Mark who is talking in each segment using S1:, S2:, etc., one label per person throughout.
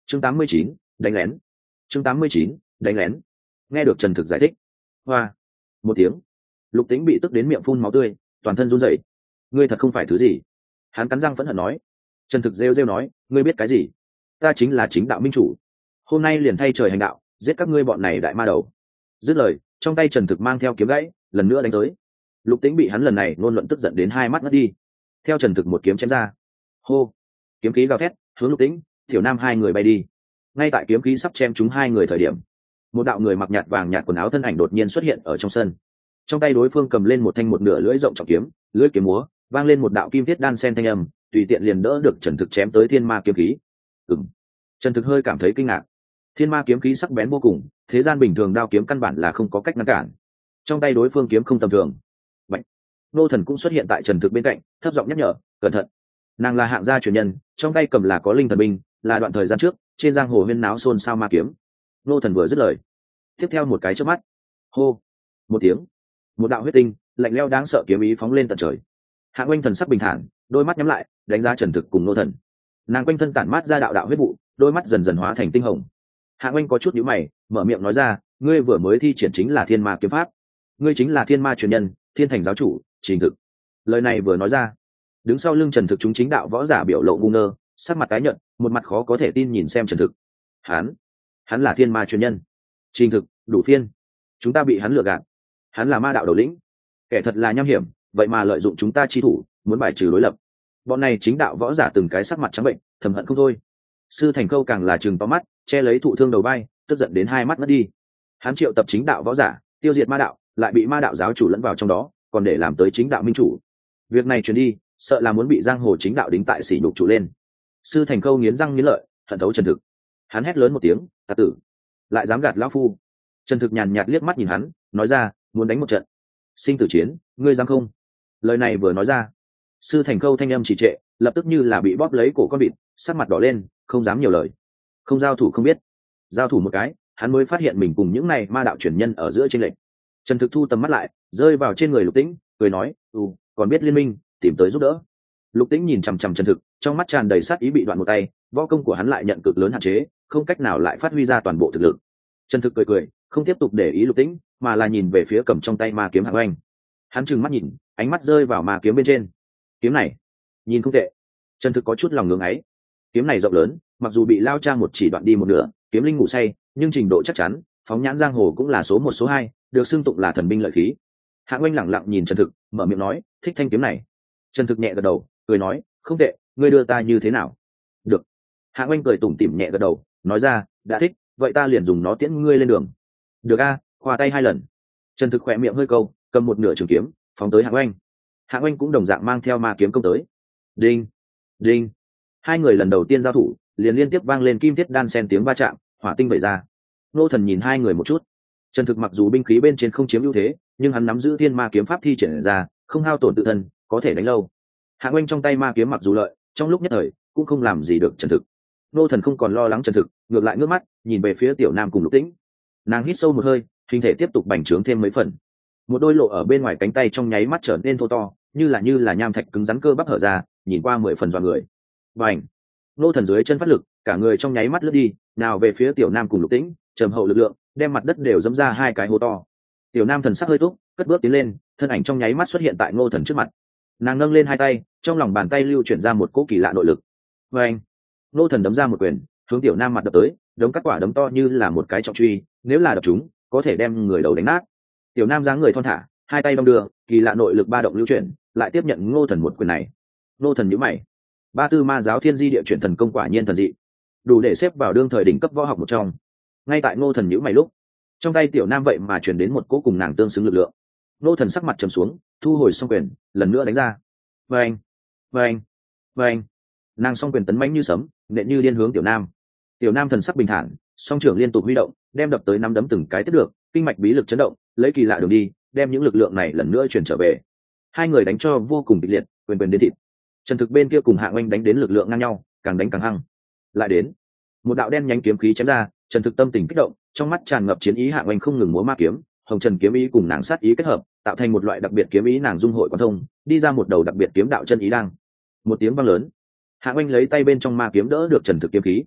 S1: chương 89, đánh lén. chương 89, đánh lén. Nghe được Trần Thực giải thích, hoa một tiếng, Lục Tĩnh bị tức đến miệng phun máu tươi, toàn thân run rẩy. Ngươi thật không phải thứ gì? Hắn cắn răng phẫn hận nói. Trần Thực rêu rêu nói, ngươi biết cái gì? Ta chính là chính đạo minh chủ, hôm nay liền thay trời hành đạo, giết các ngươi bọn này đại ma đầu. Dứt lời, trong tay Trần Thực mang theo kiếm gãy, lần nữa đánh tới. Lục Tĩnh bị hắn lần này ngôn luận tức giận đến hai mắt ngất đi. Theo Trần Thực một kiếm chém ra, hô, kiếm khí gào thét hướng Lục Tĩnh, Tiểu Nam hai người bay đi. Ngay tại kiếm khí sắp chém trúng hai người thời điểm, một đạo người mặc nhạt vàng nhạt quần áo thân ảnh đột nhiên xuất hiện ở trong sân. Trong tay đối phương cầm lên một thanh một nửa lưỡi rộng trọng kiếm, lưỡi kiếm múa vang lên một đạo kim thiết đan sen thanh âm, tùy tiện liền đỡ được Trần Thực chém tới thiên ma kiếm khí. Trần Thực hơi cảm thấy kinh ngạc. Thiên ma kiếm khí sắc bén vô cùng, thế gian bình thường đao kiếm căn bản là không có cách ngăn cản. Trong tay đối phương kiếm không tầm thường. Bạch. Nô Thần cũng xuất hiện tại Trần Thực bên cạnh, thấp giọng nhắc nhở, cẩn thận. Nàng là hạng gia truyền nhân, trong tay cầm là có linh thần binh, là đoạn thời gian trước trên giang hồ huyên náo xôn xao ma kiếm. Nô Thần vừa dứt lời, tiếp theo một cái chớp mắt, hô, một tiếng, một đạo huyết tinh lạnh lẽo đáng sợ kiếm ý phóng lên tận trời. Hạng Oanh thần sắc bình thản, đôi mắt nhắm lại, đánh giá Trần Thực cùng Nô Thần. Nàng quanh thân tản mát ra đạo đạo huyết vụ, đôi mắt dần dần hóa thành tinh hồng. Hạng Oanh có chút nhíu mày, mở miệng nói ra, ngươi vừa mới thi triển chính là thiên ma kiếm pháp, ngươi chính là thiên ma truyền nhân, thiên thành giáo chủ, Trình Thực. Lời này vừa nói ra, đứng sau lưng Trần Thực chúng chính đạo võ giả biểu lộ ngu ngơ, sắc mặt tái nhợt, một mặt khó có thể tin nhìn xem Trần Thực. Hắn là thiên ma truyền nhân. Trình Thực, đủ phiên, chúng ta bị hắn lừa gạt. Hắn là ma đạo đầu lĩnh, kẻ thật là nham hiểm, vậy mà lợi dụng chúng ta chi thủ, muốn bài trừ đối lập. Bọn này chính đạo võ giả từng cái sắc mặt trắng bệnh, thầm hận không thôi. Sư Thành Khâu càng là trừng to mắt, che lấy thụ thương đầu vai, tức giận đến hai mắt mất đi. Hắn triệu tập chính đạo võ giả, tiêu diệt ma đạo, lại bị ma đạo giáo chủ lẫn vào trong đó, còn để làm tới chính đạo minh chủ. Việc này truyền đi, sợ là muốn bị giang hồ chính đạo đính tại sỉ nhục trụ lên. Sư Thành Khâu nghiến răng nghiến lợi, hận thấu Trần Thực. Hắn hét lớn một tiếng, "Tà tử, lại dám gạt lão phu!" Trần Thực nhàn nhạt liếc mắt nhìn hắn, nói ra, "Muốn đánh một trận, sinh tử chiến, ngươi dám không?" Lời này vừa nói ra, Sư Thành Khâu thanh âm trì trệ, lập tức như là bị bóp lấy cổ con vịt, sắc mặt đỏ lên, không dám nhiều lời. Không giao thủ không biết, giao thủ một cái, hắn mới phát hiện mình cùng những này ma đạo truyền nhân ở giữa chênh lệch. Trần Thực thu tầm mắt lại, rơi vào trên người Lục Tĩnh, cười nói, còn biết liên minh, tìm tới giúp đỡ." Lục Tĩnh nhìn chằm chằm Trần Thực, trong mắt tràn đầy sát ý, bị đoạn một tay, võ công của hắn lại nhận cực lớn hạn chế, không cách nào lại phát huy ra toàn bộ thực lực. Trần Thực cười, không tiếp tục để ý Lục Tĩnh, mà là nhìn về phía cầm trong tay ma kiếm Hạng Oanh. Hắn trừng mắt nhìn, ánh mắt rơi vào ma kiếm bên trên. Kiếm này, nhìn không tệ. Trần Thực có chút lòng ngưỡng ấy. Kiếm này rộng lớn, mặc dù bị lao trang một chỉ đoạn đi một nửa, kiếm linh ngủ say, nhưng trình độ chắc chắn, phóng nhãn giang hồ cũng là số một số hai, được xưng tụng là thần binh lợi khí. Hạng Oanh lẳng lặng nhìn Trần Thực, mở miệng nói, thích thanh kiếm này. Trần Thực nhẹ gật đầu, cười nói, không tệ, ngươi đưa ta như thế nào? Được. Hạng Oanh cười tủm tỉm nhẹ gật đầu, nói ra, đã thích, vậy ta liền dùng nó tiễn ngươi lên đường. Được a, khoa tay hai lần. Trần Thực khỏe miệng hơi câu, cầm một nửa trường kiếm, phóng tới Hạng Oanh. Hạng Oanh cũng đồng dạng mang theo ma kiếm công tới. Đinh, đinh. Hai người lần đầu tiên giao thủ, liền liên tiếp vang lên kim thiết đan sen tiếng va chạm, hỏa tinh vẩy ra. Nô Thần nhìn hai người một chút. Trần Thực mặc dù binh khí bên trên không chiếm ưu thế, nhưng hắn nắm giữ thiên ma kiếm pháp thi triển ra, không hao tổn tự thân, có thể đánh lâu. Hạng Oanh trong tay ma kiếm mặc dù lợi, trong lúc nhất thời cũng không làm gì được Trần Thực. Nô Thần không còn lo lắng Trần Thực, ngược lại ngước mắt nhìn về phía Tiểu Nam cùng Lục Tĩnh. Nàng hít sâu một hơi, hình thể tiếp tục bành trướng thêm mấy phần. Một đôi lộ ở bên ngoài cánh tay trong nháy mắt trở nên thô to, như là nham thạch cứng rắn cơ bắp hở ra, nhìn qua 10 phần dọa người. Bành! Nô Thần dưới chân phát lực, cả người trong nháy mắt lướt đi, nào về phía Tiểu Nam cùng Lục Tĩnh, trầm hậu lực lượng, đem mặt đất đều dẫm ra hai cái hố to. Tiểu Nam thần sắc hơi túc, cất bước tiến lên, thân ảnh trong nháy mắt xuất hiện tại Nô Thần trước mặt. Nàng nâng lên hai tay, trong lòng bàn tay lưu chuyển ra một cỗ kỳ lạ nội lực. Bành! Nô Thần đấm ra một quyền, hướng Tiểu Nam mặt đập tới, đống các quả đấm to như là một cái trọng truy, nếu là đập chúng, có thể đem người đầu đánh nát. Tiểu Nam dáng người thon thả, hai tay đong đưa, kỳ lạ nội lực ba động lưu chuyển, lại tiếp nhận Ngô Thần một quyền này. Ngô Thần nhíu mày, ba tư ma giáo thiên di địa chuyển thần công quả nhiên thần dị, đủ để xếp vào đương thời đỉnh cấp võ học một trong. Ngay tại Ngô Thần nhíu mày lúc, trong tay Tiểu Nam vậy mà truyền đến một cỗ cùng nàng tương xứng lực lượng. Ngô Thần sắc mặt trầm xuống, thu hồi song quyền, lần nữa đánh ra. Vâng, vâng, vâng. Nàng song quyền tấn mãnh như sấm, nện như điên hướng Tiểu Nam. Tiểu Nam thần sắc bình thản, song trưởng liên tục huy động, đem đập tới năm đấm từng cái tiếp được, kinh mạch bí lực chấn động, lấy kỳ lạ đường đi, đem những lực lượng này lần nữa chuyển trở về. Hai người đánh cho vô cùng kịch liệt, quyền quyền đến thịt. Trần Thực bên kia cùng Hạng Oanh đánh đến lực lượng ngang nhau, càng đánh càng hăng. Lại đến, một đạo đen nhánh kiếm khí chém ra, Trần Thực tâm tình kích động, trong mắt tràn ngập chiến ý. Hạng Oanh không ngừng múa ma kiếm, hồng trần kiếm ý cùng nàng sát ý kết hợp, tạo thành một loại đặc biệt kiếm ý, nàng dung hội quan thông, đi ra một đầu đặc biệt kiếm đạo chân ý đang. Một tiếng vang lớn, Hạng Oanh lấy tay bên trong ma kiếm đỡ được Trần Thực kiếm khí.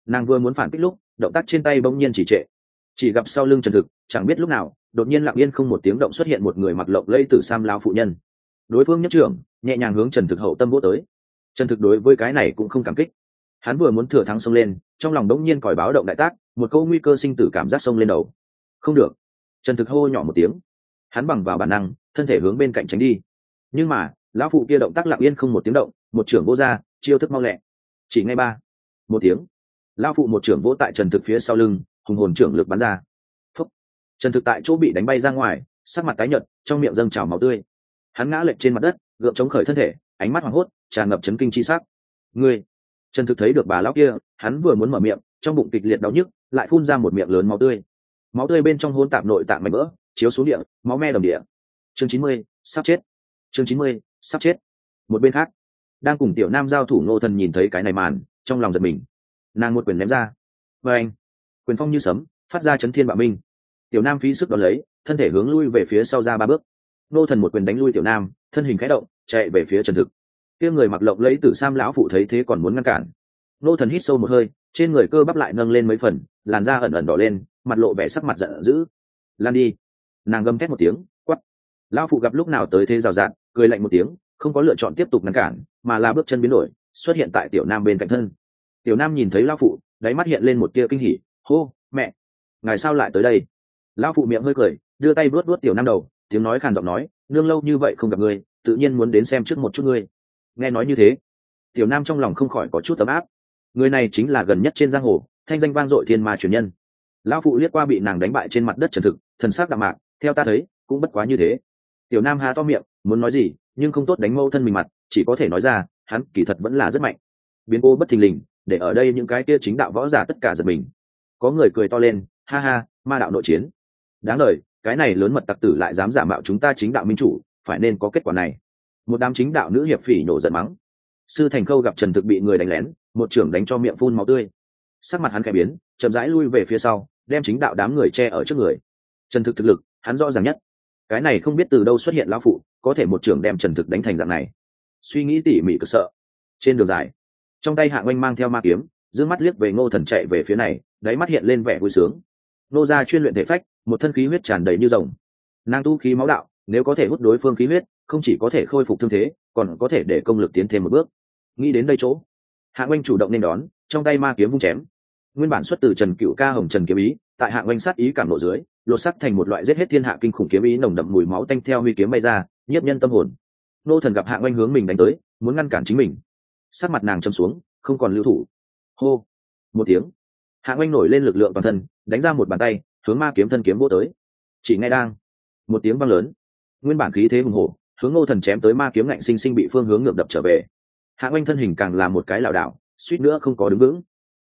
S1: Nàng vừa muốn phản kích lúc động tác trên tay bỗng nhiên chỉ trệ, chỉ gặp sau lưng Trần Thực chẳng biết lúc nào đột nhiên lặng yên không một tiếng động xuất hiện một người mặc lộng lẫy tử sam lão phụ nhân. Đối phương nhất trưởng nhẹ nhàng hướng Trần Thực hậu tâm vỗ tới. Trần Thực đối với cái này cũng không cảm kích, hắn vừa muốn thừa thắng xông lên, trong lòng đống nhiên còi báo động đại tác, một câu nguy cơ sinh tử cảm giác xông lên đầu. Không được! Trần Thực hô nhỏ một tiếng, hắn bằng vào bản năng thân thể hướng bên cạnh tránh đi, nhưng mà lão phụ kia động tác lặng yên không một tiếng động, một trưởng vỗ ra, chiêu thức mau lẹ. Chỉ ngay ba một tiếng, lão phụ một trưởng vỗ tại Trần Thực phía sau lưng, hùng hồn trưởng lực bắn ra. Phúc! Trần Thực tại chỗ bị đánh bay ra ngoài, sắc mặt tái nhợt, trong miệng dâng trào máu tươi. Hắn ngã lệch trên mặt đất, gượng chống khởi thân thể, ánh mắt hoảng hốt, tràn ngập chấn kinh chi sắc. Ngươi! Trần Thực thấy được bà lão kia, hắn vừa muốn mở miệng, trong bụng kịch liệt đau nhức, lại phun ra một miệng lớn máu tươi. Máu tươi bên trong hỗn tạp nội tạng mảnh vỡ, chiếu xuống địa, máu me đầm địa. Chương 90, sắp chết. Chương 90, sắp chết. Một bên khác, đang cùng Tiểu Nam giao thủ Ngô Thần nhìn thấy cái này màn, trong lòng giật mình. Nàng một quyền ném ra, và anh, quyền phong như sấm, phát ra chấn thiên bạo minh. Tiểu Nam phí sức đón lấy, thân thể hướng lui về phía sau ra 3 bước. Ngô Thần một quyền đánh lui Tiểu Nam, thân hình khẽ động, chạy về phía Trần Thực. Kia người mặc lộng lẫy tử sam lão phụ thấy thế còn muốn ngăn cản. Ngô Thần hít sâu một hơi, trên người cơ bắp lại nâng lên mấy phần, làn da ẩn ẩn đỏ lên, mặt lộ vẻ sắc mặt giận dữ. Lan đi! Nàng gầm thét một tiếng, quát. Lão phụ gặp lúc nào tới thế rào rạt, cười lạnh một tiếng, không có lựa chọn tiếp tục ngăn cản, mà là bước chân biến đổi, xuất hiện tại Tiểu Nam bên cạnh thân. Tiểu Nam nhìn thấy lão phụ, đáy mắt hiện lên một tia kinh hỉ, hô, mẹ, ngài sao lại tới đây? Lão phụ miệng hơi cười, đưa tay vuốt vuốt Tiểu Nam đầu, tiếng nói khàn giọng nói, nương lâu như vậy không gặp ngươi, tự nhiên muốn đến xem trước một chút ngươi. Nghe nói như thế, Tiểu Nam trong lòng không khỏi có chút ấm áp. Người này chính là gần nhất trên giang hồ, thanh danh vang dội thiên ma truyền nhân. Lão phụ liếc qua bị nàng đánh bại trên mặt đất Trần Thực, thần sắc đạm mạc, theo ta thấy, cũng bất quá như thế. Tiểu Nam há to miệng, muốn nói gì, nhưng không tốt đánh mâu thân mình mặt, chỉ có thể nói ra, hắn kỳ thật vẫn là rất mạnh. Biến cố bất thình lình, để ở đây những cái kia chính đạo võ giả tất cả giật mình. Có người cười to lên, ha ha, ma đạo nội chiến. Đáng đời, cái này lớn mật tặc tử lại dám giả mạo chúng ta chính đạo minh chủ, phải nên có kết quả này. Một đám chính đạo nữ hiệp phỉ nổ giận mắng. Sư Thành Khâu gặp Trần Thực bị người đánh lén, một trưởng đánh cho miệng phun máu tươi. Sắc mặt hắn khẽ biến, chậm rãi lui về phía sau, đem chính đạo đám người che ở trước người. Trần Thực thực lực, hắn rõ ràng nhất. Cái này không biết từ đâu xuất hiện lão phụ, có thể một trưởng đem Trần Thực đánh thành dạng này. Suy nghĩ tỉ mỉ cực sợ. Trên đường dài, trong tay Hạng Oanh mang theo ma kiếm, dương mắt liếc về Ngô Thần chạy về phía này, đáy mắt hiện lên vẻ vui sướng. Nô gia chuyên luyện thể phách, một thân khí huyết tràn đầy như rồng. Nàng tu khí máu đạo, nếu có thể hút đối phương khí huyết, không chỉ có thể khôi phục thương thế, còn có thể để công lực tiến thêm một bước. Nghĩ đến đây chỗ, Hạng Oanh chủ động nên đón, trong tay ma kiếm vung chém. Nguyên bản xuất từ Trần Cựu Ca Hồng Trần kiếm ý, tại Hạng Oanh sát ý cảm nộ dưới, lột sắc thành một loại giết hết thiên hạ kinh khủng kiếm ý nồng đậm mùi máu tanh theo huy kiếm bay ra, nhiếp nhân tâm hồn. Nô Thần gặp Hạng Oanh hướng mình đánh tới, muốn ngăn cản chính mình. Sắc mặt nàng châm xuống, không còn lưu thủ. Hô! Một tiếng, Hạng Oanh nổi lên lực lượng toàn thân, đánh ra một bàn tay, hướng ma kiếm thân kiếm vỗ tới. Chỉ nghe đang một tiếng vang lớn, nguyên bản khí thế hùng hổ, hướng Ngô Thần chém tới ma kiếm ngạnh sinh sinh bị phương hướng ngược đập trở về. Hạng Oanh thân hình càng là một cái lảo đảo, suýt nữa không có đứng vững.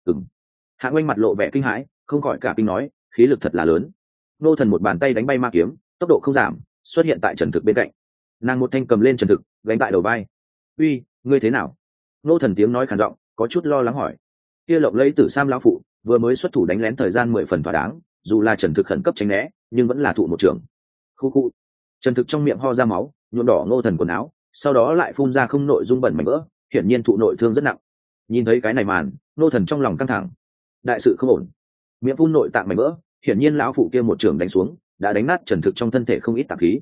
S1: Hạng Oanh mặt lộ vẻ kinh hãi, không khỏi cả kinh nói, khí lực thật là lớn. Ngô Thần một bàn tay đánh bay ma kiếm, tốc độ không giảm, xuất hiện tại Trần Thực bên cạnh. Nàng một thanh cầm lên Trần Thực, gánh tại đầu vai. Uy, ngươi thế nào? Ngô Thần tiếng nói khàn giọng, có chút lo lắng hỏi. Kia lộng lẫy tử sam lão phụ vừa mới xuất thủ đánh lén thời gian 10 phần thỏa đáng, dù là Trần Thực khẩn cấp tránh né, nhưng vẫn là thụ một trường. Khu khu. Trần Thực trong miệng ho ra máu, nhuộm đỏ Ngô Thần quần áo, sau đó lại phun ra không nội dung bẩn mảnh vỡ, hiển nhiên thụ nội thương rất nặng. Nhìn thấy cái này màn, Ngô Thần trong lòng căng thẳng. Đại sự không ổn. Miệng phun nội tạng mảnh vỡ, hiển nhiên lão phụ kia một trường đánh xuống, đã đánh nát Trần Thực trong thân thể không ít tạng khí.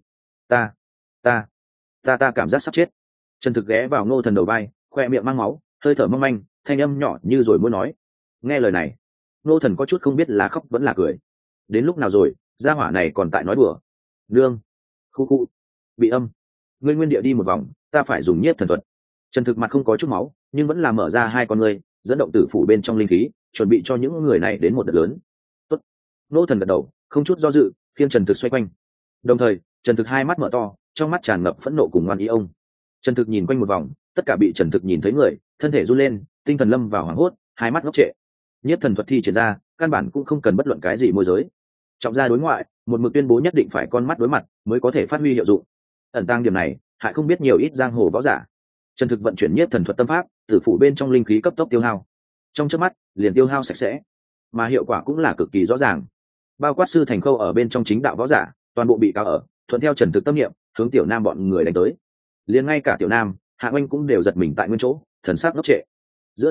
S1: Ta cảm giác sắp chết. Trần Thực ghé vào Ngô Thần đầu vai, khoe miệng mang máu, hơi thở mong manh, thanh âm nhỏ như rồi muốn nói. Nghe lời này, Ngô Thần có chút không biết là khóc vẫn là cười. Đến lúc nào rồi, gia hỏa này còn tại nói đùa. Nương, khu, bị âm. Ngươi nguyên địa đi một vòng, ta phải dùng nhiếp thần thuật. Trần Thực mặt không có chút máu, nhưng vẫn là mở ra hai con ngươi, dẫn động tử phủ bên trong linh khí, chuẩn bị cho những người này đến một đợt lớn. Tốt. Ngô Thần gật đầu, không chút do dự, khiêng Trần Thực xoay quanh. Đồng thời, Trần Thực hai mắt mở to, trong mắt tràn ngập phẫn nộ cùng ngoan ý ông. Trần Thực nhìn quanh một vòng, tất cả bị Trần Thực nhìn thấy người, thân thể run lên, tinh thần lâm vào hoảng hốt, hai mắt ngốc trệ. Nhiếp thần thuật thi triển ra, căn bản cũng không cần bất luận cái gì môi giới. Trọng gia đối ngoại, một mực tuyên bố nhất định phải con mắt đối mặt mới có thể phát huy hiệu dụng. Ẩn tàng điểm này, hại không biết nhiều ít giang hồ võ giả. Trần Thực vận chuyển nhiếp thần thuật tâm pháp, tử phủ bên trong linh khí cấp tốc tiêu hao. Trong chớp mắt, liền tiêu hao sạch sẽ, mà hiệu quả cũng là cực kỳ rõ ràng. Bao quát Sư Thành Khâu ở bên trong chính đạo võ giả, toàn bộ bị cao ở, thuận theo Trần Thực tâm niệm, hướng Tiểu Nam bọn người đánh tới. Liền ngay cả Tiểu Nam, Hạng Oanh cũng đều giật mình tại nguyên chỗ, thần sắc ngốc trệ. Giữa sân,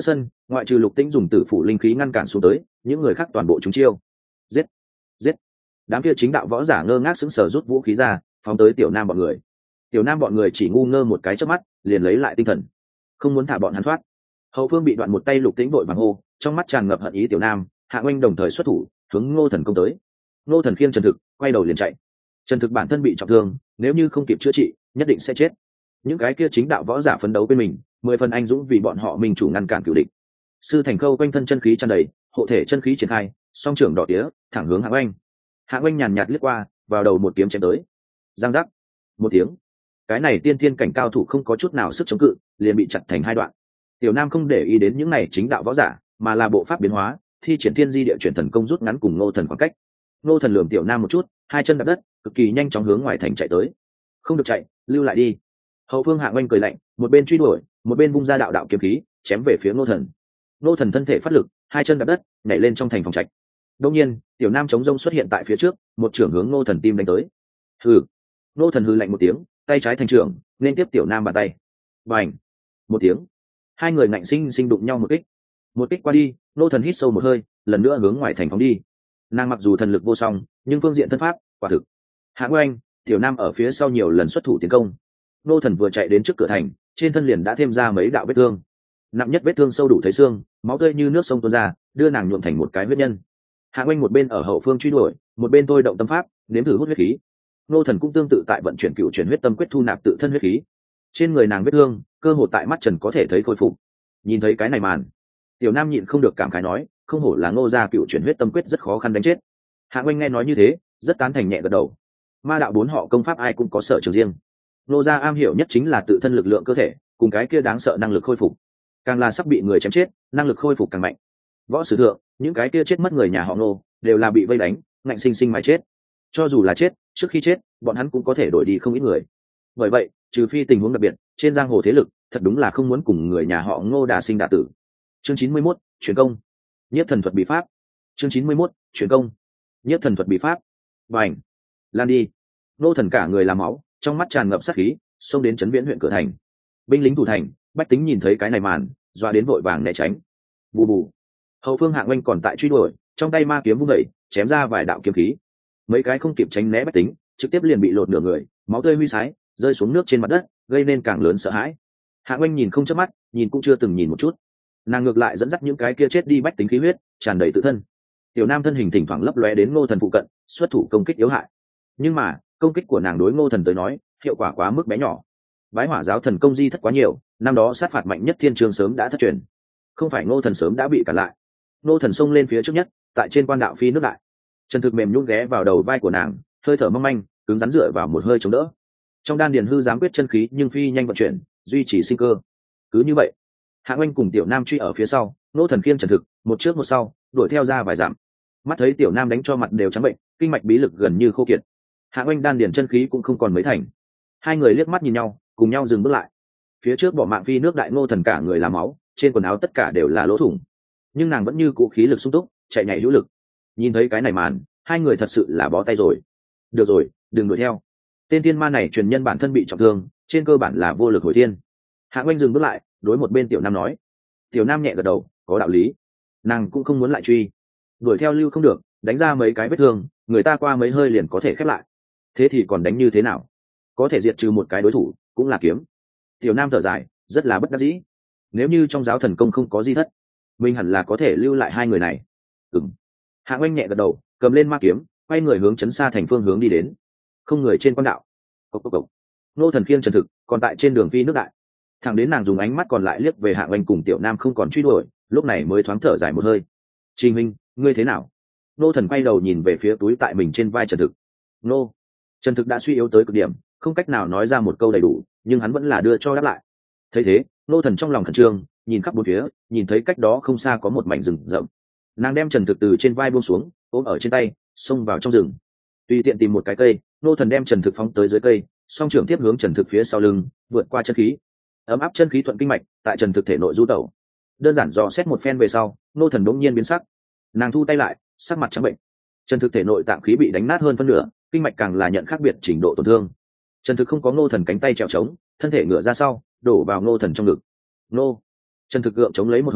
S1: ngoại trừ Lục Tĩnh dùng tử phủ linh khí ngăn cản xuống tới, những người khác toàn bộ trúng chiêu. Giết, giết. Đám kia chính đạo võ giả ngơ ngác sững sờ rút vũ khí ra, phóng tới Tiểu Nam bọn người. Tiểu Nam bọn người chỉ ngu ngơ một cái chớp mắt, liền lấy lại tinh thần, không muốn thả bọn hắn thoát. Hậu phương bị đoạn một tay Lục Tĩnh vội vàng hô, trong mắt tràn ngập hận ý. Tiểu Nam, Hạ Oanh đồng thời xuất thủ, hướng Ngô Thần công tới. Ngô Thần khiêng Trần Thực, quay đầu liền chạy. Trần Thực bản thân bị trọng thương, nếu như không kịp chữa trị, nhất định sẽ chết. Những cái kia chính đạo võ giả phấn đấu bên mình, 10 phần anh dũng vì bọn họ minh chủ ngăn cản cửu địch. Sư Thành Khâu quanh thân chân khí tràn đầy, hộ thể chân khí triển khai, song trưởng đỏ tía, thẳng hướng Hạ Oanh. Hạ Oanh nhàn nhạt liếc qua, vào đầu một kiếm chém tới. Giang giác, một tiếng. Cái này tiên thiên cảnh cao thủ không có chút nào sức chống cự, liền bị chặt thành hai đoạn. Tiểu Nam không để ý đến những này chính đạo võ giả, mà là bộ pháp biến hóa, thi triển thiên di địa chuyển thần công rút ngắn cùng Ngô Thần khoảng cách. Ngô Thần lườm Tiểu Nam một chút, hai chân đạp đất, cực kỳ nhanh chóng hướng ngoài thành chạy tới. Không được chạy, lưu lại đi. Hậu phương Hạ Oanh cười lạnh, một bên truy đuổi, một bên vung ra đạo đạo kiếm khí, chém về phía Ngô Thần. Ngô Thần thân thể phát lực, hai chân đạp đất, nhảy lên trong thành phòng trạch. Đương nhiên, Tiểu Nam chống rông xuất hiện tại phía trước, một trưởng hướng Ngô Thần tim đánh tới. Hừ. Ngô Thần hừ lạnh một tiếng, tay trái thành trưởng, nên tiếp Tiểu Nam bàn tay. Bành. Một tiếng. Hai người ngạnh sinh sinh đụng nhau một kích qua đi. Ngô Thần hít sâu một hơi, lần nữa hướng ngoài thành phóng đi. Nàng mặc dù thần lực vô song, nhưng phương diện thân pháp quả thực. Hạ Oanh, Tiểu Nam ở phía sau nhiều lần xuất thủ tiến công. Ngô Thần vừa chạy đến trước cửa thành, trên thân liền đã thêm ra mấy đạo vết thương. Nặng nhất vết thương sâu đủ thấy xương, máu tươi như nước sông tuôn ra, đưa nàng nhuộm thành một cái huyết nhân. Hạ Oanh một bên ở hậu phương truy đuổi, một bên thôi động tâm pháp, nếm thử hút huyết khí. Ngô Thần cũng tương tự tại vận chuyển cựu chuyển huyết tâm quyết thu nạp tự thân huyết khí. Trên người nàng vết thương, cơ hồ tại mắt trần có thể thấy khôi phục. Nhìn thấy cái này màn, Tiểu Nam nhịn không được cảm khái nói, không hổ là Ngô gia cựu chuyển huyết tâm quyết rất khó khăn đánh chết. Hạ Oanh nghe nói như thế, rất tán thành nhẹ gật đầu. Ma đạo bốn họ công pháp ai cũng có sở trường riêng. Ngô gia am hiểu nhất chính là tự thân lực lượng cơ thể, cùng cái kia đáng sợ năng lực khôi phục. Càng là sắp bị người chém chết, năng lực khôi phục càng mạnh. Võ sử thượng, những cái kia chết mất người nhà họ Ngô, đều là bị vây đánh, ngạnh sinh sinh mà chết. Cho dù là chết, trước khi chết, bọn hắn cũng có thể đổi đi không ít người. Bởi vậy, trừ phi tình huống đặc biệt, trên giang hồ thế lực, thật đúng là không muốn cùng người nhà họ Ngô đả sinh đả tử. Chương 91, chuyển công. Nhiếp thần thuật bí pháp. Chương 91, chuyển công. Nhiếp thần thuật bí pháp. Bành. Lan đi. Ngô Thần cả người làm máu, trong mắt tràn ngập sát khí, xông đến trấn Viễn huyện cửa thành. Binh lính thủ thành, bách tính nhìn thấy cái này màn, dọa đến vội vàng né tránh. Bù bù. Hậu phương Hạ Oanh còn tại truy đuổi, trong tay ma kiếm vung dậy, chém ra vài đạo kiếm khí. Mấy cái không kịp tránh né bách tính, trực tiếp liền bị lột nửa người, máu tươi huy sái, rơi xuống nước trên mặt đất, gây nên càng lớn sợ hãi. Hạ Oanh nhìn không chớp mắt, nhìn cũng chưa từng nhìn một chút. Nàng ngược lại dẫn dắt những cái kia chết đi bách tính khí huyết, tràn đầy tự thân. Tiểu Nam thân hình thỉnh thoảng lấp lóe đến Ngô Thần phụ cận, xuất thủ công kích yếu hại. Nhưng mà, công kích của nàng đối Ngô Thần tới nói, hiệu quả quá mức bé nhỏ. Bái Hỏa giáo thần công di thất quá nhiều, năm đó sát phạt mạnh nhất thiên trường sớm đã thất truyền. Không phải Ngô Thần sớm đã bị cản lại. Ngô Thần xông lên phía trước nhất, tại trên quan đạo phi nước đại. Trần Thực mềm nhũn ghé vào đầu vai của nàng, hơi thở mong manh, cứng rắn dựa vào một hơi chống đỡ. Trong đan điền hư giám quyết chân khí nhưng phi nhanh vận chuyển, duy trì sinh cơ. Cứ như vậy, Hạ Oanh cùng Tiểu Nam truy ở phía sau, Ngô Thần khiêng Trần Thực, một trước một sau, đuổi theo ra vài dặm. Mắt thấy Tiểu Nam đánh cho mặt đều trắng bệnh, kinh mạch bí lực gần như khô kiệt. Hạ Oanh đan điền chân khí cũng không còn mấy thành. Hai người liếc mắt nhìn nhau, cùng nhau dừng bước lại. Phía trước bỏ mạng phi nước đại Ngô Thần cả người là máu, trên quần áo tất cả đều là lỗ thủng. Nhưng nàng vẫn như cũ khí lực sung túc, chạy nhảy hữu lực. Nhìn thấy cái này màn, hai người thật sự là bó tay rồi. Được rồi, đừng đuổi theo. Tên tiên ma này truyền nhân bản thân bị trọng thương, trên cơ bản là vô lực hồi thiên. Hạ Oanh dừng bước lại, đối một bên Tiểu Nam nói. Tiểu Nam nhẹ gật đầu, có đạo lý. Nàng cũng không muốn lại truy. Đuổi theo lưu không được, đánh ra mấy cái vết thương, người ta qua mấy hơi liền có thể khép lại. Thế thì còn đánh như thế nào? Có thể diệt trừ một cái đối thủ, cũng là kiếm. Tiểu Nam thở dài, rất là bất đắc dĩ. Nếu như trong giáo thần công không có di thất, mình hẳn là có thể lưu lại hai người này. Ừm. Hạ Oanh nhẹ gật đầu, cầm lên ma kiếm, quay người hướng trấn xa thành phương hướng đi đến. Không người trên quan đạo. Cộc cộc cộc. Ngô Thần khiêng Trần Thực, còn tại trên đường phi nước đại. Thẳng đến nàng dùng ánh mắt còn lại liếc về Hạ Oanh cùng Tiểu Nam không còn truy đuổi, lúc này mới thoáng thở dài một hơi. Trình huynh, ngươi thế nào? Ngô Thần quay đầu nhìn về phía túi tại mình trên vai Trần Thực. Nô. Trần Thực đã suy yếu tới cực điểm, không cách nào nói ra một câu đầy đủ, nhưng hắn vẫn là đưa cho đáp lại. Thấy thế, Ngô Thần trong lòng khẩn trương, nhìn khắp bốn phía, nhìn thấy cách đó không xa có một mảnh rừng rậm. Nàng đem Trần Thực từ trên vai buông xuống, ôm ở trên tay, xông vào trong rừng. Tùy tiện tìm một cái cây, Ngô Thần đem Trần Thực phóng tới dưới cây, song trưởng tiếp hướng Trần Thực phía sau lưng, vượt qua chân khí. Ấm áp chân khí thuận kinh mạch, tại Trần Thực thể nội du tẩu. Đơn giản dò xét một phen về sau, Ngô Thần đống nhiên biến sắc. Nàng thu tay lại, sắc mặt trắng bệnh. Trần Thực thể nội tạng khí bị đánh nát hơn phân nửa, kinh mạch càng là nhận khác biệt trình độ tổn thương. Trần Thực không có Ngô Thần cánh tay trèo trống, thân thể ngửa ra sau, đổ vào Ngô Thần trong ngực. Nô. Trần Thực gượng chống lấy một hơi,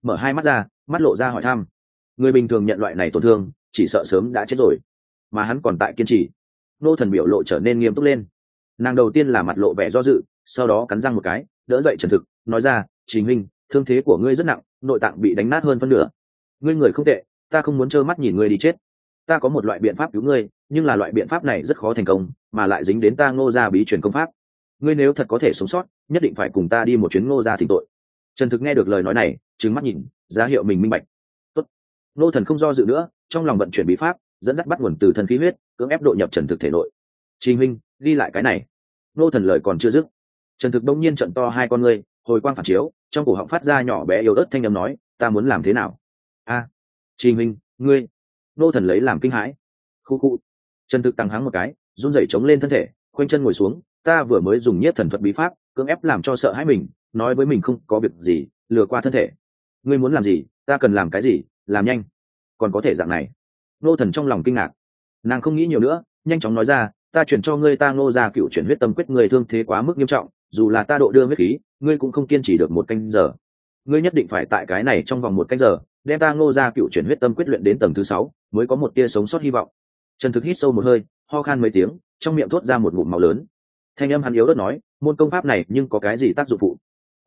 S1: mở hai mắt ra, mắt lộ ra hỏi thăm. Người bình thường nhận loại này tổn thương chỉ sợ sớm đã chết rồi, mà hắn còn tại kiên trì. Ngô Thần biểu lộ trở nên nghiêm túc lên. Nàng đầu tiên là mặt lộ vẻ do dự, sau đó cắn răng một cái, đỡ dậy Trần Thực, nói ra, Trình huynh, thương thế của ngươi rất nặng, nội tạng bị đánh nát hơn phân nửa. Ngươi người không tệ, ta không muốn trơ mắt nhìn ngươi đi chết. Ta có một loại biện pháp cứu ngươi, nhưng là loại biện pháp này rất khó thành công, mà lại dính đến ta Ngô gia bí truyền công pháp. Ngươi nếu thật có thể sống sót, nhất định phải cùng ta đi một chuyến Ngô gia thỉnh tội. Trần Thực nghe được lời nói này, trừng mắt nhìn, ra hiệu mình minh bạch. Tốt. Ngô Thần không do dự nữa, trong lòng vận chuyển bí pháp, dẫn dắt bắt nguồn từ thân khí huyết, cưỡng ép độ nhập Trần Thực thể nội. Trình huynh, ghi lại cái này. Ngô Thần lời còn chưa dứt, Trần Thực đông nhiên trợn to hai con ngươi, hồi quang phản chiếu, trong cổ họng phát ra nhỏ bé yếu ớt thanh âm nói, ta muốn làm thế nào? A, Trình huynh, ngươi. Ngô Thần lấy làm kinh hãi. Khu khu. Trần Thực tăng hắng một cái, run rẩy chống lên thân thể, khoanh chân ngồi xuống, ta vừa mới dùng nhiếp thần thuật bí pháp, cưỡng ép làm cho sợ hãi mình, nói với mình không có việc gì, lừa qua thân thể. Ngươi muốn làm gì, ta cần làm cái gì, làm nhanh. Còn có thể dạng này. Ngô Thần trong lòng kinh ngạc. Nàng không nghĩ nhiều nữa, nhanh chóng nói ra, ta chuyển cho ngươi ta Ngô gia cựu chuyển huyết tâm quyết, người thương thế quá mức nghiêm trọng, dù là ta độ đưa huyết khí, ngươi cũng không kiên trì được một canh giờ. Ngươi nhất định phải tại cái này trong vòng một canh giờ, đem ta Ngô gia cựu chuyển huyết tâm quyết luyện đến tầng thứ 6, mới có một tia sống sót hy vọng. Trần Thực hít sâu một hơi, ho khan mấy tiếng, trong miệng thốt ra một ngụm máu lớn. Thanh âm hắn yếu ớt nói, môn công pháp này nhưng có cái gì tác dụng phụ?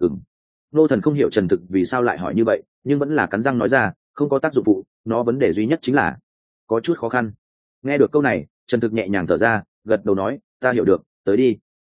S1: Ngô Thần không hiểu Trần Thực vì sao lại hỏi như vậy, nhưng vẫn là cắn răng nói ra, không có tác dụng phụ, nó vấn đề duy nhất chính là có chút khó khăn. Nghe được câu này, Trần Thực nhẹ nhàng thở ra, gật đầu nói, ta hiểu được, tới đi.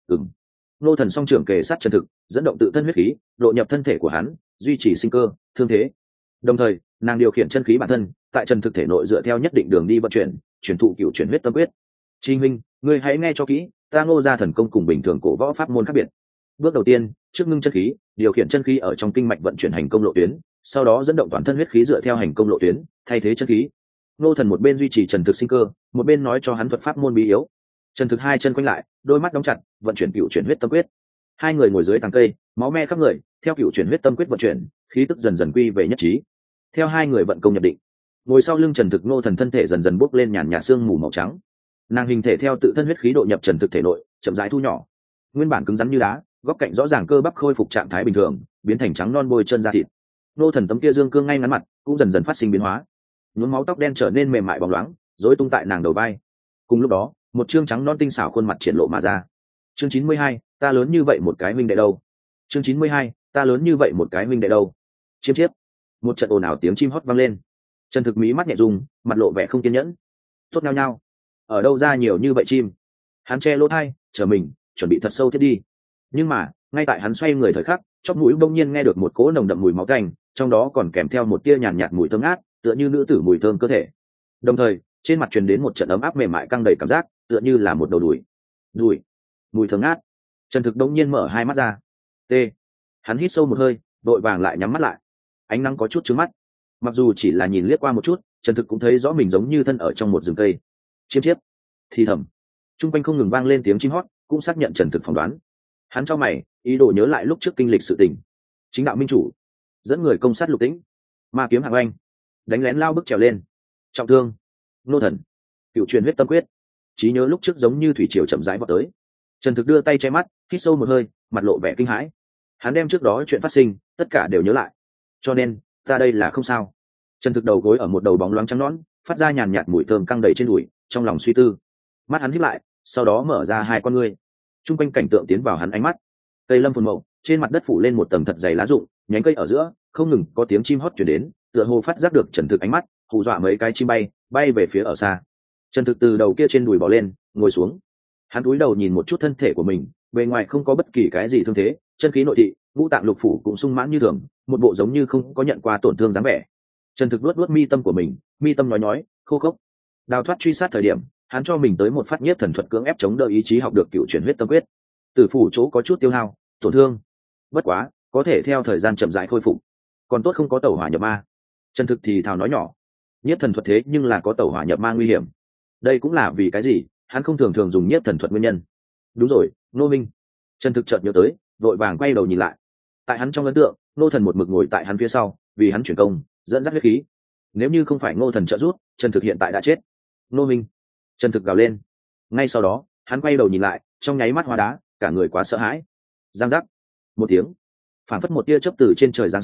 S1: Ngô Thần song trưởng kề sát Trần Thực, dẫn động tự thân huyết khí, độ nhập thân thể của hắn, duy trì sinh cơ, thương thế. Đồng thời, nàng điều khiển chân khí bản thân, tại Trần Thực thể nội dựa theo nhất định đường đi vận chuyển, chuyển thụ cựu chuyển huyết tâm quyết. Trình huynh, ngươi hãy nghe cho kỹ, ta Ngô gia thần công cùng bình thường cổ võ pháp môn khác biệt. Bước đầu tiên, trước ngưng chân khí, điều khiển chân khí ở trong kinh mạch vận chuyển hành công lộ tuyến, sau đó dẫn động toàn thân huyết khí dựa theo hành công lộ tuyến, thay thế chân khí. Ngô Thần một bên duy trì Trần Thực sinh cơ, một bên nói cho hắn thuật pháp môn bí yếu. Trần Thực hai chân quanh lại, đôi mắt đóng chặt, vận chuyển cựu chuyển huyết tâm quyết. Hai người ngồi dưới tàng cây, máu me khắp người, theo cựu chuyển huyết tâm quyết vận chuyển, khí tức dần dần quy về nhất trí. Theo hai người vận công nhập định, ngồi sau lưng Trần Thực Ngô Thần thân thể dần dần bốc lên nhàn nhạt sương mù màu trắng. Nàng hình thể theo tự thân huyết khí độ nhập Trần Thực thể nội, chậm rãi thu nhỏ. Nguyên bản cứng rắn như đá, góc cạnh rõ ràng cơ bắp khôi phục trạng thái bình thường, biến thành trắng non bôi chân da thịt. Ngô Thần tấm kia dương cương ngay ngắn mặt, cũng dần dần phát sinh biến hóa. Nhuốm máu tóc đen trở nên mềm mại bóng loáng, rối tung tại nàng đầu vai. Cùng lúc đó, một trương trắng non tinh xảo khuôn mặt triển lộ mà ra. Chương 92, ta lớn như vậy một cái huynh đệ đâu? Chương 92, ta lớn như vậy một cái huynh đệ đâu? Chiêm chiếp. Một trận ồn ào tiếng chim hót vang lên. Trần Thực mí mắt nhẹ rung, mặt lộ vẻ không kiên nhẫn. Tốt nhao nhao. Ở đâu ra nhiều như vậy chim? Hắn che lỗ tai, chờ mình, chuẩn bị thật sâu thiết đi. Nhưng mà, ngay tại hắn xoay người thời khắc, chóp mũi bỗng nhiên nghe được một cỗ nồng đậm mùi máu tanh, trong đó còn kèm theo một tia nhàn nhạt mùi thơm ngát, tựa như nữ tử mùi thơm cơ thể. Đồng thời, trên mặt truyền đến một trận ấm áp mềm mại căng đầy cảm giác, tựa như là một đầu đùi, mùi thơm ngát. Trần Thực đống nhiên mở hai mắt ra. T. Hắn hít sâu một hơi, vội vàng lại nhắm mắt lại. Ánh nắng có chút trướng mắt. Mặc dù chỉ là nhìn liếc qua một chút, Trần Thực cũng thấy rõ mình giống như thân ở trong một rừng cây. Chiêm chiếp, thì thầm. Trung quanh không ngừng vang lên tiếng chim hót, cũng xác nhận Trần Thực phỏng đoán. Hắn cho mày, ý đồ nhớ lại lúc trước kinh lịch sự tình. Chính đạo minh chủ dẫn người công sát Lục Tĩnh, ma kiếm hạng anh, đánh lén lao bức trèo lên, trọng thương. Ngô Thần, cựu truyền huyết tâm quyết. Trí nhớ lúc trước giống như thủy triều chậm rãi vọt tới. Trần Thực đưa tay che mắt, hít sâu một hơi, mặt lộ vẻ kinh hãi. Hắn đem trước đó chuyện phát sinh tất cả đều nhớ lại. Cho nên, ta đây là không sao. Trần Thực đầu gối ở một đầu bóng loáng trắng nõn, phát ra nhàn nhạt mùi thơm căng đầy trên đùi, trong lòng suy tư. Mắt hắn híp lại, sau đó mở ra hai con ngươi. Trung quanh cảnh tượng tiến vào hắn ánh mắt. Cây lâm phồn mậu, trên mặt đất phủ lên một tầng thật dày lá rụng, nhánh cây ở giữa không ngừng có tiếng chim hót truyền đến, tựa hồ phát giác được Trần Thực ánh mắt, hù dọa mấy cái chim bay về phía ở xa. Trần Thực từ đầu kia trên đùi bò lên, ngồi xuống. Hắn cúi đầu nhìn một chút thân thể của mình, bề ngoài không có bất kỳ cái gì thương thế, chân khí nội thị, ngũ tạng lục phủ cũng sung mãn như thường, một bộ giống như không có nhận qua tổn thương dáng vẻ. Trần Thực luốt mi tâm của mình, mi tâm nói khô khốc. Đào thoát truy sát thời điểm, hắn cho mình tới một phát nhiếp thần thuật cưỡng ép chống đỡ ý chí học được cựu chuyển huyết tâm quyết. Tử phủ chỗ có chút tiêu hao, tổn thương. Bất quá, có thể theo thời gian chậm rãi khôi phục. Còn tốt không có tẩu hỏa nhập ma. Trần Thực thì thào nói nhỏ, nhiếp thần thuật thế nhưng là có tẩu hỏa nhập ma nguy hiểm. Đây cũng là vì cái gì hắn không thường thường dùng nhiếp thần thuật nguyên nhân. Đúng rồi, Ngô Minh. Trần Thực chợt nhớ tới, vội vàng quay đầu nhìn lại. Tại hắn trong ấn tượng, Ngô Thần một mực ngồi tại hắn phía sau, vì hắn chuyển công, dẫn dắt huyết khí. Nếu như không phải Ngô Thần trợ giúp, Trần Thực hiện tại đã chết. Ngô Minh. Trần Thực gào lên. Ngay sau đó, hắn quay đầu nhìn lại, trong nháy mắt hóa đá, cả người quá sợ hãi. Giang giác. Một tiếng, phản phất một tia chớp từ trên trời giáng xuống,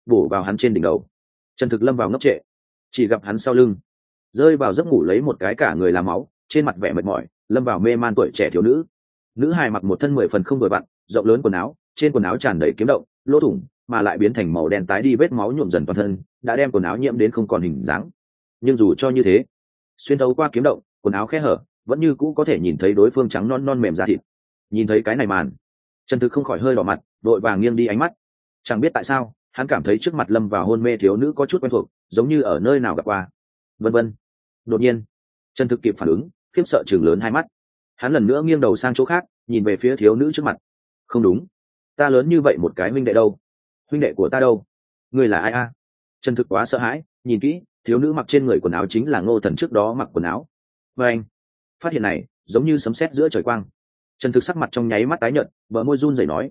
S1: bổ vào hắn trên đỉnh đầu. Trần Thực lâm vào ngốc trệ, chỉ gặp hắn sau lưng rơi vào giấc ngủ lấy một cái cả người làm máu, trên mặt vẻ mệt mỏi, lâm vào mê man tuổi trẻ thiếu nữ. Nữ hài mặc một thân 10 phần không đổi vặn, rộng lớn quần áo, trên quần áo tràn đầy kiếm động, lỗ thủng, mà lại biến thành màu đen tái đi, vết máu nhuộm dần toàn thân, đã đem quần áo nhiễm đến không còn hình dáng. Nhưng dù cho như thế, xuyên thấu qua kiếm động, quần áo khe hở, vẫn như cũ có thể nhìn thấy đối phương trắng non non mềm da thịt. Nhìn thấy cái này màn, Trần Thực không khỏi hơi đỏ mặt, đội vàng nghiêng đi ánh mắt. Chẳng biết tại sao, hắn cảm thấy trước mặt lâm vào hôn mê thiếu nữ có chút quen thuộc, giống như ở nơi nào gặp qua. Vân vân. Đột nhiên, Trần Thực kịp phản ứng, khiếp sợ trừng lớn hai mắt. Hắn lần nữa nghiêng đầu sang chỗ khác, nhìn về phía thiếu nữ trước mặt. Không đúng, ta lớn như vậy một cái huynh đệ đâu? Huynh đệ của ta đâu? Người là ai a? Trần Thực quá sợ hãi, nhìn kỹ, thiếu nữ mặc trên người quần áo chính là Ngô Thần trước đó mặc quần áo. Và anh, phát hiện này giống như sấm sét giữa trời quang. Trần Thực sắc mặt trong nháy mắt tái nhợt, bờ môi run rẩy nói,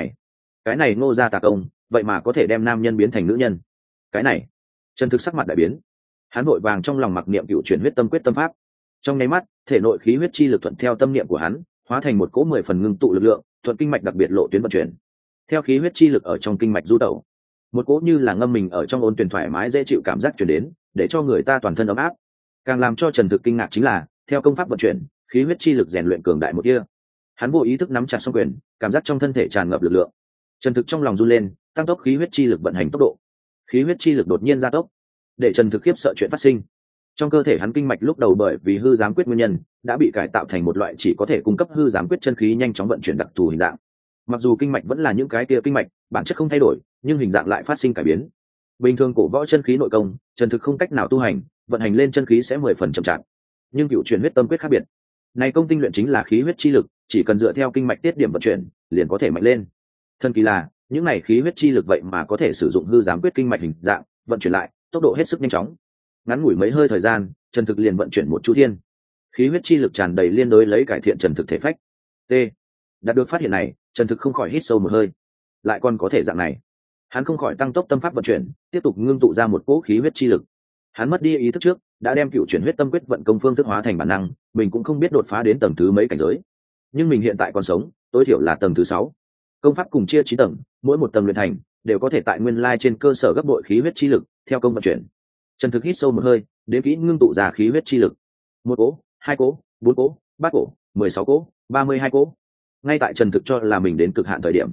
S1: cái này Ngô gia tạc ông, vậy mà có thể đem nam nhân biến thành nữ nhân. Cái này, Trần Thực sắc mặt đại biến. Hắn vội vàng trong lòng mặc niệm cựu chuyển huyết tâm quyết tâm pháp. Trong nháy mắt, thể nội khí huyết chi lực thuận theo tâm niệm của hắn, hóa thành một cỗ 10 phần ngưng tụ lực lượng, thuận kinh mạch đặc biệt lộ tuyến vận chuyển. Theo khí huyết chi lực ở trong kinh mạch du tẩu, một cỗ như là ngâm mình ở trong ôn tuyền thoải mái dễ chịu cảm giác truyền đến, để cho người ta toàn thân ấm áp. Càng làm cho Trần Thực kinh ngạc chính là, theo công pháp vận chuyển, khí huyết chi lực rèn luyện cường đại một tia. Hắn vô ý thức nắm chặt song quyền, cảm giác trong thân thể tràn ngập lực lượng. Trần Thực trong lòng run lên, tăng tốc khí huyết chi lực vận hành tốc độ. Khí huyết chi lực đột nhiên gia tốc, để Trần Thực khiếp sợ chuyện phát sinh. Trong cơ thể hắn kinh mạch lúc đầu bởi vì hư giám quyết nguyên nhân, đã bị cải tạo thành một loại chỉ có thể cung cấp hư giám quyết chân khí nhanh chóng vận chuyển đặc thù hình dạng. Mặc dù kinh mạch vẫn là những cái kia kinh mạch, bản chất không thay đổi, nhưng hình dạng lại phát sinh cải biến. Bình thường cổ võ chân khí nội công, Trần Thực không cách nào tu hành, vận hành lên chân khí sẽ 10 phần chậm chạp. Nhưng cựu chuyển huyết tâm quyết khác biệt. Này công tinh luyện chính là khí huyết chi lực, chỉ cần dựa theo kinh mạch tiết điểm vận chuyển, liền có thể mạnh lên. Thần kỳ là, những này khí huyết chi lực vậy mà có thể sử dụng hư giám quyết kinh mạch hình dạng, vận chuyển lại, tốc độ hết sức nhanh chóng. Ngắn ngủi mấy hơi thời gian, Trần Thực liền vận chuyển một chu thiên. Khí huyết chi lực tràn đầy liên đối lấy cải thiện Trần Thực thể phách. T. Đạt được phát hiện này, Trần Thực không khỏi hít sâu một hơi. Lại còn có thể dạng này. Hắn không khỏi tăng tốc tâm pháp vận chuyển, tiếp tục ngưng tụ ra một cỗ khí huyết chi lực. Hắn mất đi ý thức trước, đã đem cựu chuyển huyết tâm quyết vận công phương thức hóa thành bản năng, mình cũng không biết đột phá đến tầng thứ mấy cảnh giới. Nhưng mình hiện tại còn sống, tối thiểu là tầng thứ 6. Công pháp cùng chia 9 tầng, mỗi một tầng luyện thành đều có thể tại nguyên lai trên cơ sở gấp bội khí huyết chi lực, theo công vận chuyển. Trần Thực hít sâu một hơi, đếm kỹ ngưng tụ ra khí huyết chi lực. 1 cỗ, 2 cỗ, 4 cỗ, 3 cỗ, 16 cỗ, 32 cỗ. Ngay tại Trần Thực cho là mình đến cực hạn thời điểm,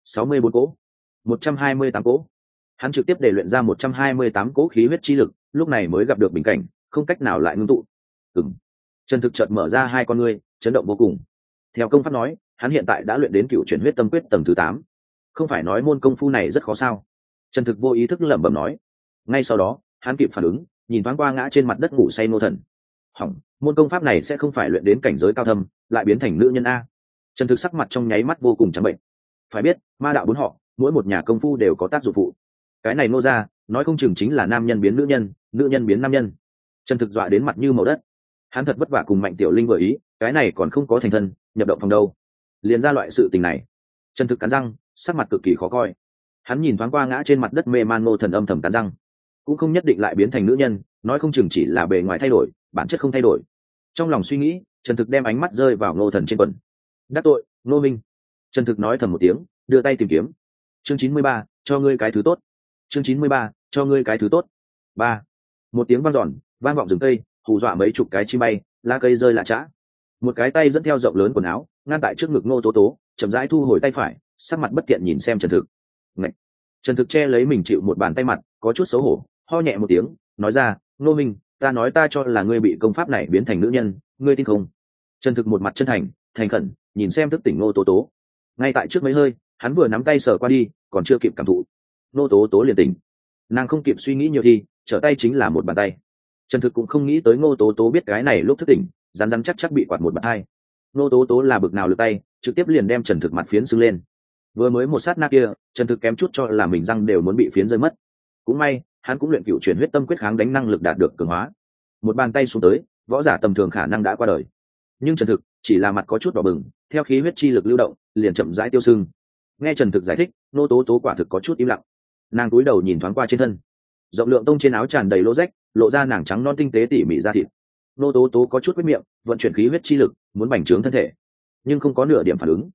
S1: 64 cỗ, 128 cỗ. Hắn trực tiếp để luyện ra 128 cỗ khí huyết chi lực, lúc này mới gặp được bình cảnh, không cách nào lại ngưng tụ. Trần Thực chợt mở ra hai con ngươi, chấn động vô cùng. Theo công pháp nói, hắn hiện tại đã luyện đến cựu chuyển huyết tâm quyết tầng thứ 8. Không phải nói môn công phu này rất khó sao? Trần Thực vô ý thức lẩm bẩm nói. Ngay sau đó, hắn kịp phản ứng, nhìn thoáng qua ngã trên mặt đất ngủ say Ngô Thần. Hỏng, môn công pháp này sẽ không phải luyện đến cảnh giới cao thâm, lại biến thành nữ nhân a. Trần Thực sắc mặt trong nháy mắt vô cùng trắng bệnh. Phải biết, ma đạo 4 họ, mỗi một nhà công phu đều có tác dụng phụ. Cái này Ngô gia, nói không chừng chính là nam nhân biến nữ nhân, nữ nhân biến nam nhân. Trần Thực dọa đến mặt như màu đất. Hắn thật vất vả cùng Mạnh Tiểu Linh vừa ý, cái này còn không có thành thân, nhập động phòng đâu. Liền ra loại sự tình này. Trần Thực cắn răng, sắc mặt cực kỳ khó coi. Hắn nhìn thoáng qua ngã trên mặt đất mê man Ngô Thần, âm thầm cắn răng. Cũng không nhất định lại biến thành nữ nhân, nói không chừng chỉ là bề ngoài thay đổi, bản chất không thay đổi. Trong lòng suy nghĩ, Trần Thực đem ánh mắt rơi vào Ngô Thần trên quần. Đắc tội, Ngô Minh. Trần Thực nói thầm một tiếng, đưa tay tìm kiếm. Chương 93, cho ngươi cái thứ tốt. Chương 93, cho ngươi cái thứ tốt. 3. Một tiếng vang dọn, vang vọng rừng cây, hù dọa mấy chục cái chim bay, lá cây rơi lạ chã. Một cái tay dẫn theo rộng lớn quần áo, ngăn tại trước ngực Ngô Tố Tố, chậm rãi thu hồi tay phải, sắc mặt bất tiện nhìn xem Trần Thực. Ngậy. Trần Thực che lấy mình chịu một bàn tay mặt, có chút xấu hổ, ho nhẹ một tiếng, nói ra, Ngô Minh, ta nói ta cho là ngươi bị công pháp này biến thành nữ nhân, ngươi tin không? Trần Thực một mặt chân thành, thành khẩn, nhìn xem thức tỉnh Ngô Tố Tố. Ngay tại trước mấy hơi, hắn vừa nắm tay sờ qua đi, còn chưa kịp cảm thụ, Ngô Tố Tố liền tỉnh. Nàng không kịp suy nghĩ nhiều thì, trở tay chính là một bàn tay. Trần Thực cũng không nghĩ tới Ngô Tố Tố biết cái này lúc thức tỉnh, rắn rắn chắc chắc bị quạt một bàn tay. Ngô Tố Tố là bực nào lực tay, trực tiếp liền đem Trần Thực mặt phiến sưng lên. Vừa mới một sát na kia, Trần Thực kém chút cho là mình răng đều muốn bị phiến rơi mất. Cũng may, hắn cũng luyện cựu chuyển huyết tâm quyết kháng đánh năng lực đạt được cường hóa. Một bàn tay xuống tới, võ giả tầm thường khả năng đã qua đời. Nhưng Trần Thực chỉ là mặt có chút đỏ bừng, theo khí huyết chi lực lưu động, liền chậm rãi tiêu sưng. Nghe Trần Thực giải thích, Ngô Tố Tố quả thực có chút im lặng. Nàng cúi đầu nhìn thoáng qua trên thân, rộng lượng tông trên áo tràn đầy lỗ rách, lộ ra nàng trắng non tinh tế tỉ mỉ da thịt. Ngô Tố Tố có chút quét miệng, vận chuyển khí huyết chi lực, muốn bành trướng thân thể, nhưng không có nửa điểm phản ứng.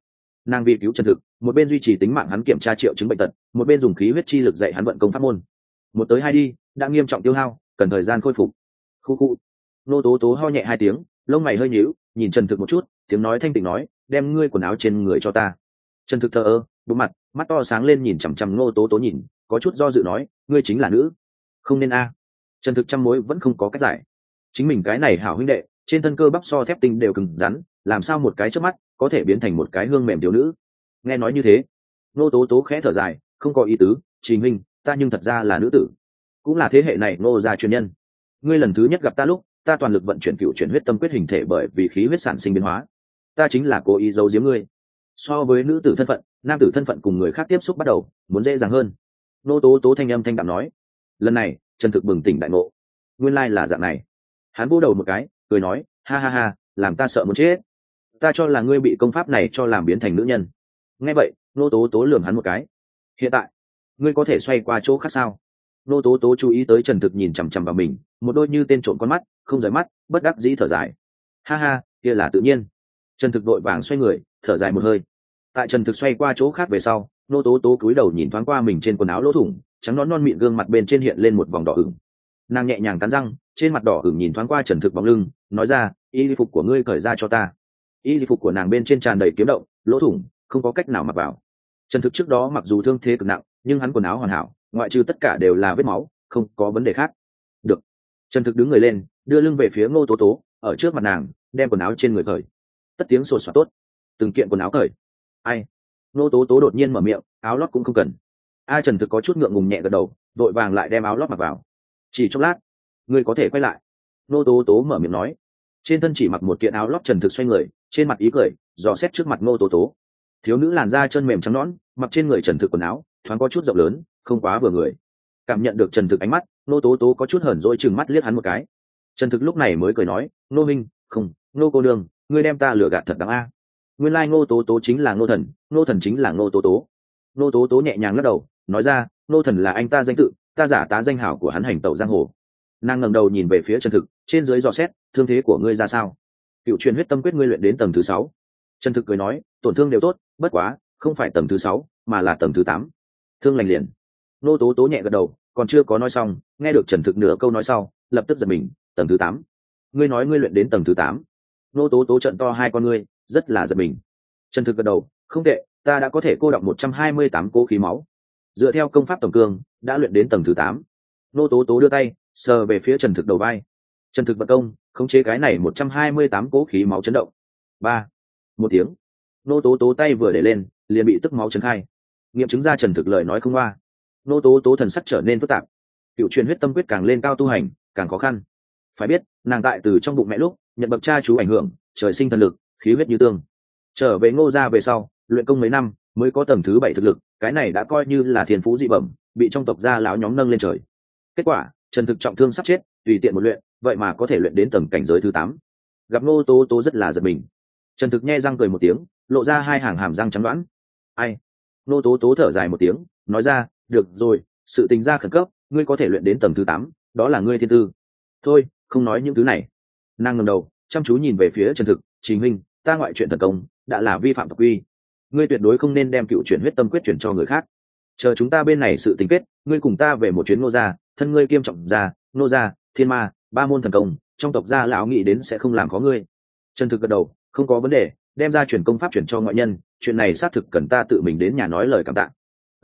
S1: Nàng vì cứu Trần Thực, một bên duy trì tính mạng hắn kiểm tra triệu chứng bệnh tật, một bên dùng khí huyết chi lực dạy hắn vận công pháp môn. Một tới hai đi, đã nghiêm trọng tiêu hao, cần thời gian khôi phục. Khu khu. Nô Tố Tố ho nhẹ hai tiếng, lông mày hơi nhíu, nhìn Trần Thực một chút, tiếng nói thanh tịnh nói, đem ngươi quần áo trên người cho ta. Trần Thực thờ ơ, bụng mặt, mắt to sáng lên nhìn chằm chằm Nô Tố Tố nhìn, có chút do dự nói, ngươi chính là nữ, không nên a. Trần Thực trăm mối vẫn không có cách giải. Chính mình cái này hảo huynh đệ, trên thân cơ bắp so thép tinh đều cứng rắn, làm sao một cái chớp mắt có thể biến thành một cái hương mềm thiếu nữ. Nghe nói như thế, Nô Tố Tố khẽ thở dài, không có ý tứ, Trình huynh, ta nhưng thật ra là nữ tử, cũng là thế hệ này Nô gia truyền nhân. Ngươi lần thứ nhất gặp ta lúc, ta toàn lực vận chuyển cựu chuyển huyết tâm quyết hình thể bởi vì khí huyết sản sinh biến hóa, ta chính là cố ý giấu giếm ngươi. So với nữ tử thân phận, nam tử thân phận cùng người khác tiếp xúc bắt đầu muốn dễ dàng hơn. Nô Tố Tố thanh âm thanh đạm nói. Lần này Trần Thực bừng tỉnh đại ngộ, nguyên lai là dạng này. Hắn vỗ đầu một cái, cười nói, ha ha ha, làm ta sợ muốn chết. Ta cho là ngươi bị công pháp này cho làm biến thành nữ nhân. Nghe vậy, Nô Tố Tố lườm hắn một cái. Hiện tại ngươi có thể xoay qua chỗ khác sao? Nô Tố Tố chú ý tới Trần Thực nhìn chằm chằm vào mình, một đôi như tên trộm con mắt, không rời mắt, bất đắc dĩ thở dài. Ha ha, kia là tự nhiên. Trần Thực vội vàng xoay người, thở dài một hơi. Tại Trần Thực xoay qua chỗ khác về sau, Nô Tố Tố cúi đầu nhìn thoáng qua mình trên quần áo lỗ thủng, trắng nón non mịn gương mặt bên trên hiện lên một vòng đỏ ửng. Nàng nhẹ nhàng cắn răng, trên mặt đỏ ửng nhìn thoáng qua Trần Thực bóng lưng, nói ra, y phục của ngươi cởi ra cho ta. Y phục của nàng bên trên tràn đầy kiếm động, lỗ thủng, không có cách nào mặc vào. Trần Thực trước đó mặc dù thương thế cực nặng, nhưng hắn quần áo hoàn hảo, ngoại trừ tất cả đều là vết máu, không có vấn đề khác. Được. Trần Thực đứng người lên, đưa lưng về phía Ngô Tố Tố, ở trước mặt nàng, đem quần áo trên người cởi. Tất tiếng sột soạt tốt, từng kiện quần áo cởi. Ai? Ngô Tố Tố đột nhiên mở miệng, áo lót cũng không cần. Trần Thực có chút ngượng ngùng nhẹ gật đầu, vội vàng lại đem áo lót mặc vào. Chỉ chốc lát, ngươi có thể quay lại. Ngô Tố Tố mở miệng nói. Trên thân chỉ mặc một kiện áo lót, Trần Thực xoay người, trên mặt ý cười, dò xét trước mặt Ngô Tố Tố. Thiếu nữ làn da chân mềm trắng nõn, mặc trên người Trần Thực quần áo, thoáng có chút rộng lớn, không quá vừa người. Cảm nhận được Trần Thực ánh mắt, Ngô Tố Tố có chút hờn dỗi chừng mắt liếc hắn một cái. Trần Thực lúc này mới cười nói, Ngô minh, không, Ngô cô nương, ngươi đem ta lừa gạt thật đáng a. Nguyên lai Ngô Tố Tố chính là Ngô Thần, Ngô Thần chính là Ngô Tố Tố. Ngô Tố Tố nhẹ nhàng lắc đầu, nói ra, Ngô Thần là anh ta danh tự, ta giả tá danh hảo của hắn hành tẩu giang hồ. Nàng ngẩng đầu nhìn về phía Trần Thực, trên dưới dò xét, thương thế của ngươi ra sao? Cựu truyền huyết tâm quyết ngươi luyện đến tầng thứ 6. Trần Thực cười nói, tổn thương đều tốt, bất quá, không phải tầng thứ 6, mà là tầng thứ 8. Thương lành liền. Ngô Tố Tố nhẹ gật đầu, còn chưa có nói xong, nghe được Trần Thực nửa câu nói sau, lập tức giật mình, tầng thứ 8. Ngươi nói ngươi luyện đến tầng thứ 8? Ngô Tố Tố trợn to hai con ngươi, rất là giật mình. Trần Thực gật đầu, không tệ, ta đã có thể cô đọng 128 cỗ khí máu. Dựa theo công pháp tổng cương, đã luyện đến tầng thứ 8. Ngô Tố Tố đưa tay, sờ về phía Trần Thực đầu vai. Trần Thực vận công, khống chế cái này 128 cỗ khí máu chấn động. Ba, một tiếng. Ngô Tố Tố tay vừa để lên, liền bị tức máu chấn khai. Nghiệm chứng ra Trần Thực lời nói không qua. Ngô Tố Tố thần sắc trở nên phức tạp. Cựu truyền huyết tâm quyết càng lên cao tu hành, càng khó khăn. Phải biết, nàng tại từ trong bụng mẹ lúc, nhận bậc cha chú ảnh hưởng, trời sinh thần lực, khí huyết như tương. Trở về Ngô gia về sau, luyện công mấy năm mới có tầng thứ 7 thực lực, cái này đã coi như là thiên phú dị bẩm, bị trong tộc gia lão nhóm nâng lên trời. Kết quả, Trần Thực trọng thương sắp chết, tùy tiện một luyện, vậy mà có thể luyện đến tầng cảnh giới thứ 8. Gặp Ngô Tố Tố rất là giật mình. Trần Thực nhe răng cười một tiếng, lộ ra hai hàng hàm răng trắng đoán. Ai? Ngô Tố Tố thở dài một tiếng, nói ra, được rồi, sự tình ra khẩn cấp, ngươi có thể luyện đến tầng thứ 8, đó là ngươi thiên tư. Thôi, không nói những thứ này. Nàng ngẩng đầu, chăm chú nhìn về phía Trần Thực, Trình huynh, ta ngoại chuyện thần công đã là vi phạm tộc quy, ngươi tuyệt đối không nên đem cựu chuyển huyết tâm quyết chuyển cho người khác. Chờ chúng ta bên này sự tình kết, ngươi cùng ta về một chuyến Ngô gia, thân ngươi kiêm trọng gia, Ngô gia, thiên ma, 3 môn thần công, trong tộc gia lão nghĩ đến sẽ không làm khó ngươi. Trần Thực gật đầu, không có vấn đề, đem ra chuyển công pháp chuyển cho ngoại nhân, chuyện này xác thực cần ta tự mình đến nhà nói lời cảm tạ.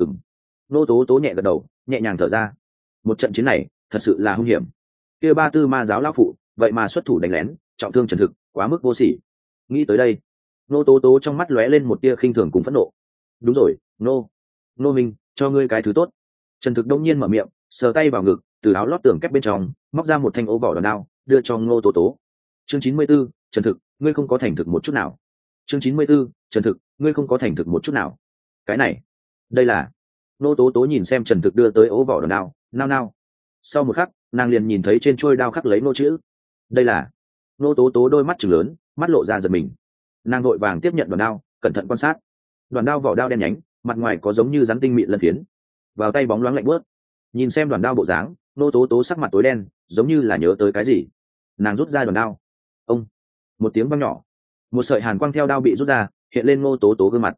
S1: Ngô Tố Tố nhẹ gật đầu, nhẹ nhàng thở ra. Một trận chiến này thật sự là hung hiểm. Kia 3 tư ma giáo lão phụ, vậy mà xuất thủ đánh lén, trọng thương Trần Thực, quá mức vô sỉ. Nghĩ tới đây, Ngô Tố Tố trong mắt lóe lên một tia khinh thường cùng phẫn nộ. Đúng rồi, Ngô minh, cho ngươi cái thứ tốt. Trần Thực đông nhiên mở miệng, sờ tay vào ngực, từ áo lót tường kép bên trong móc ra một thanh ố vỏ đòn đao, đưa cho Ngô Tố Tố. Chương 94, Trần Thực, ngươi không có thành thực một chút nào. Chương 94, Trần Thực, ngươi không có thành thực một chút nào. Cái này, đây là. Ngô Tố Tố nhìn xem Trần Thực đưa tới ố vỏ đòn đao, nao nao. Sau một khắc, nàng liền nhìn thấy trên chuôi đao khắc lấy nô chữ. Đây là. Ngô Tố Tố đôi mắt trừng lớn, mắt lộ ra giật mình. Nàng vội vàng tiếp nhận đòn đao, cẩn thận quan sát. Đoàn đao vỏ đao đen nhánh, mặt ngoài có giống như rắn tinh mịn lân phiến, vào tay bóng loáng lạnh bớt. Nhìn xem đoàn đao bộ dáng, Ngô Tố Tố sắc mặt tối đen, giống như là nhớ tới cái gì. Nàng rút ra đoàn đao. Ông. Một tiếng vang nhỏ, một sợi hàn quang theo đao bị rút ra, hiện lên Ngô Tố Tố gương mặt.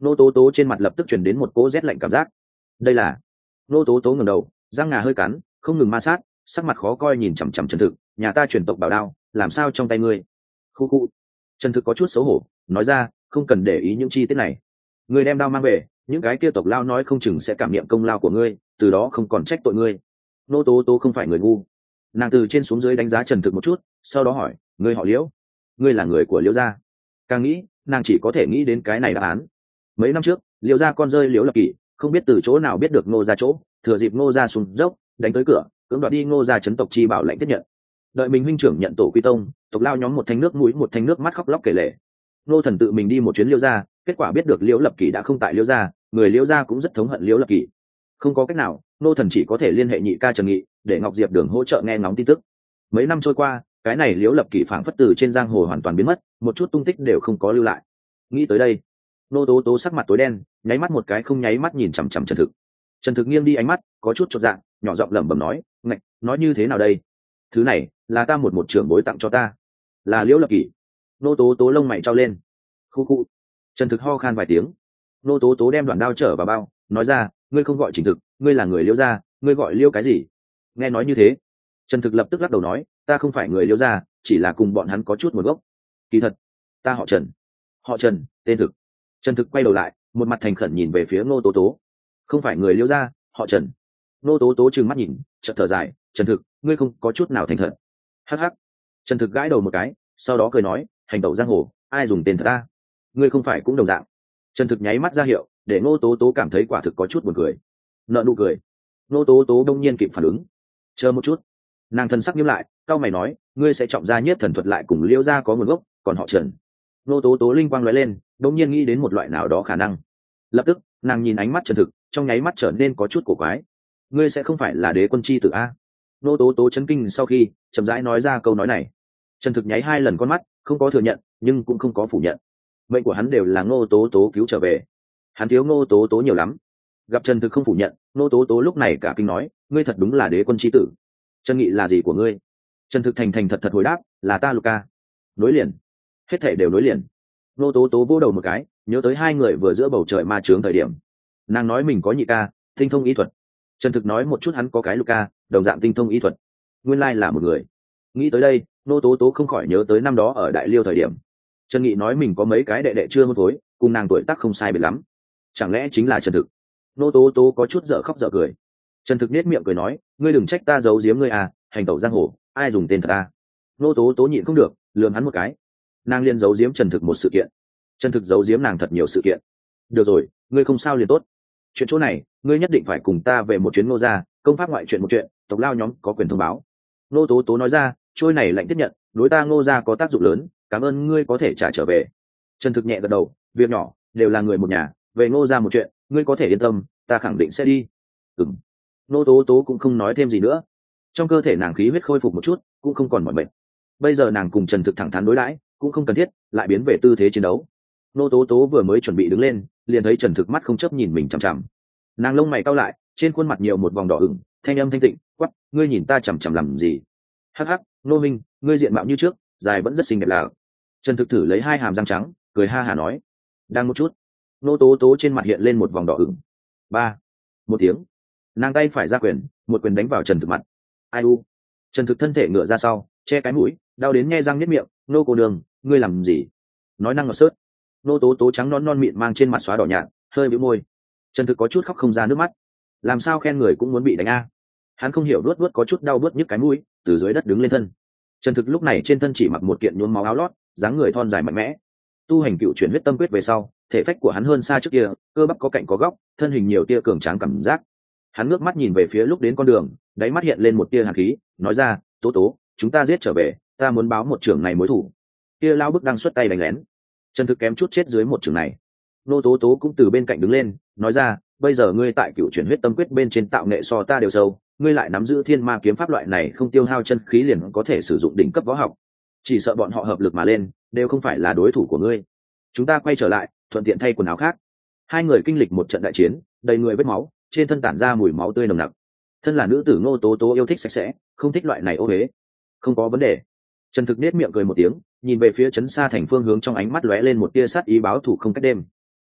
S1: Nô tố tố trên mặt lập tức chuyển đến một cỗ rét lạnh cảm giác. Đây là... Nô tố tố ngẩng đầu, răng ngà hơi cắn, không ngừng ma sát, sắc mặt khó coi nhìn chằm chằm Trần Thực. Nhà ta truyền tộc bảo đao, làm sao trong tay ngươi? Khu khu. Trần Thực có chút xấu hổ, nói ra, không cần để ý những chi tiết này. Ngươi đem đao mang về, những cái kia tộc lao nói không chừng sẽ cảm niệm công lao của ngươi, từ đó không còn trách tội ngươi. Nô tố tố không phải người ngu. Nàng từ trên xuống dưới đánh giá Trần Thực một chút, sau đó hỏi, ngươi họ Liễu? Ngươi là người của Liễu gia? Càng nghĩ, nàng chỉ có thể nghĩ đến cái này đáp án. Mấy năm trước, Liễu gia con rơi Liễu Lập Kỷ, không biết từ chỗ nào biết được Ngô gia chỗ, thừa dịp Ngô gia xuống dốc, đánh tới cửa, cưỡng đoạt đi Ngô gia chấn tộc chi bảo lệnh tiếp nhận. Đợi mình huynh trưởng nhận tổ quy tông, tộc lao nhóm một thanh nước mũi một thanh nước mắt khóc lóc kể lể. Ngô thần tự mình đi một chuyến Liễu gia, kết quả biết được Liễu Lập Kỷ đã không tại Liễu gia, người Liễu gia cũng rất thống hận Liễu Lập Kỷ. Không có cách nào, Ngô thần chỉ có thể liên hệ nhị ca Trần Nghị, để Ngọc Diệp Đường hỗ trợ nghe ngóng tin tức. Mấy năm trôi qua, cái này Liễu Lập Kỷ phảng phất từ trên giang hồ hoàn toàn biến mất, một chút tung tích đều không có lưu lại. Nghĩ tới đây, Nô tố tố sắc mặt tối đen, nháy mắt một cái không nháy mắt nhìn chằm chằm Trần Thực. Trần Thực nghiêng đi ánh mắt, có chút chột dạ, nhỏ giọng lẩm bẩm nói, ngạch, nói như thế nào đây? Thứ này là ta một trưởng bối tặng cho ta, là Liễu Lập Kỷ. Nô tố tố lông mày trao lên. Khu khu. Trần Thực ho khan vài tiếng. Nô tố tố đem đoạn đao trở vào bao, nói ra, ngươi không gọi Trình Thực, ngươi là người Liễu gia, ngươi gọi Liễu cái gì? Nghe nói như thế, Trần Thực lập tức lắc đầu nói, ta không phải người Liễu gia, chỉ là cùng bọn hắn có chút nguồn gốc. Kỳ thật, ta họ Trần. Họ Trần, tên thực. Trần Thực quay đầu lại, một mặt thành khẩn nhìn về phía Ngô tố tố. Không phải người Liễu gia, họ Trần. Ngô tố tố trừng mắt nhìn, chợt thở dài, Trần Thực, ngươi không có chút nào thành thật. Hắc hắc. Trần Thực gãi đầu một cái, sau đó cười nói, hành tẩu giang hồ, ai dùng tên thật ta? Ngươi không phải cũng đồng dạng. Trần Thực nháy mắt ra hiệu, để Ngô tố tố cảm thấy quả thực có chút buồn cười. Nợ nụ cười. Ngô tố tố đông nhiên kịp phản ứng. Chờ một chút. Nàng thần sắc nghiêm lại, cao mày nói, ngươi sẽ trọng gia nhất thần thuật lại cùng Liễu gia có nguồn gốc, còn họ Trần. Ngô tố tố linh quang lóe lên, đông nhiên nghĩ đến một loại nào đó khả năng. Lập tức, nàng nhìn ánh mắt Trần Thực, trong nháy mắt trở nên có chút cổ quái. Ngươi sẽ không phải là đế quân chi tử a? Ngô tố tố chấn kinh sau khi chậm rãi nói ra câu nói này. Trần Thực nháy 2 lần con mắt, không có thừa nhận, nhưng cũng không có phủ nhận. Mệnh của hắn đều là Ngô tố tố cứu trở về, hắn thiếu Ngô tố tố nhiều lắm. Gặp Trần Thực không phủ nhận, Ngô tố tố lúc này cả kinh nói, ngươi thật đúng là đế quân chi tử. Trần Nghị là gì của ngươi? Trần Thực thành thành thật thật hồi đáp, là ta Luca. Nối liền, hết thảy đều nối liền. Ngô tố tố vỗ đầu một cái, nhớ tới 2 người vừa giữa bầu trời ma chướng thời điểm. Nàng nói mình có nhị ca, tinh thông y thuật. Trần Thực nói một chút hắn có cái Luca, đồng dạng tinh thông y thuật. Nguyên lai là một người. Nghĩ tới đây, Ngô tố tố không khỏi nhớ tới năm đó ở Đại Liêu thời điểm. Trần Nghị nói mình có mấy cái đệ đệ chưa một thối, cùng nàng tuổi tác không sai biệt lắm. Chẳng lẽ chính là Trần Thực? Ngô tố tố có chút dở khóc dở cười. Trần Thực nết miệng cười nói, ngươi đừng trách ta giấu giếm ngươi à, hành tẩu giang hồ, ai dùng tên thật ta? Ngô tố tố nhịn không được, lườm hắn một cái. Nàng liền giấu giếm Trần Thực một sự kiện. Trần Thực giấu giếm nàng thật nhiều sự kiện. Được rồi, ngươi không sao liền tốt. Chuyện chỗ này, ngươi nhất định phải cùng ta về một chuyến Ngô gia, công pháp ngoại chuyện một chuyện, tộc lao nhóm có quyền thông báo. Ngô tố tố nói ra, trôi này lệnh tiếp nhận, đối ta Ngô gia có tác dụng lớn, cảm ơn ngươi có thể trả trở về. Trần Thực nhẹ gật đầu, việc nhỏ, đều là người một nhà, về Ngô gia một chuyện, ngươi có thể yên tâm, ta khẳng định sẽ đi. Ừm. Ngô tố tố cũng không nói thêm gì nữa. Trong cơ thể nàng khí huyết khôi phục một chút, cũng không còn mỏi mệt. Bây giờ nàng cùng Trần Thực thẳng thắn đối đãi, cũng không cần thiết lại biến về tư thế chiến đấu. Ngô tố tố vừa mới chuẩn bị đứng lên, liền thấy Trần Thực mắt không chấp nhìn mình chằm chằm. Nàng lông mày cau lại, trên khuôn mặt nhiều một vòng đỏ ửng, thanh âm thanh tịnh, quắc, ngươi nhìn ta chằm chằm làm gì? Hắc hắc, Ngô minh, ngươi diện mạo như trước, dài vẫn rất xinh đẹp là. Trần Thực thử lấy 2 hàm răng trắng, cười ha hả nói, đang một chút. Ngô tố tố trên mặt hiện lên một vòng đỏ ửng. 3. Một tiếng, nàng tay phải ra quyền, một quyền đánh vào Trần Thực mặt. Ai u? Trần Thực thân thể ngửa ra sau, che cái mũi, đau đến nhe răng niết miệng. Nô cô đường, ngươi làm gì? Nói năng ngọt sớt. Nô tố tố trắng non non mịn mang trên mặt xóa đỏ nhạt, hơi bĩu môi. Trần Thực có chút khóc không ra nước mắt. Làm sao khen người cũng muốn bị đánh a? Hắn không hiểu, luốt có chút đau buốt nhức cái mũi, từ dưới đất đứng lên thân. Trần Thực lúc này trên thân chỉ mặc một kiện nhuốm máu áo lót, dáng người thon dài mạnh mẽ. Tu hành cựu chuyển huyết tâm quyết về sau, thể phách của hắn hơn xa trước kia, cơ bắp có cạnh có góc, thân hình nhiều tia cường tráng cảm giác. Hắn ngước mắt nhìn về phía lúc đến con đường, đáy mắt hiện lên một tia hàn khí, nói ra, tố tố, chúng ta giết trở về, ta muốn báo một trưởng này mối thủ. Kia lao bức đang xuất tay đánh lén. Trần Thực kém chút chết dưới một trưởng này. Nô tố tố cũng từ bên cạnh đứng lên, nói ra, bây giờ ngươi tại cựu chuyển huyết tâm quyết bên trên tạo nghệ so ta đều sâu, ngươi lại nắm giữ thiên ma kiếm pháp loại này không tiêu hao chân khí liền có thể sử dụng đỉnh cấp võ học, chỉ sợ bọn họ hợp lực mà lên đều không phải là đối thủ của ngươi. Chúng ta quay trở lại, thuận tiện thay quần áo khác. 2 người kinh lịch một trận đại chiến, đầy người vết máu, trên thân tản ra mùi máu tươi nồng nặc. Thân là nữ tử Ngô tố tố yêu thích sạch sẽ, không thích loại này ô uế. Không có vấn đề. Trần Thực nết miệng cười một tiếng, nhìn về phía trấn xa thành phương hướng, trong ánh mắt lóe lên một tia sát ý báo thù không cách đêm.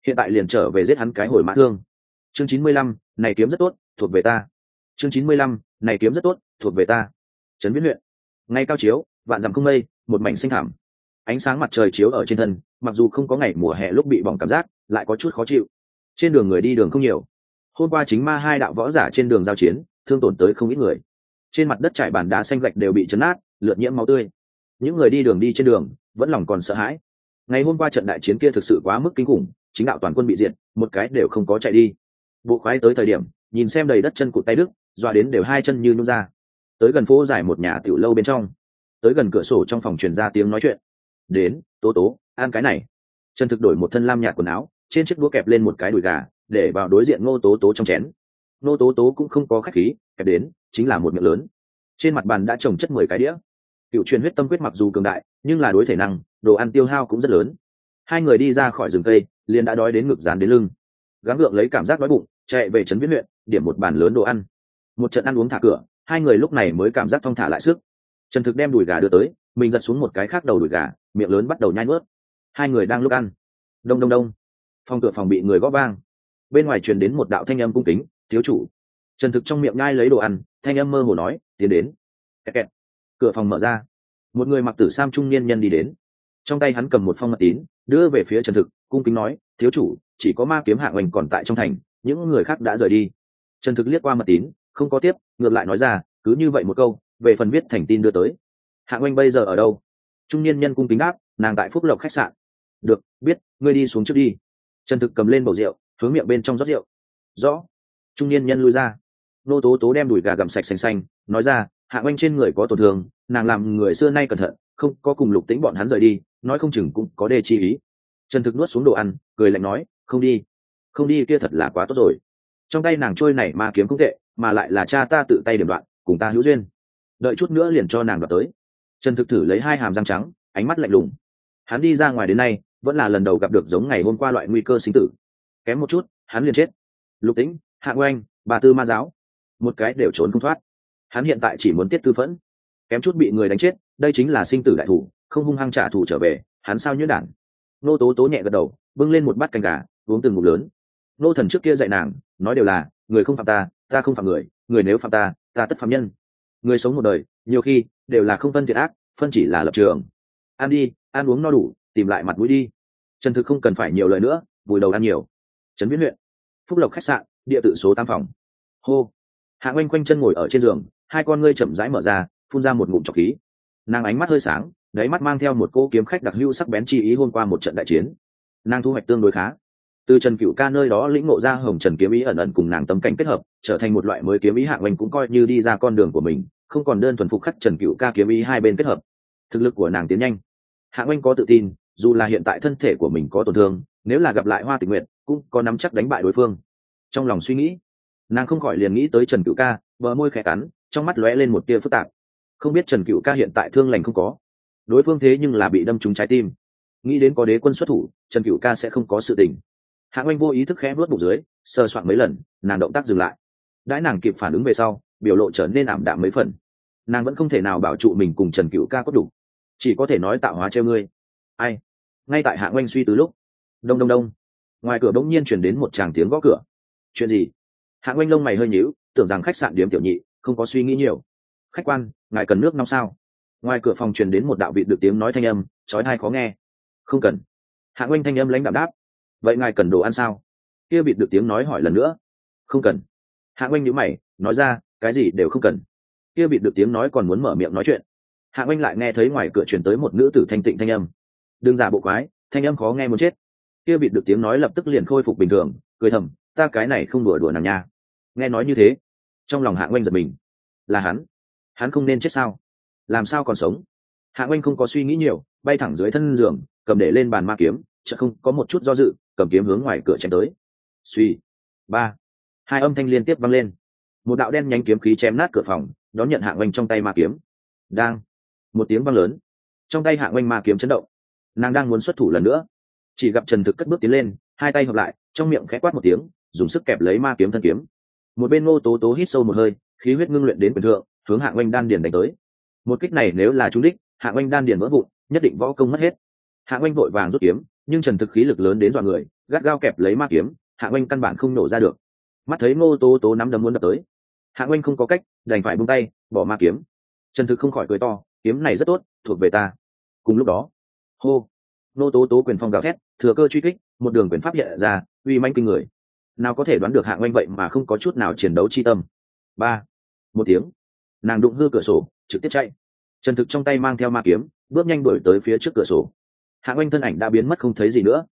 S1: hiện tại liền trở về giết hắn cái hồi mã thương. Chương 95, này kiếm rất tốt, thuộc về ta. Chương 95, này kiếm rất tốt, thuộc về ta. Trấn Viễn huyện, ngay cao chiếu, vạn dặm không mây, một mảnh xanh thẳm. Ánh sáng mặt trời chiếu ở trên thân, mặc dù không có ngày mùa hè lúc bị bỏng cảm giác, lại có chút khó chịu. Trên đường người đi đường không nhiều. Hôm qua chính ma hai đạo võ giả trên đường giao chiến, thương tổn tới không ít người. Trên mặt đất trải bàn đá xanh gạch đều bị chấn nát, lượt nhiễm máu tươi. Những người đi đường đi trên đường vẫn lòng còn sợ hãi. Ngày hôm qua trận đại chiến kia thực sự quá mức kinh khủng, chính đạo toàn quân bị diệt, một cái đều không có chạy đi. Bộ khoái tới thời điểm, nhìn xem đầy đất chân cụt tay đứt, doa đến đều hai chân như nhũn ra. Tới gần phố dài một nhà tiểu lâu bên trong, tới gần cửa sổ trong phòng truyền ra tiếng nói chuyện. Đến, Tố Tố, ăn cái này. Trần Thực đổi một thân lam nhạt quần áo, trên chiếc đũa kẹp lên một cái đùi gà, để vào đối diện Ngô Tố Tố trong chén. Ngô Tố Tố cũng không có khách khí, kẹp đến chính là một miệng lớn. Trên mặt bàn đã trồng chất 10 cái đĩa. Cựu truyền huyết tâm quyết mặc dù cường đại, nhưng là đối thể năng, đồ ăn tiêu hao cũng rất lớn. Hai người đi ra khỏi rừng cây, liền đã đói đến ngực dán đến lưng. Gắng gượng lấy cảm giác đói bụng, chạy về trấn Viễn huyện, điểm một bàn lớn đồ ăn. Một trận ăn uống thả cửa, hai người lúc này mới cảm giác thong thả lại sức. Trần Thực đem đùi gà đưa tới, mình giật xuống một cái khác đầu đùi gà, miệng lớn bắt đầu nhai nuốt. Hai người đang lúc ăn, đông đông đông, phòng cửa phòng bị người gõ vang. Bên ngoài truyền đến một đạo thanh âm cung kính, thiếu chủ. Trần Thực trong miệng nhai lấy đồ ăn, thanh âm mơ hồ nói, tiến đến. Kẹt kẹt. Cửa phòng mở ra, một người mặc tử sam trung niên nhân đi đến, trong tay hắn cầm một phong mật tín, đưa về phía Trần Thực, cung kính nói, thiếu chủ, chỉ có ma kiếm Hạng Oanh còn tại trong thành, những người khác đã rời đi. Trần Thực liếc qua mật tín, không có tiếp, ngược lại nói ra, cứ như vậy một câu, về phần viết thành tin đưa tới. Hạng Oanh bây giờ ở đâu? Trung niên nhân cung kính đáp, nàng tại Phúc Lộc khách sạn. Được, biết, ngươi đi xuống trước đi. Trần Thực cầm lên bầu rượu, hướng miệng bên trong rót rượu. Rõ. Trung niên nhân lui ra. Nô Tố Tố đem đùi gà gặm sạch xanh xanh, nói ra, Hạng Oanh trên người có tổn thương, nàng làm người xưa nay cẩn thận, không có cùng Lục Tĩnh bọn hắn rời đi, nói không chừng cũng có đê chi ý. Trần Thực nuốt xuống đồ ăn, cười lạnh nói, không đi, không đi kia thật là quá tốt rồi. Trong tay nàng trôi này ma kiếm không tệ, mà lại là cha ta tự tay điểm đoạn, cùng ta hữu duyên. Đợi chút nữa liền cho nàng đoạt tới. Trần Thực thử lấy hai hàm răng trắng, ánh mắt lạnh lùng. Hắn đi ra ngoài đến nay, vẫn là lần đầu gặp được giống ngày hôm qua loại nguy cơ sinh tử. Kém một chút, hắn liền chết. Lục Tĩnh, Hạng Oanh, bà Tư Ma giáo, một cái đều trốn không thoát. Hắn hiện tại chỉ muốn tiết tư phẫn, kém chút bị người đánh chết, đây chính là sinh tử đại thủ, không hung hăng trả thù trở về, hắn sao nhuyễn đản. Nô Tố Tố nhẹ gật đầu, bưng lên một bát canh gà, uống từng ngụm lớn. Nô thần trước kia dạy nàng, nói đều là, người không phạm ta, ta không phạm người, người nếu phạm ta, ta tất phạm nhân. Người sống một đời, nhiều khi đều là không phân thiện ác, phân chỉ là lập trường. Ăn đi, ăn uống no đủ, tìm lại mặt mũi đi. Trần Thực không cần phải nhiều lời nữa, vùi đầu ăn nhiều. Trấn Viễn huyện, Phúc Lộc khách sạn, địa tự số 8 phòng. Hô. Hạng Oanh quanh chân ngồi ở trên giường, hai con ngươi chậm rãi mở ra, phun ra một ngụm trọc khí. Nàng ánh mắt hơi sáng, đáy mắt mang theo một cô kiếm khách đặc hữu sắc bén chi ý hôm qua một trận đại chiến. Nàng thu hoạch tương đối khá. Từ Trần Cửu Ca nơi đó lĩnh ngộ ra hồng trần kiếm ý ẩn ẩn cùng nàng tâm cảnh kết hợp, trở thành một loại mới kiếm ý. Hạng Oanh cũng coi như đi ra con đường của mình, không còn đơn thuần phục khắc Trần Cửu Ca kiếm ý hai bên kết hợp. Thực lực của nàng tiến nhanh. Hạng Oanh có tự tin, dù là hiện tại thân thể của mình có tổn thương, nếu là gặp lại Hoa Tịch Nguyệt, cũng có nắm chắc đánh bại đối phương. Trong lòng suy nghĩ, nàng không khỏi liền nghĩ tới Trần Cửu Ca, bờ môi khẽ cắn, trong mắt lóe lên một tia phức tạp. Không biết Trần Cửu Ca hiện tại thương lành không có, đối phương thế nhưng là bị đâm trúng trái tim. Nghĩ đến có đế quân xuất thủ, Trần Cửu Ca sẽ không có sự tình. Hạng Oanh vô ý thức khẽ vuốt bụng dưới, sờ soạn mấy lần, nàng động tác dừng lại. Đãi nàng kịp phản ứng về sau, biểu lộ trở nên ảm đạm mấy phần. Nàng vẫn không thể nào bảo trụ mình cùng Trần Cửu Ca có đủ, chỉ có thể nói tạo hóa treo ngươi. Ai? Ngay tại Hạng Oanh suy tư lúc, đông đông đông, ngoài cửa bỗng nhiên truyền đến một tràng tiếng gõ cửa. Chuyện gì? Hạng Oanh lông mày hơi nhíu, tưởng rằng khách sạn Điếm Tiểu Nhị, không có suy nghĩ nhiều. Khách quan, ngài cần nước nóng sao? Ngoài cửa phòng truyền đến một đạo vị được tiếng nói thanh âm, chói tai khó nghe. Không cần. Hạng Oanh thanh âm lãnh đạm đáp. Vậy ngài cần đồ ăn sao? Kia bịt được tiếng nói hỏi lần nữa. Không cần. Hạng Oanh nhíu mày, nói ra, cái gì đều không cần. Kia bịt được tiếng nói còn muốn mở miệng nói chuyện. Hạng Oanh lại nghe thấy ngoài cửa truyền tới một nữ tử thanh tịnh thanh âm. Đừng giả bộ quái, thanh âm khó nghe muốn chết. Kia bịt được tiếng nói lập tức liền khôi phục bình thường, cười thầm, ta cái này không đùa đùa nàng nha. Nghe nói như thế, trong lòng Hạng Oanh giật mình. Là hắn không nên chết sao? Làm sao còn sống? Hạng Oanh không có suy nghĩ nhiều, bay thẳng dưới thân giường, cầm để lên bàn ma kiếm, chợt không có một chút do dự, cầm kiếm hướng ngoài cửa chém tới. Suy, ba, hai âm thanh liên tiếp vang lên. Một đạo đen nhánh kiếm khí chém nát cửa phòng, đón nhận Hạng Oanh trong tay ma kiếm. Đang, một tiếng vang lớn, trong tay Hạng Oanh ma kiếm chấn động. Nàng đang muốn xuất thủ lần nữa, chỉ gặp Trần Thực cất bước tiến lên, hai tay hợp lại, trong miệng khẽ quát một tiếng, dùng sức kẹp lấy ma kiếm thân kiếm. Một bên Ngô Tố Tố hít sâu một hơi, khí huyết ngưng luyện đến quyền thượng, hướng Hạng Oanh đan điền đánh tới. Một kích này nếu là trúng đích, Hạng Oanh đan điền vỡ vụn, nhất định võ công mất hết. Hạng Oanh vội vàng rút kiếm, nhưng Trần Thực khí lực lớn đến dọa người, gắt gao kẹp lấy ma kiếm, Hạ Oanh căn bản không nổ ra được. Mắt thấy Ngô Tố Tố nắm đấm muốn đập tới, Hạ Oanh không có cách, đành phải buông tay, bỏ ma kiếm. Trần Thực không khỏi cười to, kiếm này rất tốt, thuộc về ta. Cùng lúc đó, hô, Ngô Tố Tố quyền phong gào thét, thừa cơ truy kích, một đường quyền pháp hiện ra, uy manh kinh người. Nào có thể đoán được Hạ Oanh vậy mà không có chút nào chiến đấu chi tâm. Ba, một tiếng, nàng đụng hư cửa sổ, trực tiếp chạy. Trần Thực trong tay mang theo ma kiếm, bước nhanh đuổi tới phía trước cửa sổ. Hạ Oanh thân ảnh đã biến mất không thấy gì nữa.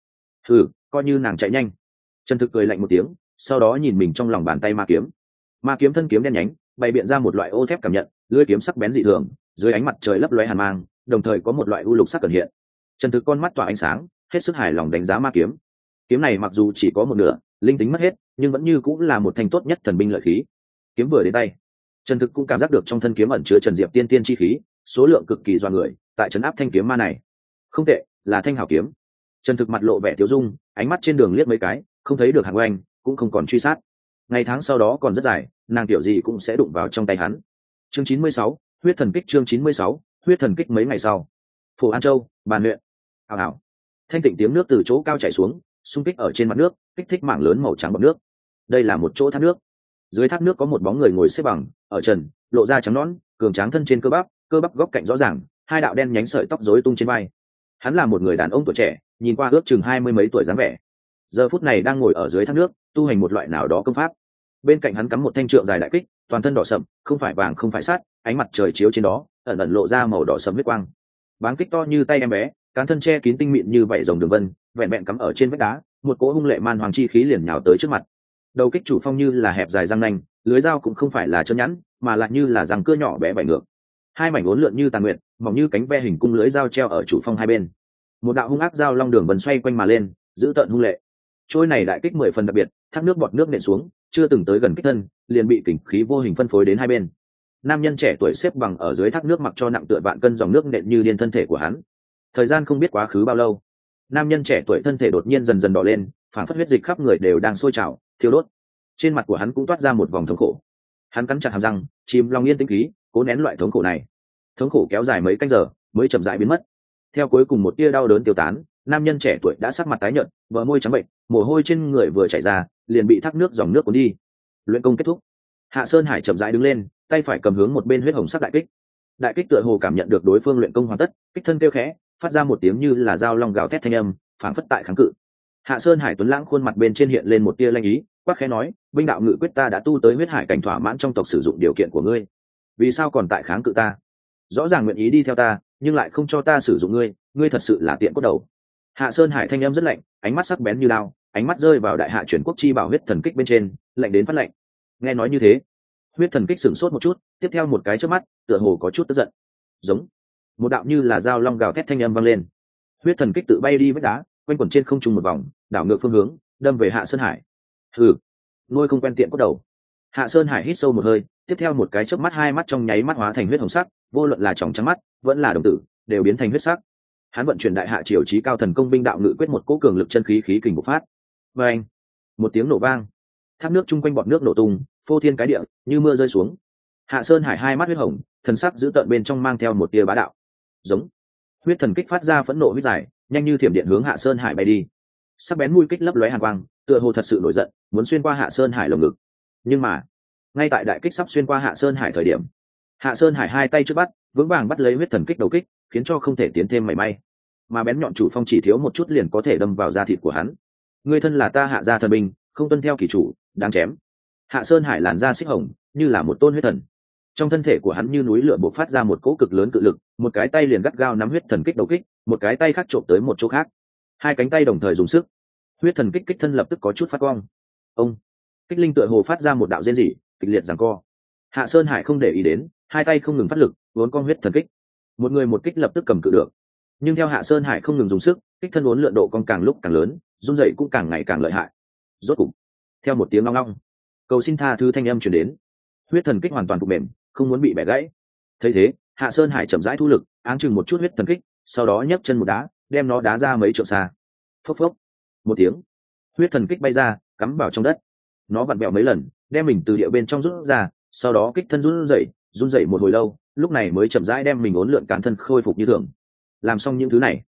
S1: Coi như nàng chạy nhanh. Trần Thực cười lạnh một tiếng, sau đó nhìn mình trong lòng bàn tay ma kiếm. Ma kiếm thân kiếm đen nhánh, bày biện ra một loại ô thép cảm nhận, lưỡi kiếm sắc bén dị thường, dưới ánh mặt trời lấp lóe hàn mang, đồng thời có một loại u lục sắc cẩn hiện. Trần Thực con mắt tỏa ánh sáng, hết sức hài lòng đánh giá ma kiếm. Kiếm này mặc dù chỉ có một nửa, linh tính mất hết, nhưng vẫn như cũng là một thanh tốt nhất thần binh lợi khí. Kiếm vừa đến tay, Trần Thực cũng cảm giác được trong thân kiếm ẩn chứa Trần Diệp tiên tiên chi khí, số lượng cực kỳ doa người, tại trấn áp thanh kiếm ma này. Không tệ, là thanh hảo kiếm. Trần Thực mặt lộ vẻ tiêu dung, ánh mắt trên đường liếc mấy cái, không thấy được Hạ Oanh, cũng không còn truy sát. Ngày tháng sau đó còn rất dài, nàng tiểu gì cũng sẽ đụng vào trong tay hắn. Chương 96, huyết thần kích. Chương 96, huyết thần kích. Mấy ngày sau, Phổ An Châu, Bàn huyện. Hào hào, thanh tịnh tiếng nước từ chỗ cao chảy xuống, xung kích ở trên mặt nước, kích thích mảng lớn màu trắng bọt nước. Đây là một chỗ thác nước. Dưới thác nước có một bóng người ngồi xếp bằng, ở trần, lộ ra trắng nõn, cường tráng thân trên cơ bắp góc cạnh rõ ràng, hai đạo đen nhánh sợi tóc rối tung trên vai. Hắn là một người đàn ông tuổi trẻ, nhìn qua ước chừng 20 mấy tuổi dáng vẻ. Giờ phút này đang ngồi ở dưới thác nước, tu hành một loại nào đó công pháp. Bên cạnh hắn cắm một thanh trượng dài đại kích, toàn thân đỏ sậm, không phải vàng không phải sắt, ánh mặt trời chiếu trên đó, ẩn ẩn lộ ra màu đỏ sẫm huyết quang. Báng kích to như tay em bé, cán thân che kín tinh mịn như vảy rồng đường vân, vẹn vẹn cắm ở trên vách đá, một cỗ hung lệ man hoàng chi khí liền nhào tới trước mặt. Đầu kích chủ phong như là hẹp dài răng nanh, lưới dao cũng không phải là chân nhẵn, mà lại như là răng cưa nhỏ bé vảy ngược. Hai mảnh uốn lượn như tàn nguyệt, mỏng như cánh ve hình cung lưới dao treo ở chủ phong hai bên. Một đạo hung ác dao long đường vân xoay quanh mà lên, giữ tợn hung lệ. Trôi này đại kích 10 phần đặc biệt, thác nước bọt nước nện xuống, chưa từng tới gần kích thân, liền bị kình khí vô hình phân phối đến hai bên. Nam nhân trẻ tuổi xếp bằng ở dưới thác nước mặc cho nặng tựa vạn cân dòng nước nện như điên thân thể của hắn. Thời gian không biết quá khứ bao lâu, nam nhân trẻ tuổi thân thể đột nhiên dần dần đỏ lên, phản phất huyết dịch khắp người đều đang sôi trào, thiêu đốt. Trên mặt của hắn cũng toát ra một vòng thống khổ. Hắn cắn chặt hàm răng, chìm lòng yên tĩnh khí, cố nén loại thống khổ này. Thống khổ kéo dài mấy canh giờ mới chậm rãi biến mất. Theo cuối cùng một tia đau đớn tiêu tán, nam nhân trẻ tuổi đã sắc mặt tái nhợt, bờ môi trắng bệnh, mồ hôi trên người vừa chảy ra, liền bị thác nước dòng nước cuốn đi. Luyện công kết thúc, Hạ Sơn Hải chậm rãi đứng lên, tay phải cầm hướng một bên huyết hồng sắc đại kích. Đại kích tựa hồ cảm nhận được đối phương luyện công hoàn tất, kích thân kêu khẽ, phát ra một tiếng như là dao long gào thét thanh âm, phảng phất tại kháng cự. Hạ Sơn Hải tuấn lãng khuôn mặt bên trên hiện lên một tia lanh ý, quát khẽ nói, binh đạo ngự quyết ta đã tu tới huyết hải cảnh thỏa mãn trong tộc sử dụng điều kiện của ngươi, vì sao còn tại kháng cự ta? Rõ ràng nguyện ý đi theo ta, nhưng lại không cho ta sử dụng ngươi, ngươi thật sự là tiện cốt đầu. Hạ Sơn Hải thanh âm rất lạnh, ánh mắt sắc bén như đao, ánh mắt rơi vào đại hạ chuyển quốc chi bảo huyết thần kích bên trên, lạnh đến phát lạnh. Nghe nói như thế, huyết thần kích sửng sốt một chút, tiếp theo một cái chớp mắt, tựa hồ có chút tức giận. Giống, một đạo như là dao long gào thét thanh âm vang lên. Huyết thần kích tự bay đi vách đá, quanh quẩn trên không trung một vòng, đảo ngược phương hướng, đâm về Hạ Sơn Hải. Hừ, nuôi không quen tiện cốt đầu. Hạ Sơn Hải hít sâu một hơi, tiếp theo một cái chớp mắt hai mắt trong nháy mắt hóa thành huyết hồng sắc, vô luận là tròng trắng mắt, vẫn là đồng tử, đều biến thành huyết sắc. Hắn vận chuyển đại hạ triều chí cao thần công binh đạo ngự quyết một cỗ cường lực chân khí khí kình bộc phát. Và anh, một tiếng nổ vang, thác nước chung quanh bọt nước nổ tung, phô thiên cái địa, như mưa rơi xuống. Hạ Sơn Hải hai mắt huyết hồng, thần sắc giữ tợn bên trong mang theo một tia bá đạo. Giống, huyết thần kích phát ra phẫn nộ huyết dài, nhanh như thiểm điện hướng Hạ Sơn Hải bay đi. Sắc bén mũi kích lấp lóe hàn quang, tựa hồ thật sự nổi giận, muốn xuyên qua Hạ Sơn Hải lồng ngực. Nhưng mà, ngay tại đại kích sắp xuyên qua Hạ Sơn Hải thời điểm, Hạ Sơn Hải hai tay trước bắt, vững vàng bắt lấy huyết thần kích đầu kích, khiến cho không thể tiến thêm mảy may. Mà bén nhọn chủ phong chỉ thiếu một chút liền có thể đâm vào da thịt của hắn. Ngươi thân là ta Hạ gia thần binh, không tuân theo kỳ chủ, đáng chém. Hạ Sơn Hải làn da xích hồng, như là một tôn huyết thần. Trong thân thể của hắn như núi lửa bộc phát ra một cỗ cực lớn cự lực, một cái tay liền gắt gao nắm huyết thần kích đầu kích, một cái tay khác trộm tới một chỗ khác. Hai cánh tay đồng thời dùng sức, huyết thần kích kích thân lập tức có chút phát quang. Ông, kích linh tựa hồ phát ra một đạo rên rỉ, kịch liệt giằng co. Hạ Sơn Hải không để ý đến, hai tay không ngừng phát lực, uốn cong huyết thần kích. Một người một kích lập tức cầm cự được. Nhưng theo Hạ Sơn Hải không ngừng dùng sức, kích thân uốn lượn độ cong càng lúc càng lớn, run rẩy cũng càng ngày càng lợi hại. Rốt cục, theo một tiếng long long, cầu xin tha thứ thanh âm truyền đến. Huyết thần kích hoàn toàn phục mềm, không muốn bị bẻ gãy. Thấy thế, Hạ Sơn Hải chậm rãi thu lực, áng chừng một chút huyết thần kích, sau đó nhấc chân một đá, đem nó đá ra mấy trượng xa. Phốc phốc, một tiếng, huyết thần kích bay ra, cắm vào trong đất. Nó vặn vẹo mấy lần, đem mình từ địa bên trong rút ra, sau đó kích thân run rẩy một hồi lâu, lúc này mới chậm rãi đem mình uốn lượn cán thân khôi phục như thường. Làm xong những thứ này,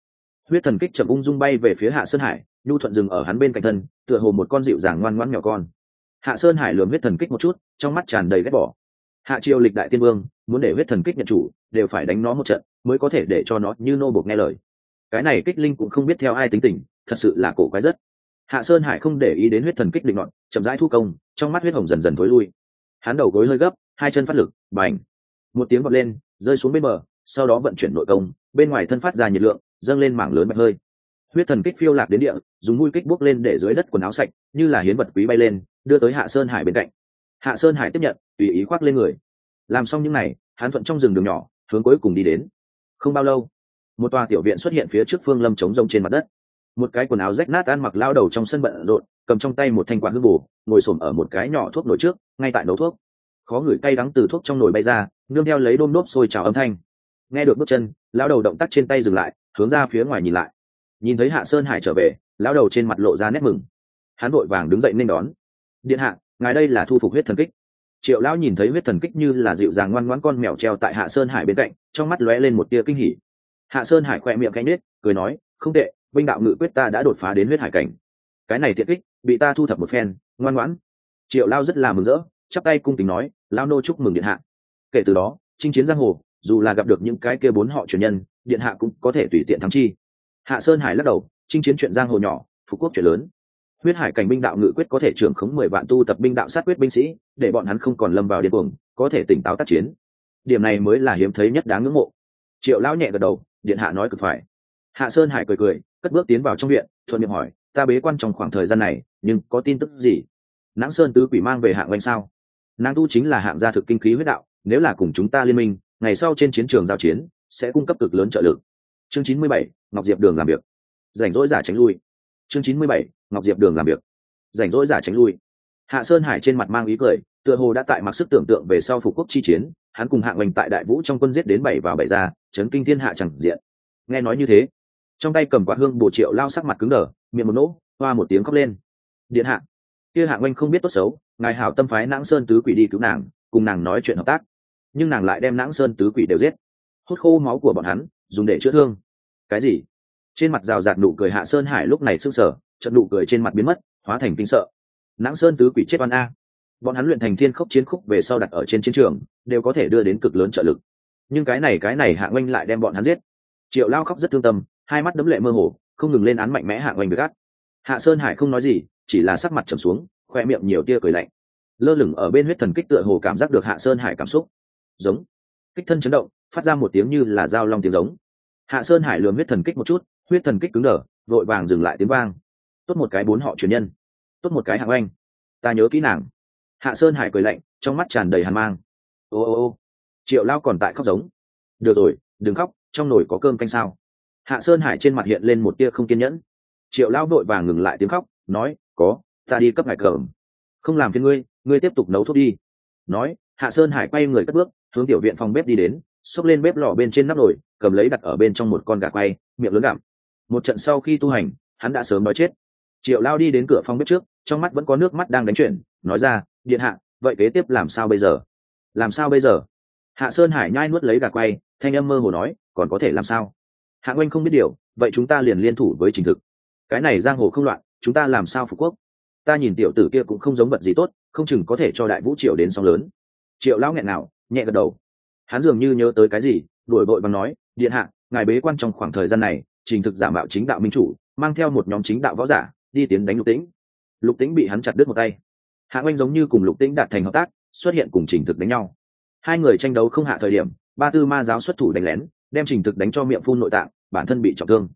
S1: Huyết thần kích chậm ung dung bay về phía Hạ Sơn Hải, nhu thuận dừng ở hắn bên cạnh thân, tựa hồ một con dịu dàng ngoan ngoãn nhỏ con. Hạ Sơn Hải lườm huyết thần kích một chút, trong mắt tràn đầy ghét bỏ. Hạ Triều lịch đại tiên vương muốn để huyết thần kích nhận chủ, đều phải đánh nó một trận mới có thể để cho nó như nô buộc nghe lời. Cái này kích linh cũng không biết theo ai tính tình, thật sự là cổ quái rất. Hạ Sơn Hải không để ý đến huyết thần kích định loạn, chậm rãi thu công, trong mắt huyết hồng dần dần tối lui. Hắn đầu gối hơi gấp, hai chân phát lực, bành, một tiếng vọt lên, rơi xuống bên bờ, sau đó vận chuyển nội công, bên ngoài thân phát ra nhiệt lượng, dâng lên mảng lớn bạch hơi. Huyết thần kích phiêu lạc đến địa, dùng mũi kích bước lên để dưới đất quần áo sạch, như là hiến vật quý bay lên, đưa tới Hạ Sơn Hải bên cạnh. Hạ Sơn Hải tiếp nhận, tùy ý khoác lên người. Làm xong những này, hắn thuận trong rừng đường nhỏ, hướng cuối cùng đi đến. Không bao lâu, một tòa tiểu viện xuất hiện phía trước Phương Lâm trống rông trên mặt đất. Một cái quần áo rách nát ăn mặc lao đầu trong sân bận rộn, cầm trong tay một thanh quạt hương bù, ngồi xổm ở một cái nhỏ thuốc nồi trước, ngay tại nấu thuốc. Khó ngửi cay đắng từ thuốc trong nồi bay ra, nương theo lấy đôm nốt sôi trào âm thanh. Nghe được bước chân, lao đầu động tác trên tay dừng lại, hướng ra phía ngoài nhìn lại. Nhìn thấy Hạ Sơn Hải trở về, lao đầu trên mặt lộ ra nét mừng. Hắn vội vàng đứng dậy nên đón. Điện hạ, ngài đây là thu phục huyết thần kích. Triệu lão nhìn thấy huyết thần kích như là dịu dàng ngoan ngoãn con mèo treo tại Hạ Sơn Hải bên cạnh, trong mắt lóe lên một tia kinh hỉ. Hạ Sơn Hải khẽ miệng khẽ nhếch, cười nói, không tệ, binh đạo ngự quyết ta đã đột phá đến huyết hải cảnh. Cái này tiện kích, bị ta thu thập một phen, ngoan ngoãn. Triệu lão rất là mừng rỡ, chắp tay cung kính nói, lão nô chúc mừng điện hạ. Kể từ đó, chinh chiến giang hồ, dù là gặp được những cái kia bốn họ truyền nhân, điện hạ cũng có thể tùy tiện thắng chi. Hạ Sơn Hải lắc đầu, chinh chiến chuyện giang hồ nhỏ, phục quốc chuyện lớn. Huyết hải cảnh binh đạo ngự quyết có thể trưởng khống 10 vạn tu tập binh đạo sát quyết binh sĩ, để bọn hắn không còn lâm vào điên cuồng, có thể tỉnh táo tác chiến. Điểm này mới là hiếm thấy nhất đáng ngưỡng mộ. Triệu lão nhẹ gật đầu, điện hạ nói cực phải. Hạ Sơn Hải cười cười, cất bước tiến vào trong viện, thuận miệng hỏi, ta bế quan trong khoảng thời gian này, nhưng có tin tức gì? Nãng Sơn tứ quỷ mang về Hạng Oanh sao? Nàng tu chính là hạng gia thực kinh khí huyết đạo, nếu là cùng chúng ta liên minh, ngày sau trên chiến trường giao chiến sẽ cung cấp cực lớn trợ lực. Chương 97, Ngọc Diệp Đường làm việc. Rảnh rỗi giả tránh lui. Chương 97, Ngọc Diệp Đường làm việc. Rảnh rỗi giả tránh lui. Hạ Sơn Hải trên mặt mang ý cười, tựa hồ đã tại mặc sức tưởng tượng về sau phục quốc chi chiến, hắn cùng Hạng Oanh tại Đại Vũ trong quân giết đến 7 vào 7 ra, chấn kinh thiên hạ chẳng diện. Nghe nói như thế, trong tay cầm quạt hương bổ Triệu lao sắc mặt cứng đờ, miệng một nỗ, hoa một tiếng khóc lên. Điện hạ, kia Hạng Oanh không biết tốt xấu, ngài hảo tâm phái Nãng Sơn tứ quỷ đi cứu nàng, cùng nàng nói chuyện hợp tác, nhưng nàng lại đem Nãng Sơn tứ quỷ đều giết, hút khô máu của bọn hắn, dùng để chữa thương. Cái gì? Trên mặt rào rạt nụ cười Hạ Sơn Hải lúc này sững sờ, chợt nụ cười trên mặt biến mất, hóa thành kinh sợ. Nãng Sơn tứ quỷ chết oan a. Bọn hắn luyện thành thiên khốc chiến khúc về sau đặt ở trên chiến trường, đều có thể đưa đến cực lớn trợ lực. Nhưng cái này Hạng Oanh lại đem bọn hắn giết. Triệu lao khóc rất thương tâm, hai mắt đẫm lệ mơ hồ, không ngừng lên án mạnh mẽ Hạng Oanh với gắt. Hạ Sơn Hải không nói gì, chỉ là sắc mặt trầm xuống, khoe miệng nhiều tia cười lạnh. Lơ lửng ở bên huyết thần kích tựa hồ cảm giác được Hạ Sơn Hải cảm xúc. Giống. Kích thân chấn động, phát ra một tiếng như là dao long tiếng giống. Hạ Sơn Hải lườm huyết thần kích một chút, huyết thần kích cứng đờ, vội vàng dừng lại tiếng vang. Tốt một cái bốn họ truyền nhân, tốt một cái Hạng Oanh, ta nhớ kỹ nàng. Hạ Sơn Hải cười lạnh, trong mắt tràn đầy hàn mang. Ô ô ô, Triệu lao còn tại khóc giống. Được rồi, đừng khóc, trong nồi có cơm canh sao? Hạ Sơn Hải trên mặt hiện lên một tia không kiên nhẫn. Triệu lao vội vàng ngừng lại tiếng khóc, nói, có, ta đi cấp ngài cơm. Không làm phiền ngươi tiếp tục nấu thuốc đi. Nói, Hạ Sơn Hải quay người cất bước, hướng tiểu viện phòng bếp đi đến, xốc lên bếp lò bên trên nắp nồi, cầm lấy đặt ở bên trong một con gà quay, miệng lớn gặm. Một trận sau khi tu hành, hắn đã sớm đói chết. Triệu lao đi đến cửa phòng bếp trước, trong mắt vẫn có nước mắt đang đánh chuyển, nói ra, điện hạ, vậy kế tiếp làm sao bây giờ? Làm sao bây giờ? Hạ Sơn Hải nhai nuốt lấy gà quay, thanh âm mơ hồ nói, còn có thể làm sao? Hạng Oanh không biết điều, vậy chúng ta liền liên thủ với Trình Thực. Cái này giang hồ không loạn, chúng ta làm sao phục quốc? Ta nhìn tiểu tử kia cũng không giống vật gì tốt, không chừng có thể cho Đại Vũ Triều đến sóng lớn. Triệu lão nghẹn nào, nhẹ gật đầu. Hắn dường như nhớ tới cái gì, đuổi vội bằng nói, điện hạ, ngài bế quan trong khoảng thời gian này, Trình Thực giả mạo chính đạo minh chủ, mang theo một nhóm chính đạo võ giả, đi tiến đánh Lục Tĩnh. Lục Tĩnh bị hắn chặt đứt một tay. Hạng Oanh giống như cùng Lục Tĩnh đạt thành hợp tác, xuất hiện cùng Trình Thực đánh nhau. Hai người tranh đấu không hạ thời điểm, Ba Tư Ma giáo xuất thủ đánh lén, đem Trình Thực đánh cho miệng phun nội tạng, bản thân bị trọng thương.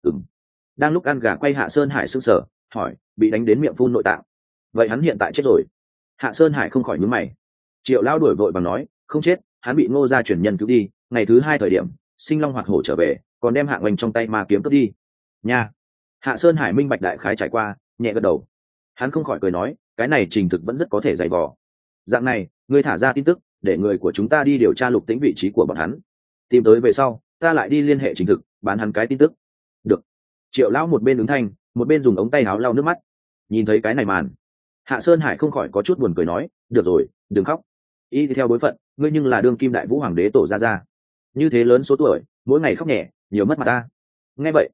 S1: Đang lúc ăn gà quay Hạ Sơn Hải sững sờ, hỏi, bị đánh đến miệng phun nội tạng, vậy hắn hiện tại chết rồi? Hạ Sơn Hải không khỏi nhướng mày. Triệu lão đuổi vội bằng nói, không chết, hắn bị Ngô gia truyền nhân cứu đi, ngày thứ 2 thời điểm, sinh long hoạt hổ trở về, còn đem Hạng Oanh trong tay ma kiếm cướp đi. Nha. Hạ Sơn Hải minh bạch đại khái trải qua, nhẹ gật đầu. Hắn không khỏi cười nói, cái này Trình Thực vẫn rất có thể dày vò. Dạng này, ngươi thả ra tin tức, để người của chúng ta đi điều tra Lục Tĩnh vị trí của bọn hắn. Tìm tới về sau, ta lại đi liên hệ Trình Thực, bán hắn cái tin tức. Được. Triệu lão một bên ứng thanh, một bên dùng ống tay áo lau nước mắt. Nhìn thấy cái này màn, Hạ Sơn Hải không khỏi có chút buồn cười nói, được rồi, đừng khóc. Y theo bối phận, ngươi nhưng là đương kim đại vũ hoàng đế tổ ra, như thế lớn số tuổi, mỗi ngày khóc nhẹ, nhiều mất mặt ta. Nghe vậy,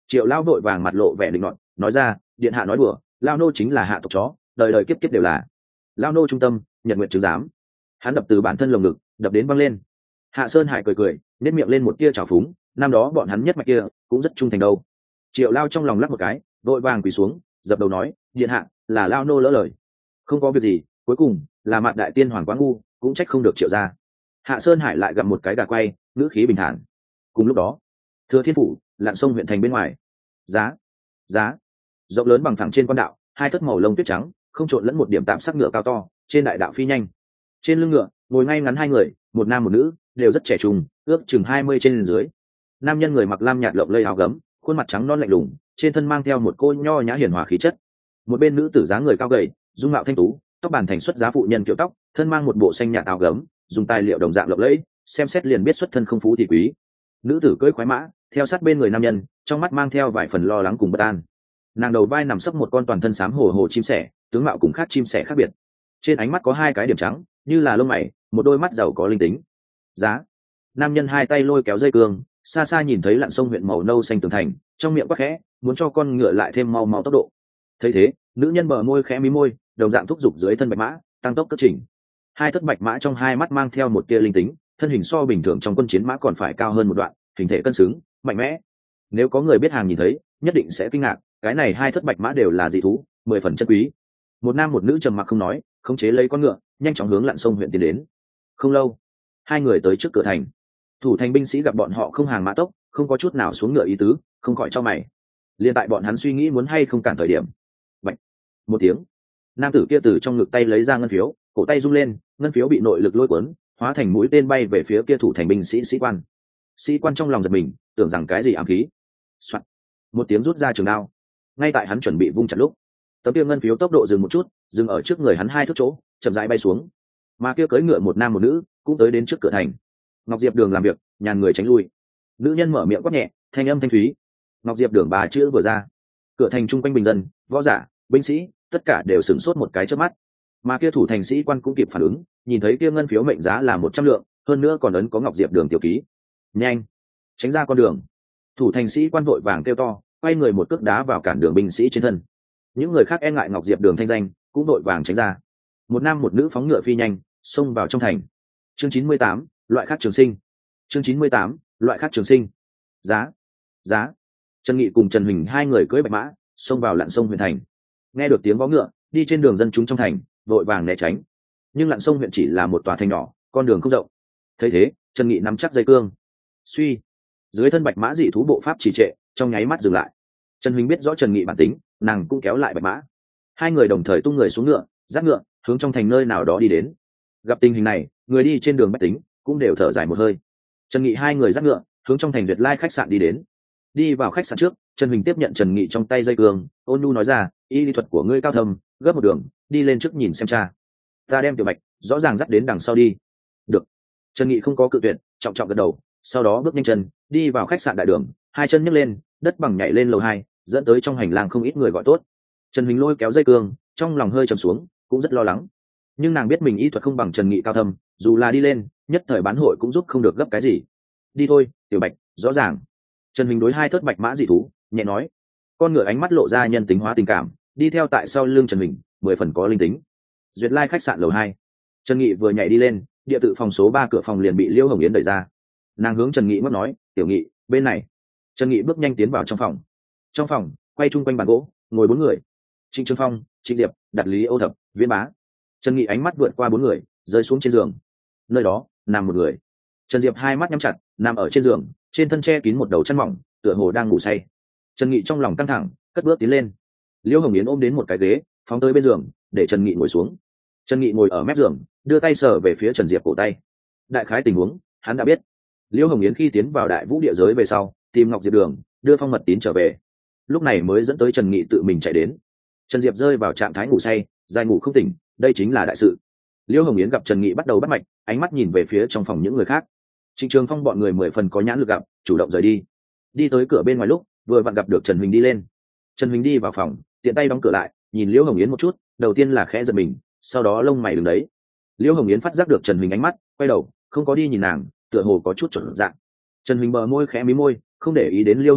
S1: Triệu Lao vội vàng mặt lộ vẻ định nọt, nói ra, điện hạ nói đùa, Lao nô chính là hạ tộc chó, đời đời kiếp kiếp đều là Lao nô trung tâm, nhật nguyện chứng giám. Hắn đập từ bản thân lồng ngực, đập đến văng lên. Hạ Sơn Hải cười cười, nếp miệng lên một tia trào phúng, năm đó bọn hắn nhất mạch kia cũng rất trung thành đâu. Triệu Lao trong lòng lắc một cái, vội vàng quỳ xuống, dập đầu nói, điện hạ, là Lao nô lỡ lời, không có việc gì, cuối cùng là Mạn đại tiên hoàng quá ngu, cũng trách không được Triệu gia. Hạ Sơn Hải lại gặm một cái gà quay, ngữ khí bình thản. Cùng lúc đó, Thừa Thiên phủ, Lạn Sông huyện thành bên ngoài. Giá, giá, rộng lớn bằng thẳng trên quan đạo, hai thất màu lông tuyết trắng, không trộn lẫn một điểm tạm sắc ngựa cao to, trên đại đạo phi nhanh. Trên lưng ngựa, ngồi ngay ngắn hai người, một nam một nữ, đều rất trẻ trung, ước chừng 20 trên dưới. Nam nhân người mặc lam nhạt lộng lây áo gấm, khuôn mặt trắng non lạnh lùng, trên thân mang theo một cô nho nhã hiền hòa khí chất. Một bên nữ tử dáng người cao gầy, dung mạo thanh tú, tóc bàn thành xuất giá phụ nhân kiểu tóc, thân mang một bộ xanh nhạt áo gấm, dùng tài liệu đồng dạng lộng lẫy, xem xét liền biết xuất thân không phú thì quý. Nữ tử cưỡi khoái mã, theo sát bên người nam nhân, trong mắt mang theo vài phần lo lắng cùng bất an. Nàng đầu vai nằm sấp một con toàn thân xám hồ hồ chim sẻ, tướng mạo cùng khác chim sẻ khác biệt. Trên ánh mắt có hai cái điểm trắng, như là lông mày, một đôi mắt giàu có linh tính. Giá. Nam nhân hai tay lôi kéo dây cương, xa xa nhìn thấy Lạn Sông huyện màu nâu xanh tường thành, trong miệng quát khẽ, muốn cho con ngựa lại thêm mau mau tốc độ. Thấy thế, nữ nhân bờ môi khẽ mí môi, đồng dạng thúc giục dưới thân bạch mã, tăng tốc cất chỉnh. Hai thất bạch mã trong hai mắt mang theo một tia linh tính, thân hình so bình thường trong quân chiến mã còn phải cao hơn một đoạn, hình thể cân xứng, mạnh mẽ. Nếu có người biết hàng nhìn thấy, nhất định sẽ kinh ngạc, cái này hai thất bạch mã đều là dị thú, 10 phần chân quý. Một nam một nữ trầm mặc không nói, khống chế lấy con ngựa, nhanh chóng hướng Lạn Sông huyện tiến đến. Không lâu, hai người tới trước cửa thành. Thủ thành binh sĩ gặp bọn họ không hàng mã tốc, không có chút nào xuống ngựa ý tứ, không khỏi cho mày. Liên tại bọn hắn suy nghĩ muốn hay không cản thời điểm. Bạch. Một tiếng, nam tử kia từ trong ngực tay lấy ra ngân phiếu, cổ tay rung lên, ngân phiếu bị nội lực lôi cuốn, hóa thành mũi tên bay về phía kia thủ thành binh sĩ sĩ quan. Sĩ quan trong lòng giật mình, tưởng rằng cái gì ám khí. Soạn. Một tiếng rút ra trường đao. Ngay tại hắn chuẩn bị vung chặt lúc, tấm kia ngân phiếu tốc độ dừng một chút, dừng ở trước người hắn hai thước chỗ, chậm rãi bay xuống. Mà kia cưỡi ngựa một nam một nữ, cũng tới đến trước cửa thành. Ngọc Diệp Đường làm việc, nhàn người tránh lui. Nữ nhân mở miệng quát nhẹ, thanh âm thanh thúy. Ngọc Diệp Đường bà chữ vừa ra, cửa thành trung quanh bình dân, võ giả, binh sĩ, tất cả đều sửng sốt một cái trước mắt. Mà kia thủ thành sĩ quan cũng kịp phản ứng, nhìn thấy kia ngân phiếu mệnh giá là 100 lượng, hơn nữa còn ấn có Ngọc Diệp Đường tiểu ký. Nhanh, tránh ra con đường. Thủ thành sĩ quan vội vàng kêu to, quay người một cước đá vào cản đường binh sĩ trên thân. Những người khác e ngại Ngọc Diệp Đường thanh danh, cũng vội vàng tránh ra. Một nam một nữ phóng ngựa phi nhanh, xông vào trong thành. Chương 98, loại khác trường sinh. Chương 98, loại khác trường sinh. Giá, giá. Trần Nghị cùng Trần Huỳnh hai người cưỡi bạch mã, xông vào Lạn Sông huyện thành. Nghe được tiếng vó ngựa, đi trên đường dân chúng trong thành, vội vàng né tránh. Nhưng Lạn Sông huyện chỉ là một tòa thành nhỏ, con đường không rộng. Thấy thế, Trần Nghị nắm chắc dây cương. Suy, dưới thân bạch mã dị thú bộ pháp trì trệ, trong nháy mắt dừng lại. Trần Huỳnh biết rõ Trần Nghị bản tính, nàng cũng kéo lại bạch mã. Hai người đồng thời tung người xuống ngựa, dắt ngựa, hướng trong thành nơi nào đó đi đến. Gặp tình hình này, người đi trên đường bách tính cũng đều thở dài một hơi. Trần Nghị hai người dắt ngựa, hướng trong thành Duyệt Lai khách sạn đi đến. Đi vào khách sạn trước, Trần Huỳnh tiếp nhận Trần Nghị trong tay dây cương, ôn nhu nói ra, y lý thuật của ngươi cao thâm, gấp một đường, đi lên trước nhìn xem cha. Ta đem Tiểu Bạch rõ ràng dắt đến đằng sau đi. Được. Trần Nghị không có cự tuyệt, trọng trọng gật đầu, sau đó bước nhanh chân, đi vào khách sạn đại đường, hai chân nhấc lên, đất bằng nhảy lên lầu 2, dẫn tới trong hành lang không ít người gọi tốt. Trần Huỳnh lôi kéo dây cương, trong lòng hơi trầm xuống, cũng rất lo lắng. Nhưng nàng biết mình y thuật không bằng Trần Nghị cao thâm, dù là đi lên, nhất thời bán hội cũng giúp không được gấp cái gì. Đi thôi, Tiểu Bạch, rõ ràng. Trần Huỳnh đối hai thớt bạch mã dị thú, nhẹ nói. Con ngựa ánh mắt lộ ra nhân tính hóa tình cảm, đi theo tại sau lưng Trần Huỳnh, 10 phần có linh tính. Duyệt Lai khách sạn lầu 2. Trần Nghị vừa nhảy đi lên, địa tự phòng số 3 cửa phòng liền bị Liêu Hồng Yến đẩy ra. Nàng hướng Trần Nghị ngấp nói, Tiểu Nghị, bên này. Trần Nghị bước nhanh tiến vào trong phòng. Trong phòng, quay chung quanh bàn gỗ, ngồi 4 người. Trịnh Trương Phong, Trịnh Diệp, Đặt Lý Âu Thập, Viễn Bá. Trần Nghị ánh mắt vượt qua 4 người, rơi xuống trên giường. Nơi đó nằm một người. Trần Diệp hai mắt nhắm chặt, nằm ở trên giường, trên thân che kín một đầu chăn mỏng, tựa hồ đang ngủ say. Trần Nghị trong lòng căng thẳng, cất bước tiến lên. Liêu Hồng Yến ôm đến một cái ghế, phóng tới bên giường, để Trần Nghị ngồi xuống. Trần Nghị ngồi ở mép giường, đưa tay sờ về phía Trần Diệp cổ tay. Đại khái tình huống, hắn đã biết. Liêu Hồng Yến khi tiến vào Đại Vũ địa giới về sau, tìm Ngọc Diệp Đường, đưa phong mật tín trở về. Lúc này mới dẫn tới Trần Nghị tự mình chạy đến. Trần Diệp rơi vào trạng thái ngủ say, dài ngủ không tỉnh, đây chính là đại sự. Liêu Hồng Yến gặp Trần Nghị bắt đầu bắt mạch, ánh mắt nhìn về phía trong phòng những người khác. Trịnh Trường Phong bọn người 10 phần có nhãn lực gặp, chủ động rời đi. Đi tới cửa bên ngoài lúc, vừa vặn gặp được Trần Huỳnh đi lên. Trần Huỳnh đi vào phòng, tiện tay đóng cửa lại, nhìn Liêu Hồng Yến một chút, đầu tiên là khẽ giật mình, sau đó lông mày đứng đấy. Liêu Hồng Yến phát giác được Trần Huỳnh ánh mắt, quay đầu, không có đi nhìn nàng, tựa hồ có chút chột dạ. Trần Huỳnh bờ môi khẽ mí môi, không để ý đến Liêu Hồng Yến,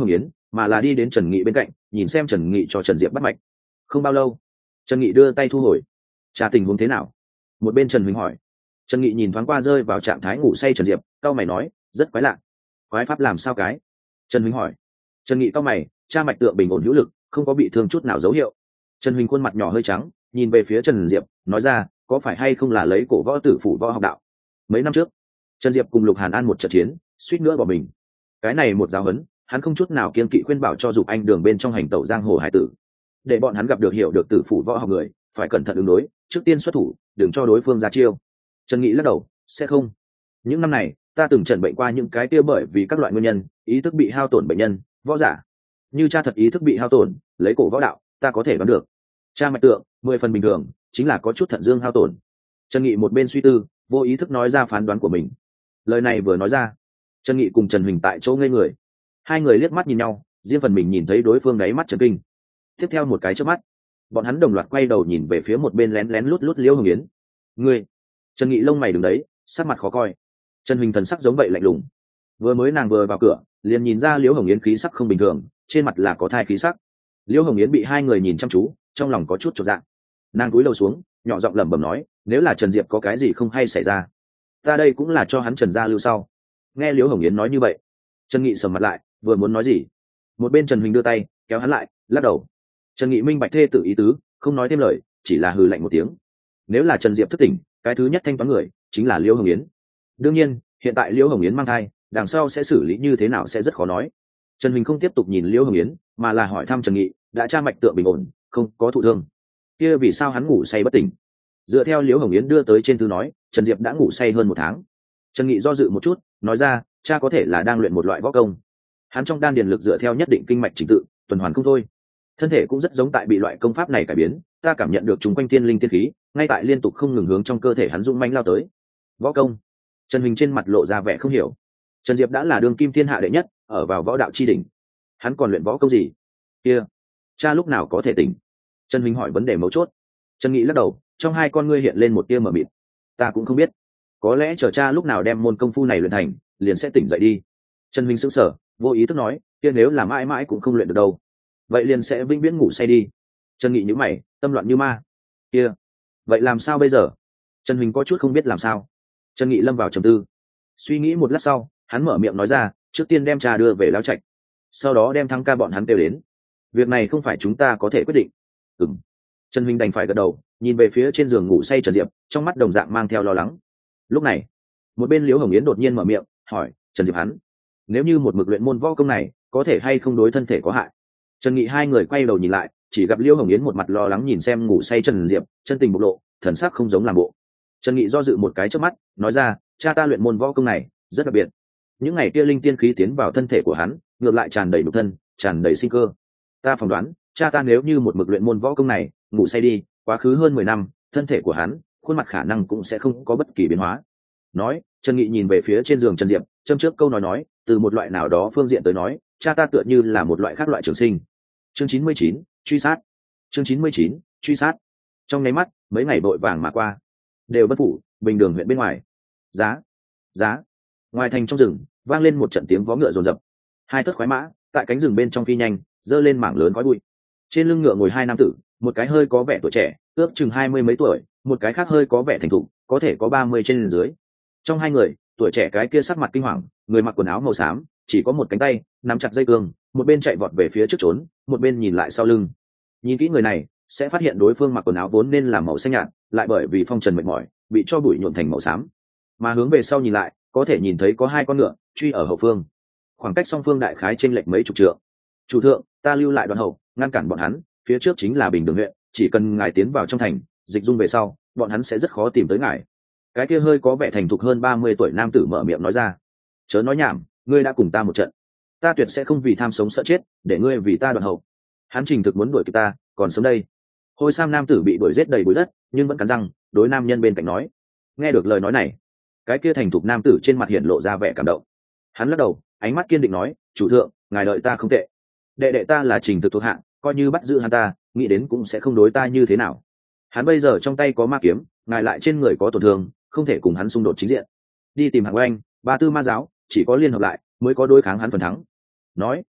S1: mà là đi đến Trần Nghị bên cạnh nhìn xem Trần Nghị cho Trần Diệp bắt mạch. Không bao lâu Trần Nghị đưa tay thu hồi. Cha, tình huống thế nào? Một bên Trần Huỳnh hỏi. Trần Nghị nhìn thoáng qua rơi vào trạng thái ngủ say Trần Diệp, cau mày nói, rất quái lạ. Quái pháp làm sao cái? Trần Huỳnh hỏi. Trần Nghị cau mày, cha mạch tượng bình ổn hữu lực, không có bị thương chút nào dấu hiệu. Trần Huỳnh khuôn mặt nhỏ hơi trắng, nhìn về phía Trần Diệp, nói ra, có phải hay không là lấy cổ võ tử phủ võ học đạo? Mấy năm trước Trần Diệp cùng Lục Hàn An một trận chiến, suýt nữa bỏ mình. Cái này một giáo huấn, hắn không chút nào kiêng kỵ khuyên bảo cho Dục Anh Đường bên trong hành tẩu giang hồ hải tử, để bọn hắn gặp được hiểu được tử phủ võ học người, phải cẩn thận ứng đối, trước tiên xuất thủ, đừng cho đối phương ra chiêu. Trần Nghị lắc đầu, sẽ không. Những năm này ta từng chẩn bệnh qua những cái kia bởi vì các loại nguyên nhân ý thức bị hao tổn bệnh nhân, võ giả. Như cha thật ý thức bị hao tổn, lấy cổ võ đạo, ta có thể đoán được. Cha mạch tượng 10 phần bình thường, chính là có chút thận dương hao tổn. Trần Nghị một bên suy tư, vô ý thức nói ra phán đoán của mình. Lời này vừa nói ra, Trần Nghị cùng Trần Huỳnh tại chỗ ngây người. Hai người liếc mắt nhìn nhau, riêng phần mình nhìn thấy đối phương đáy mắt chấn kinh. Tiếp theo một cái chớp mắt, bọn hắn đồng loạt quay đầu nhìn về phía một bên lén lén lút lút Liễu Hồng Yến. Ngươi? Trần Nghị lông mày đứng đấy, sắc mặt khó coi. Trần Huỳnh thần sắc giống vậy lạnh lùng. Vừa mới nàng vừa vào cửa, liền nhìn ra Liễu Hồng Yến khí sắc không bình thường, trên mặt là có thai khí sắc. Liễu Hồng Yến bị hai người nhìn chăm chú, trong lòng có chút chột dạ. Nàng cúi đầu xuống, nhỏ giọng lẩm bẩm nói, nếu là Trần Diệp có cái gì không hay xảy ra, ta đây cũng là cho hắn Trần gia lưu sau. Nghe Liễu Hồng Yến nói như vậy, Trần Nghị sầm mặt lại, vừa muốn nói gì, một bên Trần Huỳnh đưa tay kéo hắn lại, lắc đầu. Trần Nghị minh bạch thê tự ý tứ, không nói thêm lời, chỉ là hừ lạnh một tiếng. Nếu là Trần Diệp thức tỉnh, cái thứ nhất thanh toán người chính là Liễu Hồng Yến. Đương nhiên, hiện tại Liễu Hồng Yến mang thai, đằng sau sẽ xử lý như thế nào sẽ rất khó nói. Trần Huỳnh không tiếp tục nhìn Liễu Hồng Yến, mà là hỏi thăm Trần Nghị, đã tra mạch tượng bình ổn, không có thụ thương, kia vì sao hắn ngủ say bất tỉnh? Dựa theo Liễu Hồng Yến đưa tới trên thư nói, Trần Diệp đã ngủ say hơn 1 tháng. Trần Nghị do dự một chút, nói ra, cha có thể là đang luyện một loại võ công. Hắn trong đan điền lực dựa theo nhất định kinh mạch trình tự, tuần hoàn không thôi. Thân thể cũng rất giống tại bị loại công pháp này cải biến, ta cảm nhận được chúng quanh tiên linh tiên khí, ngay tại liên tục không ngừng hướng trong cơ thể hắn dũng mãnh lao tới. Võ công? Trần Huỳnh trên mặt lộ ra vẻ không hiểu. Trần Diệp đã là đương kim thiên hạ đệ nhất, ở vào võ đạo chi đỉnh, hắn còn luyện võ công gì? Kia, cha lúc nào có thể tỉnh? Trần Huỳnh hỏi vấn đề mấu chốt. Trần Nghị lắc đầu, trong hai con ngươi hiện lên một tia mờ mịt. Ta cũng không biết, có lẽ chờ cha lúc nào đem môn công phu này luyện thành, liền sẽ tỉnh dậy đi. Trần Huỳnh sững sờ, vô ý thức nói, kia nếu là mãi mãi cũng không luyện được đâu, vậy liền sẽ vĩnh viễn ngủ say đi. Trần Nghị nhíu mày, tâm loạn như ma. Kia, vậy làm sao bây giờ? Trần Huỳnh có chút không biết làm sao. Trần Nghị lâm vào trầm tư, suy nghĩ một lát sau, hắn mở miệng nói ra, trước tiên đem cha đưa về Lão Trạch, sau đó đem Thăng ca bọn hắn kêu đến. Việc này không phải chúng ta có thể quyết định. Ừm. Trần Huỳnh đành phải gật đầu, nhìn về phía trên giường ngủ say Trần Diệp, trong mắt đồng dạng mang theo lo lắng. Lúc này, một bên Liễu Hồng Yến đột nhiên mở miệng, hỏi, Trần Diệp hắn, nếu như một mực luyện môn võ công này, có thể hay không đối thân thể có hại? Trần Nghị hai người quay đầu nhìn lại, chỉ gặp Liễu Hồng Yến một mặt lo lắng nhìn xem ngủ say Trần Diệp, chân tình bộc lộ, thần sắc không giống làm bộ. Trần Nghị do dự một cái trước mắt, nói ra, cha ta luyện môn võ công này rất đặc biệt. Những ngày kia linh tiên khí tiến vào thân thể của hắn, ngược lại tràn đầy nhục thân, tràn đầy sinh cơ. Ta phỏng đoán, cha ta nếu như một mực luyện môn võ công này, ngủ say đi, quá khứ hơn 10 năm, thân thể của hắn, khuôn mặt khả năng cũng sẽ không có bất kỳ biến hóa. Nói, Trần Nghị nhìn về phía trên giường Trần Diệp, châm trước câu nói, từ một loại nào đó phương diện tới nói, cha ta tựa như là một loại khác loại trường sinh. Chương 99, truy sát. Chương 99, truy sát. Trong nháy mắt, mấy ngày vội vàng mà qua, đều bất phủ, bình đường huyện bên ngoài. Giá, giá. Ngoài thành trong rừng, vang lên một trận tiếng vó ngựa rồn rập. Hai thất khoái mã, tại cánh rừng bên trong phi nhanh, dơ lên mảng lớn khói bụi. Trên lưng ngựa ngồi hai nam tử, một cái hơi có vẻ tuổi trẻ, ước chừng 20 mấy tuổi, một cái khác hơi có vẻ thành thục, có thể có 30 trên dưới. Trong hai người, tuổi trẻ cái kia sắc mặt kinh hoàng, người mặc quần áo màu xám, chỉ có một cánh tay nắm chặt dây cương, một bên chạy vọt về phía trước trốn, một bên nhìn lại sau lưng. Nhìn kỹ người này, sẽ phát hiện đối phương mặc quần áo vốn nên là màu xanh nhạt, lại bởi vì phong trần mệt mỏi, bị cho bụi nhuộm thành màu xám. Mà hướng về sau nhìn lại, có thể nhìn thấy có hai con ngựa truy ở hậu phương. Khoảng cách song phương đại khái chênh lệch mấy chục trượng. Chủ thượng, ta lưu lại đoàn hậu, ngăn cản bọn hắn, phía trước chính là Bình Đường huyện, chỉ cần ngài tiến vào trong thành, dịch dung về sau, bọn hắn sẽ rất khó tìm tới ngài. Cái kia hơi có vẻ thành thục hơn 30 tuổi nam tử mở miệng nói ra. Chớ nói nhảm, ngươi đã cùng ta một trận, ta tuyệt sẽ không vì tham sống sợ chết để ngươi vì ta đoàn hậu. Hắn trình thực muốn đuổi kịp ta, còn sống đây. Hôi sam nam tử bị đuổi giết đầy bụi đất, nhưng vẫn cắn răng đối nam nhân bên cạnh nói. Nghe được lời nói này, cái kia thành thục nam tử trên mặt hiện lộ ra vẻ cảm động. Hắn lắc đầu, ánh mắt kiên định nói, chủ thượng, ngài đợi ta không tệ, đệ đệ ta là trình thực thuộc hạng, coi như bắt giữ hắn ta, nghĩ đến cũng sẽ không đối ta như thế nào. Hắn bây giờ trong tay có ma kiếm, ngài lại trên người có tổn thương, không thể cùng hắn xung đột chính diện. Đi tìm Hạng Oanh, Ba Tư Ma giáo, chỉ có liên hợp lại mới có đối kháng hắn phần thắng. Nói,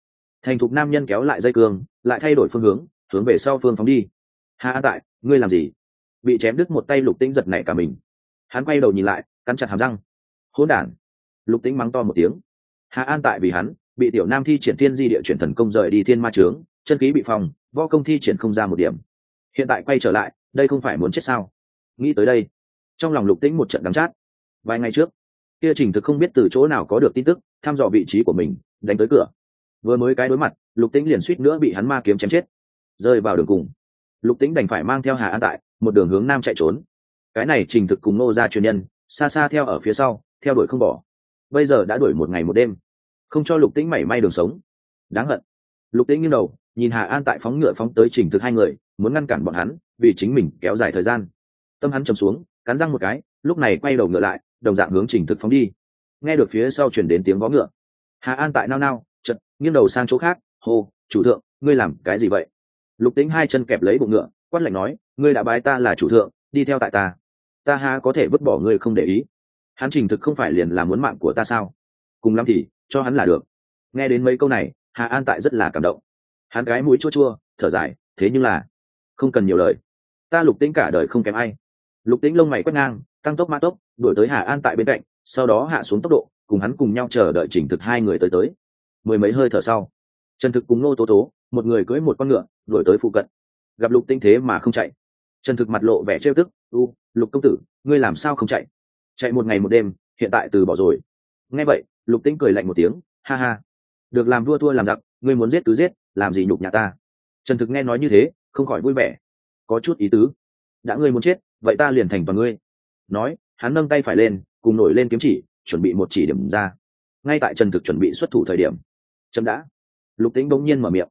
S1: Thành thục nam nhân kéo lại dây cương, lại thay đổi phương hướng về sau phương phóng đi. Hà An Tại, ngươi làm gì? Bị chém đứt một tay Lục Tĩnh giật nảy cả mình. Hắn quay đầu nhìn lại, cắn chặt hàm răng. Hỗn đản! Lục Tĩnh mắng to một tiếng. Hà An Tại vì hắn bị tiểu nam thi triển thiên di địa chuyển thần công rời đi thiên ma trướng, chân khí bị phòng, võ công thi triển không ra một điểm. Hiện tại quay trở lại, đây không phải muốn chết sao? Nghĩ tới đây, trong lòng Lục Tĩnh một trận đắng chát. Vài ngày trước, kia Trình Thực không biết từ chỗ nào có được tin tức, thăm dò vị trí của mình, đánh tới cửa. Vừa mới cái đối mặt, Lục Tĩnh liền suýt nữa bị hắn ma kiếm chém chết, rơi vào đường cùng. Lục Tĩnh đành phải mang theo Hà An Tại một đường hướng nam chạy trốn. Cái này Trình Thực cùng Ngô gia truyền nhân xa xa theo ở phía sau, theo đuổi không bỏ. Bây giờ đã đuổi một ngày một đêm, không cho Lục Tĩnh mảy may đường sống. Đáng hận. Lục Tĩnh nghiêng đầu nhìn Hà An Tại phóng ngựa phóng tới Trình Thực hai người, muốn ngăn cản bọn hắn, vì chính mình kéo dài thời gian. Tâm hắn trầm xuống, cắn răng một cái, lúc này quay đầu ngựa lại, đồng dạng hướng Trình Thực phóng đi. Nghe được phía sau truyền đến tiếng vó ngựa, Hà An Tại nao nao, chợt nghiêng đầu sang chỗ khác, hô, chủ thượng, ngươi làm cái gì vậy? Lục Tĩnh hai chân kẹp lấy bụng ngựa, quát lạnh nói, ngươi đã bái ta là chủ thượng, đi theo tại ta há có thể vứt bỏ ngươi không để ý. Hắn Trình Thực không phải liền là muốn mạng của ta sao? Cùng lắm thì cho hắn là được. Nghe đến mấy câu này, Hà An Tại rất là cảm động. Hắn cái mũi chua chua, thở dài, thế nhưng là không cần nhiều lời, ta Lục Tĩnh cả đời không kém ai. Lục Tĩnh lông mày quét ngang, tăng tốc mã tốc, đuổi tới Hà An Tại bên cạnh, sau đó hạ xuống tốc độ, cùng hắn cùng nhau chờ đợi Trình Thực hai người tới. Mười mấy hơi thở sau, Trần Thực cùng Nô Tố Tố, một người cưỡi một con ngựa, đuổi tới phụ cận. Gặp Lục Tĩnh thế mà không chạy, Trần Thực mặt lộ vẻ trêu tức, Lục công tử, ngươi làm sao không chạy? Chạy một ngày một đêm, hiện tại từ bỏ rồi. Nghe vậy, Lục Tĩnh cười lạnh một tiếng, ha ha, được làm vua thua làm giặc, ngươi muốn giết cứ giết, làm gì nhục nhã ta? Trần Thực nghe nói như thế, không khỏi vui vẻ, có chút ý tứ. Đã ngươi muốn chết, vậy ta liền thành toàn ngươi. Nói, hắn nâng tay phải lên, cùng nổi lên kiếm chỉ, chuẩn bị một chỉ điểm ra. Ngay tại Trần Thực chuẩn bị xuất thủ thời điểm, chấm đã. Lục Tĩnh bỗng nhiên mở miệng.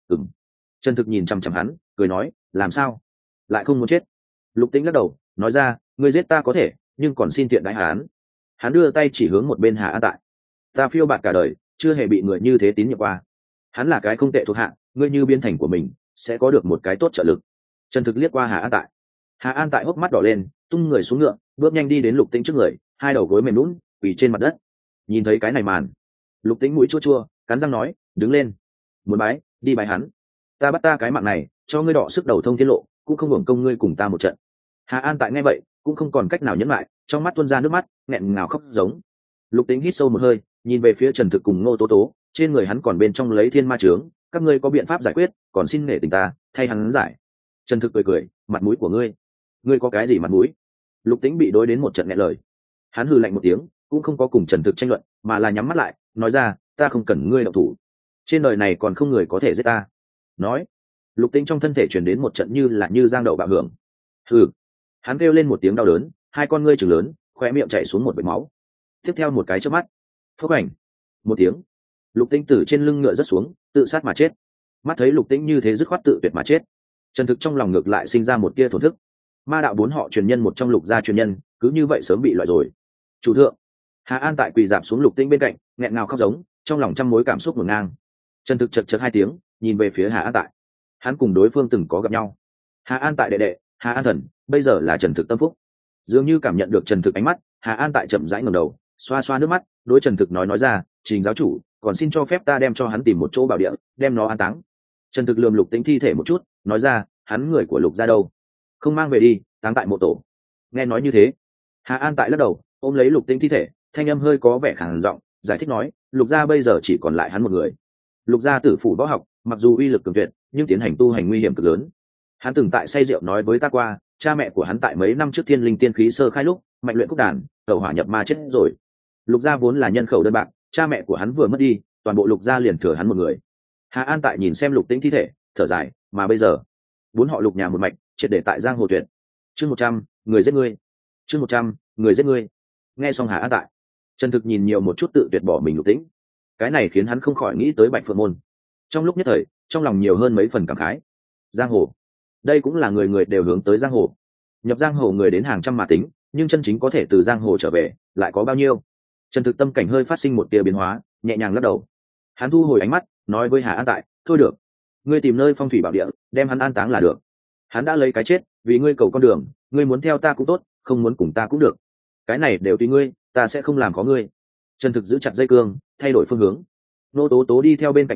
S1: Trần Thực nhìn chằm chằm hắn, cười nói, làm sao? Lại không muốn chết? Lục Tĩnh lắc đầu, nói ra, ngươi giết ta có thể, nhưng còn xin tiện đãi hắn. Hắn đưa tay chỉ hướng một bên Hà An Tại. Ta phiêu bạt cả đời, chưa hề bị người như thế tín nhiệm qua. Hắn là cái không tệ thuộc hạ, ngươi như biến thành của mình, sẽ có được một cái tốt trợ lực. Trần Thực liếc qua Hà An Tại. Hà An Tại hốc mắt đỏ lên, tung người xuống ngựa, bước nhanh đi đến Lục Tĩnh trước người, hai đầu gối mềm nhũn, quỳ trên mặt đất. Nhìn thấy cái này màn, Lục Tĩnh mũi chua chua, cắn răng nói, đứng lên, muốn bái, đi bái hắn. Ta bắt ta cái mạng này, cho ngươi đọ sức đầu thông thiên lộ, cũng không hưởng công ngươi cùng ta một trận. Hà An Tại nghe vậy, cũng không còn cách nào nhẫn lại, trong mắt tuôn ra nước mắt, nghẹn ngào khóc giống. Lục Tĩnh hít sâu một hơi, nhìn về phía Trần Thực cùng Ngô Tố Tố, trên người hắn còn bên trong lấy thiên ma chướng, các ngươi có biện pháp giải quyết, còn xin nể tình ta, thay hắn giải. Trần Thực cười, mặt mũi của ngươi có cái gì mặt mũi? Lục Tĩnh bị đối đến một trận nghẹn lời. Hắn hừ lạnh một tiếng, cũng không có cùng Trần Thực tranh luận, mà là nhắm mắt lại, nói ra, ta không cần ngươi động thủ. Trên đời này còn không người có thể giết ta. Nói, Lục Tĩnh trong thân thể truyền đến một trận như giang đậu bạo hưởng. Hừ. Hắn kêu lên một tiếng đau đớn, hai con ngươi trừng lớn, khóe miệng chảy xuống một vệt máu. Tiếp theo một cái chớp mắt, phốc ảnh, một tiếng, Lục Tĩnh từ trên lưng ngựa rất xuống, tự sát mà chết. Mắt thấy Lục Tĩnh như thế dứt khoát tự tuyệt mà chết, Trần Thực trong lòng ngược lại sinh ra một tia thổn thức. Ma đạo bốn họ truyền nhân một trong Lục gia truyền nhân, cứ như vậy sớm bị loại rồi. Chủ thượng. Hà An Tại quỳ rạp xuống Lục Tĩnh bên cạnh, nghẹn ngào khóc giống, trong lòng trăm mối cảm xúc ngổn ngang. Trần Thực chật hai tiếng, nhìn về phía Hà An Tại. Hắn cùng đối phương từng có gặp nhau. Hà An Tại đệ đệ, Hà An Thần, bây giờ là Trần Thực tâm phúc. Dường như cảm nhận được Trần Thực ánh mắt, Hà An Tại chậm rãi ngẩng đầu, xoa xoa nước mắt, đối Trần Thực nói ra, Trình giáo chủ, còn xin cho phép ta đem cho hắn tìm một chỗ bảo địa, đem nó an táng. Trần Thực lườm Lục Tĩnh thi thể một chút, nói ra, hắn người của Lục gia đâu? Không mang về đi, táng tại mộ tổ. Nghe nói như thế, Hà An Tại lắc đầu, ôm lấy Lục Tĩnh thi thể, thanh âm hơi có vẻ khàn giọng, giải thích nói, Lục gia bây giờ chỉ còn lại hắn một người. Lục gia tử phủ võ học, mặc dù uy lực cường tuyệt, nhưng tiến hành tu hành nguy hiểm cực lớn. Hắn từng tại say rượu nói với ta qua, cha mẹ của hắn tại mấy năm trước thiên linh tiên khí sơ khai lúc, mạnh luyện cúc đàn, tẩu hỏa nhập ma chết rồi. Lục gia vốn là nhân khẩu đơn bạc, cha mẹ của hắn vừa mất đi, toàn bộ Lục gia liền thừa hắn một người. Hà An Tại nhìn xem Lục Tĩnh thi thể, thở dài, mà bây giờ, bốn họ Lục nhà một mạch, triệt để tại giang hồ tuyệt. Chương 100, người giết ngươi. Chương 100, người giết ngươi. Nghe xong Hà An Tại, Trần Thực nhìn nhiều một chút tự tuyệt bỏ mình Lục Tĩnh. Cái này khiến hắn không khỏi nghĩ tới Bạch Phượng môn. Trong lúc nhất thời, trong lòng nhiều hơn mấy phần cảm khái. Giang hồ, đây cũng là người người đều hướng tới giang hồ. Nhập giang hồ người đến hàng trăm mà tính, nhưng chân chính có thể từ giang hồ trở về, lại có bao nhiêu? Trần Thực tâm cảnh hơi phát sinh một tia biến hóa, nhẹ nhàng lắc đầu. Hắn thu hồi ánh mắt, nói với Hà An Tại, thôi được, ngươi tìm nơi phong thủy bảo địa, đem hắn an táng là được. Hắn đã lấy cái chết, vì ngươi cầu con đường, ngươi muốn theo ta cũng tốt, không muốn cùng ta cũng được. Cái này đều tùy ngươi, ta sẽ không làm khó ngươi. Trần Thực giữ chặt dây cương, thay đổi phương hướng. Nô Tố Tố đi theo bên cạnh hắn,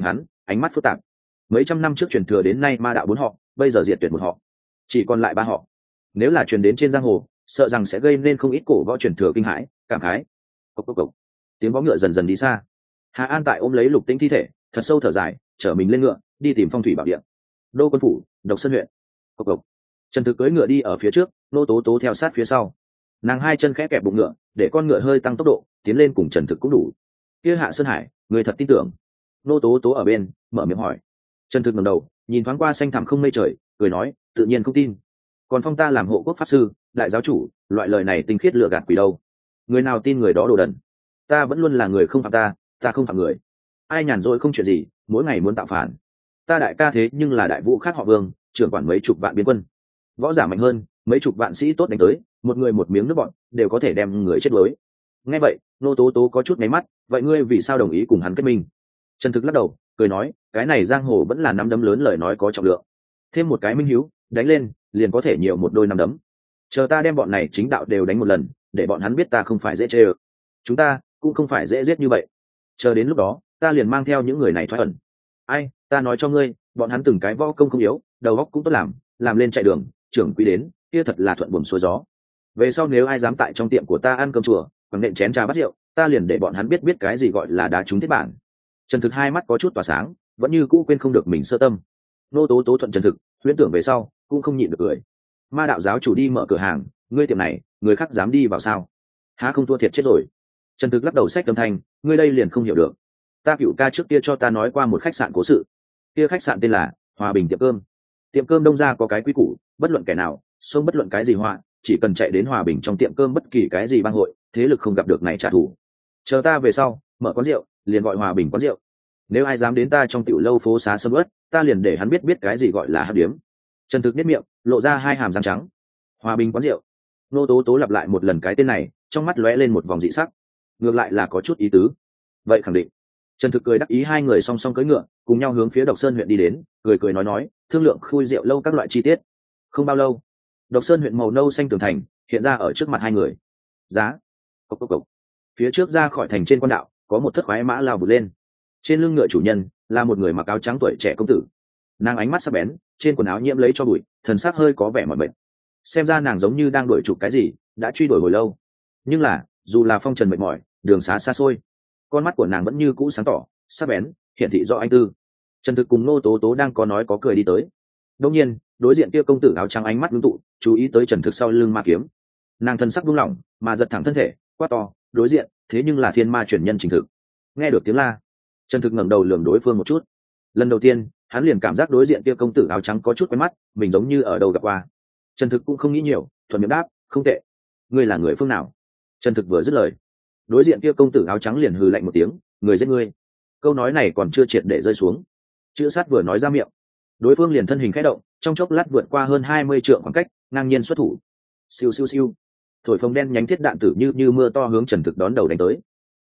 S1: ánh mắt phức tạp. Mấy trăm năm trước truyền thừa đến nay ma đạo 4 họ, bây giờ diệt tuyệt một họ, chỉ còn lại 3 họ. Nếu là truyền đến trên giang hồ, sợ rằng sẽ gây nên không ít cổ võ truyền thừa kinh hãi cảm khái. Cộc cộc cộc. Tiếng vó ngựa dần dần đi xa. Hà An tại ôm lấy Lục Tĩnh thi thể, thật sâu thở dài, chở mình lên ngựa, đi tìm Phong Thủy Bảo Điện. Đô Quân phủ, Độc Sơn huyện. Cộc cộc. Trần Thực cưỡi ngựa đi ở phía trước, Nô Tố Tố theo sát phía sau. Nàng hai chân khẽ kẹp bụng ngựa, để con ngựa hơi tăng tốc độ, tiến lên cùng Trần Thực cũng đủ. Kia Hạ Sơn Hải, người thật tin tưởng? Nô Tố Tố ở bên, mở miệng hỏi. Trần Thực ngẩng đầu, nhìn thoáng qua xanh thẳm không mây trời, cười nói, tự nhiên không tin. Còn phong ta làm hộ quốc pháp sư, đại giáo chủ, loại lời này tinh khiết lừa gạt quỷ đâu? Người nào tin người đó đồ đần. Ta vẫn luôn là người không phạm ta không phạm người. Ai nhàn rỗi không chuyện gì, mỗi ngày muốn tạo phản. Ta đại ca thế nhưng là đại vũ khác họ Vương, trưởng quản mấy chục vạn biên quân. Võ giả mạnh hơn, mấy chục vạn sĩ tốt đánh tới, một người một miếng nước bọn, đều có thể đem người chết đuối. Nghe vậy, Nô Tố Tố có chút ngáy mắt, vậy ngươi vì sao đồng ý cùng hắn kết minh? Trần Thực lắc đầu, cười nói, cái này giang hồ vẫn là nắm đấm lớn lời nói có trọng lượng. Thêm một cái minh hiếu, đánh lên, liền có thể nhiều một đôi nắm đấm. Chờ ta đem bọn này chính đạo đều đánh một lần, để bọn hắn biết ta không phải dễ chê ơ. Chúng ta cũng không phải dễ giết như vậy. Chờ đến lúc đó, ta liền mang theo những người này thoát ẩn. Ai, ta nói cho ngươi, bọn hắn từng cái võ công không yếu, đầu óc cũng tốt làm lên chạy đường, trưởng quý đến, kia thật là thuận buồm xuôi gió. Về sau nếu ai dám tại trong tiệm của ta ăn cơm chùa, bằng nện chén trà bát rượu, ta liền để bọn hắn biết cái gì gọi là đá trúng thiết bản. Trần Thực hai mắt có chút tỏa sáng, vẫn như cũ quên không được mình sơ tâm. Nô Tố Tố thuận Trần Thực, huyễn tưởng về sau, cũng không nhịn được cười. Ma đạo giáo chủ đi mở cửa hàng, ngươi tiệm này, người khác dám đi vào sao? Há không thua thiệt chết rồi. Trần Thực lắc đầu xách âm thanh, ngươi đây liền không hiểu được. Ta cựu ca trước kia cho ta nói qua một khách sạn cố sự. Kia khách sạn tên là Hòa Bình tiệm cơm. Tiệm cơm đông ra có cái quy củ, bất luận kẻ nào, xông bất luận cái gì họa, chỉ cần chạy đến Hòa Bình trong tiệm cơm bất kỳ cái gì bang hội, thế lực không gặp được này trả thù. Chờ ta về sau, mở quán rượu, liền gọi Hòa Bình quán rượu. Nếu ai dám đến ta trong tiểu lâu phố xá sầm uất, ta liền để hắn biết cái gì gọi là hấp điếm. Trần Thực biết miệng, lộ ra hai hàm răng trắng. Hòa Bình quán rượu. Nô Tố Tố lặp lại một lần cái tên này, trong mắt lóe lên một vòng dị sắc. Ngược lại là có chút ý tứ. Vậy khẳng định. Trần Thực cười đắc ý, hai người song song cưỡi ngựa, cùng nhau hướng phía Độc Sơn huyện đi đến, cười nói, thương lượng khui rượu lâu các loại chi tiết. Không bao lâu, Độc Sơn huyện màu nâu xanh tường thành hiện ra ở trước mặt hai người. Giá. Cộc cộc cộc. Phía trước ra khỏi thành trên quan đạo, có một thất khoái mã lao vụt lên. Trên lưng ngựa chủ nhân là một người mặc áo trắng tuổi trẻ công tử. Nàng ánh mắt sắc bén, trên quần áo nhiễm lấy cho bụi, thần sắc hơi có vẻ mỏi mệt. Xem ra nàng giống như đang đuổi chụp cái gì, đã truy đuổi hồi lâu. Nhưng là, dù là phong trần mệt mỏi, đường xá xa xôi, con mắt của nàng vẫn như cũ sáng tỏ, sắc bén, hiển thị rõ anh tư. Trần Thực cùng Nô Tố Tố đang có nói có cười đi tới. Đương nhiên, đối diện kia công tử áo trắng ánh mắt ngưng tụ, chú ý tới Trần Thực sau lưng ma kiếm. Nàng thân sắc buông lỏng, mà giật thẳng thân thể, quát to, đối diện, thế nhưng là thiên ma truyền nhân Trình Thực. Nghe được tiếng la, Trần Thực ngẩng đầu lườm đối phương một chút. Lần đầu tiên, hắn liền cảm giác đối diện kia công tử áo trắng có chút quen mắt, mình giống như ở đâu gặp qua. Trần Thực cũng không nghĩ nhiều, thuận miệng đáp, không tệ. Ngươi là người phương nào? Trần Thực vừa dứt lời, đối diện kia công tử áo trắng liền hừ lạnh một tiếng, người giết ngươi. Câu nói này còn chưa triệt để rơi xuống, chữ sát vừa nói ra miệng, đối phương liền thân hình khẽ động, trong chốc lát vượt qua hơn 20 trượng khoảng cách, ngang nhiên xuất thủ. Siêu siêu siêu, thổi phồng đen nhánh thiết đạn tử như mưa to hướng Trần Thực đón đầu đánh tới.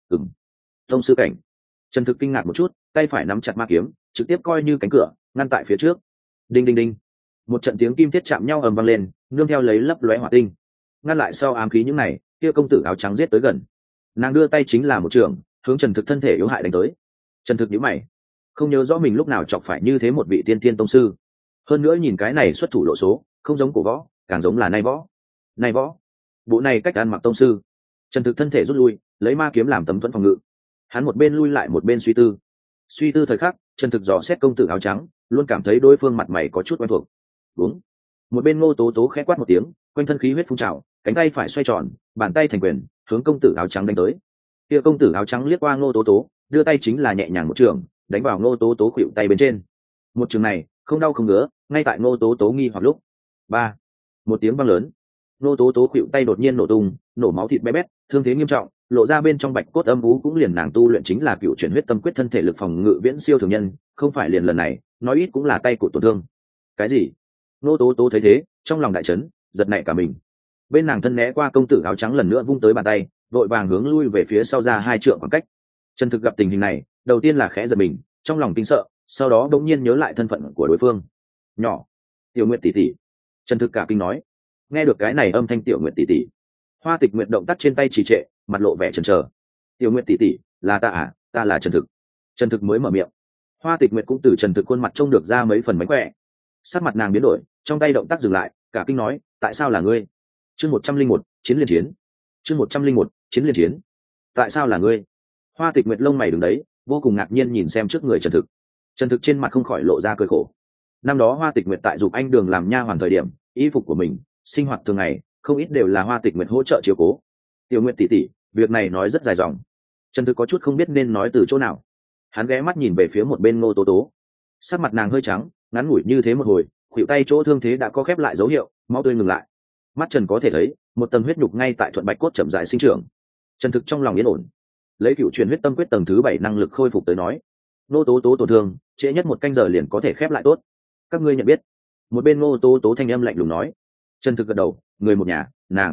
S1: Tông sư cảnh. Trần Thực kinh ngạc một chút, tay phải nắm chặt ma kiếm, trực tiếp coi như cánh cửa ngăn tại phía trước. Đinh đinh đinh, một trận tiếng kim thiết chạm nhau ầm vang lên, nương theo lấy lấp lóe hỏa tinh, ngăn lại sau ám khí những này. Kia công tử áo trắng giết tới gần, nàng đưa tay chính là một trường, hướng Trần Thực thân thể yếu hại đánh tới. Trần Thực nhíu mày, không nhớ rõ mình lúc nào chọc phải như thế một vị tiên tiên tông sư. Hơn nữa nhìn cái này xuất thủ lộ số, không giống cổ võ, càng giống là nay võ. Nay võ, bộ này cách ăn mặc tông sư. Trần Thực thân thể rút lui, lấy ma kiếm làm tấm thuẫn phòng ngự. Hắn một bên lui lại một bên suy tư thời khắc, Trần Thực dò xét công tử áo trắng, luôn cảm thấy đối phương mặt mày có chút quen thuộc. Đúng. Một bên Ngô Tố Tố khẽ quát một tiếng, quanh thân khí huyết phun trào, cánh tay phải xoay tròn, bàn tay thành quyền, hướng công tử áo trắng đánh tới. Kia công tử áo trắng liếc qua Ngô Tố Tố, đưa tay chính là nhẹ nhàng một trường, đánh vào Ngô Tố Tố khuỷu tay bên trên. Một trường này, không đau không ngứa, ngay tại Ngô Tố Tố nghi hoặc lúc. Ba. Một tiếng vang lớn. Ngô Tố Tố khuỷu tay đột nhiên nổ tung, nổ máu thịt bé bét, thương thế nghiêm trọng, lộ ra bên trong bạch cốt âm vú cũng liền nàng tu luyện chính là cựu chuyển huyết tâm quyết, thân thể lực phòng ngự viễn siêu thường nhân, không phải liền lần này, nói ít cũng là tay của tổn thương. Cái gì? Ngô Tố Tố thấy thế, trong lòng đại chấn, giật nảy cả mình. Bên nàng thân né qua công tử áo trắng lần nữa vung tới bàn tay, vội vàng hướng lui về phía sau ra 2 trượng khoảng cách. Trần Thực gặp tình hình này, đầu tiên là khẽ giật mình, trong lòng kinh sợ, sau đó bỗng nhiên nhớ lại thân phận của đối phương. Nhỏ, Tiểu Nguyệt tỷ tỷ. Trần Thực cả kinh nói. Nghe được cái này âm thanh Tiểu Nguyệt tỷ tỷ, Hoa Tịch Nguyệt động tác trên tay trì trệ, mặt lộ vẻ chần chờ. Tiểu Nguyệt tỷ tỷ, là ta à? Ta là Trần Thực. Trần Thực mới mở miệng. Hoa Tịch Nguyệt cũng từ Trần Thực khuôn mặt trông được ra mấy phần mánh khỏe, sắc mặt nàng biến đổi, trong tay động tác dừng lại, cả kinh nói, tại sao là ngươi? Chương 101, chiến liên chiến. Chương 101, chiến liên chiến. Tại sao là ngươi? Hoa Tịch Nguyệt lông mày đứng đấy, vô cùng ngạc nhiên nhìn xem trước người Trần Thực. Trần Thực trên mặt không khỏi lộ ra cười khổ. Năm đó Hoa Tịch Nguyệt tại Dục Anh Đường làm nha hoàn thời điểm, y phục của mình, sinh hoạt thường ngày, không ít đều là Hoa Tịch Nguyệt hỗ trợ chiếu cố. Tiểu Nguyệt tỷ tỷ, việc này nói rất dài dòng. Trần Thực có chút không biết nên nói từ chỗ nào. Hắn ghé mắt nhìn về phía một bên Ngô Tố Tố, sắc mặt nàng hơi trắng, ngắn ngủi như thế một hồi, khuỷu tay chỗ thương thế đã có khép lại dấu hiệu, máu tươi ngừng lại. Mắt Trần có thể thấy một tầng huyết nhục ngay tại thuận bạch cốt chậm rãi sinh trưởng. Trần Thực trong lòng yên ổn, lấy cựu truyền huyết tâm quyết tầng thứ 7 năng lực khôi phục tới nói, Ngô Tố Tố tổn thương trễ nhất 1 canh giờ liền có thể khép lại tốt. Các ngươi nhận biết? Một bên Ngô Tố Tố thanh âm lạnh lùng nói. Trần Thực gật đầu, người một nhà,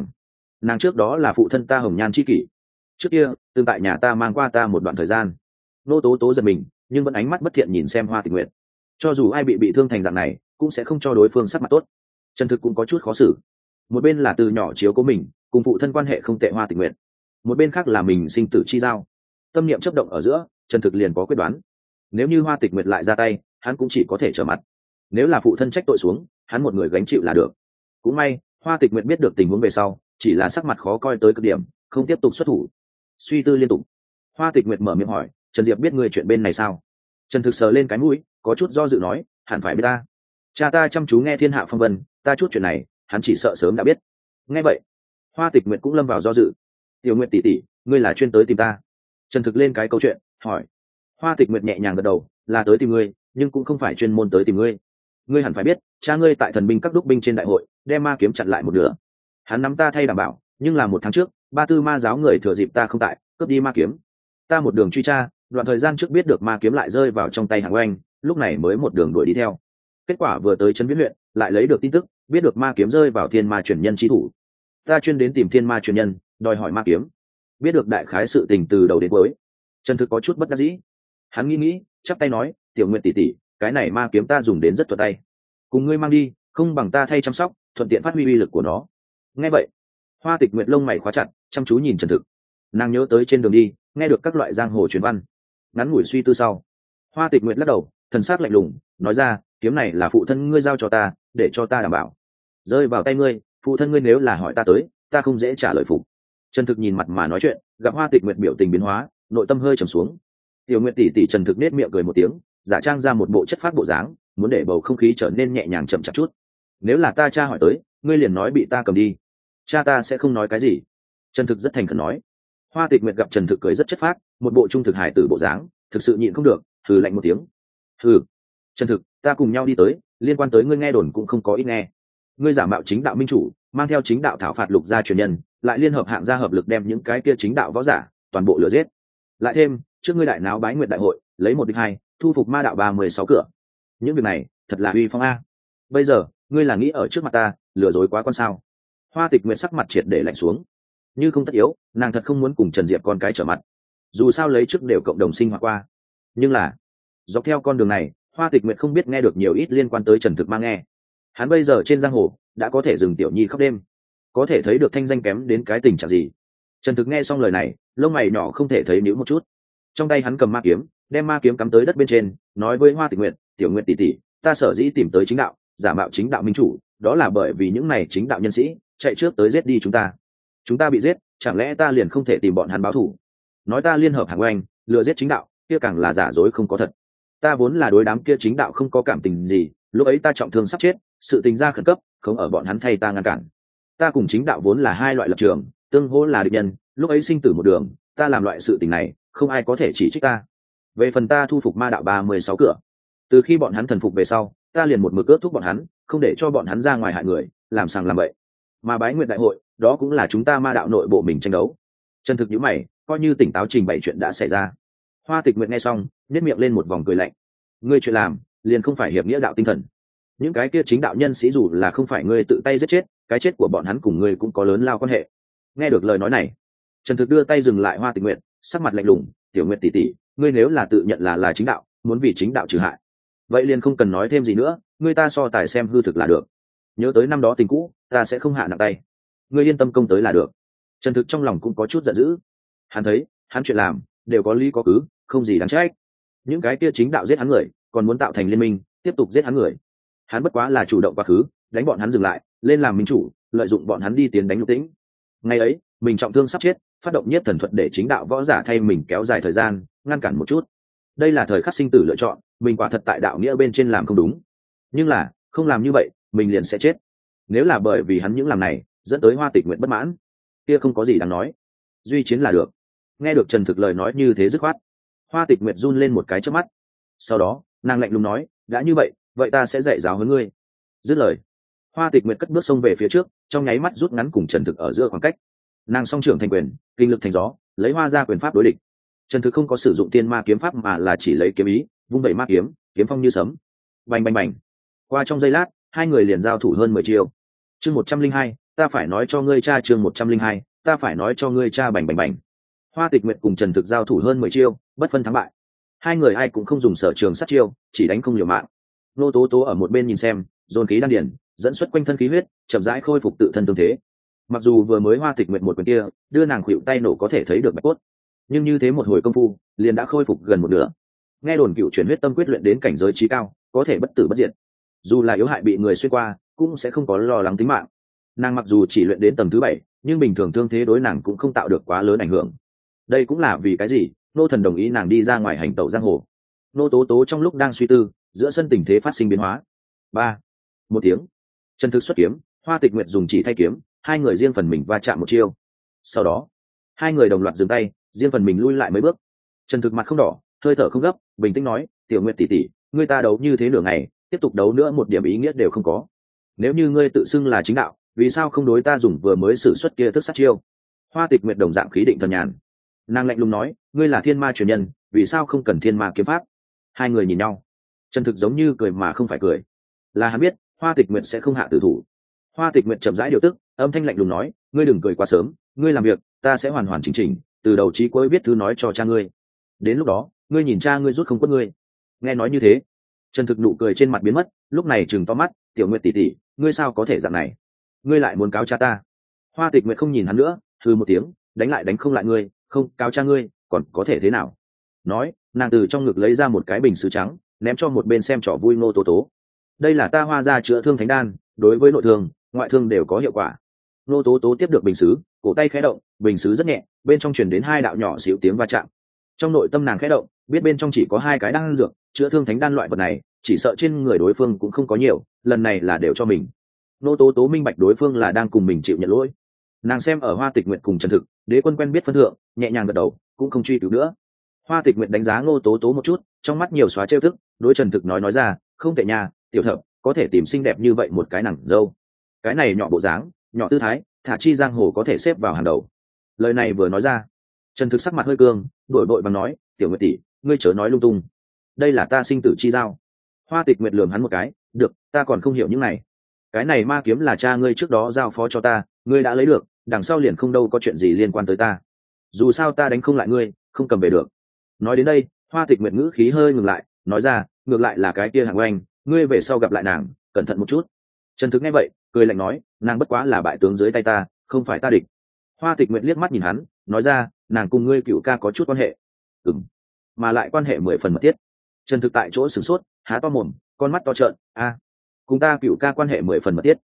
S1: nàng trước đó là phụ thân ta Hồng Nhan chi kỷ, trước kia tương tại nhà ta mang qua ta một đoạn thời gian. Ngô Tố Tố giật mình, nhưng vẫn ánh mắt bất thiện nhìn xem Hoa Tịch Nguyệt. Cho dù ai bị thương thành dạng này, cũng sẽ không cho đối phương sắc mặt tốt. Trần Thực cũng có chút khó xử. Một bên là từ nhỏ chiếu cố mình, cùng phụ thân quan hệ không tệ Hoa Tịch Nguyệt, một bên khác là mình sinh tử chi giao. Tâm niệm chấp động ở giữa, Trần Thực liền có quyết đoán. Nếu như Hoa Tịch Nguyệt lại ra tay, hắn cũng chỉ có thể trở mặt. Nếu là phụ thân trách tội xuống, hắn một người gánh chịu là được. Cũng may, Hoa Tịch Nguyệt biết được tình huống về sau, chỉ là sắc mặt khó coi tới cực điểm, không tiếp tục xuất thủ. Suy tư liên tục, Hoa Tịch Nguyệt mở miệng hỏi, Trần Diệp biết ngươi chuyện bên này sao? Trần Thực sờ lên cái mũi, có chút do dự nói, hẳn phải biết ta. Cha ta chăm chú nghe thiên hạ phong vân, ta chút chuyện này, hắn chỉ sợ sớm đã biết. Nghe vậy, Hoa Tịch Nguyệt cũng lâm vào do dự. Tiểu Nguyệt tỷ tỷ, ngươi là chuyên tới tìm ta? Trần Thực lên cái câu chuyện, hỏi. Hoa Tịch Nguyệt nhẹ nhàng gật đầu, là tới tìm ngươi, nhưng cũng không phải chuyên môn tới tìm ngươi. Ngươi hẳn phải biết, cha ngươi tại thần binh các đúc binh trên đại hội, đem ma kiếm chặn lại một nửa. Hắn nắm ta thay đảm bảo, nhưng là 1 tháng trước, Ba Tư ma giáo người thừa dịp ta không tại, cướp đi ma kiếm. Ta một đường truy tra, đoạn thời gian trước biết được ma kiếm lại rơi vào trong tay Hạng Oanh, lúc này mới một đường đuổi đi theo. Kết quả vừa tới Trấn Viễn huyện, lại lấy được tin tức, biết được ma kiếm rơi vào thiên ma truyền nhân chi thủ. Ta chuyên đến tìm thiên ma truyền nhân, đòi hỏi ma kiếm. Biết được đại khái sự tình từ đầu đến cuối. Trần Thực có chút bất đắc dĩ. Hắn nghĩ, chắp tay nói, Tiểu Nguyệt tỷ tỷ, cái này ma kiếm ta dùng đến rất thuận tay, cùng ngươi mang đi, không bằng ta thay chăm sóc, thuận tiện phát huy uy lực của nó. Nghe vậy, Hoa Tịch Nguyệt lông mày khóa chặt, chăm chú nhìn Trần Thực. Nàng nhớ tới trên đường đi, nghe được các loại giang hồ truyền văn. Ngắn ngủi suy tư sau, Hoa Tịch Nguyệt lắc đầu, thần sắc lạnh lùng, nói ra, kiếm này là phụ thân ngươi giao cho ta, để cho ta đảm bảo. Rơi vào tay ngươi, phụ thân ngươi nếu là hỏi ta tới, ta không dễ trả lời phục. Trần Thực nhìn mặt mà nói chuyện, gặp Hoa Tịch Nguyệt biểu tình biến hóa, nội tâm hơi trầm xuống. Tiểu Nguyệt tỷ tỷ. Trần Thực nét miệng cười một tiếng, giả trang ra một bộ chất phác bộ dáng, muốn để bầu không khí trở nên nhẹ nhàng chậm chạp chút. Nếu là ta cha hỏi tới, ngươi liền nói bị ta cầm đi. Cha ta sẽ không nói cái gì. Trần Thực rất thành khẩn nói. Hoa Tịch Nguyệt gặp Trần Thực cười rất chất phác, một bộ trung thực hài tử bộ dáng, thực sự nhịn không được, hừ lạnh một tiếng. Hừ, Trần Thực, ta cùng nhau đi tới, liên quan tới ngươi nghe đồn cũng không có ít nghe. Ngươi giả mạo chính đạo minh chủ, mang theo chính đạo thảo phạt lục gia truyền nhân, lại liên hợp hạng gia hợp lực đem những cái kia chính đạo võ giả toàn bộ lừa giết. Lại thêm, trước ngươi đại náo Bái Nguyệt đại hội, lấy 1 địch 2, thu phục ma đạo 36 cửa. Những việc này, thật là uy phong a. Bây giờ, ngươi là nghĩ ở trước mặt ta, lừa dối quá con sao? Hoa Tịch Nguyệt sắc mặt triệt để lạnh xuống. Như không tất yếu, nàng thật không muốn cùng Trần Diệp con cái trở mặt. Dù sao lấy trước đều cộng đồng sinh hoạt qua. Nhưng là, dọc theo con đường này, Hoa Tịch Nguyệt không biết nghe được nhiều ít liên quan tới Trần Thực mang nghe. Hắn bây giờ trên giang hồ đã có thể dừng tiểu nhi khóc đêm, có thể thấy được thanh danh kém đến cái tình trạng gì. Trần Thực nghe xong lời này, lông mày nhỏ không thể thấy níu một chút. Trong tay hắn cầm ma kiếm, đem ma kiếm cắm tới đất bên trên, nói với Hoa Tịch Nguyệt, Tiểu Nguyệt tỷ tỷ, ta sở dĩ tìm tới chính đạo, giả mạo chính đạo minh chủ, đó là bởi vì những này chính đạo nhân sĩ chạy trước tới giết đi chúng ta bị giết, chẳng lẽ ta liền không thể tìm bọn hắn báo thù? Nói ta liên hợp Hạng Oanh lừa giết chính đạo, kia càng là giả dối không có thật. Ta vốn là đối đám kia chính đạo không có cảm tình gì, lúc ấy ta trọng thương sắp chết, sự tình ra khẩn cấp, không ở bọn hắn thay ta ngăn cản. Ta cùng chính đạo vốn là hai loại lập trường, tương hỗ là địch nhân, lúc ấy sinh tử một đường, ta làm loại sự tình này, không ai có thể chỉ trích ta. Về phần ta thu phục ma đạo 36 cửa, từ khi bọn hắn thần phục về sau, ta liền một mực ước thúc bọn hắn, không để cho bọn hắn ra ngoài hại người, làm sàng làm bậy. Mà Bái Nguyệt đại hội, đó cũng là chúng ta ma đạo nội bộ mình tranh đấu. Trần Thực nhíu mày, coi như tỉnh táo trình bày chuyện đã xảy ra. Hoa Tịch Nguyệt nghe xong, nhếch miệng lên một vòng cười lạnh. Ngươi chuyện làm, liền không phải hiệp nghĩa đạo tinh thần. Những cái kia chính đạo nhân sĩ dù là không phải ngươi tự tay giết chết, cái chết của bọn hắn cùng ngươi cũng có lớn lao quan hệ. Nghe được lời nói này, Trần Thực đưa tay dừng lại Hoa Tịch Nguyệt, sắc mặt lạnh lùng, Tiểu Nguyệt tỷ tỷ, ngươi nếu là tự nhận là chính đạo, muốn vì chính đạo trừ hại, vậy liền không cần nói thêm gì nữa, ngươi ta so tài xem hư thực là được. Nhớ tới năm đó tình cũ, ta sẽ không hạ nặng tay, ngươi yên tâm công tới là được. Trần Thực trong lòng cũng có chút giận dữ. Hắn thấy, hắn chuyện làm đều có lý có cứ, không gì đáng trách. những cái kia chính đạo giết hắn người còn muốn tạo thành liên minh tiếp tục giết hắn người. Hắn bất quá là chủ động quá khứ đánh bọn hắn dừng lại, lên làm minh chủ, lợi dụng bọn hắn đi tiến đánh Lục Tĩnh. Ngày ấy mình trọng thương sắp chết, phát động Nhiếp Thần thuật để chính đạo võ giả thay mình kéo dài thời gian, ngăn cản một chút. Đây là thời khắc sinh tử lựa chọn, mình quả thật tại đạo nghĩa bên trên làm không đúng, nhưng là không làm như vậy mình liền sẽ chết. Nếu là bởi vì hắn những làm này dẫn tới Hoa Tịch Nguyệt bất mãn, kia không có gì đáng nói, duy chiến là được. Nghe được Trần Thực lời nói như thế dứt khoát, Hoa Tịch Nguyệt run lên một cái trước mắt, sau đó nàng lạnh lùng nói, đã như vậy vậy ta sẽ dạy giáo huấn ngươi. Dứt lời, Hoa Tịch Nguyệt cất bước xông về phía trước, trong nháy mắt rút ngắn cùng Trần Thực ở giữa khoảng cách. Nàng song trưởng thành quyền, kinh lực thành gió, lấy hoa ra quyền pháp đối địch. Trần Thực không có sử dụng tiên ma kiếm pháp mà là chỉ lấy kiếm ý, vung vẩy ma kiếm, kiếm phong như sấm. Bành bành bành. Qua trong giây lát, hai người liền giao thủ hơn 10 chiêu. Chương 102, ta phải nói cho ngươi cha. Chương 102, ta phải nói cho ngươi cha. Bành bành bành. Hoa Tịch Nguyệt cùng Trần Thực giao thủ hơn 10 chiêu, bất phân thắng bại. Hai người ai cũng không dùng sở trường sát chiêu, chỉ đánh không liều mạng. Nô Tố Tố ở một bên nhìn xem, dồn khí đan điền, dẫn xuất quanh thân khí huyết, chậm rãi khôi phục tự thân tương thế. Mặc dù vừa mới Hoa Tịch Nguyệt một quyền kia đưa nàng khuỵu tay nổ có thể thấy được bạch cốt, nhưng như thế một hồi công phu liền đã khôi phục gần một nửa. Nghe đồn cựu chuyển huyết tâm quyết luyện đến cảnh giới trí cao, có thể bất tử bất diệt, dù là yếu hại bị người xuyên qua cũng sẽ không có lo lắng tính mạng. Nàng mặc dù chỉ luyện đến tầng thứ 7, nhưng bình thường thương thế đối nàng cũng không tạo được quá lớn ảnh hưởng. Đây cũng là vì cái gì nô thần đồng ý nàng đi ra ngoài hành tẩu giang hồ. Nô Tố Tố trong lúc đang suy tư, giữa sân tình thế phát sinh biến hóa. Một tiếng, Trần Thực xuất kiếm, Hoa Tịch Nguyệt dùng chỉ thay kiếm, hai người riêng phần mình va chạm một chiêu. Sau đó hai người đồng loạt dừng tay, riêng phần mình lui lại mấy bước. Trần Thực mặt không đỏ, hơi thở không gấp, bình tĩnh nói, Tiểu Nguyệt tỷ tỷ, ngươi ta đấu như thế nửa ngày, tiếp tục đấu nữa một điểm ý nghĩa đều không có. Nếu như ngươi tự xưng là chính đạo, vì sao không đối ta dùng vừa mới sử xuất kia thức sát chiêu? Hoa Tịch Nguyệt đồng dạng khí định thần nhàn, nàng lạnh lùng nói, ngươi là thiên ma truyền nhân, vì sao không cần thiên ma kiếm pháp? Hai người nhìn nhau, Trần Thực giống như cười mà không phải cười, là hắn biết Hoa Tịch Nguyệt sẽ không hạ tử thủ. Hoa Tịch Nguyệt chậm rãi điều tức, âm thanh lạnh lùng nói, ngươi đừng cười quá sớm, ngươi làm việc ta sẽ hoàn hoàn chỉnh chỉnh từ đầu chí cuối viết thư nói cho cha ngươi, đến lúc đó ngươi nhìn cha ngươi rút không quất ngươi. Nghe nói như thế, Trần Thực nụ cười trên mặt biến mất, lúc này trừng to mắt, Tiểu Nguyệt tỷ tỷ, ngươi sao có thể dạng này? Ngươi lại muốn cáo cha ta? Hoa Tịch Nguyệt không nhìn hắn nữa, hừ một tiếng, đánh lại đánh không lại ngươi, không cáo cha ngươi còn có thể thế nào? Nói, nàng từ trong ngực lấy ra một cái bình sứ trắng, ném cho một bên xem trò vui Nô Tố Tố. Đây là ta Hoa gia chữa thương thánh đan, đối với nội thương ngoại thương đều có hiệu quả. Nô Tố Tố tiếp được bình sứ, cổ tay khẽ động, bình sứ rất nhẹ, bên trong truyền đến hai đạo nhỏ xíu tiếng va chạm. Trong nội tâm nàng khẽ động, biết bên trong chỉ có hai cái đan dược, chữa thương thánh đan loại vật này chỉ sợ trên người đối phương cũng không có nhiều, lần này là đều cho mình. Nô Tố Tố minh bạch đối phương là đang cùng mình chịu nhận lỗi. Nàng xem ở Hoa Tịch Nguyệt cùng Trần Thực, Đế Quân quen biết phân thượng, nhẹ nhàng gật đầu, cũng không truy cứu nữa. Hoa Tịch Nguyệt đánh giá Nô Tố Tố một chút, trong mắt nhiều xóa trêu tức, đối Trần Thực nói ra, không tệ nha, tiểu thập có thể tìm xinh đẹp như vậy một cái nàng dâu, cái này nhỏ bộ dáng, nhỏ tư thái, thả chi giang hồ có thể xếp vào hàng đầu. Lời này vừa nói ra, Trần Thực sắc mặt hơi cương, đổi vội bằng nói, Tiểu Nguyệt tỷ, ngươi chớ nói lung tung, đây là ta sinh tử chi giao. Hoa Tịch Nguyệt lườm hắn một cái, được, ta còn không hiểu những này. Cái này ma kiếm là cha ngươi trước đó giao phó cho ta, ngươi đã lấy được, đằng sau liền không đâu có chuyện gì liên quan tới ta. Dù sao ta đánh không lại ngươi, không cầm về được. Nói đến đây, Hoa Tịch Nguyệt ngữ khí hơi ngừng lại, nói ra, ngược lại là cái kia Hạng Oanh, ngươi về sau gặp lại nàng, cẩn thận một chút. Trần Thực nghe vậy, cười lạnh nói, nàng bất quá là bại tướng dưới tay ta, không phải ta địch. Hoa Tịch Nguyệt liếc mắt nhìn hắn, nói ra, nàng cùng ngươi cựu ca có chút quan hệ. Mà lại quan hệ 10 phần mật thiết. Trần Thực tại chỗ sửng sốt, há to mồm, con mắt to trợn, cùng ta cựu ca quan hệ 10 phần mật thiết.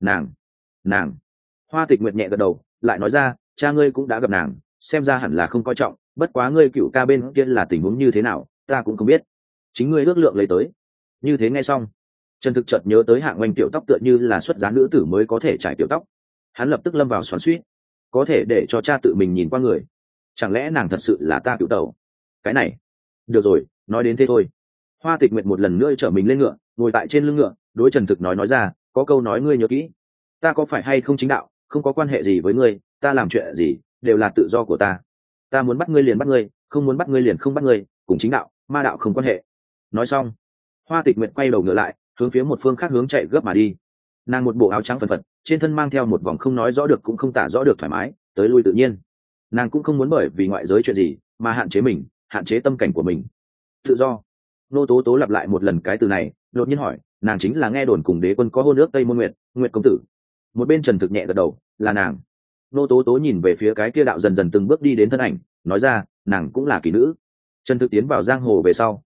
S1: Nàng. Hoa Tịch Nguyệt nhẹ gật đầu, lại nói ra, cha ngươi cũng đã gặp nàng, xem ra hẳn là không coi trọng, bất quá ngươi cựu ca bên kia là tình huống như thế nào, ta cũng không biết, chính ngươi ước lượng lấy tới. Như thế nghe xong, Trần Thực chợt nhớ tới Hạng Oanh tiểu tóc tựa như là xuất giá nữ tử mới có thể trải tiểu tóc, hắn lập tức lâm vào xoắn xuýt, có thể để cho cha tự mình nhìn qua người, chẳng lẽ nàng thật sự là ta cựu tẩu? Cái này, được rồi, nói đến thế thôi. Hoa Tịch Nguyệt một lần nữa trở mình lên ngựa, ngồi tại trên lưng ngựa, đối Trần Thực nói ra, có câu nói ngươi nhớ kỹ, ta có phải hay không chính đạo không có quan hệ gì với ngươi, ta làm chuyện gì đều là tự do của ta, ta muốn bắt ngươi liền bắt ngươi, không muốn bắt ngươi liền không bắt ngươi, cùng chính đạo ma đạo không quan hệ. Nói xong, Hoa Tịch Nguyệt quay đầu ngựa lại, hướng phía một phương khác hướng chạy gấp mà đi. Nàng một bộ áo trắng phần phật, trên thân mang theo một vòng không nói rõ được cũng không tả rõ được thoải mái, tới lui tự nhiên. Nàng cũng không muốn bởi vì ngoại giới chuyện gì mà hạn chế mình, hạn chế tâm cảnh của mình. Tự do. Nô Tố Tố lặp lại một lần cái từ này, đột nhiên hỏi, nàng chính là nghe đồn cùng Đế Quân có hôn ước Tây Môn Nguyệt, Nguyệt công tử? Một bên Trần Thực nhẹ gật đầu, là nàng. Nô Tố Tố nhìn về phía cái kia đạo dần dần từng bước đi đến thân ảnh, nói ra, nàng cũng là kỳ nữ. Trần Thực tiến vào giang hồ về sau,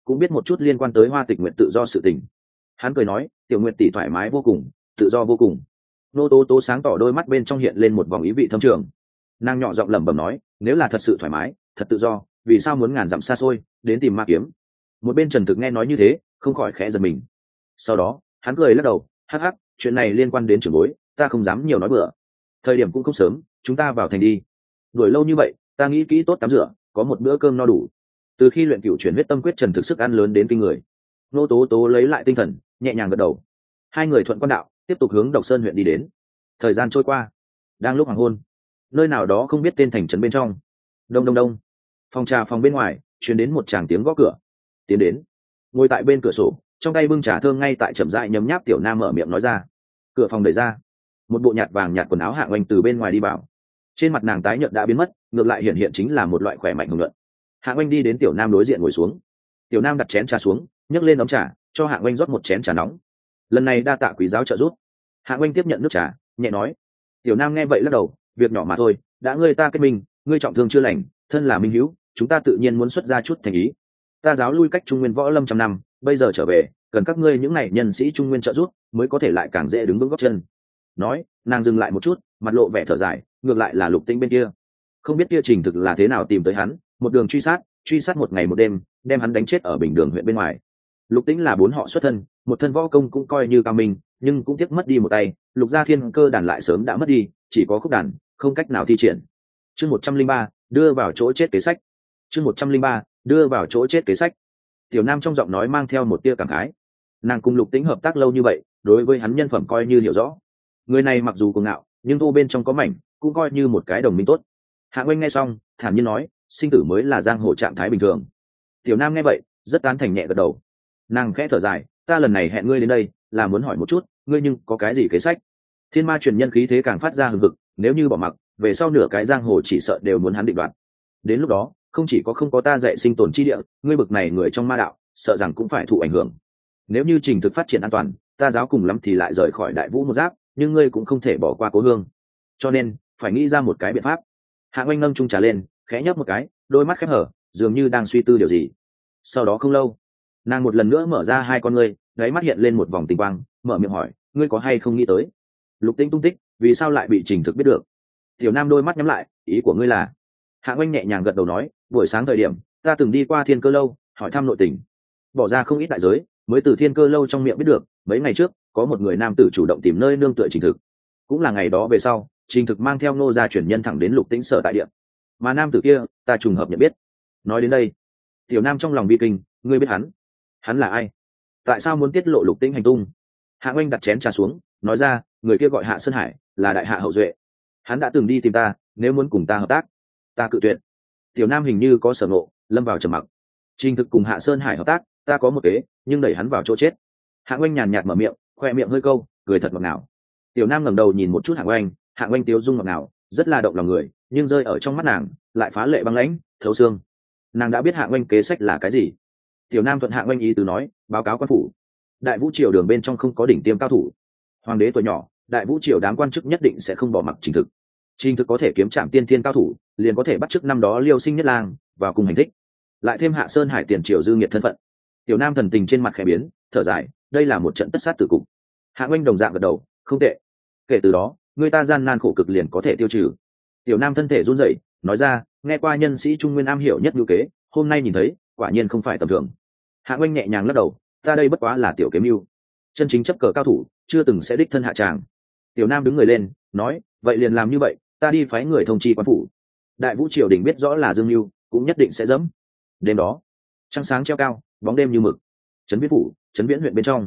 S1: cũng biết một chút liên quan tới Hoa Tịch Nguyệt tự do sự tình. Hắn cười nói, tiểu Nguyệt tỷ thoải mái vô cùng, tự do vô cùng. Nô Tố Tố sáng tỏ đôi mắt bên trong hiện lên một vòng ý vị thâm trường. Nàng nhỏ giọng lẩm bẩm nói, nếu là thật sự thoải mái, thật tự do, vì sao muốn ngàn dặm xa xôi đến tìm ma kiếm? Một bên Trần Thực nghe nói như thế, không khỏi khẽ giật mình. Sau đó hắn cười lắc đầu, hắc hắc, chuyện này liên quan đến trưởng bối, ta không dám nhiều nói bừa. Thời điểm cũng không sớm, chúng ta vào thành đi. Đuổi lâu như vậy, ta nghĩ kỹ tốt tắm rửa, có một bữa cơm no đủ. Từ khi luyện cửu chuyển huyết tâm quyết, Trần Thực sức ăn lớn đến kinh người. Nô Tố Tố lấy lại tinh thần, nhẹ nhàng gật đầu. Hai người thuận quan đạo, tiếp tục hướng Độc Sơn huyện đi đến. Thời gian trôi qua, đang lúc hoàng hôn, nơi nào đó không biết tên thành trấn bên trong. Đông đông đông, phòng trà phòng bên ngoài truyền đến một tràng tiếng gõ cửa. Tiến đến, ngồi tại bên cửa sổ, trong tay bưng trà thơm ngay tại chậm rãi nhấm nháp, Tiểu Nam mở miệng nói ra. Cửa phòng đẩy ra, một bộ nhạt vàng nhạt quần áo Hạ Oanh từ bên ngoài đi vào. Trên mặt nàng tái nhợt đã biến mất, ngược lại hiện hiện chính là một loại khỏe mạnh hùng luận. Hạ Oanh đi đến Tiểu Nam đối diện ngồi xuống. Tiểu Nam đặt chén trà xuống, nhấc lên ấm trà, cho Hạ Oanh rót một chén trà nóng. Lần này đa tạ quý giáo trợ giúp. Hạ Oanh tiếp nhận nước trà, nhẹ nói. Tiểu Nam nghe vậy lắc đầu, việc nhỏ mà thôi, đã ngươi ta kết minh, ngươi trọng thương chưa lành, thân là minh hữu, chúng ta tự nhiên muốn xuất ra chút thành ý. Ta giáo lui cách Trung Nguyên võ lâm trăm năm, bây giờ trở về, cần các ngươi những này nhân sĩ Trung Nguyên trợ giúp, mới có thể lại càng dễ đứng vững gót chân. Nói, nàng dừng lại một chút, mặt lộ vẻ thở dài, ngược lại là Lục Tĩnh bên kia, không biết kia Trình Thực là thế nào tìm tới hắn, một đường truy sát một ngày một đêm, đem hắn đánh chết ở Bình Đường huyện bên ngoài. Lục Tĩnh là bốn họ xuất thân, một thân võ công cũng coi như cao minh, nhưng cũng tiếc mất đi một tay, Lục gia thiên cơ đàn lại sớm đã mất đi, chỉ có khúc đàn, không cách nào thi triển. Chương 103, đưa vào chỗ chết kế sách. Chương 103, đưa vào chỗ chết kế sách. Tiểu Nam trong giọng nói mang theo một tia cảm khái. Nàng cùng Lục Tĩnh hợp tác lâu như vậy, đối với hắn nhân phẩm coi như hiểu rõ. Người này mặc dù cuồng ngạo, nhưng thu bên trong có mảnh, cũng coi như một cái đồng minh tốt. Hạ Oanh nghe xong, thản nhiên nói, sinh tử mới là giang hồ trạng thái bình thường. Tiểu Nam nghe vậy, rất tán thành, nhẹ gật đầu. Nàng khẽ thở dài, ta lần này hẹn ngươi đến đây, là muốn hỏi một chút, ngươi nhưng có cái gì kế sách? Thiên ma truyền nhân khí thế càng phát ra hừng hực, nếu như bỏ mặc, về sau nửa cái giang hồ chỉ sợ đều muốn hắn định đoạt. Đến lúc đó, không chỉ có không có ta dạy sinh tồn chi địa, ngươi bực này người trong ma đạo, sợ rằng cũng phải thụ ảnh hưởng. Nếu như Trình Thực phát triển an toàn, ta giáo cùng lắm thì lại rời khỏi Đại Vũ một giáp, nhưng ngươi cũng không thể bỏ qua Cố Hương. Cho nên, phải nghĩ ra một cái biện pháp. Hạ Oanh nâng chung trà lên, khẽ nhấp một cái, đôi mắt khép hở, dường như đang suy tư điều gì. Sau đó không lâu, nàng một lần nữa mở ra hai con ngươi, đáy mắt hiện lên một vòng tinh quang, mở miệng hỏi, ngươi có hay không nghĩ tới Lục Tĩnh tung tích, vì sao lại bị Trình Thực biết được? Tiểu Nam đôi mắt nhắm lại, ý của ngươi là? Hạ Oanh nhẹ nhàng gật đầu nói, buổi sáng thời điểm, ta từng đi qua Thiên Cơ lâu, hỏi thăm nội tình, bỏ ra không ít đại giới, mới từ Thiên Cơ lâu trong miệng biết được, mấy ngày trước, có một người nam tử chủ động tìm nơi nương tựa Trình Thực. Cũng là ngày đó về sau, Trình Thực mang theo Ngô gia truyền nhân thẳng đến Lục Tĩnh sở tại địa. Mà nam tử kia, ta trùng hợp nhận biết. Nói đến đây, Tiểu Nam trong lòng bi kinh, ngươi biết hắn? Hắn là ai? Tại sao muốn tiết lộ Lục Tĩnh hành tung? Hạ Oanh đặt chén trà xuống, nói ra, người kia gọi Hạ Sơn Hải, là đại hạ hậu duệ. Hắn đã từng đi tìm ta, nếu muốn cùng ta hợp tác, ta cự tuyệt. Tiểu Nam hình như có sở ngộ, lâm vào trầm mặc. Trình Thực cùng Hạ Sơn Hải hợp tác, ta có một kế, nhưng đẩy hắn vào chỗ chết. Hạ Oanh nhàn nhạt mở miệng, khoe miệng hơi câu, cười thật ngọt ngào. Tiểu Nam ngẩng đầu nhìn một chút Hạ Oanh, Hạ Oanh tiếu dung ngọt ngào, rất là động lòng người, nhưng rơi ở trong mắt nàng, lại phá lệ băng lãnh, thấu xương. Nàng đã biết Hạ Oanh kế sách là cái gì. Tiểu Nam thuận Hạ Oanh ý tứ nói, báo cáo quan phủ, Đại Vũ triều đường bên trong không có đỉnh tiêm cao thủ. Hoàng đế tuổi nhỏ, Đại Vũ triều đám quan chức nhất định sẽ không bỏ mặc Trình Thực. Trình Thực có thể kiếm trạm tiên thiên cao thủ, liền có thể bắt chước năm đó Liêu Sinh Nhất Lang vào cùng hành thích. Lại thêm Hạ Sơn Hải tiền triều dư nghiệt thân phận. Tiểu Nam thần tình trên mặt khẽ biến, thở dài, đây là một trận tất sát tử cục. Hạ Oanh đồng dạng gật đầu, không tệ. Kể từ đó, người ta gian nan khổ cực liền có thể tiêu trừ. Tiểu Nam thân thể run rẩy, nói ra, nghe qua nhân sĩ Trung Nguyên am hiểu nhất nhu kế, hôm nay nhìn thấy, quả nhiên không phải tầm thường. Hạ Oanh nhẹ nhàng lắc đầu, ta đây bất quá là tiểu kiếm mưu, chân chính chấp cờ cao thủ, chưa từng sẽ đích thân hạ tràng. Tiểu Nam đứng người lên, nói, vậy liền làm như vậy, ta đi phái người thông chi quan phủ. Đại Vũ triều đình biết rõ là dương mưu, cũng nhất định sẽ dẫm. Đêm đó, trăng sáng treo cao, bóng đêm như mực. Trấn Viễn phủ, Trấn Viễn huyện bên trong.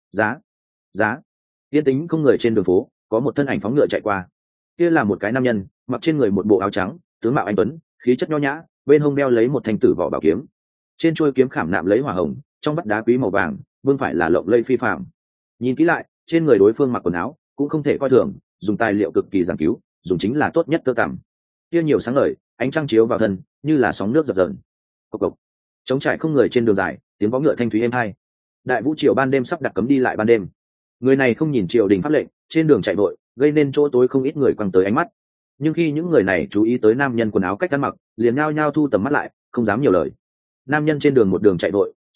S1: Giá. Yên tĩnh không người trên đường phố, có một thân ảnh phóng ngựa chạy qua. Kia là một cái nam nhân, mặc trên người một bộ áo trắng, tướng mạo anh tuấn, khí chất nho nhã, bên hông đeo lấy một thanh tử vỏ bảo kiếm. Trên chuôi kiếm khảm nạm lấy hỏa hồng, trong vắt đá quý màu vàng, vương phải là lộng lây phi phàm. Nhìn kỹ lại, trên người đối phương mặc quần áo cũng không thể coi thường, dùng tài liệu cực kỳ giản cứu, dùng chính là tốt nhất tơ tằm. Kia nhiều sáng ngời, ánh trăng chiếu vào thân, như là sóng nước dập dờn. Cộc cộc. Trống trải không người trên đường dài, tiếng vó ngựa thanh thúy êm hai. Đại Vũ triều ban đêm sắp đặt cấm đi lại ban đêm. Người này không nhìn triều đình pháp lệnh, trên đường chạy vội, gây nên chỗ tối không ít người quăng tới ánh mắt. Nhưng khi những người này chú ý tới nam nhân quần áo cách ăn mặc, liền nhao nhao thu tầm mắt lại, không dám nhiều lời. Nam nhân trên đường một đường chạy vội,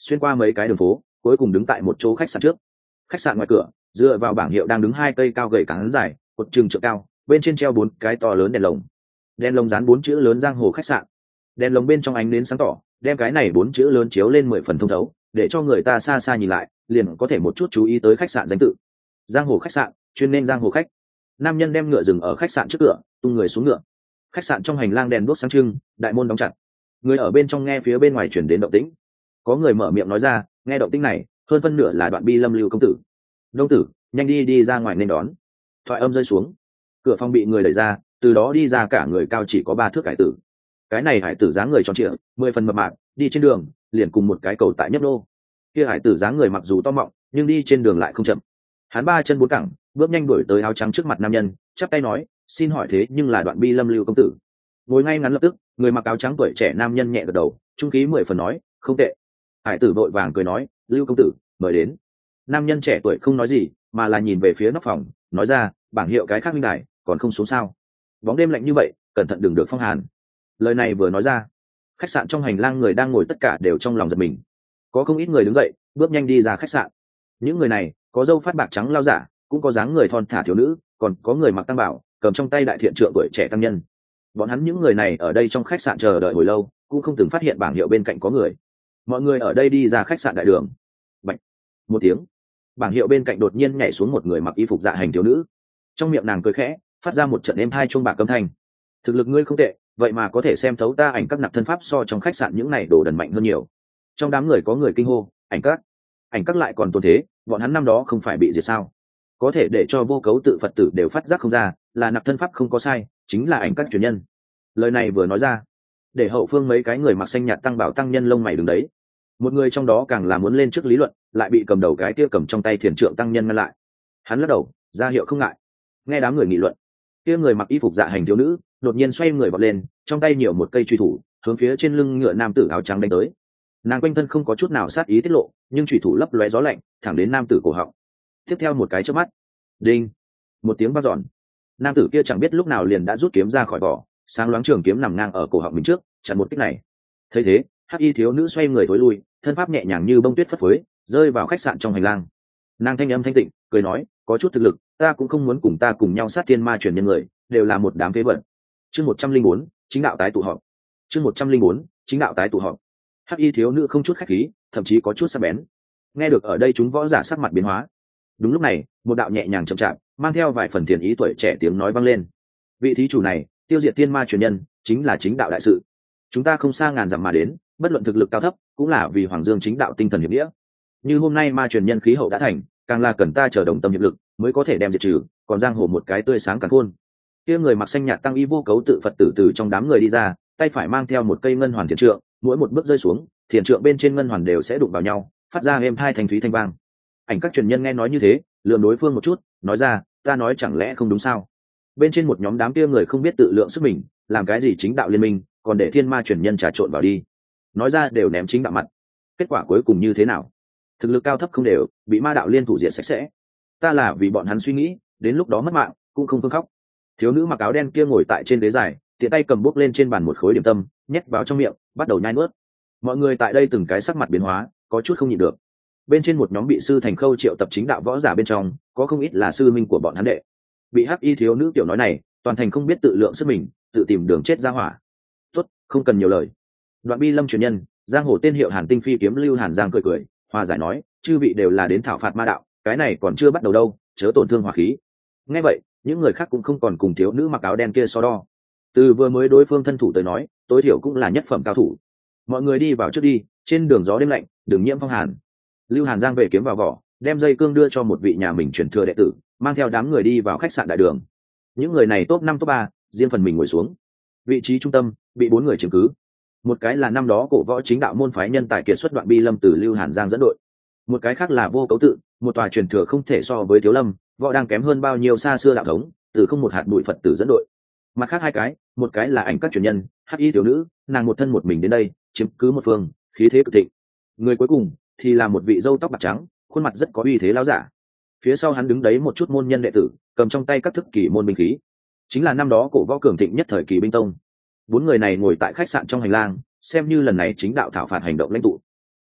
S1: xuyên qua mấy cái đường phố, cuối cùng đứng tại một chỗ khách sạn trước. Khách sạn ngoài cửa, dựa vào bảng hiệu đang đứng hai cây cao gậy cán dài, cột trừng trượng cao, bên trên treo 4 cái to lớn đèn lồng. Đèn lồng dán 4 chữ lớn Giang Hồ khách sạn. Đèn lồng bên trong ánh nến sáng tỏ, đem cái này 4 chữ lớn chiếu lên 10 phần thông thấu, để cho người ta xa xa nhìn lại, liền có thể một chút chú ý tới khách sạn danh tự. Giang Hồ khách sạn, chuyên nên Giang Hồ khách. Nam nhân đem ngựa dừng ở khách sạn trước cửa, tung người xuống ngựa. Khách sạn trong hành lang đèn đuốc sáng trưng, đại môn đóng chặt. Người ở bên trong nghe phía bên ngoài truyền đến động tĩnh. Có người mở miệng nói ra, nghe động tĩnh này, hơn phân nửa là Đoạn Bi Lâm Lưu công tử. Đông tử, nhanh đi ra ngoài nên đón. Thoại âm rơi xuống, cửa phòng bị người đẩy ra, từ đó đi ra cả người cao chỉ có 3 thước hải tử. Cái này hải tử dáng người tròn trịa, 10 phần mập mạp, đi trên đường liền cùng một cái cầu tại nhấp nô. Kia hải tử dáng người mặc dù to mọng, nhưng đi trên đường lại không chậm. Hắn 3 chân 4 cẳng, bước nhanh đuổi tới áo trắng trước mặt nam nhân, chắp tay nói, xin hỏi thế nhưng là Đoạn Bi Lâm Lưu công tử. Ngồi ngay ngắn lập tức, người mặc áo trắng tuổi trẻ nam nhân nhẹ gật đầu, trung khí 10 phần nói, không tệ. Hải tử vội vàng cười nói, Lưu công tử mời đến. Nam nhân trẻ tuổi không nói gì, mà là nhìn về phía nóc phòng, nói ra, bảng hiệu cái khác minh đài còn không xuống sao? Bóng đêm lạnh như vậy, cẩn thận đừng được phong hàn. Lời này vừa nói ra, khách sạn trong hành lang người đang ngồi tất cả đều trong lòng giật mình. Có không ít người đứng dậy, bước nhanh đi ra khách sạn. Những người này, có râu phát bạc trắng lao giả, cũng có dáng người thon thả thiếu nữ, còn có người mặc tăng bảo, cầm trong tay đại thiện trượng tuổi trẻ tăng nhân. Bọn hắn những người này ở đây trong khách sạn chờ đợi hồi lâu, cũng không từng phát hiện bảng hiệu bên cạnh có người. Mọi người ở đây đi ra khách sạn đại đường. Bạch. Một tiếng, bảng hiệu bên cạnh đột nhiên nhảy xuống một người mặc y phục dạ hành thiếu nữ. Trong miệng nàng cười khẽ, phát ra một trận êm hai chuông bạc âm thanh. Thực lực ngươi không tệ, vậy mà có thể xem thấu ta ảnh các nạp thân pháp so trong khách sạn những này đồ đần mạnh hơn nhiều. Trong đám người có người kinh hô, ảnh các lại còn tồn thế, bọn hắn năm đó không phải bị diệt sao? Có thể để cho vô cấu tự Phật tử đều phát giác không ra, là nạp thân pháp không có sai, chính là ảnh các truyền nhân. Lời này vừa nói ra, để hậu phương mấy cái người mặc xanh nhạt tăng bảo tăng nhân lông mày đứng đấy. Một người trong đó càng là muốn lên trước lý luận, lại bị cầm đầu cái kia cầm trong tay thiền trượng tăng nhân ngăn lại. Hắn lắc đầu, ra hiệu không ngại. Nghe đám người nghị luận, kia người mặc y phục dạ hành thiếu nữ đột nhiên xoay người vọt lên, trong tay nhiều một cây truy thủ, hướng phía trên lưng ngựa nam tử áo trắng đánh tới. Nàng quanh thân không có chút nào sát ý tiết lộ, nhưng truy thủ lấp lóe gió lạnh, thẳng đến nam tử cổ họng. Tiếp theo một cái chớp mắt, đinh, một tiếng vang dọn. Nam tử kia chẳng biết lúc nào liền đã rút kiếm ra khỏi vỏ, sáng loáng trường kiếm nằm ngang ở cổ họng mình trước, chặn một kích này. Thấy thế, hắc y thiếu nữ xoay người thối lui, thân pháp nhẹ nhàng như bông tuyết phất phới, rơi vào khách sạn trong hành lang. Nàng thanh âm thanh tịnh, cười nói, có chút thực lực, ta cũng không muốn cùng ta cùng nhau sát thiên ma truyền nhân người, đều là một đám phế vật. Chương 104, chính đạo tái tụ họp. Chương 104, chính đạo tái tụ họp. Hắc y thiếu nữ không chút khách khí, thậm chí có chút sắc bén. Nghe được ở đây chúng võ giả sắc mặt biến hóa. Đúng lúc này, một đạo nhẹ nhàng chậm chạp, mang theo vài phần thiền ý tuổi trẻ tiếng nói vang lên. Vị thí chủ này, tiêu diệt thiên ma truyền nhân, chính là chính đạo đại sự. Chúng ta không xa ngàn dặm mà đến, bất luận thực lực cao thấp, cũng là vì Hoàng Dương chính đạo tinh thần hiệp nghĩa. Như hôm nay ma truyền nhân khí hậu đã thành, càng là cần ta chờ đồng tâm hiệp lực, mới có thể đem diệt trừ, còn giang hồ một cái tươi sáng càng khôn. Kia người mặc xanh nhạt tăng y vô cấu tự Phật tử từ trong đám người đi ra, tay phải mang theo một cây ngân hoàn thiền trượng, mỗi một bước rơi xuống, thiền trượng bên trên ngân hoàn đều sẽ đụng vào nhau, phát ra êm thai thanh thúy thanh vang. Ảnh các truyền nhân nghe nói như thế, lườm đối phương một chút, nói ra, ta nói chẳng lẽ không đúng sao? Bên trên một nhóm đám kia người không biết tự lượng sức mình, làm cái gì chính đạo liên minh, còn để thiên ma truyền nhân trà trộn vào đi. Nói ra đều ném chính đạo mặt. Kết quả cuối cùng như thế nào? Thực lực cao thấp không đều, bị ma đạo liên thủ diệt sạch sẽ. Ta là vì bọn hắn suy nghĩ, đến lúc đó mất mạng, cũng không phương khóc. Thiếu nữ mặc áo đen kia ngồi tại trên ghế dài, tiện tay cầm bút lên trên bàn một khối điểm tâm, nhét vào trong miệng, bắt đầu nhai nuốt. Mọi người tại đây từng cái sắc mặt biến hóa, có chút không nhịn được. Bên trên một nhóm bị sư thành khâu triệu tập chính đạo võ giả bên trong, có không ít là sư minh của bọn hắn đệ. Bị hắc y thiếu nữ tiểu nói này, toàn thành không biết tự lượng sức mình, tự tìm đường chết ra hỏa. Tốt, không cần nhiều lời. Đoạn Bi Lâm truyền nhân, giang hồ tên hiệu Hàn Tinh Phi kiếm Lưu Hàn Giang cười cười, hòa giải nói, chư vị đều là đến thảo phạt ma đạo, cái này còn chưa bắt đầu đâu, chớ tổn thương hòa khí. Nghe vậy, những người khác cũng không còn cùng thiếu nữ mặc áo đen kia so đo. Từ vừa mới đối phương thân thủ tới nói, tối thiểu cũng là nhất phẩm cao thủ. Mọi người đi vào trước đi, trên đường gió đêm lạnh, đừng nhiễm phong hàn. Lưu Hàn Giang về kiếm vào vỏ, đem dây cương đưa cho một vị nhà mình truyền thừa đệ tử, mang theo đám người đi vào khách sạn đại đường. Những người này top 5 top 3, riêng phần mình ngồi xuống. Vị trí trung tâm bị 4 người chiếm cứ. Một cái là năm đó cổ võ chính đạo môn phái nhân tài kiệt xuất Đoạn Bi Lâm từ Lưu Hàn Giang dẫn đội. Một cái khác là Vô Cấu Tự, một tòa truyền thừa không thể so với Thiếu Lâm, võ đang kém hơn bao nhiêu xa xưa đạo thống, từ không một hạt bụi Phật tử dẫn đội. Mặt khác hai cái, một cái là ảnh các truyền nhân, hắc y thiếu nữ, nàng một thân một mình đến đây, chiếm cứ một phương, khí thế cực thịnh. Người cuối cùng thì là một vị râu tóc bạc trắng, khuôn mặt rất có uy thế lão giả. Phía sau hắn đứng đấy một chút môn nhân đệ tử, cầm trong tay các thức kỳ môn binh khí, chính là năm đó cổ võ cường thịnh nhất thời kỳ binh tông. 4 người này ngồi tại khách sạn trong hành lang, xem như lần này chính đạo thảo phạt hành động lãnh tụ.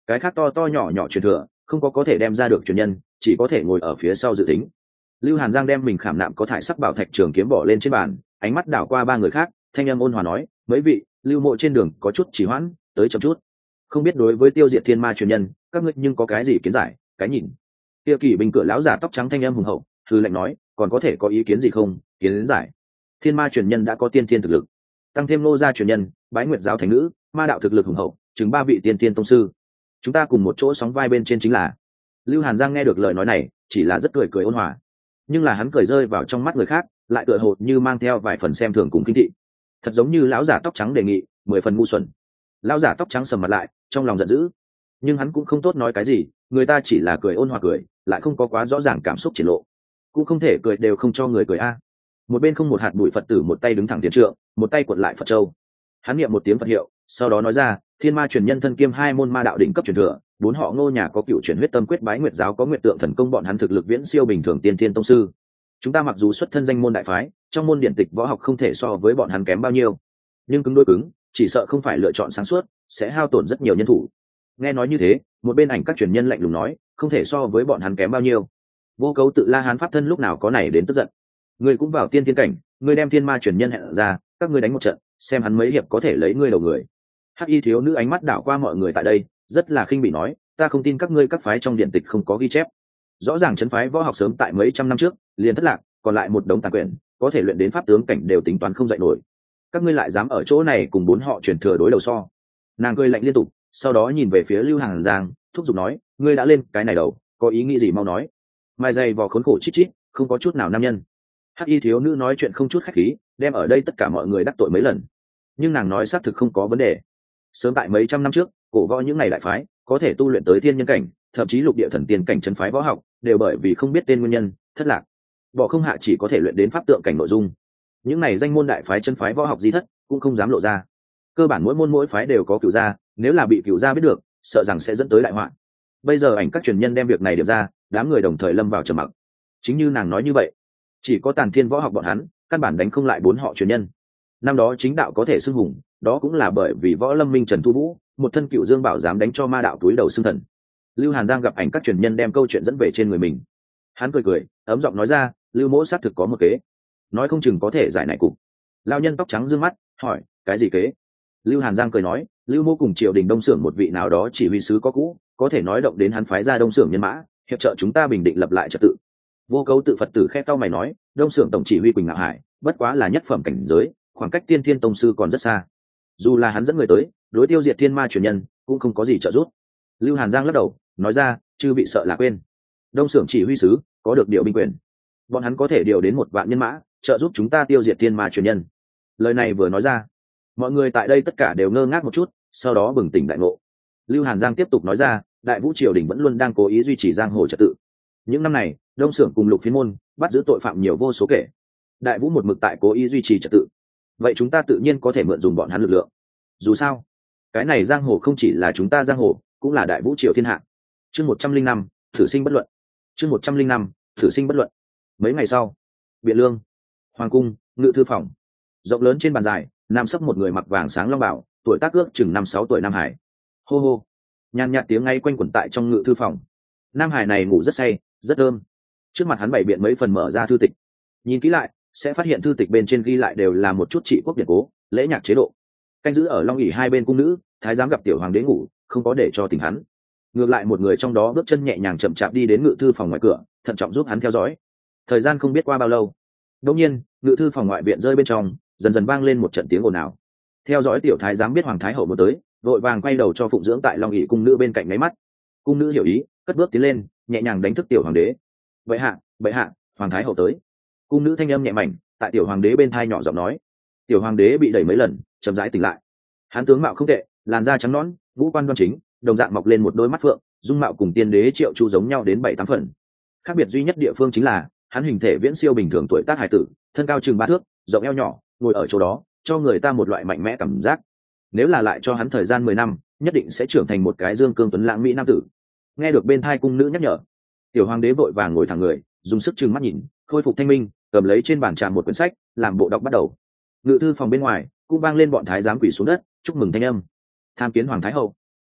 S1: cái khác to to nhỏ nhỏ truyền thừa không có thể đem ra được truyền nhân, chỉ có thể ngồi ở phía sau dự tính. Lưu Hàn Giang đem mình khảm nạm có thải sắc bảo thạch trường kiếm bỏ lên trên bàn, ánh mắt đảo qua ba người khác, thanh âm ôn hòa nói, mấy vị, Lưu Mộ trên đường có chút trì hoãn, tới chậm chút, không biết đối với tiêu diệt thiên ma truyền nhân, các ngươi nhưng có cái gì kiến giải, cái nhìn. Tiêu Kỳ Bình cửa lão giả tóc trắng thanh âm hùng hậu, hư lệnh nói, còn có thể có ý kiến gì không? Kiến giải. Thiên ma truyền nhân đã có tiên thiên thực lực, tăng thêm nô gia truyền nhân, bái nguyệt giáo thánh nữ, ma đạo thực lực hùng hậu, chứng ba vị tiên thiên tông sư. Chúng ta cùng một chỗ sóng vai bên trên chính là. Lưu Hàn Giang nghe được lời nói này, chỉ là rất cười cười ôn hòa, nhưng là hắn cười rơi vào trong mắt người khác, lại tựa hồ như mang theo vài phần xem thường cùng kinh thị, thật giống như lão giả tóc trắng đề nghị, 10 phần ngu xuẩn. Lão giả tóc trắng sầm mặt lại, trong lòng giận dữ, nhưng hắn cũng không tốt nói cái gì, người ta chỉ là cười ôn hòa cười, lại không có quá rõ ràng cảm xúc triển lộ, cũng không thể cười đều không cho người cười a. Một bên không một hạt bụi Phật tử một tay đứng thẳng tiền trượng, một tay cuộn lại Phật châu. Hắn niệm một tiếng Phật hiệu, sau đó nói ra, thiên ma truyền nhân thân kiêm 2 môn ma đạo đỉnh cấp truyền thừa, 4 họ Ngô nhà có cựu chuyển huyết tâm quyết, bái nguyệt giáo có nguyệt tượng thần công, bọn hắn thực lực viễn siêu bình thường tiên thiên tông sư. Chúng ta mặc dù xuất thân danh môn đại phái, trong môn điện tịch võ học không thể so với bọn hắn kém bao nhiêu, nhưng cứng đối cứng, chỉ sợ không phải lựa chọn sáng suốt, sẽ hao tổn rất nhiều nhân thủ. Nghe nói như thế, một bên ảnh các truyền nhân lạnh lùng nói, không thể so với bọn hắn kém bao nhiêu. Vô Cấu tự La Hán pháp thân lúc nào có này đến tức giận. Ngươi cũng vào tiên thiên cảnh, ngươi đem thiên ma truyền nhân hẹn ra, các ngươi đánh một trận, xem hắn mấy hiệp có thể lấy ngươi đầu người. Hắc y thiếu nữ ánh mắt đảo qua mọi người tại đây, rất là khinh bỉ nói, ta không tin các ngươi các phái trong điện tịch không có ghi chép. Rõ ràng trấn phái võ học sớm tại mấy trăm năm trước liền thất lạc, còn lại một đống tàn quyển, có thể luyện đến pháp tướng cảnh đều tính toán không dạy nổi. Các ngươi lại dám ở chỗ này cùng 4 họ truyền thừa đối đầu so. Nàng cười lạnh liên tục, sau đó nhìn về phía Lưu Hàn Giang, thúc giục nói, ngươi đã lên cái này đầu, có ý nghĩ gì mau nói. Mai dày vò khốn khổ chít chít, không có chút nào nam nhân. Hắc y thiếu nữ nói chuyện không chút khách khí, đem ở đây tất cả mọi người đắc tội mấy lần, nhưng nàng nói xác thực không có vấn đề. Sớm tại mấy trăm năm trước, cổ võ những ngày đại phái có thể tu luyện tới thiên nhân cảnh, thậm chí lục địa thần tiên cảnh trấn phái võ học, đều bởi vì không biết tên nguyên nhân thất lạc. Bỏ không hạ chỉ có thể luyện đến pháp tượng cảnh nội dung. Những này danh môn đại phái trấn phái võ học di thất cũng không dám lộ ra. Cơ bản mỗi môn mỗi phái đều có cửu gia, nếu là bị cửu gia biết được, sợ rằng sẽ dẫn tới đại họa. Bây giờ ảnh các truyền nhân đem việc này điểm ra, đám người đồng thời lâm vào trầm mặc. Chính như nàng nói như vậy, chỉ có tàn thiên võ học bọn hắn căn bản đánh không lại 4 họ truyền nhân. Năm đó chính đạo có thể xưng hùng, đó cũng là bởi vì võ lâm minh Trần Thu Vũ, một thân cựu dương bảo dám đánh cho ma đạo túi đầu xưng thần. Lưu Hàn Giang gặp ảnh các truyền nhân đem câu chuyện dẫn về trên người mình, hắn cười cười, ấm giọng nói ra, Lưu mỗ xác thực có một kế, nói không chừng có thể giải này cục. Lão nhân tóc trắng dương mắt hỏi, cái gì kế? Lưu Hàn Giang cười nói, Lưu mỗ cùng triều đình Đông Xưởng một vị nào đó chỉ huy sứ có cũ, có thể nói động đến hắn phái ra Đông Xưởng nhân mã, hiệp trợ chúng ta bình định lập lại trật tự. Vô Cấu tự Phật tử khẽ cau mày nói, Đông Xưởng tổng chỉ huy Quỳnh Ngạo Hải, bất quá là nhất phẩm cảnh giới, khoảng cách tiên thiên tông sư còn rất xa. Dù là hắn dẫn người tới, đối tiêu diệt thiên ma truyền nhân cũng không có gì trợ giúp. Lưu Hàn Giang lắc đầu, nói ra, chư bị sợ là quên. Đông Xưởng chỉ huy sứ có được điều binh quyền, bọn hắn có thể điều đến 1 vạn nhân mã, trợ giúp chúng ta tiêu diệt thiên ma truyền nhân. Lời này vừa nói ra, mọi người tại đây tất cả đều ngơ ngác một chút, sau đó bừng tỉnh đại ngộ. Lưu Hàn Giang tiếp tục nói ra, Đại Vũ triều đình vẫn luôn đang cố ý duy trì giang hồ trật tự. Những năm này, Đông Xưởng cùng Lục Phiến môn bắt giữ tội phạm nhiều vô số kể. Đại Vũ một mực tại cố ý duy trì trật tự, vậy chúng ta tự nhiên có thể mượn dùng bọn hắn lực lượng. Dù sao, cái này giang hồ không chỉ là chúng ta giang hồ, cũng là Đại Vũ triều thiên hạ. Chương 105, thử sinh bất luận. Chương 105, thử sinh bất luận. Mấy ngày sau, Biện Lương, Hoàng cung, ngự thư phòng, rộng lớn trên bàn dài, nam sấp một người mặc vàng sáng long bào, tuổi tác ước chừng 5-6 tuổi Nam Hải. Hô hô, nhàn nhạt tiếng ngay quanh quẩn tại trong ngự thư phòng. Nam Hải này ngủ rất say, rất thơm. Trước mặt hắn bày biện mấy phần mở ra thư tịch, nhìn kỹ lại sẽ phát hiện thư tịch bên trên ghi lại đều là một chút trị quốc điển cố, lễ nhạc chế độ. Canh giữ ở long ỷ hai bên cung nữ, thái giám gặp tiểu hoàng đế ngủ, không có để cho tỉnh hắn. Ngược lại một người trong đó bước chân nhẹ nhàng chậm chạp đi đến ngự thư phòng ngoài cửa, thận trọng giúp hắn theo dõi. Thời gian không biết qua bao lâu, đột nhiên ngự thư phòng ngoại viện rơi bên trong dần dần vang lên một trận tiếng ồn ào. Theo dõi tiểu thái giám biết hoàng thái hậu muốn tới, vội vàng quay đầu cho phụng dưỡng tại long ỷ cung nữ bên cạnh ngáy mắt. Cung nữ hiểu ý, cất bước tiến lên, nhẹ nhàng đánh thức tiểu hoàng đế. Bệ hạ, hoàng thái hậu tới. Cung nữ thanh âm nhẹ mảnh tại tiểu hoàng đế bên thai nhỏ giọng nói. Tiểu hoàng đế bị đẩy mấy lần, chậm rãi tỉnh lại. Hắn tướng mạo không tệ, làn da trắng nõn, ngũ quan đoan chính, đồng dạng mọc lên một đôi mắt phượng, dung mạo cùng tiên đế Triệu Chu giống nhau đến 7-8 phần. Khác biệt duy nhất địa phương chính là hắn hình thể viễn siêu bình thường tuổi tác hải tử, thân cao chừng 3 thước, rộng eo nhỏ, ngồi ở chỗ đó cho người ta một loại mạnh mẽ cảm giác. Nếu là lại cho hắn thời gian 10 năm, nhất định sẽ trưởng thành một cái dương cương tuấn lãng mỹ nam tử. Nghe được bên thai cung nữ nhắc nhở, tiểu hoàng đế vội vàng ngồi thẳng người, dùng sức trừng mắt nhìn, khôi phục thanh minh, cầm lấy trên bàn trà một quyển sách, làm bộ đọc bắt đầu. Ngự thư phòng bên ngoài cũng vang lên bọn thái giám quỳ xuống đất chúc mừng thanh âm. Tham kiến hoàng thái hậu.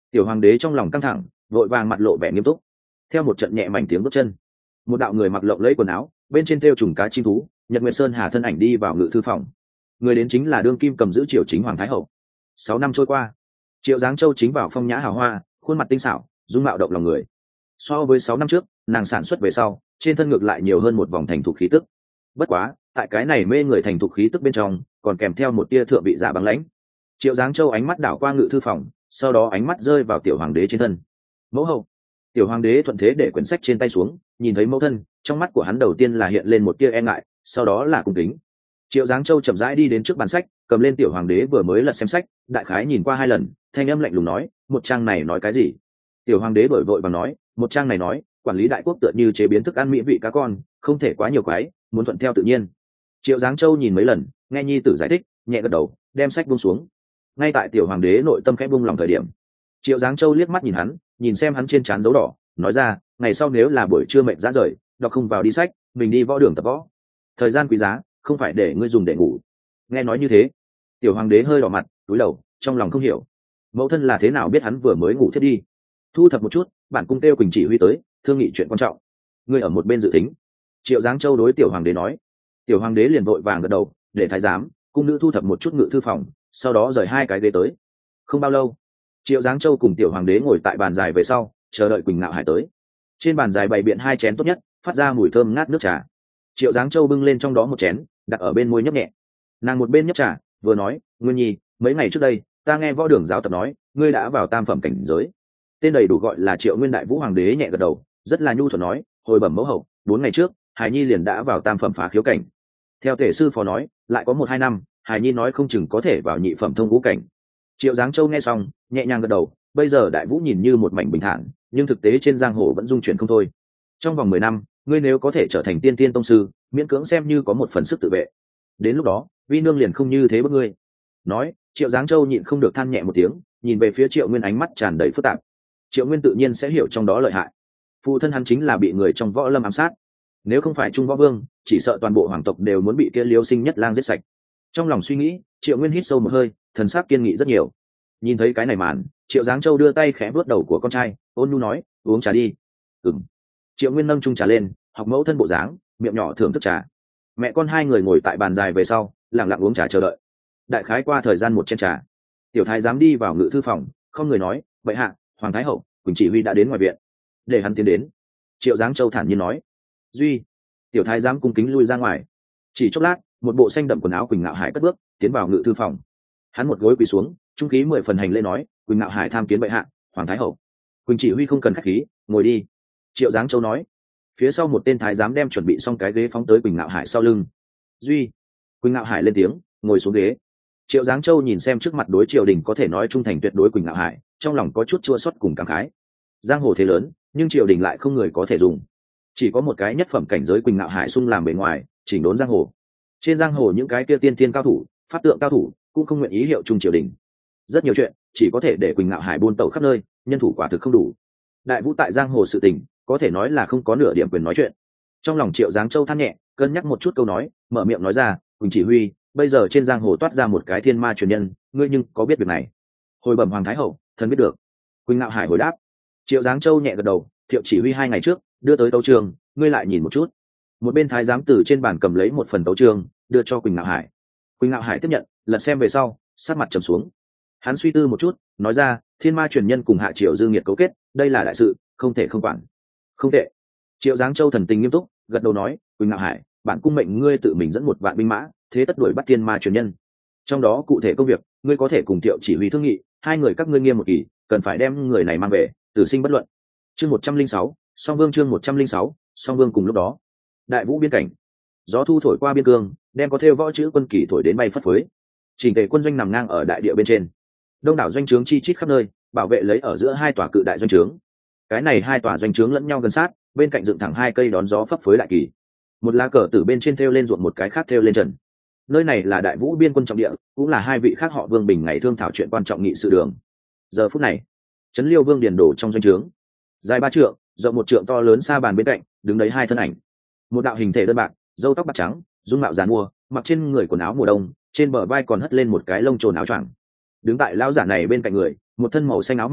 S1: Tiểu hoàng đế trong lòng căng thẳng, vội vàng mặt lộ vẻ nghiêm túc. Theo một trận nhẹ mảnh tiếng bước chân, một đạo người mặc lộng lẫy quần áo, bên trên thêu trùng cá chim thú, Nhật Nguyệt Sơn Hà thân ảnh đi vào ngự thư phòng. Người đến chính là đương kim cầm giữ triều chính hoàng thái hậu. 6 năm trôi qua, Triệu Giáng Châu chính vào phong nhã hào hoa, khuôn mặt tinh xảo, dung mạo động lòng người. So với 6 năm trước, nàng sản xuất về sau, trên thân ngược lại nhiều hơn một vòng thành thục khí tức. Bất quá, tại cái này mê người thành thục khí tức bên trong, còn kèm theo một tia thượng vị giả băng lãnh. Triệu Giáng Châu ánh mắt đảo qua ngự thư phòng, sau đó ánh mắt rơi vào tiểu hoàng đế trên thân. Mẫu hậu. Tiểu hoàng đế thuận thế để quyển sách trên tay xuống, nhìn thấy mẫu thân, trong mắt của hắn đầu tiên là hiện lên một tia e ngại, sau đó là cung kính. Triệu Giáng Châu chậm rãi đi đến trước bàn sách, cầm lên tiểu hoàng đế vừa mới lật xem sách, đại khái nhìn qua 2 lần, thanh âm lạnh lùng nói, một trang này nói cái gì? Tiểu hoàng đế vội vội vàng nói, một trang này nói, quản lý đại quốc tựa như chế biến thức ăn mỹ vị cá con, không thể quá nhiều quái, muốn thuận theo tự nhiên. Triệu Giáng Châu nhìn mấy lần, nghe nhi tử giải thích, nhẹ gật đầu, đem sách buông xuống. Ngay tại tiểu hoàng đế nội tâm khẽ buông lòng thời điểm, Triệu Giáng Châu liếc mắt nhìn hắn, nhìn xem hắn trên trán dấu đỏ, nói ra, ngày sau nếu là buổi trưa mệt rã rời, đọc không vào đi sách, mình đi võ đường tập võ. Thời gian quý giá, không phải để ngươi dùng để ngủ. Nghe nói như thế, tiểu hoàng đế hơi đỏ mặt, cúi đầu, trong lòng không hiểu, mẫu thân là thế nào biết hắn vừa mới ngủ thiết đi. Thu thập một chút, bản cung kêu Quỳnh chỉ huy tới, thương nghị chuyện quan trọng. Ngươi ở một bên dự tính. Triệu Giáng Châu đối tiểu hoàng đế nói. Tiểu hoàng đế liền vội vàng gật đầu, để thái giám, cung nữ thu thập một chút ngự thư phòng, sau đó rời 2 cái ghế tới. Không bao lâu, Triệu Giáng Châu cùng tiểu hoàng đế ngồi tại bàn dài về sau, chờ đợi Quỳnh Ngạo Hải tới. Trên bàn dài bày biện 2 chén tốt nhất, phát ra mùi thơm ngát nước trà. Triệu Giáng Châu bưng lên trong đó một chén, đặt ở bên môi nhấp nhẹ. Nàng một bên nhấp trà, vừa nói, Nguyên Nhi, mấy ngày trước đây, ta nghe võ đường giáo tập nói, ngươi đã vào tam phẩm cảnh giới. Tên đầy đủ gọi là Triệu Nguyên Đại Vũ hoàng đế nhẹ gật đầu, rất là nhu thuận nói, hồi bẩm mẫu hậu, 4 ngày trước, Hải Nhi liền đã vào tam phẩm phá khiếu cảnh. Theo tể sư phó nói, lại có 1-2 năm, Hải Nhi nói không chừng có thể vào nhị phẩm thông vũ cảnh. Triệu Giáng Châu nghe xong, nhẹ nhàng gật đầu, bây giờ Đại Vũ nhìn như một mảnh bình thản, nhưng thực tế trên giang hồ vẫn dung chuyển không thôi. Trong vòng 10 năm, ngươi nếu có thể trở thành tiên tiên tông sư, miễn cưỡng xem như có một phần sức tự vệ. Đến lúc đó, vi nương liền không như thế bức ngươi. Nói, Triệu Giáng Châu nhịn không được than nhẹ một tiếng, nhìn về phía Triệu Nguyên ánh mắt tràn đầy phức tạp. Triệu Nguyên tự nhiên sẽ hiểu trong đó lợi hại. Phụ thân hắn chính là bị người trong võ lâm ám sát, nếu không phải Trung Võ Vương, chỉ sợ toàn bộ hoàng tộc đều muốn bị kia Liêu Sinh Nhất Lang giết sạch. Trong lòng suy nghĩ, Triệu Nguyên hít sâu một hơi, thần sắc kiên nghị rất nhiều. Nhìn thấy cái này màn, Triệu Giáng Châu đưa tay khẽ vuốt đầu của con trai, ôn nhu nói, uống trà đi. Ừm. Triệu Nguyên nâng chung trà lên, học mẫu thân bộ dáng, miệng nhỏ thưởng thức trà. Mẹ con 2 người ngồi tại bàn dài về sau, lặng lặng uống trà chờ đợi. Đại khái qua thời gian một chén trà, tiểu thái giám đi vào ngự thư phòng, không người nói, vậy hạ, hoàng thái hậu, Quỳnh chỉ huy đã đến ngoài viện, để hắn tiến đến. Triệu Giáng Châu thản nhiên nói. Duy. Tiểu thái giám cung kính lui ra ngoài. Chỉ chốc lát, một bộ xanh đậm quần áo Quỳnh Ngạo Hải cất bước tiến vào ngự thư phòng. Hắn một gối quỳ xuống, trung khí 10 phần hành lễ nói, Quỳnh Ngạo Hải tham kiến bệ hạ, hoàng thái hậu. Quỳnh chỉ huy không cần khách khí, ngồi đi. Triệu Giáng Châu nói. Phía sau một tên thái giám đem chuẩn bị xong cái ghế phóng tới Quỳnh Ngạo Hải sau lưng. Duy. Quỳnh Ngạo Hải lên tiếng, ngồi xuống ghế. Triệu Giáng Châu nhìn xem trước mặt đối triều đình có thể nói trung thành tuyệt đối Quỳnh Ngạo Hải, trong lòng có chút chua xót cùng cảm khái. Giang hồ thế lớn, nhưng triều đình lại không người có thể dùng. Chỉ có một cái nhất phẩm cảnh giới Quỳnh Ngạo Hải sung làm bề ngoài, chỉnh đốn giang hồ. Trên giang hồ những cái kia tiên thiên cao thủ, pháp tượng cao thủ cũng không nguyện ý hiệu trung triều đình. Rất nhiều chuyện chỉ có thể để Quỳnh Ngạo Hải buôn tẩu khắp nơi, nhân thủ quả thực không đủ. Đại Vũ tại giang hồ sự tình, có thể nói là không có nửa điểm quyền nói chuyện. Trong lòng Triệu Giáng Châu than nhẹ, cân nhắc một chút câu nói, mở miệng nói ra, Quỳnh chỉ huy, bây giờ trên giang hồ toát ra một cái thiên ma truyền nhân, ngươi nhưng có biết việc này? Hồi bẩm hoàng thái hậu, thần biết được. Quỳnh Ngạo Hải hồi đáp. Triệu Giáng Châu nhẹ gật đầu, Thiệu chỉ huy 2 ngày trước đưa tới tấu trường, ngươi lại nhìn một chút. Một bên thái giám từ trên bàn cầm lấy một phần tấu trường, đưa cho Quỳnh Ngạo Hải. Quỳnh Ngạo Hải tiếp nhận, lật xem về sau, sát mặt trầm xuống. Hắn suy tư một chút, nói ra, thiên ma truyền nhân cùng hạ triều dư nghiệt cấu kết, đây là đại sự, không thể không quản. Không tệ. Triệu Giáng Châu thần tình nghiêm túc, gật đầu nói, Quỳnh Ngạo Hải, bản cung mệnh ngươi tự mình dẫn 1 vạn binh mã, thế tất đuổi bắt thiên ma truyền nhân. Trong đó cụ thể công việc, ngươi có thể cùng Thiệu chỉ huy thương nghị, 2 người các ngươi nghiêm một kỳ, cần phải đem người này mang về, tử sinh bất luận. Chương 106, Song Vương chương 106, Song Vương cùng lúc đó. Đại Vũ biên cảnh. Gió thu thổi qua biên cương, đem có thêu võ chữ quân kỳ thổi đến bay phất phới. Chỉnh tề quân doanh nằm ngang ở đại địa bên trên. Đông đảo doanh trướng chi chít khắp nơi, bảo vệ lấy ở giữa 2 tòa cự đại doanh trướng. Cái này 2 tòa doanh trướng lẫn nhau gần sát, bên cạnh dựng thẳng 2 cây đón gió phấp phới đại kỳ. Một lá cờ từ bên trên thêu lên ruộng, một cái khác thêu lên trần. Nơi này là Đại Vũ biên quân trọng địa, cũng là 2 vị khác họ Vương Bình ngày thương thảo chuyện quan trọng nghị sự đường. Giờ phút này, trấn Liêu Vương điền đổ trong doanh trướng, dài 3 trượng, rộng 1 trượng to lớn xa bàn bên cạnh, đứng đấy 2 thân ảnh. Một đạo hình thể đơn bạc, râu tóc bạc trắng, dung mạo giàn mua, mặc trên người quần áo mùa đông, trên bờ vai còn hất lên một cái lông trồn áo choàng. Đứng tại lão giả này bên cạnh người, một thân màu xanh áo mỏng,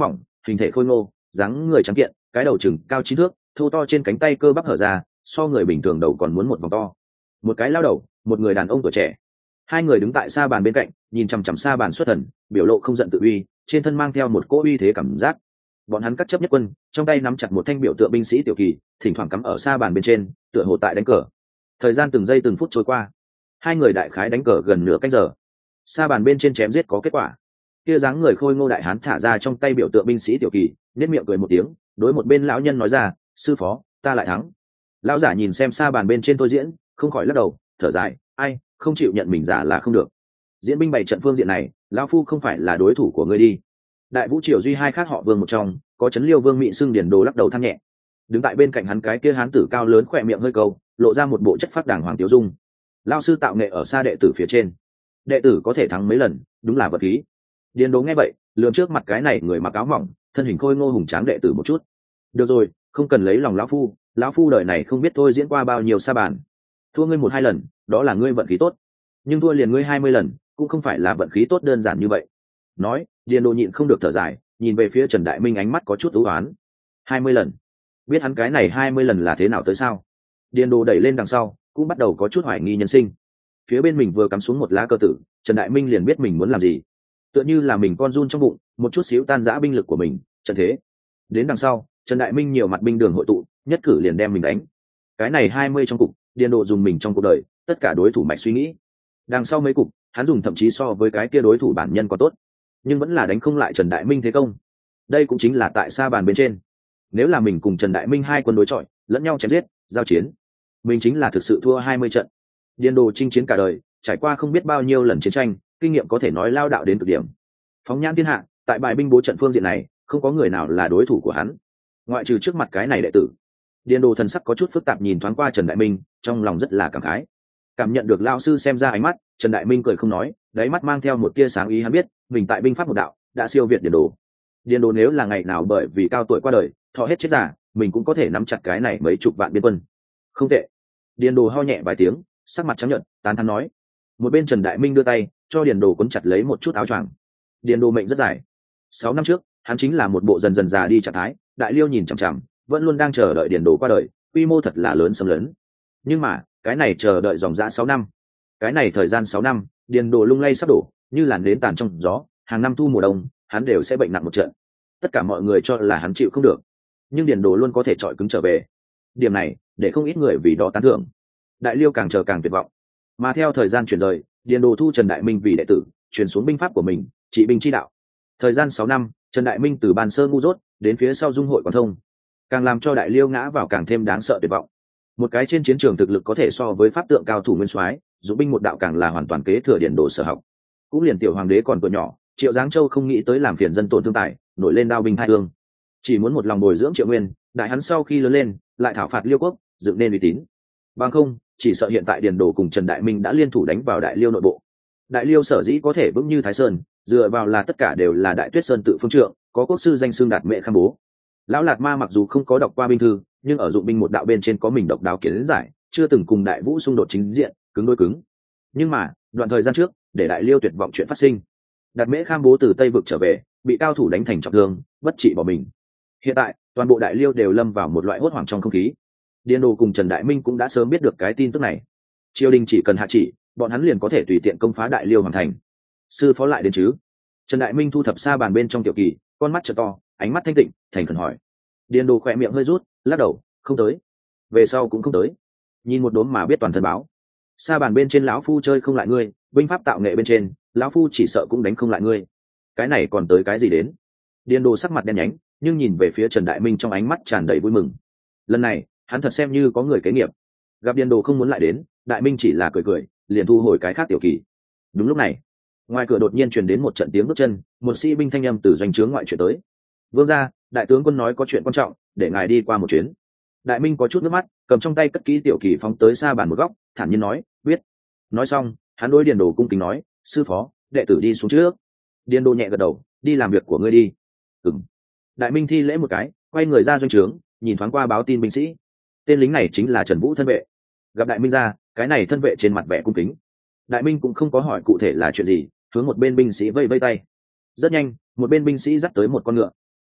S1: hình thể khôi ngô, dáng người trắng kiện, cái đầu chừng cao 9 thước, thô to trên cánh tay cơ bắp hở ra, so người bình thường đầu còn muốn một vòng to. Một cái lao đầu, một người đàn ông tuổi trẻ. Hai người đứng tại sa bàn bên cạnh, nhìn chằm chằm sa bàn xuất thần, biểu lộ không giận tự uy, trên thân mang theo một cỗ uy thế cảm giác. Bọn hắn cắt chấp nhất quân, trong tay nắm chặt một thanh biểu tượng binh sĩ tiểu kỳ, thỉnh thoảng cắm ở sa bàn bên trên, tựa hồ tại đánh cờ. Thời gian từng giây từng phút trôi qua, hai người đại khái đánh cờ gần nửa canh giờ. Sa bàn bên trên chém giết có kết quả. Kia dáng người khôi ngô đại hán thả ra trong tay biểu tượng binh sĩ tiểu kỳ, nét miệng cười một tiếng, đối một bên lão nhân nói ra, sư phó, ta lại thắng. Lão giả nhìn xem sa bàn bên trên tôi diễn, không khỏi lắc đầu, thở dài, ai, không chịu nhận mình giả là không được. Diễn binh bày trận phương diện này, lão phu không phải là đối thủ của ngươi đi. Đại Vũ Triều duy hai khác họ Vương một trong, có chấn liêu vương Mị xưng Điền Đồ lắc đầu than nhẹ. Đứng tại bên cạnh hắn cái kia hán tử cao lớn khỏe miệng hơi câu, lộ ra một bộ chất phác đàng hoàng tiêu dung. Lão sư tạo nghệ ở xa đệ tử phía trên, đệ tử có thể thắng mấy lần, đúng là vật khí. Điền Đồ nghe vậy, lườm trước mặt cái này người mặc áo mỏng, thân hình khôi ngô hùng tráng đệ tử một chút. Được rồi, không cần lấy lòng lão phu đời này không biết thôi diễn qua bao nhiêu sa bàn. Thua ngươi 1-2 lần, đó là ngươi vận khí tốt, nhưng thua liền ngươi 20 lần, cũng không phải là vận khí tốt đơn giản như vậy. Nói, Điền Đồ nhịn không được thở dài, nhìn về phía Trần Đại Minh ánh mắt có chút u uất. 20 lần, biết hắn cái này 20 lần là thế nào tới sao? Điền Đồ đẩy lên đằng sau, cũng bắt đầu có chút hoài nghi nhân sinh. Phía bên mình vừa cắm xuống một lá cờ tử, Trần Đại Minh liền biết mình muốn làm gì. Tựa như là mình con run trong bụng, một chút xíu tan rã binh lực của mình, trận thế. Đến đằng sau, Trần Đại Minh nhiều mặt binh đường hội tụ, nhất cử liền đem mình đánh. Cái này 20 trong cục, Điền Đồ dùng mình trong cuộc đời, tất cả đối thủ mạch suy nghĩ. Đằng sau mấy cục, hắn dùng thậm chí so với cái kia đối thủ bản nhân còn tốt, nhưng vẫn là đánh không lại Trần Đại Minh thế công. Đây cũng chính là tại sa bàn bên trên. Nếu là mình cùng Trần Đại Minh hai quân đối chọi, lẫn nhau chém giết, giao chiến, mình chính là thực sự thua 20 trận. Điền Đồ chinh chiến cả đời, trải qua không biết bao nhiêu lần chiến tranh, kinh nghiệm có thể nói lao đạo đến cực điểm. Phóng nhãn thiên hạ, tại bài binh bố trận phương diện này, không có người nào là đối thủ của hắn, ngoại trừ trước mặt cái này đệ tử. Điền Đồ thần sắc có chút phức tạp nhìn thoáng qua Trần Đại Minh, trong lòng rất là cảm khái. Cảm nhận được lão sư xem ra ánh mắt, Trần Đại Minh cười không nói, đáy mắt mang theo một tia sáng ý, hắn biết mình tại binh pháp một đạo đã siêu việt Điền Đồ. Điền Đồ nếu là ngày nào bởi vì cao tuổi qua đời, thọ hết chết giả, mình cũng có thể nắm chặt cái này mấy chục vạn biên quân. Không tệ. Điền Đồ ho nhẹ vài tiếng, sắc mặt trắng nhợt, tán thán nói. Một bên Trần Đại Minh đưa tay cho Điền Đồ cuốn chặt lấy một chút áo choàng. Điền Đồ mệnh rất dài, 6 năm trước hắn chính là một bộ dần dần già đi trạng thái. Đại Liêu nhìn chằm chằm, vẫn luôn đang chờ đợi Điền Đồ qua đời, quy mô thật là lớn xâm lấn. Nhưng mà cái này chờ đợi dòng dã 6 năm, cái này thời gian 6 năm, Điền Đồ lung lay sắp đổ, như làn nến tàn trong gió. Hàng năm thu mùa đông, hắn đều sẽ bệnh nặng một trận. Tất cả mọi người cho là hắn chịu không được, nhưng Điền Đồ luôn có thể trọi cứng trở về. Điểm này để không ít người vì đó tán thưởng. Đại Liêu càng chờ càng tuyệt vọng. Mà theo thời gian chuyển rời, Điền Đồ thu Trần Đại Minh vì đệ tử, truyền xuống binh pháp của mình, trị binh chi đạo. Thời gian 6 năm, Trần Đại Minh từ bàn sơ ngu dốt đến phía sau dung hội quán thông, càng làm cho Đại Liêu ngã vào càng thêm đáng sợ tuyệt vọng. Một cái trên chiến trường thực lực có thể so với pháp tượng cao thủ nguyên soái, dụng binh một đạo càng là hoàn toàn kế thừa Điền Đồ sở học. Cũng liền tiểu hoàng đế còn tuổi nhỏ, Triệu Giáng Châu không nghĩ tới làm phiền dân tổn thương tài, nổi lên đao binh hai hương, chỉ muốn một lòng bồi dưỡng Triệu Nguyên, đại hắn sau khi lớn lên, lại thảo phạt Liêu quốc, dựng nên uy tín. Bằng không, chỉ sợ hiện tại Điền Đồ cùng Trần Đại Minh đã liên thủ đánh vào Đại Liêu nội bộ. Đại Liêu sở dĩ có thể vững như Thái Sơn, dựa vào là tất cả đều là Đại Tuyết Sơn tự phương trượng, có quốc sư danh xưng Đạt Mệ Kham Bố. Lão Lạt Ma mặc dù không có đọc qua binh thư, nhưng ở dụng binh một đạo bên trên có mình độc đáo kiến giải, chưa từng cùng Đại Vũ xung đột chính diện, cứng đối cứng. Nhưng mà, đoạn thời gian trước, để Đại Liêu tuyệt vọng chuyện phát sinh. Đạt Mễ Kham Bố từ Tây vực trở về, bị cao thủ đánh thành trọng thương, bất trị bỏ mình. Hiện tại, toàn bộ Đại Liêu đều lâm vào một loại hốt hoảng trong không khí. Điền Đồ cùng Trần Đại Minh cũng đã sớm biết được cái tin tức này. Triều đình chỉ cần hạ chỉ, bọn hắn liền có thể tùy tiện công phá Đại Liêu hoàn thành. Sư phó lại đến chứ? Trần Đại Minh thu thập sa bàn bên trong tiểu kỳ, con mắt trợ to, ánh mắt thanh tịnh, thành khẩn hỏi. Điền Đồ khỏe miệng hơi rút, lắc đầu, không tới. Về sau cũng không tới. Nhìn một đốm mà biết toàn thân báo. Sa bàn bên trên lão phu chơi không lại ngươi, binh pháp tạo nghệ bên trên, lão phu chỉ sợ cũng đánh không lại ngươi. Cái này còn tới cái gì đến? Điền Đồ sắc mặt đen nhánh, nhưng nhìn về phía Trần Đại Minh trong ánh mắt tràn đầy vui mừng. Lần này, hắn thật xem như có người kế nghiệp. Gặp Điền Đồ không muốn lại đến, Đại Minh chỉ là cười cười, liền thu hồi cái khác tiểu kỳ. Đúng lúc này, ngoài cửa đột nhiên truyền đến một trận tiếng bước chân, một sĩ binh thanh âm từ doanh trướng ngoại chuyển tới. Vương gia, đại tướng quân nói có chuyện quan trọng, để ngài đi qua một chuyến. Đại Minh có chút nước mắt, cầm trong tay cất kỹ tiểu kỳ phóng tới xa bàn một góc, thản nhiên nói, biết. Nói xong, hắn đối Điền Đồ cung kính nói, sư phó, đệ tử đi xuống trước. Điền Đồ nhẹ gật đầu, đi làm việc của ngươi đi. Ừm. Đại Minh thi lễ một cái, quay người ra doanh trướng, nhìn thoáng qua báo tin binh sĩ. Tên lính này chính là Trần Vũ thân vệ. Gặp Đại Minh ra, cái này thân vệ trên mặt vẻ cung kính. Đại Minh cũng không có hỏi cụ thể là chuyện gì, hướng một bên binh sĩ vây vây tay. Rất nhanh, một bên binh sĩ dắt tới một con ngựa.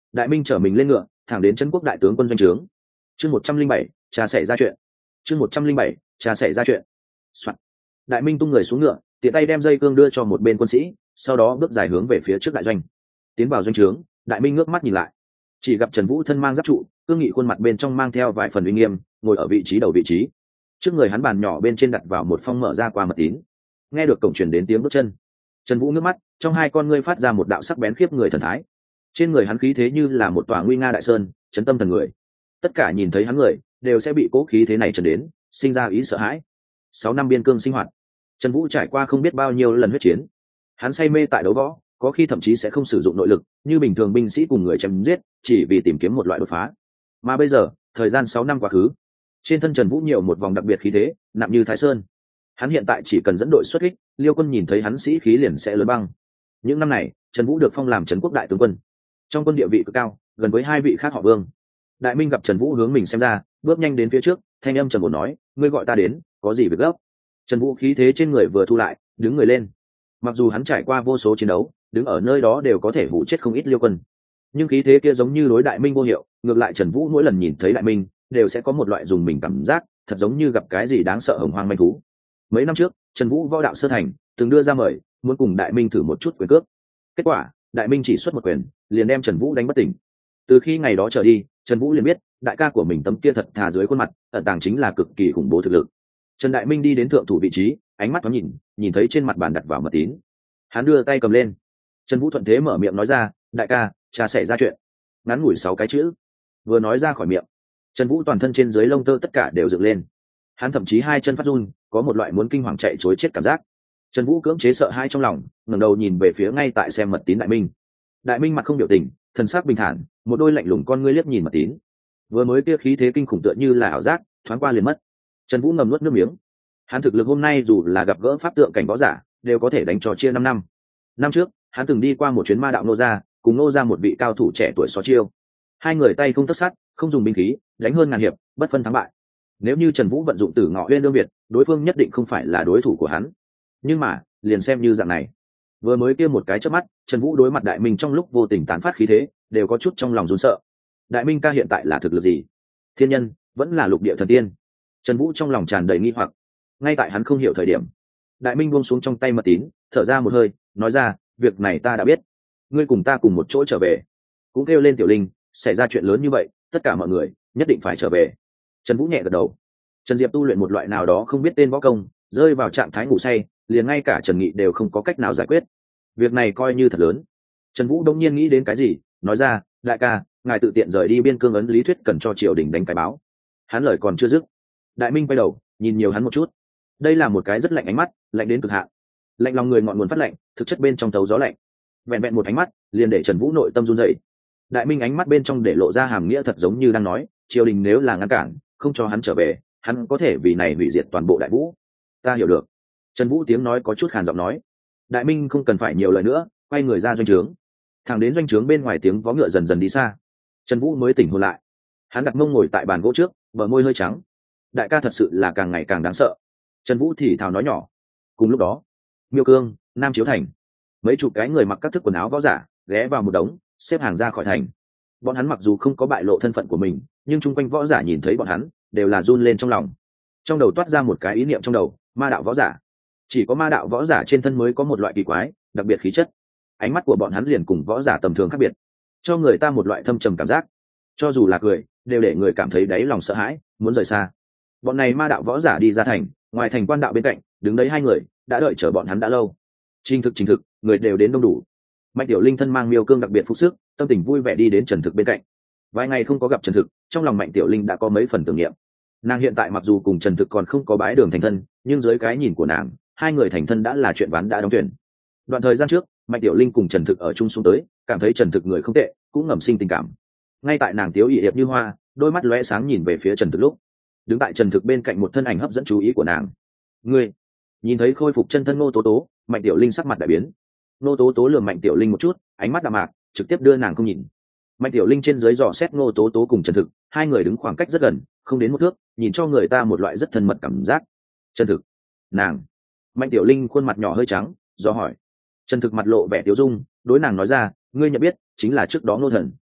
S1: Đại Minh chở mình lên ngựa thẳng đến trấn quốc đại tướng quân doanh trướng. Chương 107, cha xảy ra chuyện. Chương 107, cha xảy ra chuyện. Soạn. Đại Minh tung người xuống ngựa, tiện tay đem dây cương đưa cho một bên quân sĩ, sau đó bước dài hướng về phía trước đại doanh. Tiến vào doanh trướng, Đại Minh ngước mắt nhìn lại, chỉ gặp Trần Vũ thân mang giáp trụ, cương nghị khuôn mặt bên trong mang theo vài phần uy nghiêm, ngồi ở vị trí đầu vị trí. Trước người hắn bàn nhỏ bên trên đặt vào một phong mở ra qua mật tín. Nghe được cổng truyền đến tiếng bước chân, Trần Vũ ngước mắt, trong hai con ngươi phát ra một đạo sắc bén khiếp người thần thái. Trên người hắn khí thế như là một tòa nguy nga đại sơn, chấn tâm thần người. Tất cả nhìn thấy hắn người đều sẽ bị cố khí thế này trấn đến, sinh ra ý sợ hãi. 6 năm biên cương sinh hoạt, Trần Vũ trải qua không biết bao nhiêu lần huyết chiến. Hắn say mê tại đấu võ, có khi thậm chí sẽ không sử dụng nội lực, như bình thường binh sĩ cùng người chém giết, chỉ vì tìm kiếm một loại đột phá. Mà bây giờ, thời gian 6 năm quá khứ, trên thân Trần Vũ nhiều một vòng đặc biệt khí thế, nặng như Thái Sơn. Hắn hiện tại chỉ cần dẫn đội xuất kích, Liêu quân nhìn thấy hắn sĩ khí liền sẽ lớn băng. Những năm này, Trần Vũ được phong làm trấn quốc đại tướng quân, trong quân địa vị cực cao, gần với 2 vị khác họ Vương. Đại Minh gặp Trần Vũ hướng mình xem ra, bước nhanh đến phía trước, thanh âm trầm ổn nói: "Ngươi gọi ta đến, có gì việc gấp?" Trần Vũ khí thế trên người vừa thu lại, đứng người lên. Mặc dù hắn trải qua vô số chiến đấu, đứng ở nơi đó đều có thể hủ chết không ít Liêu quân, nhưng khí thế kia giống như đối Đại Minh vô hiệu. Ngược lại Trần Vũ mỗi lần nhìn thấy Đại Minh, đều sẽ có một loại dùng mình cảm giác, thật giống như gặp cái gì đáng sợ hồng hoang manh thú. Mấy năm trước, Trần Vũ võ đạo sơ thành, từng đưa ra mời, muốn cùng Đại Minh thử một chút quyền cước. Kết quả, Đại Minh chỉ xuất một quyền, liền đem Trần Vũ đánh bất tỉnh. Từ khi ngày đó trở đi, Trần Vũ liền biết, đại ca của mình tấm kia thật thà dưới khuôn mặt, ẩn tàng chính là cực kỳ khủng bố thực lực. Trần Đại Minh đi đến thượng thủ vị trí, ánh mắt thoáng nhìn thấy trên mặt bàn đặt vào mật tín. Hắn đưa tay cầm lên. Trần Vũ thuận thế mở miệng nói ra: "Đại ca, cha xảy ra chuyện." Ngắn ngủi 6 cái chữ, vừa nói ra khỏi miệng, Trần Vũ toàn thân trên dưới lông tơ tất cả đều dựng lên. Hắn thậm chí 2 chân phát run, có một loại muốn kinh hoàng chạy trối chết cảm giác. Trần Vũ cưỡng chế sợ hãi trong lòng, ngẩng đầu nhìn về phía ngay tại xem mật tín Đại Minh. Đại Minh mặt không biểu tình, thần sắc bình thản, một đôi lạnh lùng con ngươi liếc nhìn mật tín. Vừa mới kia khí thế kinh khủng tựa như là ảo giác, thoáng qua liền mất. Trần Vũ ngầm nuốt nước miếng. Hắn thực lực hôm nay dù là gặp gỡ pháp tượng cảnh võ giả, đều có thể đánh cho chia 5 năm. Năm trước, hắn từng đi qua một chuyến ma đạo nô gia, cùng nô gia một vị cao thủ trẻ tuổi so chiêu. 2 người tay không tất sắt, không dùng binh khí, đánh hơn ngàn hiệp, bất phân thắng bại. Nếu như Trần Vũ vận dụng Tử Ngọ Uyên Đương Việt, đối phương nhất định không phải là đối thủ của hắn. Nhưng mà, liền xem như dạng này, vừa mới kia một cái chớp mắt, Trần Vũ đối mặt Đại Minh trong lúc vô tình tán phát khí thế, đều có chút trong lòng run sợ. Đại Minh ca hiện tại là thực lực gì? Thiên nhân, vẫn là lục địa thần tiên? Trần Vũ trong lòng tràn đầy nghi hoặc. Ngay tại hắn không hiểu thời điểm, Đại Minh buông xuống trong tay mật tín, thở ra một hơi, nói ra: "Việc này ta đã biết, ngươi cùng ta cùng một chỗ trở về." Cũng kêu lên Tiểu Linh: "Xảy ra chuyện lớn như vậy, tất cả mọi người nhất định phải trở về." Trần Vũ nhẹ gật đầu. Trần Diệp tu luyện một loại nào đó không biết tên võ công, rơi vào trạng thái ngủ say, liền ngay cả Trần Nghị đều không có cách nào giải quyết. Việc này coi như thật lớn. Trần Vũ đông nhiên nghĩ đến cái gì, nói ra: "Đại ca, ngài tự tiện rời đi biên cương ấn lý thuyết cần cho triều đình đánh cái báo." Hắn lời còn chưa dứt, Đại Minh quay đầu nhìn nhiều hắn một chút. Đây là một cái rất lạnh ánh mắt, lạnh đến cực hạn, lạnh lòng người ngọn nguồn phát lạnh, thực chất bên trong tấu gió lạnh. Vẹn vẹn một ánh mắt liền để Trần Vũ nội tâm run rẩy. Đại Minh ánh mắt bên trong để lộ ra hàm nghĩa thật giống như đang nói, triều đình nếu là ngăn cản, không cho hắn trở về, hắn có thể vì này hủy diệt toàn bộ Đại Vũ. Ta hiểu được. Trần Vũ tiếng nói có chút khàn giọng nói. Đại Minh không cần phải nhiều lời nữa, quay người ra doanh trướng. Thẳng đến doanh trướng bên ngoài tiếng vó ngựa dần dần đi xa, Trần Vũ mới tỉnh hồn lại. Hắn đặt mông ngồi tại bàn gỗ trước, bờ môi hơi trắng. Đại ca thật sự là càng ngày càng đáng sợ. Trần Vũ thì thào nói nhỏ. Cùng lúc đó, Miêu Cương, Nam Chiếu Thành, mấy chục cái người mặc các thức quần áo võ giả ghé vào một đống, xếp hàng ra khỏi thành. Bọn hắn mặc dù không có bại lộ thân phận của mình, nhưng chung quanh võ giả nhìn thấy bọn hắn đều là run lên trong lòng. Trong đầu toát ra một cái ý niệm trong đầu: ma đạo võ giả. Chỉ có ma đạo võ giả trên thân mới có một loại kỳ quái, đặc biệt khí chất. Ánh mắt của bọn hắn liền cùng võ giả tầm thường khác biệt, cho người ta một loại thâm trầm cảm giác. Cho dù là cười, đều để người cảm thấy đáy lòng sợ hãi, muốn rời xa. Bọn này ma đạo võ giả đi ra thành, ngoài thành quan đạo bên cạnh đứng đấy 2 người, đã đợi chờ bọn hắn đã lâu. Trình thực, người đều đến đông đủ. Mạnh Tiểu Linh thân mang Miêu Cương đặc biệt phục sức, tâm tình vui vẻ đi đến Trần Thực bên cạnh. Vài ngày không có gặp Trần Thực, trong lòng Mạnh Tiểu Linh đã có mấy phần tưởng niệm. Nàng hiện tại mặc dù cùng Trần Thực còn không có bái đường thành thân, nhưng dưới cái nhìn của nàng, 2 người thành thân đã là chuyện ván đã đóng thuyền. Đoạn thời gian trước, Mạnh Tiểu Linh cùng Trần Thực ở chung xuống tới, cảm thấy Trần Thực người không tệ, cũng ngầm sinh tình cảm. Ngay tại nàng tiếu ỵ hiệp như hoa, đôi mắt lóe sáng nhìn về phía Trần Thực lúc, đứng tại Trần Thực bên cạnh một thân ảnh hấp dẫn chú ý của nàng. Ngươi nhìn thấy khôi phục chân thân Ngô Tố Tố, Mạnh Tiểu Linh sắc mặt đại biến. Ngô Tố Tố lườm Mạnh Tiểu Linh một chút, ánh mắt đạm mạc, trực tiếp đưa nàng không nhìn. Mạnh Tiểu Linh trên dưới dò xét Ngô Tố Tố cùng Trần Thực, 2 người đứng khoảng cách rất gần, không đến 1 thước, nhìn cho người ta một loại rất thân mật cảm giác. Trần Thực, nàng. Mạnh Tiểu Linh khuôn mặt nhỏ hơi trắng, do hỏi. Trần Thực mặt lộ vẻ tiêu dung, đối nàng nói ra: "Ngươi nhận biết, chính là trước đó Ngô Thần."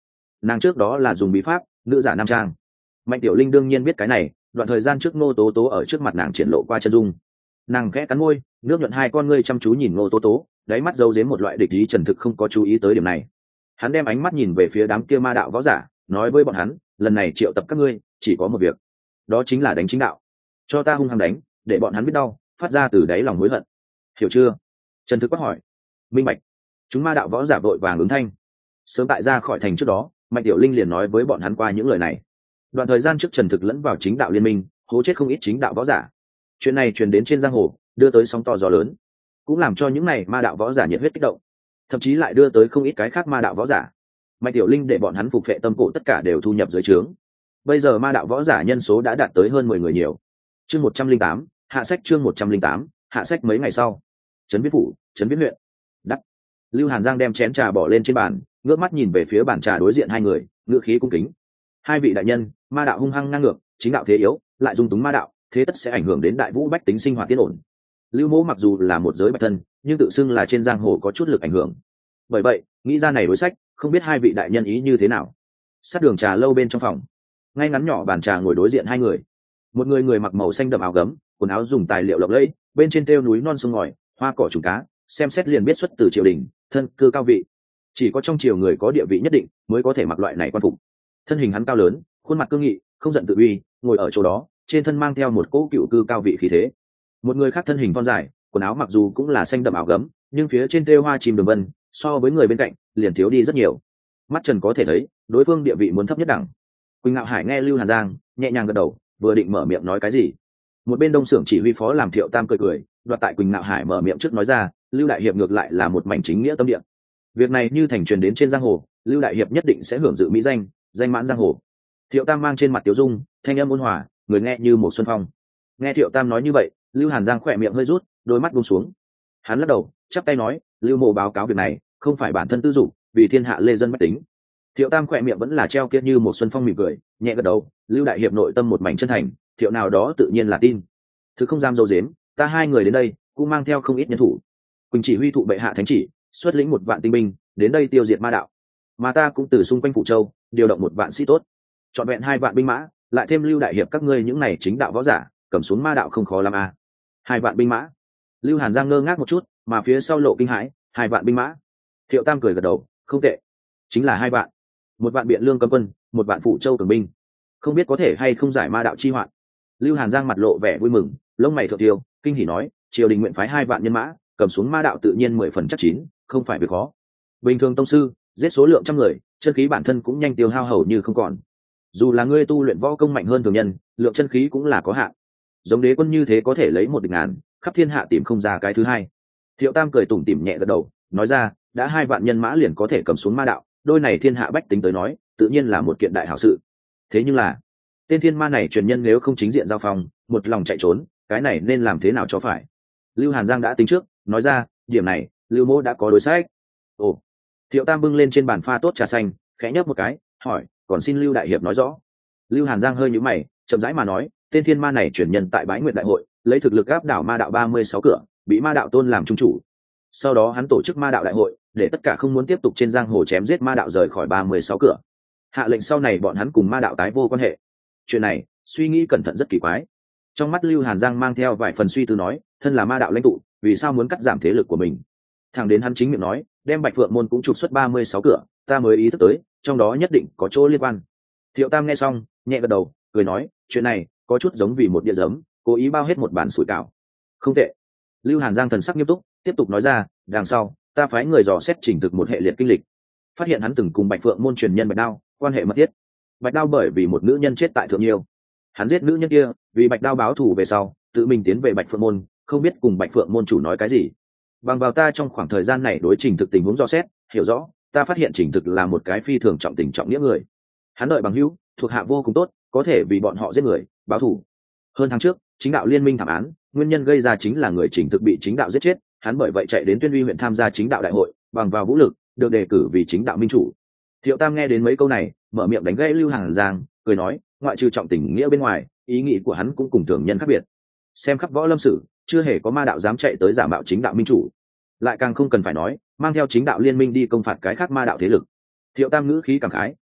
S1: nàng trước đó là dùng bí pháp nữ giả nam trang. Mạnh Tiểu Linh đương nhiên biết cái này, đoạn thời gian trước Ngô Tố Tố ở trước mặt nàng triển lộ qua chân dung. Nàng khẽ cắn môi, nước nhuận hai con ngươi chăm chú nhìn Ngô Tố Tố, đáy mắt giấu giếm một loại địch ý. Trần Thực không có chú ý tới điểm này. Hắn đem ánh mắt nhìn về phía đám kia ma đạo võ giả, nói với bọn hắn, lần này triệu tập các ngươi chỉ có một việc, đó chính là đánh chính đạo, cho ta hung hăng đánh, để bọn hắn biết đau, phát ra từ đáy lòng hối hận, hiểu chưa? Trần Thực quát hỏi. Minh bạch. Chúng ma đạo võ giả vội vàng ứng thanh. Sớm tại ra khỏi thành trước đó, Mạnh Tiểu Linh liền nói với bọn hắn qua những lời này. Đoạn thời gian trước Trần Thực lẫn vào chính đạo liên minh, hố chết không ít chính đạo võ giả. Chuyện này truyền đến trên giang hồ, đưa tới sóng to gió lớn, cũng làm cho những này ma đạo võ giả nhiệt huyết kích động, thậm chí lại đưa tới không ít cái khác ma đạo võ giả. Mạnh Tiểu Linh để bọn hắn phục phệ tâm cổ tất cả đều thu nhập dưới trướng. Bây giờ ma đạo võ giả nhân số đã đạt tới hơn 10 người nhiều. Chương 108, hạ sách. Chương 108, hạ sách. Mấy ngày sau, Trấn Viễn phủ, Trấn Viễn huyện. Đắc. Lưu Hàn Giang đem chén trà bỏ lên trên bàn, ngước mắt nhìn về phía bàn trà đối diện hai người, ngữ khí cung kính. Hai vị đại nhân, ma đạo hung hăng ngang ngược, chính đạo thế yếu, lại dung túng ma đạo, thế tất sẽ ảnh hưởng đến đại vũ bách tính sinh hoạt yên ổn. Lưu Mỗ mặc dù là một giới bạch thân, nhưng tự xưng là trên giang hồ có chút lực ảnh hưởng. Bởi vậy, nghĩ ra này đối sách, không biết hai vị đại nhân ý như thế nào. Sát đường trà lâu bên trong phòng, ngay ngắn nhỏ bàn trà ngồi đối diện hai người. Một người người mặc màu xanh đậm áo gấm, quần áo dùng tài liệu lộng lẫy, bên trên treo núi non sông ngòi, hoa cỏ trùng cá, xem xét liền biết xuất từ triều đình, thân cư cao vị. Chỉ có trong triều người có địa vị nhất định mới có thể mặc loại này quan phục. Thân hình hắn cao lớn, khuôn mặt cương nghị, không giận tự uy, ngồi ở chỗ đó, trên thân mang theo một cỗ cựu cư cao vị khí thế. Một người khác thân hình thon dài, quần áo mặc dù cũng là xanh đậm áo gấm, nhưng phía trên thêu hoa chìm đường vân, so với người bên cạnh liền thiếu đi rất nhiều. Mắt Trần có thể thấy, đối phương địa vị muốn thấp nhất đẳng. Quỳnh Ngạo Hải nghe Lưu Hàn Giang nhẹ nhàng gật đầu, vừa định mở miệng nói cái gì, một bên đông xưởng chỉ huy phó làm Thiệu Tam cười cười, đoạt tại Quỳnh Ngạo Hải mở miệng trước nói ra, Lưu đại hiệp ngược lại là một mảnh chính nghĩa tâm địa. Việc này như thành truyền đến trên giang hồ, Lưu đại hiệp nhất định sẽ hưởng dự mỹ danh, danh mãn giang hồ. Thiệu Tam mang trên mặt tiểu dung, thanh âm ôn hòa, người nghe như một xuân phong. Nghe Thiệu Tam nói như vậy, Lưu Hàn Giang khỏe miệng hơi rút, đôi mắt buông xuống. Hắn lắc đầu, chắp tay nói, Lưu mộ báo cáo việc này, không phải bản thân tư dụng, vì thiên hạ lê dân bách tính. Thiệu Tam khỏe miệng vẫn là treo kia như một xuân phong mỉm cười, nhẹ gật đầu, Lưu đại hiệp nội tâm một mảnh chân thành, Thiệu nào đó tự nhiên là tin. Thứ không dám dâu dếm, ta hai người đến đây cũng mang theo không ít nhân thủ. Quỳnh chỉ huy thụ bệ hạ thánh chỉ, xuất lĩnh 1 vạn tinh binh đến đây tiêu diệt ma đạo, mà ta cũng từ xung quanh Phủ Châu điều động 1 vạn sĩ tốt, chọn vẹn 2 vạn binh mã, lại thêm Lưu đại hiệp các ngươi những này chính đạo võ giả, cầm xuống ma đạo không khó lắm à. 2 vạn binh mã. Lưu Hàn Giang ngơ ngác một chút, mà phía sau lộ kinh hãi, 2 vạn binh mã. Thiệu Tam cười gật đầu, không tệ, chính là 2 vạn. 1 vạn biện lương cấm quân, 1 vạn Phủ Châu cường binh, không biết có thể hay không giải ma đạo chi hoạn. Lưu Hàn Giang mặt lộ vẻ vui mừng, lông mày thượng tiêu, kinh hỉ nói, triều đình nguyện phái 2 vạn nhân mã, cầm xuống ma đạo tự nhiên 10 phần chắc chín, không phải việc khó. Bình thường tông sư giết số lượng trăm người, chân khí bản thân cũng nhanh tiêu hao hầu như không còn. Dù là ngươi tu luyện võ công mạnh hơn thường nhân, lượng chân khí cũng là có hạn. Giống đế quân như thế có thể lấy 1 địch ngàn, khắp thiên hạ tìm không ra cái thứ hai. Thiệu Tam cười tủm tỉm nhẹ gật đầu, nói ra, đã 2 vạn nhân mã liền có thể cầm xuống ma đạo, đôi này thiên hạ bách tính tới nói, tự nhiên là một kiện đại hảo sự. Thế nhưng là, tên thiên ma này truyền nhân nếu không chính diện giao phong, một lòng chạy trốn, cái này nên làm thế nào cho phải? Lưu Hàn Giang đã tính trước, nói ra, điểm này Lưu mỗ đã có đối sách. Ồ. Thiệu Tam bưng lên trên bàn pha tốt trà xanh, khẽ nhấp một cái, hỏi, còn xin Lưu đại hiệp nói rõ. Lưu Hàn Giang hơi nhíu mày, chậm rãi mà nói, tên thiên ma này truyền nhân tại Bái Nguyệt đại hội, lấy thực lực áp đảo ma đạo 36 cửa, bị ma đạo tôn làm trung chủ. Sau đó hắn tổ chức ma đạo đại hội, để tất cả không muốn tiếp tục trên giang hồ chém giết ma đạo rời khỏi 36 cửa. Hạ lệnh sau này bọn hắn cùng ma đạo tái vô quan hệ. Chuyện này, suy nghĩ cẩn thận rất kỳ quái. Trong mắt Lưu Hàn Giang mang theo vài phần suy tư nói, thân là ma đạo lãnh tụ, vì sao muốn cắt giảm thế lực của mình? Thẳng đến hắn chính miệng nói, đem Bạch Phượng môn cũng trục xuất 36 cửa, ta mới ý thức tới, trong đó nhất định có chỗ liên quan. Thiệu Tam nghe xong, nhẹ gật đầu, cười nói, chuyện này có chút giống vì một địa giấm, cố ý bao hết một bản sủi cảo. Không tệ. Lưu Hàn Giang thần sắc nghiêm túc, tiếp tục nói ra, đằng sau, ta phái người dò xét chỉnh thực một hệ liệt kinh lịch, phát hiện hắn từng cùng Bạch Phượng môn truyền nhân Bạch Đao quan hệ mật thiết. Bạch Đao bởi vì một nữ nhân chết tại Thượng Nhiêu, hắn giết nữ nhân kia, vì Bạch Đao báo thù về sau, tự mình tiến về Bạch Phượng môn, không biết cùng Bạch Phượng môn chủ nói cái gì. Bằng vào ta trong khoảng thời gian này đối trình thực tình huống dò xét, hiểu rõ, ta phát hiện trình thực là một cái phi thường trọng tình trọng nghĩa người. Hắn đợi bằng hữu, thuộc hạ vô cùng tốt, có thể vì bọn họ giết người, báo thù. Hơn tháng trước, chính đạo liên minh thảm án, nguyên nhân gây ra chính là người trình thực bị chính đạo giết chết, hắn bởi vậy chạy đến Tuyên Uy huyện tham gia chính đạo đại hội, bằng vào vũ lực, được đề cử vì chính đạo minh chủ. Thiệu Tam nghe đến mấy câu này, mở miệng đánh gãy Lưu Hàn Giang, cười nói, ngoại trừ trọng tình nghĩa bên ngoài, ý nghĩ của hắn cũng cùng thường nhân khác biệt. Xem khắp võ lâm sử, chưa hề có ma đạo dám chạy tới giả mạo chính đạo minh chủ, lại càng không cần phải nói mang theo chính đạo liên minh đi công phạt cái khác ma đạo thế lực. Thiệu Tam ngữ khí cảm khái,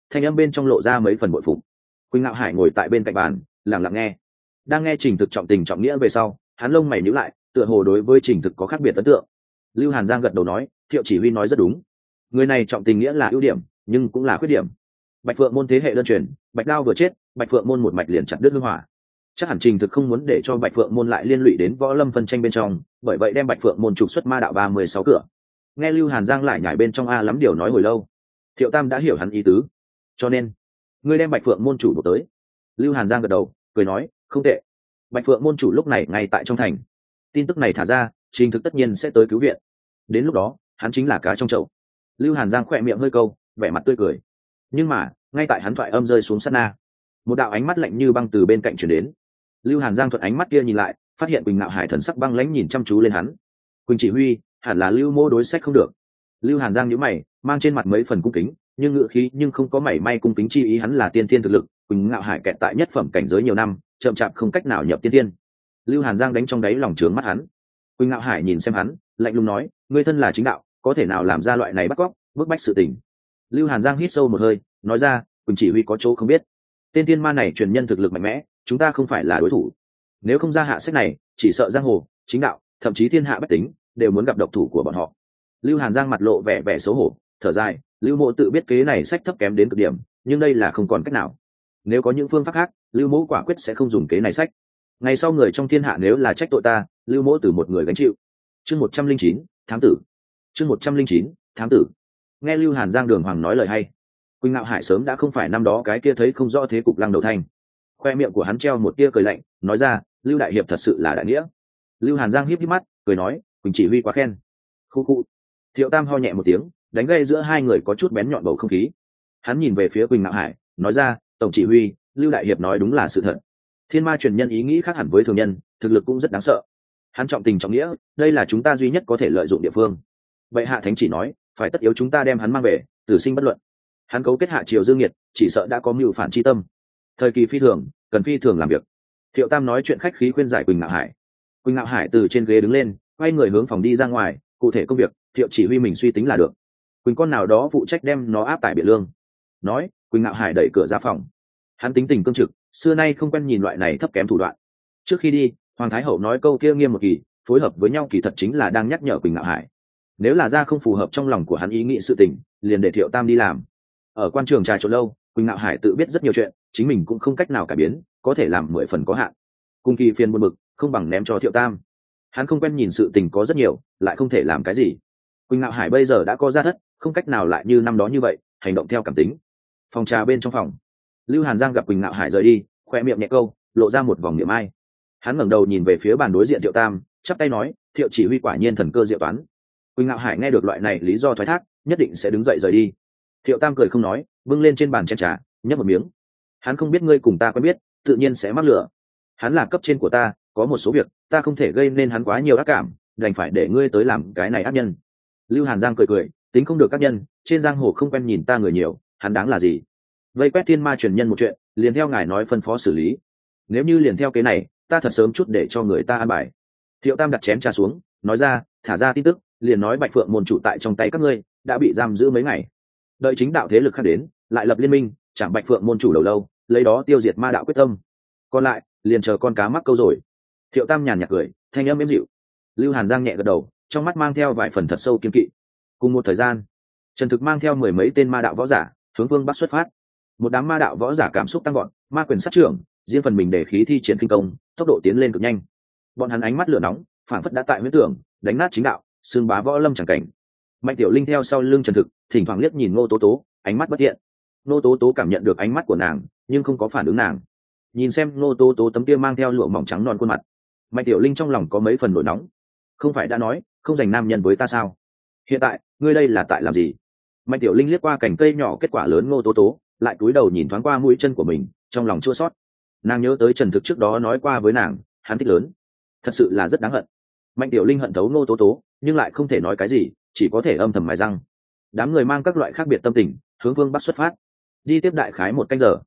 S1: thanh âm bên trong lộ ra mấy phần bội phục. Quỳnh Ngạo Hải ngồi tại bên cạnh bàn lặng lặng nghe. Đang nghe Trình Thực trọng tình trọng nghĩa về sau, hắn lông mày nhíu lại, tựa hồ đối với Trình Thực có khác biệt ấn tượng. Lưu Hàn Giang gật đầu nói, Thiệu chỉ huy nói rất đúng, người này trọng tình nghĩa là ưu điểm nhưng cũng là khuyết điểm. Bạch Phượng môn thế hệ đơn truyền, Bạch Đao vừa chết, Bạch Phượng môn một mạch liền chặt đứt hương hỏa. Chắc hẳn Trình Thực không muốn để cho Bạch Phượng môn lại liên lụy đến võ lâm phân tranh bên trong, bởi vậy đem Bạch Phượng môn trục xuất ma đạo 36 cửa. Nghe Lưu Hàn Giang lại nhảy bên trong a lắm điều nói hồi lâu. Thiệu Tam đã hiểu hắn ý tứ, cho nên ngươi đem Bạch Phượng môn chủ buộc tới. Lưu Hàn Giang gật đầu cười nói, không tệ. Bạch Phượng môn chủ lúc này ngay tại trong thành, tin tức này thả ra, Trình Thực tất nhiên sẽ tới cứu viện, đến lúc đó hắn chính là cá trong chậu. Lưu Hàn Giang khỏe miệng hơi câu, vẻ mặt tươi cười. Nhưng mà ngay tại hắn thoại âm rơi xuống sát na, một đạo ánh mắt lạnh như băng từ bên cạnh chuyển đến. Lưu Hàn Giang thuận ánh mắt kia nhìn lại, phát hiện Quỳnh Ngạo Hải thần sắc băng lãnh nhìn chăm chú lên hắn. Quỳnh chỉ huy, hẳn là Lưu mô đối sách không được. Lưu Hàn Giang nhíu mày, mang trên mặt mấy phần cung kính, nhưng ngữ khí nhưng không có mảy may cung kính chi ý. Hắn là tiên thiên thực lực, Quỳnh Ngạo Hải kẹt tại nhất phẩm cảnh giới nhiều năm, chậm chạp không cách nào nhập tiên thiên. Lưu Hàn Giang đánh trong đáy lòng trướng mắt hắn. Quỳnh Ngạo Hải nhìn xem hắn, lạnh lùng nói, ngươi thân là chính đạo, có thể nào làm ra loại này bắt cóc bức bách sự tình. Lưu Hàn Giang hít sâu một hơi, nói ra, Quỳnh chỉ huy có chỗ không biết, tên tiên ma này truyền nhân thực lực mạnh mẽ, chúng ta không phải là đối thủ. Nếu không ra hạ sách này, chỉ sợ giang hồ, chính đạo, thậm chí thiên hạ bách tính đều muốn gặp độc thủ của bọn họ. Lưu Hàn Giang mặt lộ vẻ vẻ xấu hổ, thở dài, Lưu mộ tự biết kế này sách thấp kém đến cực điểm, nhưng đây là không còn cách nào. Nếu có những phương pháp khác, Lưu mộ quả quyết sẽ không dùng kế này sách. Ngày sau người trong thiên hạ nếu là trách tội ta, Lưu mộ từ một người gánh chịu. Chương 109, thám tử. Chương 109, thám tử. Nghe Lưu Hàn Giang đường hoàng nói lời hay, Quỳnh Ngạo Hải sớm đã không phải năm đó cái kia thấy không rõ thế cục lăng đầu thanh. Khoe miệng của hắn treo một tia cười lạnh, nói ra, Lưu đại hiệp thật sự là đại nghĩa. Lưu Hàn Giang híp híp mắt, cười nói, Quỳnh chỉ huy quá khen. Khu khu. Thiệu Tam ho nhẹ một tiếng, đánh gây giữa hai người có chút bén nhọn bầu không khí. Hắn nhìn về phía Quỳnh Ngạo Hải, nói ra, tổng chỉ huy, Lưu đại hiệp nói đúng là sự thật. Thiên ma truyền nhân ý nghĩ khác hẳn với thường nhân, thực lực cũng rất đáng sợ. Hắn trọng tình trọng nghĩa, đây là chúng ta duy nhất có thể lợi dụng địa phương. Vậy hạ thánh chỉ nói, phải tất yếu chúng ta đem hắn mang về, tử sinh bất luận. Hắn cấu kết hạ triều dương nhiệt, chỉ sợ đã có mưu phản chi tâm. Thời kỳ phi thường, cần phi thường làm việc. Thiệu Tam nói chuyện khách khí khuyên giải Quỳnh Ngạo Hải. Quỳnh Ngạo Hải từ trên ghế đứng lên, quay người hướng phòng đi ra ngoài, cụ thể công việc, Thiệu chỉ huy mình suy tính là được. Quỳnh con nào đó phụ trách đem nó áp tải Biện Lương. Nói, Quỳnh Ngạo Hải đẩy cửa ra phòng. Hắn tính tình cương trực, xưa nay không quen nhìn loại này thấp kém thủ đoạn. Trước khi đi, Hoàng Thái Hậu nói câu kia nghiêm một kỳ, phối hợp với nhau kỳ thật chính là đang nhắc nhở Quỳnh Ngạo Hải. Nếu là ra không phù hợp trong lòng của hắn ý nghĩ sự tình, liền để Thiệu Tam đi làm. Ở quan trường trà trộn lâu, Quỳnh Ngạo Hải tự biết rất nhiều chuyện, chính mình cũng không cách nào cải biến, có thể làm 10 phần có hạn. Cung kỳ phiền buồn bực, không bằng ném cho Thiệu Tam. Hắn không quen nhìn sự tình có rất nhiều, lại không thể làm cái gì. Quỳnh Ngạo Hải bây giờ đã có gia thất, không cách nào lại như năm đó như vậy, hành động theo cảm tính. Phòng trà bên trong phòng, Lưu Hàn Giang gặp Quỳnh Ngạo Hải rời đi, khoe miệng nhẹ câu, lộ ra một vòng niệm ai. Hắn ngẩng đầu nhìn về phía bàn đối diện Thiệu Tam, chắp tay nói, Thiệu chỉ huy quả nhiên thần cơ diệu toán. Quỳnh Ngạo Hải nghe được loại này lý do thoái thác, nhất định sẽ đứng dậy rời đi. Thiệu Tam cười không nói, bưng lên trên bàn chén trà, nhấp một miếng. Hắn không biết ngươi cùng ta quen biết, tự nhiên sẽ mắc lửa. Hắn là cấp trên của ta, có một số việc ta không thể gây nên hắn quá nhiều ác cảm, đành phải để ngươi tới làm cái này ác nhân. Lưu Hàn Giang cười cười, tính không được ác nhân, trên giang hồ không quen nhìn ta người nhiều, hắn đáng là gì? Vây quét thiên ma truyền nhân một chuyện, liền theo ngài nói phân phó xử lý. Nếu như liền theo cái này, ta thật sớm chút để cho người ta an bài. Thiệu Tam đặt chén trà xuống, nói ra, thả ra tin tức, liền nói Bạch Phượng môn chủ tại trong tay các ngươi, đã bị giam giữ mấy ngày. Đợi chính đạo thế lực khác đến, lại lập liên minh, chẳng Bạch Phượng môn chủ đầu lâu, lấy đó tiêu diệt ma đạo quyết tâm. Còn lại, liền chờ con cá mắc câu rồi. Thiệu Tam nhàn nhạt cười, thanh âm êm dịu. Lưu Hàn Giang nhẹ gật đầu, trong mắt mang theo vài phần thật sâu kiên kỵ. Cùng một thời gian, Trần Thực mang theo 10 mấy tên ma đạo võ giả, hướng phương bắc xuất phát. Một đám ma đạo võ giả cảm xúc tăng vọt, ma quyền sát trưởng, riêng phần mình để khí thi triển kinh công, tốc độ tiến lên cực nhanh. Bọn hắn ánh mắt lửa nóng, phảng phất đã tại huyễn tưởng, đánh nát chính đạo, xương bá võ lâm chẳng cảnh. Mạnh Tiểu Linh theo sau lưng Trần Thực, thỉnh thoảng liếc nhìn Ngô Tố Tố, ánh mắt bất thiện. Ngô Tố Tố cảm nhận được ánh mắt của nàng, nhưng không có phản ứng nàng. Nhìn xem Ngô Tố Tố tấm kia mang theo lụa mỏng trắng non khuôn mặt, Mạnh Tiểu Linh trong lòng có mấy phần nổi nóng. Không phải đã nói, không dành nam nhân với ta sao? Hiện tại, ngươi đây là tại làm gì? Mạnh Tiểu Linh liếc qua cành cây nhỏ kết quả lớn Ngô Tố Tố, lại cúi đầu nhìn thoáng qua mũi chân của mình, trong lòng chua xót. Nàng nhớ tới Trần Thực trước đó nói qua với nàng, hắn thích lớn, thật sự là rất đáng hận. Mạnh Tiểu Linh hận thấu Ngô Tố Tố, nhưng lại không thể nói cái gì, chỉ có thể âm thầm mài răng. Đám người mang các loại khác biệt tâm tình, hướng phương bắc xuất phát, đi tiếp đại khái 1 canh giờ.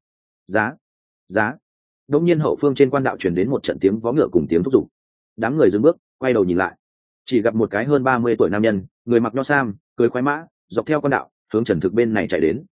S1: Giá. Đột nhiên hậu phương trên quan đạo truyền đến một trận tiếng vó ngựa cùng tiếng thúc giục. Đám người dừng bước, quay đầu nhìn lại, chỉ gặp một cái hơn 30 tuổi nam nhân, người mặc nho sam, cưỡi khoái mã, dọc theo quan đạo, hướng Trần Thực bên này chạy đến.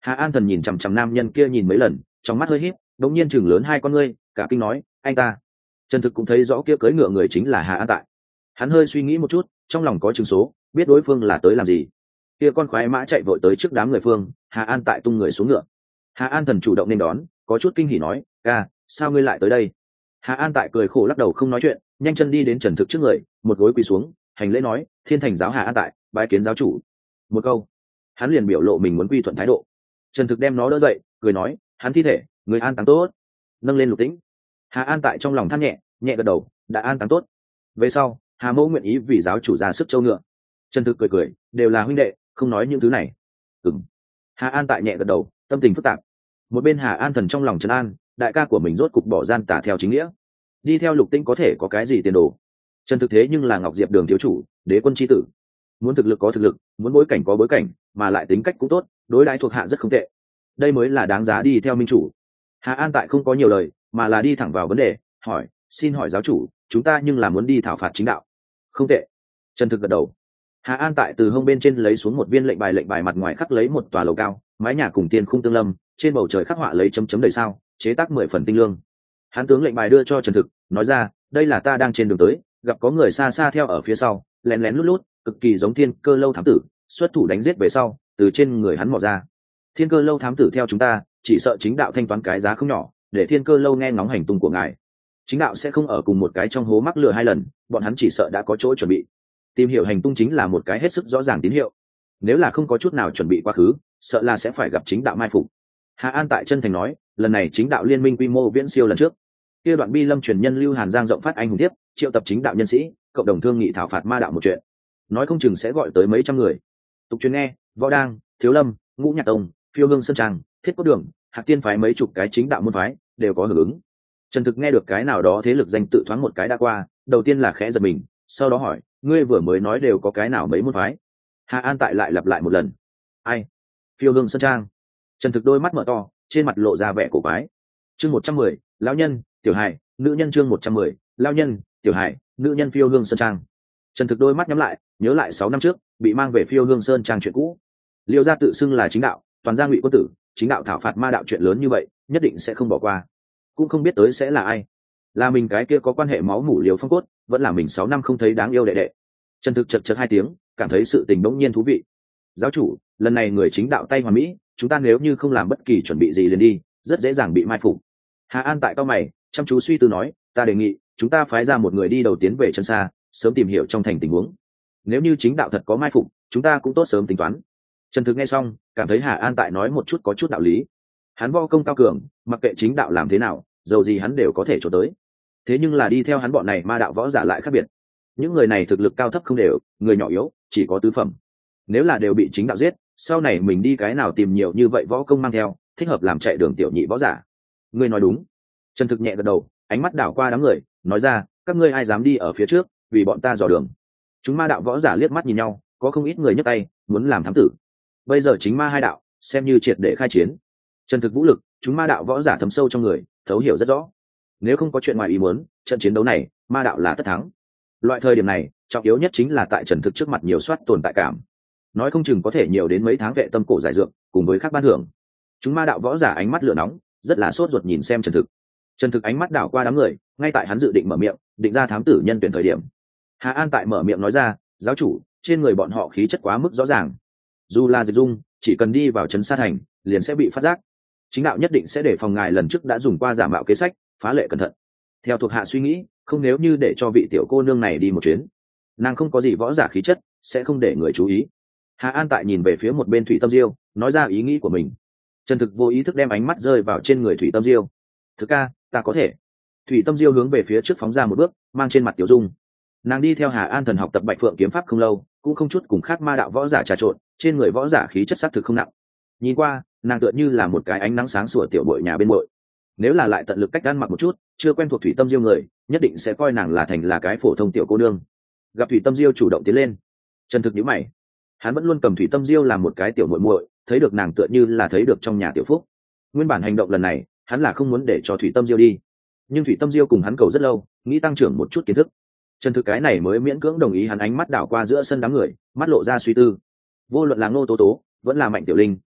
S1: Hà An Thần nhìn chằm chằm nam nhân kia nhìn mấy lần, trong mắt hơi híp, đột nhiên chừng lớn hai con ngươi, cả kinh nói, anh ta. Trần Thực cũng thấy rõ kia cưỡi ngựa người chính là Hà An Tại. Hắn hơi suy nghĩ một chút, trong lòng có chừng số, biết đối phương là tới làm gì. Kia con khoái mã chạy vội tới trước đám người phương, Hà An Tại tung người xuống ngựa. Hà An Thần chủ động nên đón, có chút kinh hỉ nói, ca, sao ngươi lại tới đây? Hà An Tại cười khổ lắc đầu không nói chuyện, nhanh chân đi đến Trần Thực trước người, một gối quỳ xuống, hành lễ nói, Thiên Thành giáo Hà An Tại, bái kiến giáo chủ. Một câu, hắn liền biểu lộ mình muốn quy thuận thái độ. Trần Thực đem nó đỡ dậy, cười nói, hắn thi thể, người an táng tốt. Nâng lên Lục Tĩnh. Hà An Tại trong lòng than nhẹ, nhẹ gật đầu, đã an táng tốt. Về sau, Hà Mẫu nguyện ý vì giáo chủ ra sức châu ngựa. Trần Thực cười cười, đều là huynh đệ, không nói những thứ này. Ừm. Hà An Tại nhẹ gật đầu, tâm tình phức tạp. Một bên Hà An Thần trong lòng trấn an, đại ca của mình rốt cục bỏ gian tả theo chính nghĩa, đi theo Lục Tĩnh có thể có cái gì tiền đồ. Trần Thực thế nhưng là Ngọc Diệp Đường thiếu chủ, đế quân chi tử, muốn thực lực có thực lực, muốn bối cảnh có bối cảnh, mà lại tính cách cũng tốt, đối đãi thuộc hạ rất không tệ. Đây mới là đáng giá đi theo minh chủ. Hà An Tại không có nhiều lời, mà là đi thẳng vào vấn đề, hỏi, xin hỏi giáo chủ, chúng ta nhưng là muốn đi thảo phạt chính đạo. Không tệ. Trần Thực gật đầu. Hà An Tại từ hông bên trên lấy xuống một viên lệnh bài mặt ngoài khắc lấy một tòa lầu cao, mái nhà cùng tiên khung tương lâm, trên bầu trời khắc họa lấy chấm chấm đầy sao, chế tác 10 phần tinh lương. Hắn tướng lệnh bài đưa cho Trần Thực, nói ra, đây là ta đang trên đường tới, gặp có người xa xa theo ở phía sau, lén lén lút lút, cực kỳ giống Thiên Cơ Lâu thám tử, xuất thủ đánh giết về sau, từ trên người hắn mò ra. Thiên Cơ Lâu thám tử theo chúng ta, chỉ sợ chính đạo thanh toán cái giá không nhỏ, để Thiên Cơ Lâu nghe ngóng hành tung của ngài. Chính đạo sẽ không ở cùng một cái trong hố mắc lừa 2 lần, bọn hắn chỉ sợ đã có chỗ chuẩn bị. Tìm hiểu hành tung chính là một cái hết sức rõ ràng tín hiệu. Nếu là không có chút nào chuẩn bị quá khứ, sợ là sẽ phải gặp chính đạo mai phục. Hà An Tại chân thành nói, lần này chính đạo liên minh quy mô viễn siêu lần trước. Kia đoạn bi lâm truyền nhân Lưu Hàn Giang rộng phát anh hùng tiếp, triệu tập chính đạo nhân sĩ, cộng đồng thương nghị thảo phạt ma đạo một chuyện. Nói không chừng sẽ gọi tới mấy trăm người. Tục truyền nghe, Võ Đang, Thiếu Lâm, Ngũ Nhạc Tông, Phiêu Hương Sơn Trang, Thiết Cốt Đường, Hạc Tiên phái mấy chục cái chính đạo môn phái đều có hưởng ứng. Trần Thực nghe được cái nào đó thế lực danh tự thoáng một cái đã qua, đầu tiên là khẽ giật mình, sau đó hỏi, ngươi vừa mới nói đều có cái nào mấy môn phái? Hà An Tại lại lặp lại một lần. Ai? Phiêu Hương Sơn Trang. Trần Thực đôi mắt mở to, trên mặt lộ ra vẻ cổ quái. Chương 110, lão nhân, tiểu hài, nữ nhân. Chương 110, lão nhân, tiểu hài, nữ nhân. Phiêu Hương Sơn Trang. Trần Thực đôi mắt nhắm lại, nhớ lại 6 năm trước bị mang về Phiêu Hương Sơn Trang chuyện cũ. Liêu gia tự xưng là chính đạo, toàn gia Ngụy quân tử, chính đạo thảo phạt ma đạo chuyện lớn như vậy, nhất định sẽ không bỏ qua. Cũng không biết tới sẽ là ai, là mình cái kia có quan hệ máu mủ Liêu Phong Cốt, vẫn là mình 6 năm không thấy đáng yêu đệ đệ. Trần Thực chật chật 2 tiếng, cảm thấy sự tình bỗng nhiên thú vị. Giáo chủ, lần này người chính đạo tay hoàn mỹ, chúng ta nếu như không làm bất kỳ chuẩn bị gì liền đi, rất dễ dàng bị mai phục. Hà An Tại cao mày, chăm chú suy tư nói, ta đề nghị chúng ta phái ra một người đi đầu tiến về chân xa, sớm tìm hiểu trong thành tình huống. Nếu như chính đạo thật có mai phục, chúng ta cũng tốt sớm tính toán. Trần Thực nghe xong, cảm thấy Hà An Tại nói một chút có chút đạo lý. Hắn võ công cao cường, mặc kệ chính đạo làm thế nào, dầu gì hắn đều có thể trốn tới. Thế nhưng là đi theo hắn bọn này ma đạo võ giả lại khác biệt. Những người này thực lực cao thấp không đều, người nhỏ yếu, chỉ có tứ phẩm. Nếu là đều bị chính đạo giết, sau này mình đi cái nào tìm nhiều như vậy võ công mang theo, thích hợp làm chạy đường tiểu nhị võ giả. Ngươi nói đúng. Trần Thực nhẹ gật đầu, ánh mắt đảo qua đám người, nói ra, các ngươi ai dám đi ở phía trước, vì bọn ta dò đường. Chúng ma đạo võ giả liếc mắt nhìn nhau, có không ít người nhấc tay, muốn làm thám tử. Bây giờ chính ma hai đạo, xem như triệt để khai chiến. Trần Thực vũ lực, chúng ma đạo võ giả thấm sâu trong người, thấu hiểu rất rõ. Nếu không có chuyện ngoài ý muốn, trận chiến đấu này, ma đạo là tất thắng. Loại thời điểm này, trọng yếu nhất chính là tại Trần Thực trước mặt nhiều soát tồn tại cảm. Nói không chừng có thể nhiều đến mấy tháng vệ tâm cổ giải dược, cùng với các ban thưởng. Chúng ma đạo võ giả ánh mắt lửa nóng, rất là sốt ruột nhìn xem Trần Thực. Trần Thực ánh mắt đảo qua đám người, ngay tại hắn dự định mở miệng, định ra thám tử nhân tuyển thời điểm. Hà An Tại mở miệng nói ra, giáo chủ, trên người bọn họ khí chất quá mức rõ ràng. Dù là dịch dung, chỉ cần đi vào trấn Sa Thành, liền sẽ bị phát giác. Chính đạo nhất định sẽ để phòng ngài lần trước đã dùng qua giả mạo kế sách, phá lệ cẩn thận. Theo thuộc hạ suy nghĩ, không nếu như để cho vị tiểu cô nương này đi một chuyến, nàng không có gì võ giả khí chất, sẽ không để người chú ý. Hà An Tại nhìn về phía một bên Thủy Tâm Diêu, nói ra ý nghĩ của mình. Trần Thực vô ý thức đem ánh mắt rơi vào trên người Thủy Tâm Diêu. Thực ca, ta có thể. Thủy Tâm Diêu hướng về phía trước phóng ra một bước, mang trên mặt tiểu dung. Nàng đi theo Hà An Thần học tập Bạch Phượng kiếm pháp không lâu, cũng không chút cùng khác ma đạo võ giả trà trộn, trên người võ giả khí chất sắc thực không nặng. Nhìn qua, nàng tựa như là một cái ánh nắng sáng sủa tiểu bội nhà bên bội. Nếu là lại tận lực cách ăn mặc một chút, chưa quen thuộc Thủy Tâm Diêu người, nhất định sẽ coi nàng là thành là cái phổ thông tiểu cô nương. Gặp Thủy Tâm Diêu chủ động tiến lên, Trần Thực nhíu mày. Hắn vẫn luôn cầm Thủy Tâm Diêu làm một cái tiểu muội muội, thấy được nàng tựa như là thấy được trong nhà tiểu phúc. Nguyên bản hành động lần này, hắn là không muốn để cho Thủy Tâm Diêu đi, nhưng Thủy Tâm Diêu cùng hắn cầu rất lâu, nghĩ tăng trưởng một chút kiến thức. Trần Thực cái này mới miễn cưỡng đồng ý. Hắn ánh mắt đảo qua giữa sân đám người, mắt lộ ra suy tư. Vô luận là Ngô Tố Tố, vẫn là Mạnh Tiểu Linh,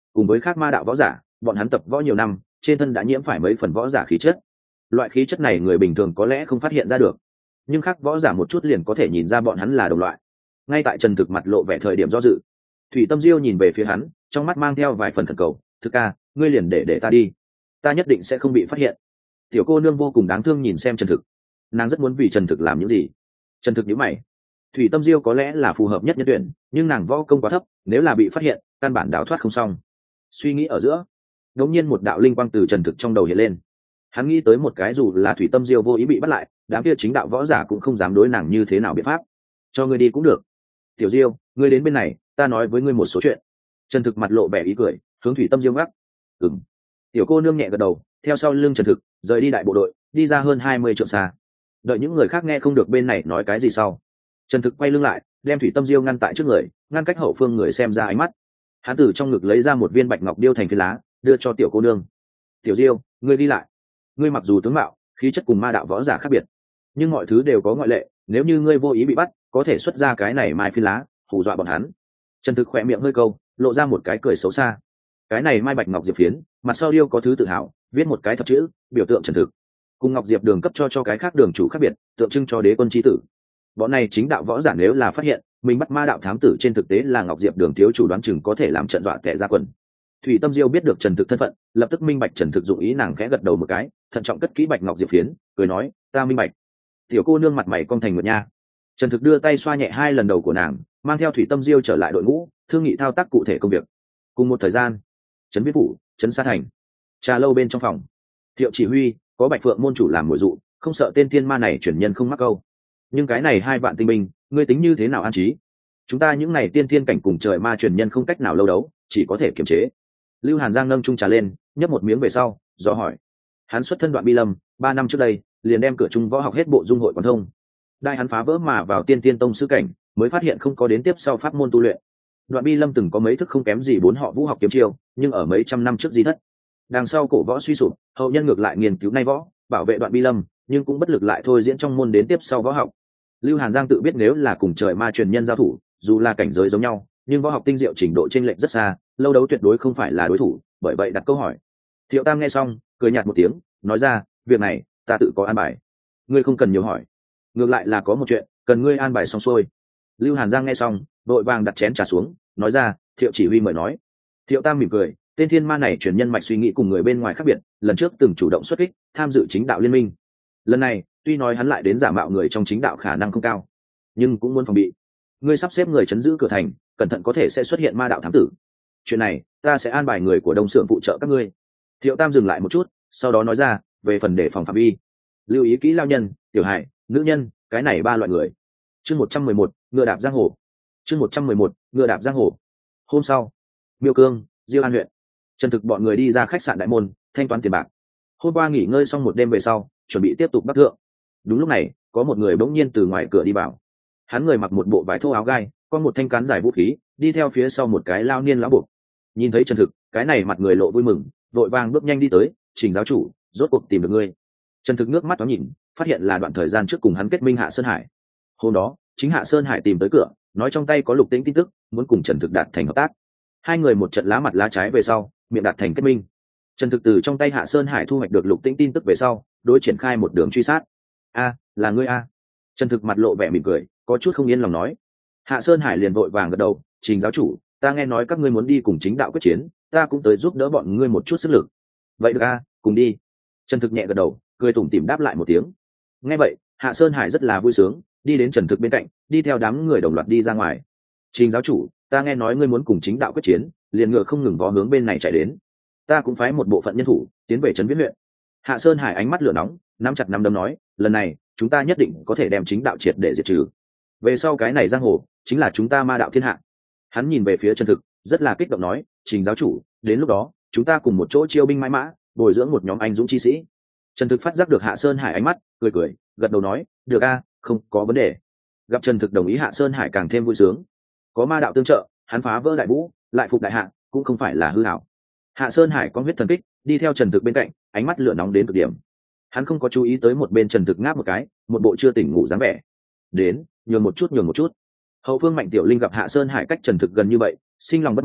S1: cùng với khác ma đạo võ giả, bọn hắn tập võ nhiều năm, trên thân đã nhiễm phải mấy phần võ giả khí chất. Loại khí chất này người bình thường có lẽ không phát hiện ra được, nhưng khác võ giả một chút liền có thể nhìn ra bọn hắn là đồng loại. Ngay tại Trần Thực mặt lộ vẻ thời điểm do dự, Thủy Tâm Diêu nhìn về phía hắn, trong mắt mang theo vài phần khẩn cầu, "Thực ca, ngươi liền để ta đi, ta nhất định sẽ không bị phát hiện." Tiểu cô nương vô cùng đáng thương nhìn xem Trần Thực, nàng rất muốn vì Trần Thực làm những gì. Trần Thực nhíu mày, Thủy Tâm Diêu có lẽ là phù hợp nhất nhân tuyển, nhưng nàng võ công quá thấp, nếu là bị phát hiện, căn bản đào thoát không xong. Suy nghĩ ở giữa, đột nhiên một đạo linh quang từ Trần Thực trong đầu hiện lên. Hắn nghĩ tới một cái, dù là Thủy Tâm Diêu vô ý bị bắt lại, đám kia chính đạo võ giả cũng không dám đối nàng như thế nào biện pháp. Cho ngươi đi cũng được. Tiểu Diêu, ngươi đến bên này, ta nói với ngươi một số chuyện. Trần Thực mặt lộ vẻ ý cười, hướng Thủy Tâm Diêu ngắc. Ừm. Tiểu cô nương nhẹ gật đầu, theo sau lưng Trần Thực, rời đi đại bộ đội, đi ra hơn 20 trượng xa. Đợi những người khác nghe không được bên này nói cái gì sau, Trần Thực quay lưng lại, đem Thủy Tâm Diêu ngăn tại trước người, ngăn cách hậu phương người xem ra ánh mắt. Hắn từ trong ngực lấy ra một viên bạch ngọc điêu thành phiến lá, đưa cho tiểu cô nương. "Tiểu Diêu, ngươi đi lại. Ngươi mặc dù tướng mạo, khí chất cùng ma đạo võ giả khác biệt, nhưng mọi thứ đều có ngoại lệ, nếu như ngươi vô ý bị bắt, có thể xuất ra cái này mai phiến lá, hù dọa bọn hắn." Trần Thực khẽ miệng hơi câu, lộ ra một cái cười xấu xa. Cái này mai bạch ngọc diệp phiến, mặt sau điêu có thứ tự hào, viết một cái thập chữ, biểu tượng Trần Thực. Cùng ngọc diệp đường cấp cho cái khác đường chủ khác biệt, tượng trưng cho đế quân chi tử. Bọn này chính đạo võ giả nếu là phát hiện mình bắt ma đạo thám tử trên thực tế là ngọc diệp đường thiếu chủ, đoán chừng có thể làm trận dọa tẻ ra quần. Thủy Tâm Diêu biết được Trần Thực thân phận, lập tức minh bạch Trần Thực dụng ý, nàng khẽ gật đầu một cái, thận trọng cất kỹ bạch ngọc diệp phiến, cười nói, "Ta minh bạch." Tiểu cô nương mặt mày cong thành nguyệt nha. Trần Thực đưa tay xoa nhẹ 2 lần đầu của nàng, mang theo Thủy Tâm Diêu trở lại đội ngũ, thương nghị thao tác cụ thể công việc. Cùng một thời gian, trấn Viết Phủ, trấn Sa Thành, trà lâu bên trong phòng, Thiệu chỉ huy có Bạch Phượng môn chủ làm mồi dụ, không sợ tên thiên ma này chuyển nhân không mắc câu. Nhưng cái này 2 vạn tinh binh, ngươi tính như thế nào an trí? Chúng ta những này tiên thiên cảnh cùng trời ma truyền nhân không cách nào lâu đấu, chỉ có thể kiềm chế. Lưu Hàn Giang nâng chung trà lên, nhấp một miếng về sau, dò hỏi. Hắn xuất thân Đoạn Bi Lâm, 3 năm trước đây, liền đem cửa trung võ học hết bộ dung hội quán thông. Đại hắn phá vỡ mà vào tiên tiên tông sư cảnh, mới phát hiện không có đến tiếp sau pháp môn tu luyện. Đoạn Bi Lâm từng có mấy thức không kém gì 4 họ vũ học kiếm chiêu, nhưng ở mấy trăm năm trước di thất. Đằng sau cổ võ suy sụp, hậu nhân ngược lại nghiên cứu nay võ, bảo vệ Đoạn Bi Lâm, nhưng cũng bất lực lại thôi diễn trong môn đến tiếp sau võ học. Lưu Hàn Giang tự biết nếu là cùng trời ma truyền nhân giao thủ, dù là cảnh giới giống nhau, nhưng võ học tinh diệu trình độ chênh lệch rất xa, lâu đấu tuyệt đối không phải là đối thủ, bởi vậy đặt câu hỏi. Thiệu Tam nghe xong, cười nhạt một tiếng, nói ra, việc này ta tự có an bài, ngươi không cần nhiều hỏi. Ngược lại là có một chuyện cần ngươi an bài xong xuôi. Lưu Hàn Giang nghe xong, đội vàng đặt chén trà xuống, nói ra, Thiệu chỉ huy mời nói. Thiệu Tam mỉm cười, tên thiên ma này truyền nhân mạch suy nghĩ cùng người bên ngoài khác biệt, lần trước từng chủ động xuất kích, tham dự chính đạo liên minh. Lần này, tuy nói hắn lại đến giả mạo người trong chính đạo khả năng không cao, nhưng cũng muốn phòng bị. Ngươi sắp xếp người chấn giữ cửa thành, cẩn thận có thể sẽ xuất hiện ma đạo thám tử. Chuyện này, ta sẽ an bài người của Đông Sưởng phụ trợ các ngươi. Thiệu Tam dừng lại một chút, sau đó nói ra, về phần đề phòng phạm vi, lưu ý kỹ lao nhân, tiểu hài, nữ nhân, cái này 3 loại người. Chương 111, ngựa đạp giang hồ. Chương 111, ngựa đạp giang hồ. Hôm sau, Miêu Cương, Diêu An huyện, Trần Thực bọn người đi ra khách sạn Đại Môn, thanh toán tiền bạc. Hôm qua nghỉ ngơi xong một đêm về sau, chuẩn bị tiếp tục bắc thượng. Đúng lúc này, có một người bỗng nhiên từ ngoài cửa đi vào. Hắn người mặc một bộ vải thô áo gai, có một thanh cán dài vũ khí, đi theo phía sau một cái lao niên lão buộc. Nhìn thấy Trần Thực, cái này mặt người lộ vui mừng, vội vàng bước nhanh đi tới, Trình giáo chủ, rốt cuộc tìm được ngươi. Trần Thực nước mắt thoáng nhìn, phát hiện là đoạn thời gian trước cùng hắn kết minh Hạ Sơn Hải. Hôm đó, chính Hạ Sơn Hải tìm tới cửa, nói trong tay có Lục Tĩnh tin tức, muốn cùng Trần Thực đạt thành hợp tác. 2 người một trận lá mặt lá trái về sau, miệng đạt thành kết minh. Trần Thực từ trong tay Hạ Sơn Hải thu hoạch được Lục Tĩnh tin tức về sau, đối triển khai một đường truy sát. A, là ngươi a? Trần Thực mặt lộ vẻ mỉm cười, có chút không yên lòng nói. Hạ Sơn Hải liền vội vàng gật đầu, Trình giáo chủ, ta nghe nói các ngươi muốn đi cùng chính đạo quyết chiến, ta cũng tới giúp đỡ bọn ngươi một chút sức lực. Vậy được a, cùng đi. Trần Thực nhẹ gật đầu, cười tủm tỉm đáp lại một tiếng. Nghe vậy, Hạ Sơn Hải rất là vui sướng, đi đến Trần Thực bên cạnh, đi theo đám người đồng loạt đi ra ngoài. Trình giáo chủ, ta nghe nói ngươi muốn cùng chính đạo quyết chiến, liền ngựa không ngừng vó hướng bên này chạy đến. Ta cũng phái một bộ phận nhân thủ tiến về trấn Viễn huyện. Hạ Sơn Hải ánh mắt lửa nóng, nắm chặt nắm đấm nói, lần này chúng ta nhất định có thể đem chính đạo triệt để diệt trừ. Về sau cái này giang hồ chính là chúng ta ma đạo thiên hạ. Hắn nhìn về phía Trần Thực, rất là kích động nói, Trình giáo chủ, đến lúc đó chúng ta cùng một chỗ chiêu binh mãi mã, bồi dưỡng một nhóm anh dũng chi sĩ. Trần Thực phát giác được Hạ Sơn Hải ánh mắt, cười cười, gật đầu nói, được a, không có vấn đề. Gặp Trần Thực đồng ý, Hạ Sơn Hải càng thêm vui sướng. Có ma đạo tương trợ, hắn phá vỡ đại vũ, lại phục đại hạ, cũng không phải là hư hảo. Hạ Sơn Hải có huyết thần kích, đi theo Trần Thực bên cạnh, ánh mắt lửa nóng đến cực điểm. Hắn không có chú ý tới một bên Trần Thực ngáp một cái, một bộ chưa tỉnh ngủ dáng vẻ. Đến, nhường một chút. Hậu phương Mạnh Tiểu Linh gặp Hạ Sơn Hải cách Trần Thực gần như vậy, sinh lòng bất mãn,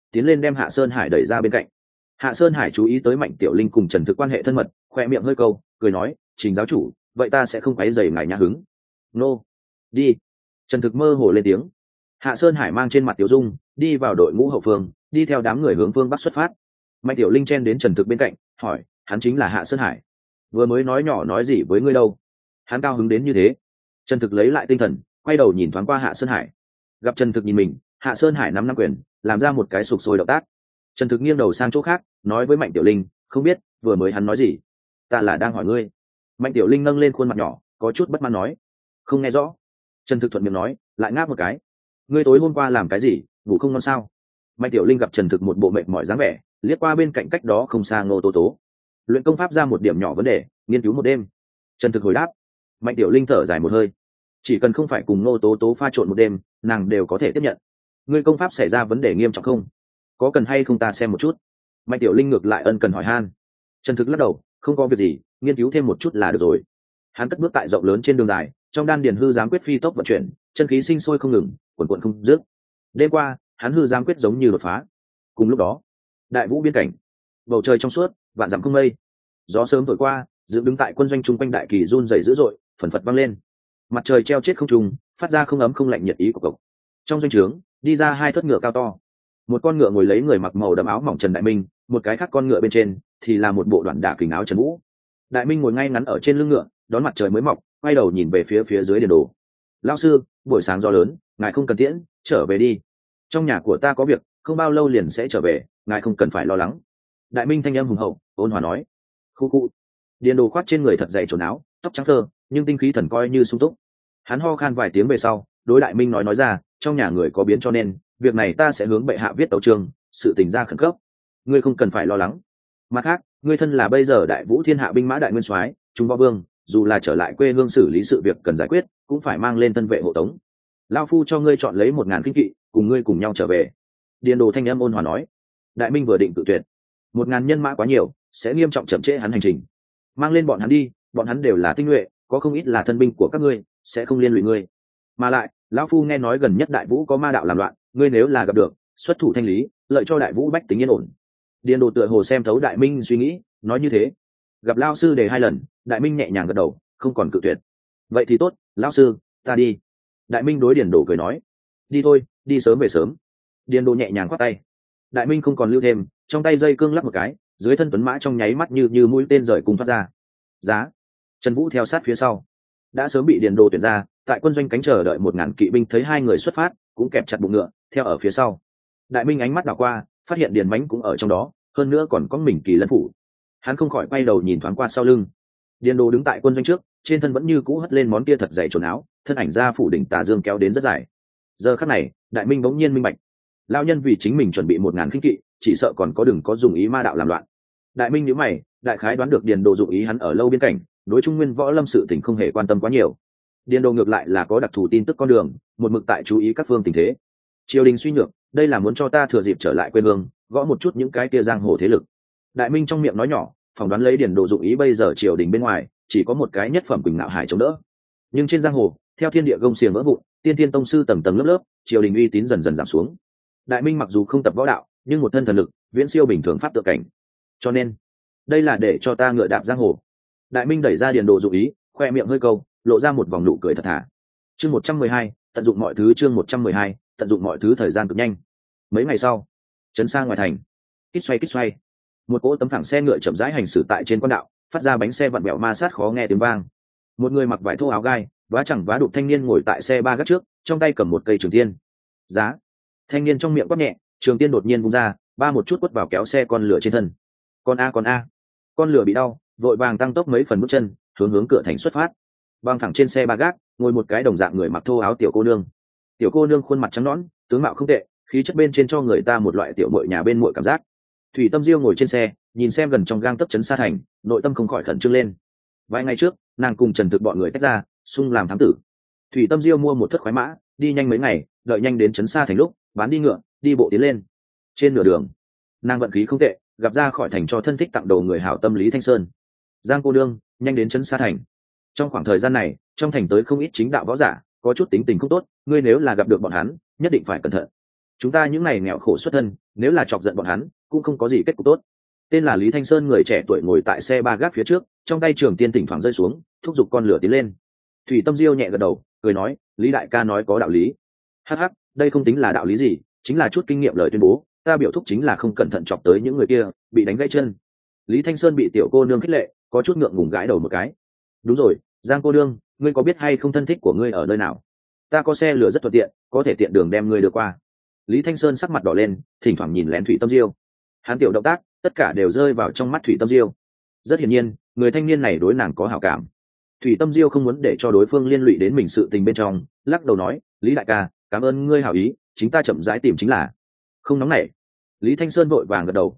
S1: tiến lên đem Hạ Sơn Hải đẩy ra bên cạnh. Hạ Sơn Hải chú ý tới Mạnh Tiểu Linh cùng Trần Thực quan hệ thân mật, khoe miệng hơi câu, cười nói, Trình giáo chủ, vậy ta sẽ không quấy rầy ngài nhã hứng. Nô, đi. Trần Thực mơ hồ lên tiếng. Hạ Sơn Hải mang trên mặt tiểu dung, đi vào đội ngũ hậu phương, đi theo đám người hướng phương bắc xuất phát. Mạnh Tiểu Linh chen đến Trần Thực bên cạnh, hỏi, hắn chính là Hạ Sơn Hải. Vừa mới nói nhỏ nói gì với ngươi đâu? Hắn cao hứng đến như thế. Trần Thực lấy lại tinh thần, quay đầu nhìn thoáng qua Hạ Sơn Hải. Gặp Trần Thực nhìn mình, Hạ Sơn Hải nắm quyền, làm ra một cái sụp sôi động tác. Trần Thực nghiêng đầu sang chỗ khác, nói với Mạnh Tiểu Linh, không biết vừa mới hắn nói gì. Ta là đang hỏi ngươi. Mạnh Tiểu Linh nâng lên khuôn mặt nhỏ, có chút bất mãn nói, không nghe rõ. Trần Thực thuận miệng nói, lại ngáp một cái. Ngươi tối hôm qua làm cái gì, ngủ không ngon sao? Mạnh Tiểu Linh gặp Trần Thực một bộ mệt mỏi dáng vẻ, liếc qua bên cạnh cách đó không xa Ngô Tố Tố. Luyện công pháp ra một điểm nhỏ vấn đề, nghiên cứu một đêm. Trần Thực hồi đáp. Mạnh Tiểu Linh thở dài một hơi, chỉ cần không phải cùng Ngô Tố Tố pha trộn một đêm, nàng đều có thể tiếp nhận. Ngươi công pháp xảy ra vấn đề nghiêm trọng không? Có cần hay không ta xem một chút? Mạnh Tiểu Linh ngược lại ân cần hỏi han. Trần Thực lắc đầu, không có việc gì, nghiên cứu thêm một chút là được rồi. Hắn cất bước tại rộng lớn trên đường dài, trong đan điền hư giám quyết phi tốc vận chuyển, chân khí sinh sôi không ngừng, quần quần không dứt. Đêm qua, hắn hư giám quyết giống như đột phá. Cùng lúc đó, đại vũ biên cảnh, bầu trời trong suốt, vạn dặm không mây. Gió sớm thổi qua, dựng đứng tại quân doanh trung quanh đại kỳ run rẩy dữ dội, phần phật vang lên. Mặt trời treo chết không trung, phát ra không ấm không lạnh nhiệt ý của cậu. Trong doanh trướng, đi ra hai thất ngựa cao to. Một con ngựa ngồi lấy người mặc màu đậm áo mỏng Trần Đại Minh, một cái khác con ngựa bên trên thì là một bộ đoạn đả kình áo Trần Vũ. Đại Minh ngồi ngay ngắn ở trên lưng ngựa, đón mặt trời mới mọc, quay đầu nhìn về phía dưới Điền Đồ. Lão sư, buổi sáng gió lớn, ngài không cần tiễn, trở về đi. Trong nhà của ta có việc, không bao lâu liền sẽ trở về, ngài không cần phải lo lắng. Đại Minh thanh âm hùng hậu, ôn hòa nói. Khu khu. Điền Đồ khoác trên người thật dày trồn áo, tóc trắng thơ, nhưng tinh khí thần coi như sung túc. Hắn ho khan vài tiếng về sau, đối Đại Minh nói ra, trong nhà người có biến cho nên việc này ta sẽ hướng bệ hạ viết tấu chương, sự tình ra khẩn cấp, ngươi không cần phải lo lắng. Mặt khác, ngươi thân là bây giờ Đại Vũ Thiên Hạ binh mã đại nguyên soái, Trung Võ Vương, dù là trở lại quê hương xử lý sự việc cần giải quyết, cũng phải mang lên thân vệ hộ tống. Lão phu cho ngươi chọn lấy 1000 kinh kỵ, cùng ngươi cùng nhau trở về. Điền Đồ thanh âm ôn hòa nói. Đại Minh vừa định tự tuyệt, 1000 nhân mã quá nhiều, sẽ nghiêm trọng chậm trễ hắn hành trình. Mang lên bọn hắn đi, bọn hắn đều là tinh nhuệ, có không ít là thân binh của các ngươi, sẽ không liên lụy ngươi. Mà lại, lão phu nghe nói gần nhất Đại Vũ có ma đạo làm loạn, ngươi nếu là gặp được, xuất thủ thanh lý, lợi cho Đại Vũ bách tính yên ổn. Điền Đồ tựa hồ xem thấu Đại Minh suy nghĩ, nói như thế. Gặp lão sư đề 2 lần, Đại Minh nhẹ nhàng gật đầu, không còn cự tuyệt. Vậy thì tốt, lão sư, ta đi. Đại Minh đối Điền Đồ cười nói. Đi thôi, đi sớm về sớm. Điền Đồ nhẹ nhàng khoát tay. Đại Minh không còn lưu thêm, trong tay dây cương lắc một cái, dưới thân tuấn mã trong nháy mắt như mũi tên rời cùng thoát ra. Giá. Trần Vũ theo sát phía sau, đã sớm bị Điền Đồ tuyển ra, tại quân doanh cánh chờ đợi 1000 kỵ binh thấy hai người xuất phát, cũng kẹp chặt bụng ngựa, theo ở phía sau. Đại Minh ánh mắt đảo qua, phát hiện Điền Mánh cũng ở trong đó, hơn nữa còn có mình Kỳ Lân phủ. Hắn không khỏi quay đầu nhìn thoáng qua sau lưng. Điền Đồ đứng tại quân doanh trước, trên thân vẫn như cũ hất lên món kia thật dày trồn áo, thân ảnh ra phủ đỉnh tà dương kéo đến rất dài. Giờ khắc này, Đại Minh bỗng nhiên minh bạch, lão nhân vì chính mình chuẩn bị 1000 khinh kỵ, chỉ sợ còn có đừng có dùng ý ma đạo làm loạn. Đại Minh nhíu mày, đại khái đoán được Điền Đồ dụng ý hắn ở lâu biên cảnh, đối Trung Nguyên võ lâm sự tình không hề quan tâm quá nhiều. Điền Đồ ngược lại là có đặc thù tin tức con đường, một mực tại chú ý các phương tình thế. Triều đình suy nhược, đây là muốn cho ta thừa dịp trở lại quê hương, gõ một chút những cái kia giang hồ thế lực. Đại Minh trong miệng nói nhỏ, phỏng đoán lấy Điền Đồ dụng ý bây giờ triều đình bên ngoài chỉ có một cái nhất phẩm Quỳnh Nạo Hải chống đỡ, nhưng trên giang hồ, theo thiên địa gông xiềng vỡ vụn, tiên tiên tông sư tầng tầng lớp lớp, triều đình uy tín dần dần giảm xuống. Đại Minh mặc dù không tập võ đạo, nhưng một thân thần lực viễn siêu bình thường pháp tự cảnh, cho nên đây là để cho ta ngựa đạp giang hồ. Đại Minh đẩy ra Điền Đồ dụng ý, khoe miệng hơi câu, lộ ra một vòng nụ cười thật thà. Chương 112, tận dụng mọi thứ. Chương 112, tận dụng mọi thứ. Thời gian cực nhanh. Mấy ngày sau, trấn xa ngoài thành, kít xoay, một cỗ tấm phẳng xe ngựa chậm rãi hành xử tại trên quan đạo, phát ra bánh xe vặn vẹo ma sát khó nghe tiếng vang. Một người mặc vải thô áo gai, vá chẳng vá đục thanh niên ngồi tại xe ba gác trước, trong tay cầm một cây trường tiên. Giá. Thanh niên trong miệng quát nhẹ, trường tiên đột nhiên vung ra, ba một chút quất vào kéo xe con lửa trên thân. Con a, con lửa bị đau, vội vàng tăng tốc mấy phần bước chân, hướng cửa thành xuất phát. Băng thẳng trên xe ba gác, ngồi một cái đồng dạng người mặc thô áo tiểu cô nương. Tiểu cô nương khuôn mặt trắng nõn, tướng mạo không tệ, khí chất bên trên cho người ta một loại tiểu muội nhà bên muội cảm giác. Thủy Tâm Diêu ngồi trên xe, nhìn xem gần trong gang tấc trấn xa thành, nội tâm không khỏi khẩn trương lên. Vài ngày trước, nàng cùng Trần Thực bọn người tách ra, xung làm thám tử. Thủy Tâm Diêu mua một thất khoái mã, đi nhanh mấy ngày, đợi nhanh đến trấn xa thành lúc, bán đi ngựa, đi bộ tiến lên. Trên nửa đường, nàng vận khí không tệ, gặp ra khỏi thành cho thân thích tặng đồ người hảo tâm Lý Thanh Sơn. Giang cô đương, nhanh đến trấn xa thành. Trong khoảng thời gian này, trong thành tới không ít chính đạo võ giả, có chút tính tình không tốt, ngươi nếu là gặp được bọn hắn, nhất định phải cẩn thận. chúng ta những này nghèo khổ xuất thân nếu là chọc giận bọn hắn cũng không có gì kết cục tốt. Tên là Lý Thanh Sơn người trẻ tuổi ngồi tại xe ba gác phía trước, trong tay trường tiên thỉnh thoảng rơi xuống, thúc giục con lửa tiến lên. Thủy Tâm Diêu nhẹ gật đầu, cười nói, Lý đại ca nói có đạo lý. Hắc hắc, đây không tính là đạo lý gì, chính là chút kinh nghiệm lời tuyên bố, ta biểu thúc chính là không cẩn thận chọc tới những người kia, bị đánh gãy chân. Lý Thanh Sơn bị tiểu cô nương khích lệ, có chút ngượng ngùng gãi đầu một cái. Đúng rồi, Giang cô nương, ngươi có biết hay không thân thích của ngươi ở nơi nào? Ta có xe lửa rất thuận tiện, có thể tiện đường đem ngươi đưa qua. Lý Thanh Sơn sắc mặt đỏ lên, thỉnh thoảng nhìn lén Thủy Tâm Diêu. Hắn tiểu động tác, tất cả đều rơi vào trong mắt Thủy Tâm Diêu. Rất hiển nhiên, người thanh niên này đối nàng có hảo cảm. Thủy Tâm Diêu không muốn để cho đối phương liên lụy đến mình sự tình bên trong, lắc đầu nói, Lý đại ca, cảm ơn ngươi hảo ý, chính ta chậm rãi tìm chính là. Không nóng nảy. Lý Thanh Sơn vội vàng gật đầu,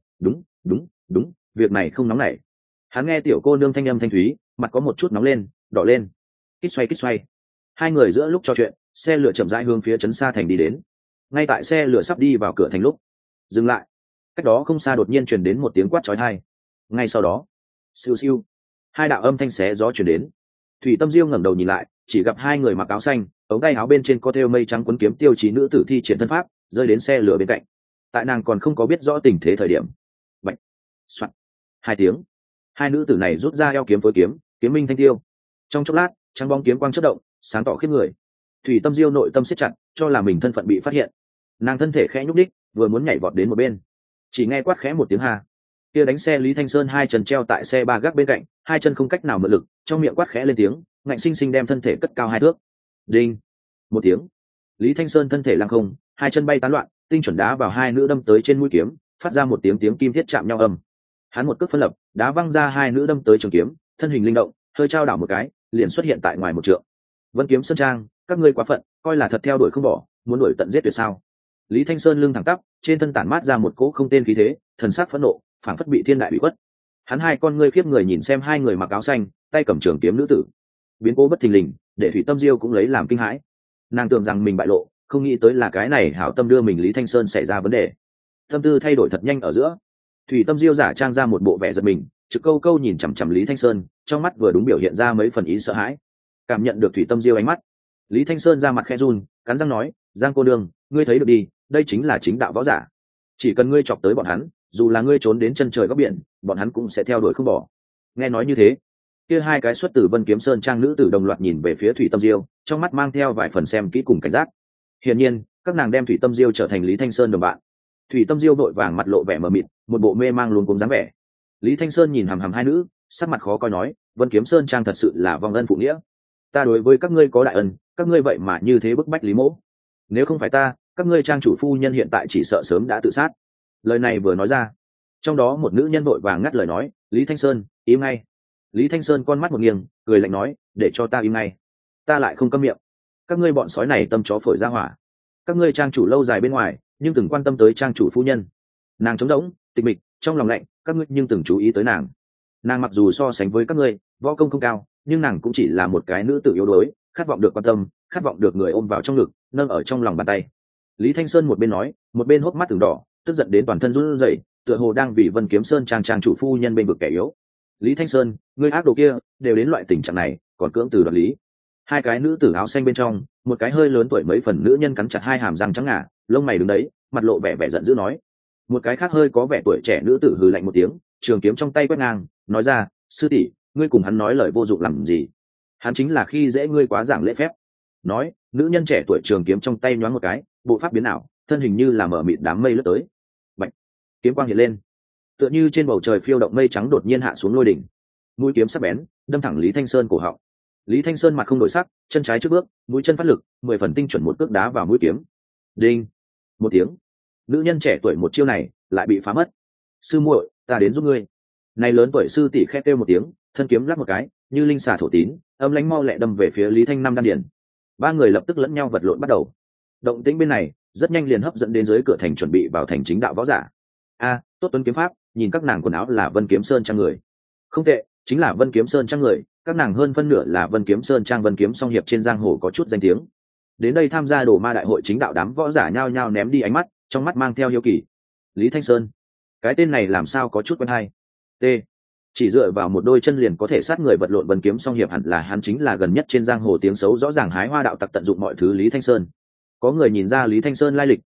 S1: đúng, việc này không nóng nảy. Hắn nghe tiểu cô nương thanh âm thanh thúy, mặt có một chút nóng lên, đỏ lên. Kít xoay. Hai người giữa lúc trò chuyện, xe lửa chậm rãi hướng phía trấn Sa Thành đi đến. Ngay tại xe lửa sắp đi vào cửa thành lúc, dừng lại. Cách đó không xa đột nhiên truyền đến một tiếng quát chói tai. Ngay sau đó, siêu siêu, hai đạo âm thanh xé gió truyền đến. Thủy Tâm Diêu ngẩng đầu nhìn lại, chỉ gặp hai người mặc áo xanh, ống tay áo bên trên có thêu mây trắng quấn kiếm tiêu chí nữ tử thi triển thân pháp, rơi đến xe lửa bên cạnh. Tại nàng còn không có biết rõ tình thế thời điểm, bạch, soạt, hai tiếng, hai nữ tử này rút ra eo kiếm phối kiếm, kiếm minh thanh tiêu. Trong chốc lát, trắng bóng kiếm quang chớp động, sáng tỏ khiếp người. Thủy Tâm Diêu nội tâm siết chặt, cho là mình thân phận bị phát hiện. Nàng thân thể khẽ nhúc đích, vừa muốn nhảy vọt đến một bên, chỉ nghe quát khẽ một tiếng ha. Kia đánh xe Lý Thanh Sơn hai chân treo tại xe ba gác bên cạnh, hai chân không cách nào mượn lực, trong miệng quát khẽ lên tiếng, ngạnh sinh sinh đem thân thể cất cao 2 thước. Đinh, một tiếng. Lý Thanh Sơn thân thể lăng không, hai chân bay tán loạn, tinh chuẩn đá vào hai nữ đâm tới trên mũi kiếm, phát ra một tiếng kim thiết chạm nhau âm. Hắn một cước phân lập, đá văng ra hai nữ đâm tới trường kiếm, thân hình linh động, hơi trao đảo một cái, liền xuất hiện tại ngoài một trượng. Vân Kiếm Sơn Trang, các ngươi quá phận, coi là thật theo đuổi không bỏ, muốn đuổi tận giết tuyệt sao? Lý Thanh Sơn lưng thẳng tắp, trên thân tản mát ra một cỗ không tên khí thế, thần sắc phẫn nộ, phảng phất bị thiên đại bị khuất. Hắn hai con ngươi khiếp người nhìn xem hai người mặc áo xanh, tay cầm trường kiếm nữ tử. Biến cố bất thình lình, để Thủy Tâm Diêu cũng lấy làm kinh hãi. Nàng tưởng rằng mình bại lộ, không nghĩ tới là cái này hảo tâm đưa mình Lý Thanh Sơn xảy ra vấn đề. Tâm tư thay đổi thật nhanh ở giữa. Thủy Tâm Diêu giả trang ra một bộ vẻ giật mình, trực câu câu nhìn chằm chằm Lý Thanh Sơn, trong mắt vừa đúng biểu hiện ra mấy phần ý sợ hãi. Cảm nhận được Thủy Tâm Diêu ánh mắt, Lý Thanh Sơn ra mặt khẽ run, cắn răng nói, Giang cô đương, ngươi thấy được đi, đây chính là chính đạo võ giả. Chỉ cần ngươi chọc tới bọn hắn, dù là ngươi trốn đến chân trời góc biển, bọn hắn cũng sẽ theo đuổi không bỏ. Nghe nói như thế, kia hai cái xuất từ Vân Kiếm Sơn Trang nữ tử đồng loạt nhìn về phía Thủy Tâm Diêu, trong mắt mang theo vài phần xem kỹ cùng cảnh giác. Hiển nhiên, các nàng đem Thủy Tâm Diêu trở thành Lý Thanh Sơn đồng bạn. Thủy Tâm Diêu vội vàng mặt lộ vẻ mờ mịt, một bộ mê mang luống cuống dáng vẻ. Lý Thanh Sơn nhìn hằm hằm hai nữ, sắc mặt khó coi nói, Vân Kiếm Sơn Trang thật sự là vong ân phụ nghĩa. Ta đối với các ngươi có đại ân, các ngươi vậy mà như thế bức bách Lý Mỗ. Nếu không phải ta, các ngươi trang chủ phu nhân hiện tại chỉ sợ sớm đã tự sát. Lời này vừa nói ra, trong đó một nữ nhân vội vàng ngắt lời nói, Lý Thanh Sơn, im ngay. Lý Thanh Sơn con mắt một nghiêng, cười lạnh nói, để cho ta im ngay. Ta lại không câm miệng. Các ngươi bọn sói này tâm chó phổi ra hỏa. Các ngươi trang chủ lâu dài bên ngoài, nhưng từng quan tâm tới trang chủ phu nhân. Nàng trống rỗng, tịch mịch, trong lòng lạnh, các ngươi nhưng từng chú ý tới nàng. Nàng mặc dù so sánh với các ngươi, võ công không cao, nhưng nàng cũng chỉ là một cái nữ tử yếu đuối, khát vọng được quan tâm, khát vọng được người ôm vào trong ngực, nâng ở trong lòng bàn tay. Lý Thanh Sơn một bên nói, một bên hốc mắt từng đỏ, tức giận đến toàn thân run rẩy, tựa hồ đang vì Vân Kiếm Sơn trang chủ phu nhân bên vực kẻ yếu. Lý Thanh Sơn, ngươi ác đồ kia, đều đến loại tình trạng này, còn cưỡng từ đoạt lý. Hai cái nữ tử áo xanh bên trong, một cái hơi lớn tuổi mấy phần nữ nhân cắn chặt hai hàm răng trắng ngà, lông mày đứng đấy, mặt lộ vẻ giận dữ nói. Một cái khác hơi có vẻ tuổi trẻ nữ tử hừ lạnh một tiếng, trường kiếm trong tay quét ngang, nói ra, sư tỷ, ngươi cùng hắn nói lời vô dụng làm gì? Hắn chính là khi dễ ngươi quá giảng lễ phép. Nói, nữ nhân trẻ tuổi trường kiếm trong tay nhoáng một cái, bộ pháp biến ảo, thân hình như là mở mịt đám mây lướt tới. Bạch, kiếm quang hiện lên, tựa như trên bầu trời phiêu động mây trắng đột nhiên hạ xuống lôi đỉnh. Mũi kiếm sắc bén, đâm thẳng Lý Thanh Sơn cổ họng. Lý Thanh Sơn mặt không đổi sắc, chân trái trước bước, mũi chân phát lực, 10 phần tinh chuẩn một cước đá vào mũi kiếm. Đinh, một tiếng. Nữ nhân trẻ tuổi một chiêu này lại bị phá mất. Sư muội, ta đến giúp ngươi. Này lớn tuổi sư tỷ khẽ kêu một tiếng, thân kiếm lắc một cái, như linh xà thổ tín, âm lãnh mau lẹ đâm về phía Lý Thanh Năm đan điền. Ba người lập tức lẫn nhau vật lộn bắt đầu. Động tĩnh bên này rất nhanh liền hấp dẫn đến dưới cửa thành chuẩn bị vào thành chính đạo võ giả. A, tốt tuấn kiếm pháp, nhìn các nàng quần áo là Vân Kiếm Sơn trang người. Không tệ, chính là Vân Kiếm Sơn trang người, các nàng hơn phân nửa là Vân Kiếm Sơn trang Vân Kiếm song hiệp trên giang hồ có chút danh tiếng. Đến đây tham gia đồ ma đại hội chính đạo đám võ giả nhao nhao ném đi ánh mắt, trong mắt mang theo hiếu kỳ. Lý Thanh Sơn, cái tên này làm sao có chút quen hay? T, chỉ dựa vào một đôi chân liền có thể sát người vật lộn Vân Kiếm song hiệp, hẳn là hắn chính là gần nhất trên giang hồ tiếng xấu rõ ràng hái hoa đạo tặc tận dụng mọi thứ Lý Thanh Sơn. Có người nhìn ra Lý Thanh Sơn lai lịch,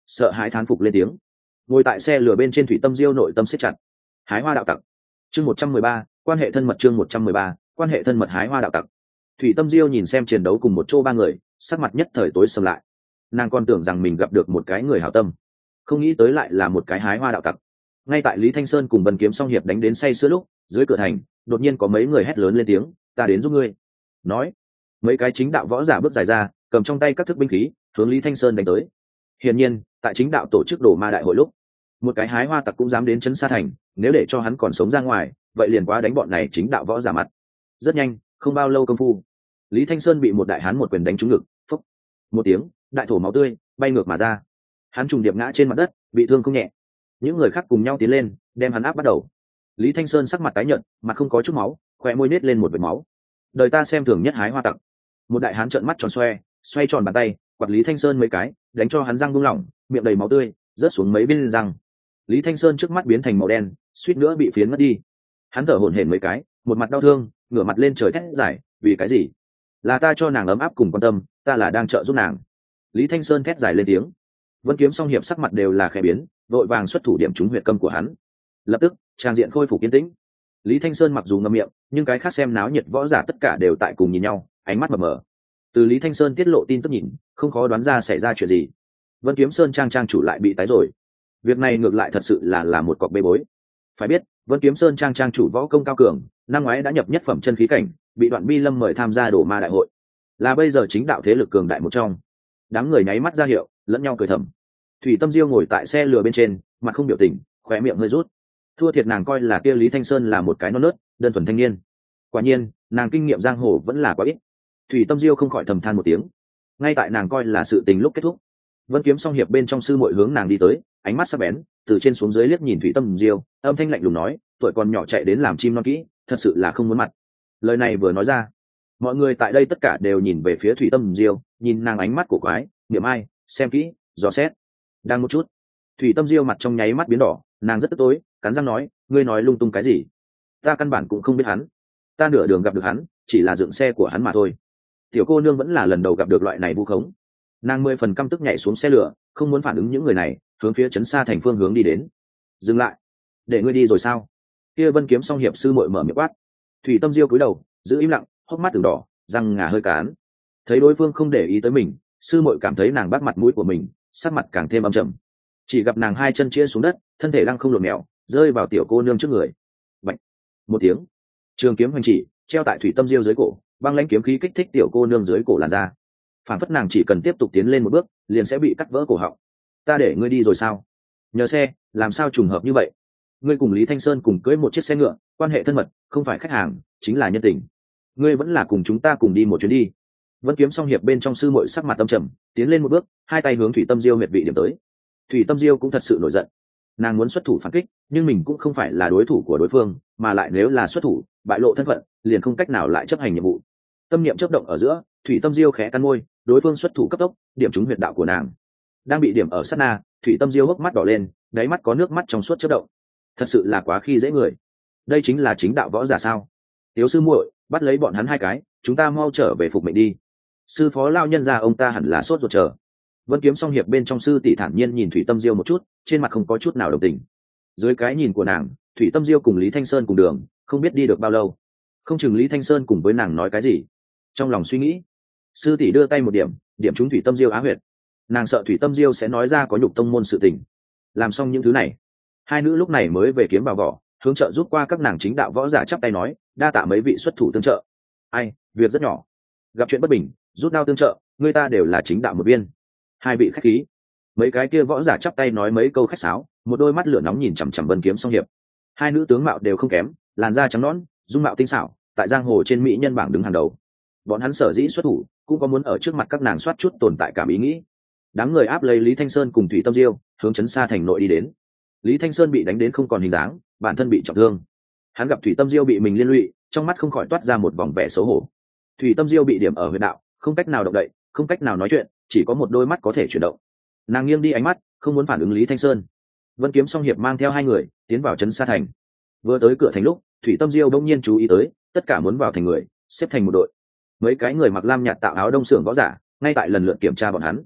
S1: sợ hãi thán phục lên tiếng. Ngồi tại xe lửa bên trên, Thủy Tâm Diêu nội tâm siết chặt. Hái hoa đạo tặc. Chương 113, quan hệ thân mật. Chương 113, quan hệ thân mật. Hái hoa đạo tặc. Thủy Tâm Diêu nhìn xem chiến đấu cùng một chỗ ba người, sắc mặt nhất thời tối sầm lại. Nàng còn tưởng rằng mình gặp được một cái người hảo tâm, không nghĩ tới lại là một cái hái hoa đạo tặc. Ngay tại Lý Thanh Sơn cùng Vân Kiếm Song Hiệp đánh đến say sưa lúc, dưới cửa thành đột nhiên có mấy người hét lớn lên tiếng, ta đến giúp ngươi. Nói, mấy cái chính đạo võ giả bước dài ra, cầm trong tay các thức binh khí hướng Lý Thanh Sơn đánh tới. Hiển nhiên tại chính đạo tổ chức đổ ma đại hội lúc, một cái hái hoa tặc cũng dám đến trấn Sa Thành, nếu để cho hắn còn sống ra ngoài, vậy liền quá đánh bọn này chính đạo võ giả mặt. Rất nhanh, không bao lâu công phu, Lý Thanh Sơn bị một đại hán một quyền đánh trúng ngực, phốc một tiếng, đại thổ máu tươi bay ngược mà ra. Hắn trùng điệp ngã trên mặt đất, bị thương không nhẹ. Những người khác cùng nhau tiến lên, đem hắn áp bắt đầu. Lý Thanh Sơn sắc mặt tái nhợt, mặt không có chút máu, khóe môi nết lên một vệt máu. Đời ta xem thường nhất hái hoa tặc. Một đại hán trợn mắt tròn xoay tròn bàn tay, quạt Lý Thanh Sơn mấy cái, đánh cho hắn răng buông lỏng, miệng đầy máu tươi, rớt xuống mấy bên răng. Lý Thanh Sơn trước mắt biến thành màu đen, suýt nữa bị phiến mất đi. Hắn thở hổn hển mấy cái, một mặt đau thương, ngửa mặt lên trời thét giải, vì cái gì? Là ta cho nàng ấm áp cùng quan tâm, ta là đang trợ giúp nàng. Lý Thanh Sơn thét dài lên tiếng. Vân Kiếm Song Hiệp sắc mặt đều là khẽ biến, vội vàng xuất thủ điểm trúng huyệt câm của hắn. Lập tức, trang diện khôi phục yên tĩnh. Lý Thanh Sơn mặc dù ngậm miệng, nhưng cái khác xem náo nhiệt võ giả tất cả đều tại cùng nhìn nhau, ánh mắt mờ mờ. Từ Lý Thanh Sơn tiết lộ tin tức nhìn, không khó đoán ra xảy ra chuyện gì. Vân Kiếm Sơn trang chủ lại bị tái rồi. Việc này ngược lại thật sự là một cọc bê bối. Phải biết, Vân Kiếm Sơn trang chủ võ công cao cường, năm ngoái đã nhập nhất phẩm chân khí cảnh, bị Đoạn Bi Lâm mời tham gia đổ ma đại hội, là bây giờ chính đạo thế lực cường đại một trong. Đám người nháy mắt ra hiệu, lẫn nhau cười thầm. Thủy Tâm Diêu ngồi tại xe lừa bên trên, mặt không biểu tình, khóe miệng hơi rút. Thua thiệt nàng coi là kia Lý Thanh Sơn là một cái non nớt, đơn thuần thanh niên. Quả nhiên, nàng kinh nghiệm giang hồ vẫn là quá ít. Thủy Tâm Diêu không khỏi thầm than một tiếng. Ngay tại nàng coi là sự tình lúc kết thúc, Vân Kiếm Song Hiệp bên trong sư muội hướng nàng đi tới, ánh mắt sắc bén, từ trên xuống dưới liếc nhìn Thủy Tâm Diêu, âm thanh lạnh lùng nói, tuổi còn nhỏ chạy đến làm chim non kỹ, thật sự là không muốn mặt. Lời này vừa nói ra, mọi người tại đây tất cả đều nhìn về phía Thủy Tâm Diêu, nhìn nàng ánh mắt của quái, niệm ai, xem kỹ, dò xét. Đang một chút, Thủy Tâm Diêu mặt trong nháy mắt biến đỏ, nàng rất tức tối, cắn răng nói, ngươi nói lung tung cái gì? Ta căn bản cũng không biết hắn, ta nửa đường gặp được hắn, chỉ là dựng xe của hắn mà thôi. Tiểu cô nương vẫn là lần đầu gặp được loại này vu khống. Nàng 10 phần căm tức nhảy xuống xe lửa, không muốn phản ứng những người này, hướng phía trấn Sa Thành phương hướng đi đến. Dừng lại, để ngươi đi rồi sao? Kia Vân Kiếm Song Hiệp sư muội mở miệng quát. Thủy Tâm Diêu cúi đầu, giữ im lặng, hốc mắt từng đỏ, răng ngà hơi cán. Thấy đối phương không để ý tới mình, sư muội cảm thấy nàng bắt mặt mũi của mình, sắc mặt càng thêm âm trầm. Chỉ gặp nàng hai chân chia xuống đất, thân thể lăng không lộn mèo, rơi vào tiểu cô nương trước người. Bạch, một tiếng, trường kiếm hoành chỉ, treo tại Thủy Tâm Diêu dưới cổ, băng lãnh kiếm khí kích thích tiểu cô nương dưới cổ làn ra. Phản phất nàng chỉ cần tiếp tục tiến lên một bước, liền sẽ bị cắt vỡ cổ họng. Ta để ngươi đi rồi sao? Nhờ xe, làm sao trùng hợp như vậy? Ngươi cùng Lý Thanh Sơn cùng cưỡi một chiếc xe ngựa, quan hệ thân mật, không phải khách hàng, chính là nhân tình. Ngươi vẫn là cùng chúng ta cùng đi một chuyến đi. Vân Kiếm Song Hiệp bên trong sư muội sắc mặt tâm trầm, tiến lên một bước, hai tay hướng Thủy Tâm Diêu huyệt vị điểm tới. Thủy Tâm Diêu cũng thật sự nổi giận. Nàng muốn xuất thủ phản kích, nhưng mình cũng không phải là đối thủ của đối phương, mà lại nếu là xuất thủ, bại lộ thân phận, liền không cách nào lại chấp hành nhiệm vụ. Tâm niệm chớp động ở giữa, Thủy Tâm Diêu khẽ cắn môi, đối phương xuất thủ cấp tốc, điểm trúng huyệt đạo của nàng. Đang bị điểm ở sát na, Thủy Tâm Diêu hốc mắt đỏ lên, đáy mắt có nước mắt trong suốt chớp động. Thật sự là quá khi dễ người. Đây chính là chính đạo võ giả sao? Tiếu sư muội, bắt lấy bọn hắn hai cái, chúng ta mau trở về phục mệnh đi. Sư phó lao nhân gia ông ta hẳn là sốt ruột chờ. Vân Kiếm Song Hiệp bên trong sư tỷ thản nhiên nhìn Thủy Tâm Diêu một chút, trên mặt không có chút nào đồng tình. Dưới cái nhìn của nàng, Thủy Tâm Diêu cùng Lý Thanh Sơn cùng đường, không biết đi được bao lâu. Không chừng Lý Thanh Sơn cùng với nàng nói cái gì. Trong lòng suy nghĩ, sư tỷ đưa tay một điểm, điểm trúng Thủy Tâm Diêu á huyệt. Nàng sợ Thủy Tâm Diêu sẽ nói ra có nhục tông môn sự tình. Làm xong những thứ này, hai nữ lúc này mới về kiếm vào vỏ, hướng trợ giúp qua các nàng chính đạo võ giả chắp tay nói, đa tạ mấy vị xuất thủ tương trợ. Ai, việc rất nhỏ. Gặp chuyện bất bình, rút đao tương trợ, người ta đều là chính đạo một viên. Hai vị khách khí. Mấy cái kia võ giả chắp tay nói mấy câu khách sáo, một đôi mắt lửa nóng nhìn chằm chằm Vân Kiếm Song Hiệp. Hai nữ tướng mạo đều không kém, làn da trắng nõn, dung mạo tinh xảo, tại giang hồ trên mỹ nhân bảng đứng hàng đầu. Bọn hắn sở dĩ xuất thủ, cũng có muốn ở trước mặt các nàng soát chút tồn tại cảm ý nghĩ. Đám người áp lấy Lý Thanh Sơn cùng Thủy Tâm Diêu, hướng trấn Sa Thành nội đi đến. Lý Thanh Sơn bị đánh đến không còn hình dáng, bản thân bị trọng thương. Hắn gặp Thủy Tâm Diêu bị mình liên lụy, trong mắt không khỏi toát ra một vòng vẻ xấu hổ. Thủy Tâm Diêu bị điểm ở huyệt đạo, không cách nào động đậy, không cách nào nói chuyện, chỉ có một đôi mắt có thể chuyển động. Nàng nghiêng đi ánh mắt, không muốn phản ứng Lý Thanh Sơn. Vân Kiếm Song Hiệp mang theo hai người tiến vào trấn Sa Thành. Vừa tới cửa thành lúc, Thủy Tâm Diêu bỗng nhiên chú ý tới, tất cả muốn vào thành người xếp thành một đội. Mấy cái người mặc lam nhạt tạo áo đông sưởng võ giả ngay tại lần lượt kiểm tra bọn hắn.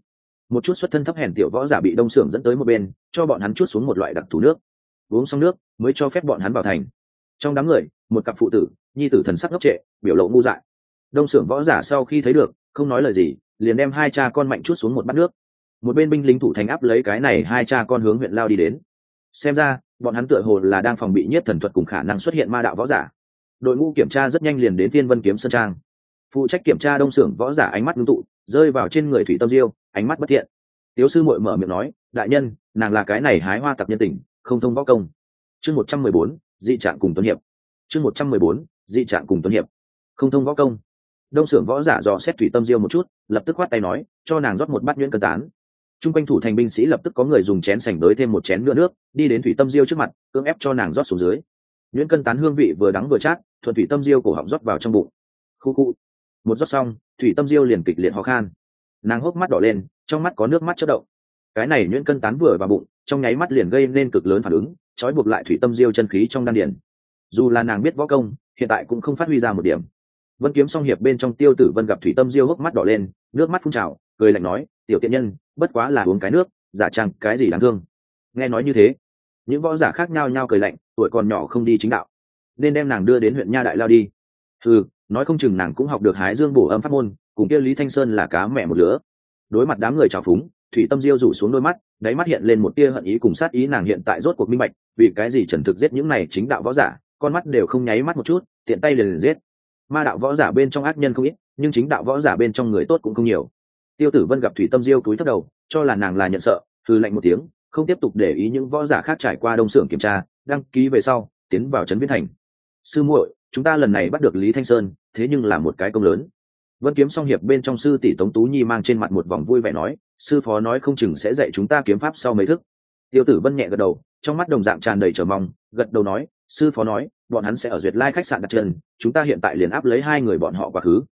S1: một chút xuất thân thấp hèn tiểu võ giả bị đông xưởng dẫn tới một bên, cho bọn hắn chút xuống một loại đặc thù nước. Uống xong nước mới cho phép bọn hắn vào thành. Trong đám người, một cặp phụ tử, nhi tử thần sắc ngốc trệ, biểu lộ ngu dại. Đông xưởng võ giả sau khi thấy được, không nói lời gì, liền đem hai cha con mạnh chút xuống một bát nước. Một bên binh lính thủ thành áp lấy cái này hai cha con hướng huyện lao đi đến. Xem ra bọn hắn tựa hồ là đang phòng bị nhiếp thần thuật cùng khả năng xuất hiện ma đạo võ giả. Đội ngũ kiểm tra rất nhanh liền đến Tiên Vân Kiếm Sơn Trang. Phụ trách kiểm tra đông xưởng võ giả ánh mắt ngưng tụ, rơi vào trên người Thủy Tâm Diêu, ánh mắt bất thiện. Tiếu sư muội mở miệng nói, đại nhân, nàng là cái này hái hoa tặc nhân tình, không thông võ công. Chương 114, dị trạng cùng tuấn hiệp. Chương 114, dị trạng cùng tuấn hiệp. Không thông võ công. Đông xưởng võ giả dò xét Thủy Tâm Diêu một chút, lập tức khoát tay nói, cho nàng rót một bát nhuyễn cân tán. Trung quanh thủ thành binh sĩ lập tức có người dùng chén sành đới thêm một chén nữa nước, đi đến Thủy Tâm Diêu trước mặt, cưỡng ép cho nàng rót xuống dưới. Nhuyễn cân tán hương vị vừa đắng vừa chát, thuận Thủy Tâm Diêu cổ họng rót vào trong bụng. Khu khu. Một rót xong, Thủy Tâm Diêu liền kịch liệt ho khan. Nàng hốc mắt đỏ lên, trong mắt có nước mắt chớp động. Cái này nhuyễn cân tán vừa vào bụng, trong nháy mắt liền gây nên cực lớn phản ứng, trói buộc lại Thủy Tâm Diêu chân khí trong đan điền. Dù là nàng biết võ công, hiện tại cũng không phát huy ra một điểm. Vân Kiếm Song hiệp bên trong Tiêu Tử Vân gặp Thủy Tâm Diêu hốc mắt đỏ lên, nước mắt phun trào, cười lạnh nói, tiểu tiện nhân, bất quá là uống cái nước, giả trang cái gì đáng thương. Nghe nói như thế, những võ giả khác nhau nhau cười lạnh, tuổi còn nhỏ không đi chính đạo, nên đem nàng đưa đến huyện Nha Đại lao đi. Nói không chừng nàng cũng học được hái dương bổ âm pháp môn, cùng kia Lý Thanh Sơn là cá mẹ một lứa. Đối mặt đám người trào phúng, Thủy Tâm Diêu rủ xuống đôi mắt, đáy mắt hiện lên một tia hận ý cùng sát ý. Nàng hiện tại rốt cuộc minh bạch, vì cái gì Trần Thực giết những này chính đạo võ giả, con mắt đều không nháy mắt một chút, tiện tay liền giết. Ma đạo võ giả bên trong ác nhân không ít, nhưng chính đạo võ giả bên trong người tốt cũng không nhiều. Tiêu Tử Vân gặp Thủy Tâm Diêu cúi thấp đầu, cho là nàng là nhận sợ, hừ lạnh một tiếng, không tiếp tục để ý những võ giả khác trải qua đông xưởng kiểm tra, đăng ký về sau, tiến vào trấn Viễn Thành. Sư muội, chúng ta lần này bắt được Lý Thanh Sơn, thế nhưng là một cái công lớn. Vân Kiếm Song hiệp bên trong sư tỷ Tống Tú Nhi mang trên mặt một vòng vui vẻ nói, sư phó nói không chừng sẽ dạy chúng ta kiếm pháp sau mấy thức. Tiêu Tử Vân nhẹ gật đầu, trong mắt đồng dạng tràn đầy chờ mong, gật đầu nói, sư phó nói bọn hắn sẽ ở Duyệt Lai khách sạn đặt chân, chúng ta hiện tại liền áp lấy hai người bọn họ quá khứ.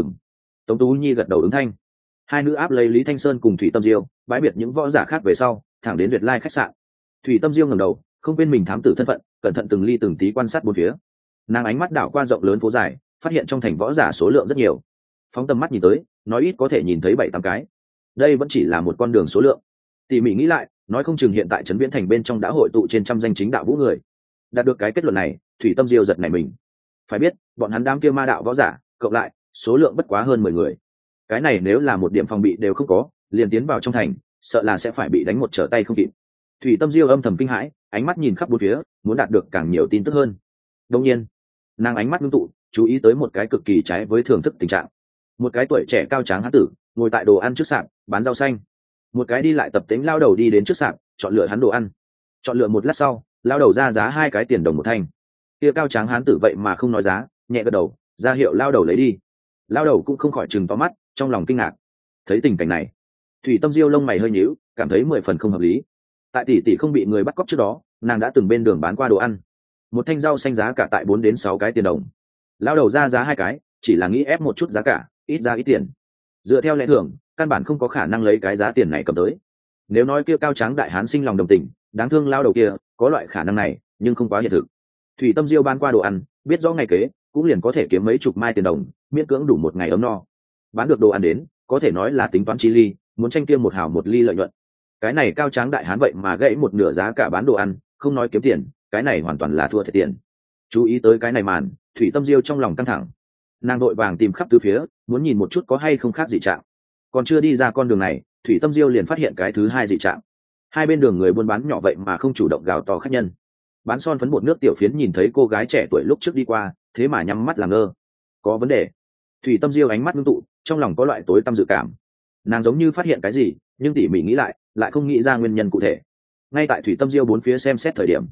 S1: Tống Tú Nhi gật đầu ứng thanh. Hai nữ áp lấy Lý Thanh Sơn cùng Thủy Tâm Diêu, bãi biệt những võ giả khác về sau, thẳng đến Duyệt Lai khách sạn. Thủy Tâm Diêu ngẩng đầu, không quên mình thám tử thân phận, cẩn thận từng ly từng tí quan sát bốn phía. Nàng ánh mắt đảo qua rộng lớn phố dài, phát hiện trong thành võ giả số lượng rất nhiều. Phóng tầm mắt nhìn tới, nói ít có thể nhìn thấy 7-8 cái. Đây vẫn chỉ là một con đường số lượng. Tỉ mỉ nghĩ lại, nói không chừng hiện tại trấn Viễn Thành bên trong đã hội tụ trên trăm danh chính đạo vũ người. Đạt được cái kết luận này, Thủy Tâm Diêu giật nảy mình. Phải biết, bọn hắn đám kia ma đạo võ giả, cộng lại, số lượng bất quá hơn 10 người. Cái này nếu là một điểm phòng bị đều không có, liền tiến vào trong thành, sợ là sẽ phải bị đánh một trở tay không kịp. Thủy Tâm Diêu âm thầm kinh hãi, ánh mắt nhìn khắp bốn phía, muốn đạt được càng nhiều tin tức hơn. Đương nhiên, nàng ánh mắt ngưng tụ, chú ý tới một cái cực kỳ trái với thường thức tình trạng. Một cái tuổi trẻ cao tráng hán tử, ngồi tại đồ ăn trước sạp, bán rau xanh. Một cái đi lại tập tính lao đầu đi đến trước sạp, chọn lựa hắn đồ ăn. Chọn lựa một lát sau, lao đầu ra giá 2 cái tiền đồng một thanh. Kia cao tráng hán tử vậy mà không nói giá, nhẹ gật đầu, ra hiệu lao đầu lấy đi. Lao đầu cũng không khỏi trừng to mắt, trong lòng kinh ngạc. Thấy tình cảnh này, Thủy Tâm Diêu lông mày hơi nhíu, cảm thấy 10 phần không hợp lý. Tại tỷ tỷ không bị người bắt cóc trước đó, nàng đã từng bên đường bán qua đồ ăn. Một thanh rau xanh giá cả tại 4 đến 6 cái tiền đồng. Lao đầu ra giá 2 cái, chỉ là nghĩ ép một chút giá cả, ít ra ít tiền. Dựa theo lẽ thường, căn bản không có khả năng lấy cái giá tiền này cầm tới. Nếu nói kia cao tráng đại hán sinh lòng đồng tình, đáng thương lao đầu kia, có loại khả năng này, nhưng không quá hiện thực. Thủy Tâm Diêu bán qua đồ ăn, biết rõ ngày kế, cũng liền có thể kiếm mấy chục mai tiền đồng, miễn cưỡng đủ một ngày ấm no. Bán được đồ ăn đến, có thể nói là tính toán chi ly, muốn tranh kia 1 hào 1 ly lợi nhuận. Cái này cao tráng đại hán vậy mà gãy một nửa giá cả bán đồ ăn, không nói kiếm tiền, cái này hoàn toàn là thua thiệt tiền. Chú ý tới cái này màn, Thủy Tâm Diêu trong lòng căng thẳng. Nàng vội vàng tìm khắp tứ phía, muốn nhìn một chút có hay không khác dị trạng. Còn chưa đi ra con đường này, Thủy Tâm Diêu liền phát hiện cái thứ hai dị trạng. Hai bên đường người buôn bán nhỏ vậy mà không chủ động gào to khách nhân. Bán son phấn bột nước tiểu phiến nhìn thấy cô gái trẻ tuổi lúc trước đi qua, thế mà nhắm mắt làm ngơ. Có vấn đề. Thủy Tâm Diêu ánh mắt ngưng tụ, trong lòng có loại tối tăm dự cảm. Nàng giống như phát hiện cái gì, nhưng tỉ mỉ nghĩ lại không nghĩ ra nguyên nhân cụ thể. Ngay tại Thủy Tâm Diêu bốn phía xem xét thời điểm,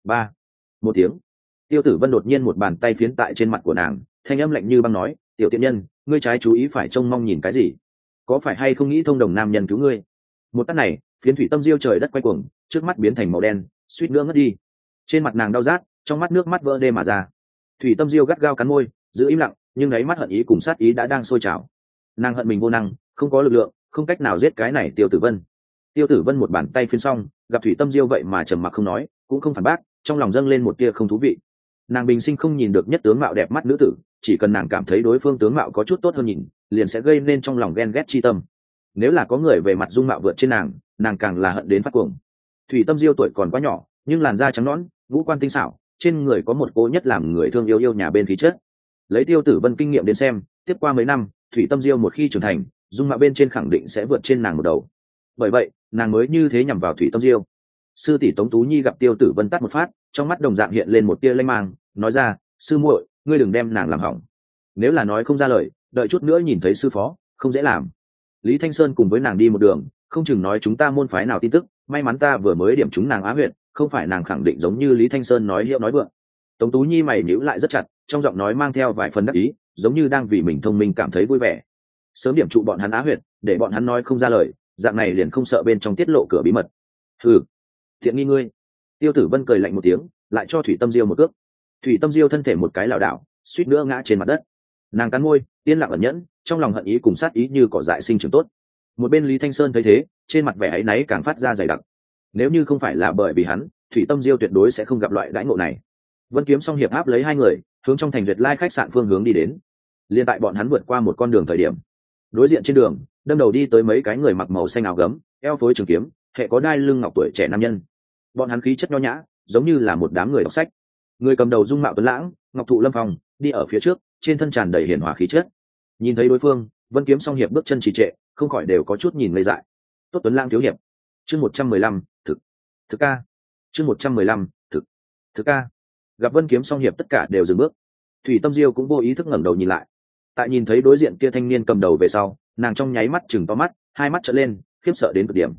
S1: một tiếng, Tiêu Tử Vân đột nhiên một bàn tay phiến tại trên mặt của nàng, thanh âm lạnh như băng nói, tiểu tiện nhân, ngươi trái chú ý phải trông mong nhìn cái gì? Có phải hay không nghĩ thông đồng nam nhân cứu ngươi? Một tát này, phiến Thủy Tâm Diêu trời đất quay cuồng, trước mắt biến thành màu đen, suýt nữa ngất đi. Trên mặt nàng đau rát, trong mắt nước mắt vỡ đê mà ra. Thủy Tâm Diêu gắt gao cắn môi, giữ im lặng, nhưng đáy mắt hận ý cùng sát ý đã đang sôi trào. Nàng hận mình vô năng, không có lực lượng, không cách nào giết cái này Tiêu Tử Vân. Tiêu Tử Vân một bàn tay phiến xong, gặp Thủy Tâm Diêu vậy mà trầm mặc không nói, cũng không phản bác, trong lòng dâng lên một tia không thú vị. Nàng bình sinh không nhìn được nhất tướng mạo đẹp mắt nữ tử, chỉ cần nàng cảm thấy đối phương tướng mạo có chút tốt hơn nhìn, liền sẽ gây nên trong lòng ghen ghét chi tâm. nếu là có người về mặt dung mạo vượt trên nàng càng là hận đến phát cuồng. Thủy Tâm Diêu tuổi còn quá nhỏ nhưng làn da trắng nõn, ngũ quan tinh xảo, trên người có một cô nhất làm người thương yêu nhà bên khí chất. Lấy Tiêu Tử Vân kinh nghiệm đến xem, tiếp qua mấy năm Thủy Tâm Diêu một khi trưởng thành, dung mạo bên trên khẳng định sẽ vượt trên nàng một đầu. Bởi vậy nàng mới như thế nhằm vào Thủy Tâm Diêu. Sư tỷ Tống Tú Nhi gặp Tiêu Tử Vân tắt một phát, trong mắt đồng dạng hiện lên một tia lanh mang, nói ra: sư muội, ngươi đừng đem nàng làm hỏng. Nếu là nói không ra lời, đợi chút nữa nhìn thấy sư phó không dễ làm. Lý Thanh Sơn cùng với nàng đi một đường, không chừng nói chúng ta môn phái nào tin tức, may mắn ta vừa mới điểm chúng nàng Á huyện, không phải nàng khẳng định giống như Lý Thanh Sơn nói hiệu nói vượng. Tống Tú Nhi mày nhíu lại rất chặt, trong giọng nói mang theo vài phần đắc ý, giống như đang vì mình thông minh cảm thấy vui vẻ. Sớm điểm trụ bọn hắn Á huyện, để bọn hắn nói không ra lời, dạng này liền không sợ bên trong tiết lộ cửa bí mật. Hừ, thiện nghi ngươi. Tiêu Tử Vân cười lạnh một tiếng, lại cho Thủy Tâm Diêu một cước. Thủy Tâm Diêu thân thể một cái lảo đảo, suýt nữa ngã trên mặt đất. Nàng cắn môi, yên lặng ẩn nhẫn, trong lòng hận ý cùng sát ý như cỏ dại sinh trưởng tốt. Một bên Lý Thanh Sơn thấy thế, trên mặt vẻ áy náy càng phát ra dày đặc. Nếu như không phải là bởi vì hắn, Thủy Tâm Diêu tuyệt đối sẽ không gặp loại đãi ngộ này. Vân Kiếm Song hiệp áp lấy hai người, hướng trong thành Duyệt Lai khách sạn phương hướng đi đến. Liên tại bọn hắn vượt qua một con đường thời điểm, đối diện trên đường, đâm đầu đi tới mấy cái người mặc màu xanh áo gấm, eo phối trường kiếm, hệ có đai lưng ngọc tuổi trẻ nam nhân. Bọn hắn khí chất nho nhã, giống như là một đám người đọc sách. Người cầm đầu dung mạo tuấn lãng, ngọc thụ lâm phong, đi ở phía trước, trên thân tràn đầy hiển hòa khí chất. Nhìn thấy đối phương, Vân Kiếm Song hiệp bước chân trì trệ, không khỏi đều có chút nhìn ngây dại. Tốt tuấn lãng thiếu hiệp. Chương 115, thực ca. Chương 115, thực ca. Gặp Vân Kiếm Song hiệp tất cả đều dừng bước. Thủy Tâm Diêu cũng vô ý thức ngẩng đầu nhìn lại. Tại nhìn thấy đối diện kia thanh niên cầm đầu về sau, nàng trong nháy mắt chừng to mắt, hai mắt trợn lên, khiếp sợ đến cực điểm.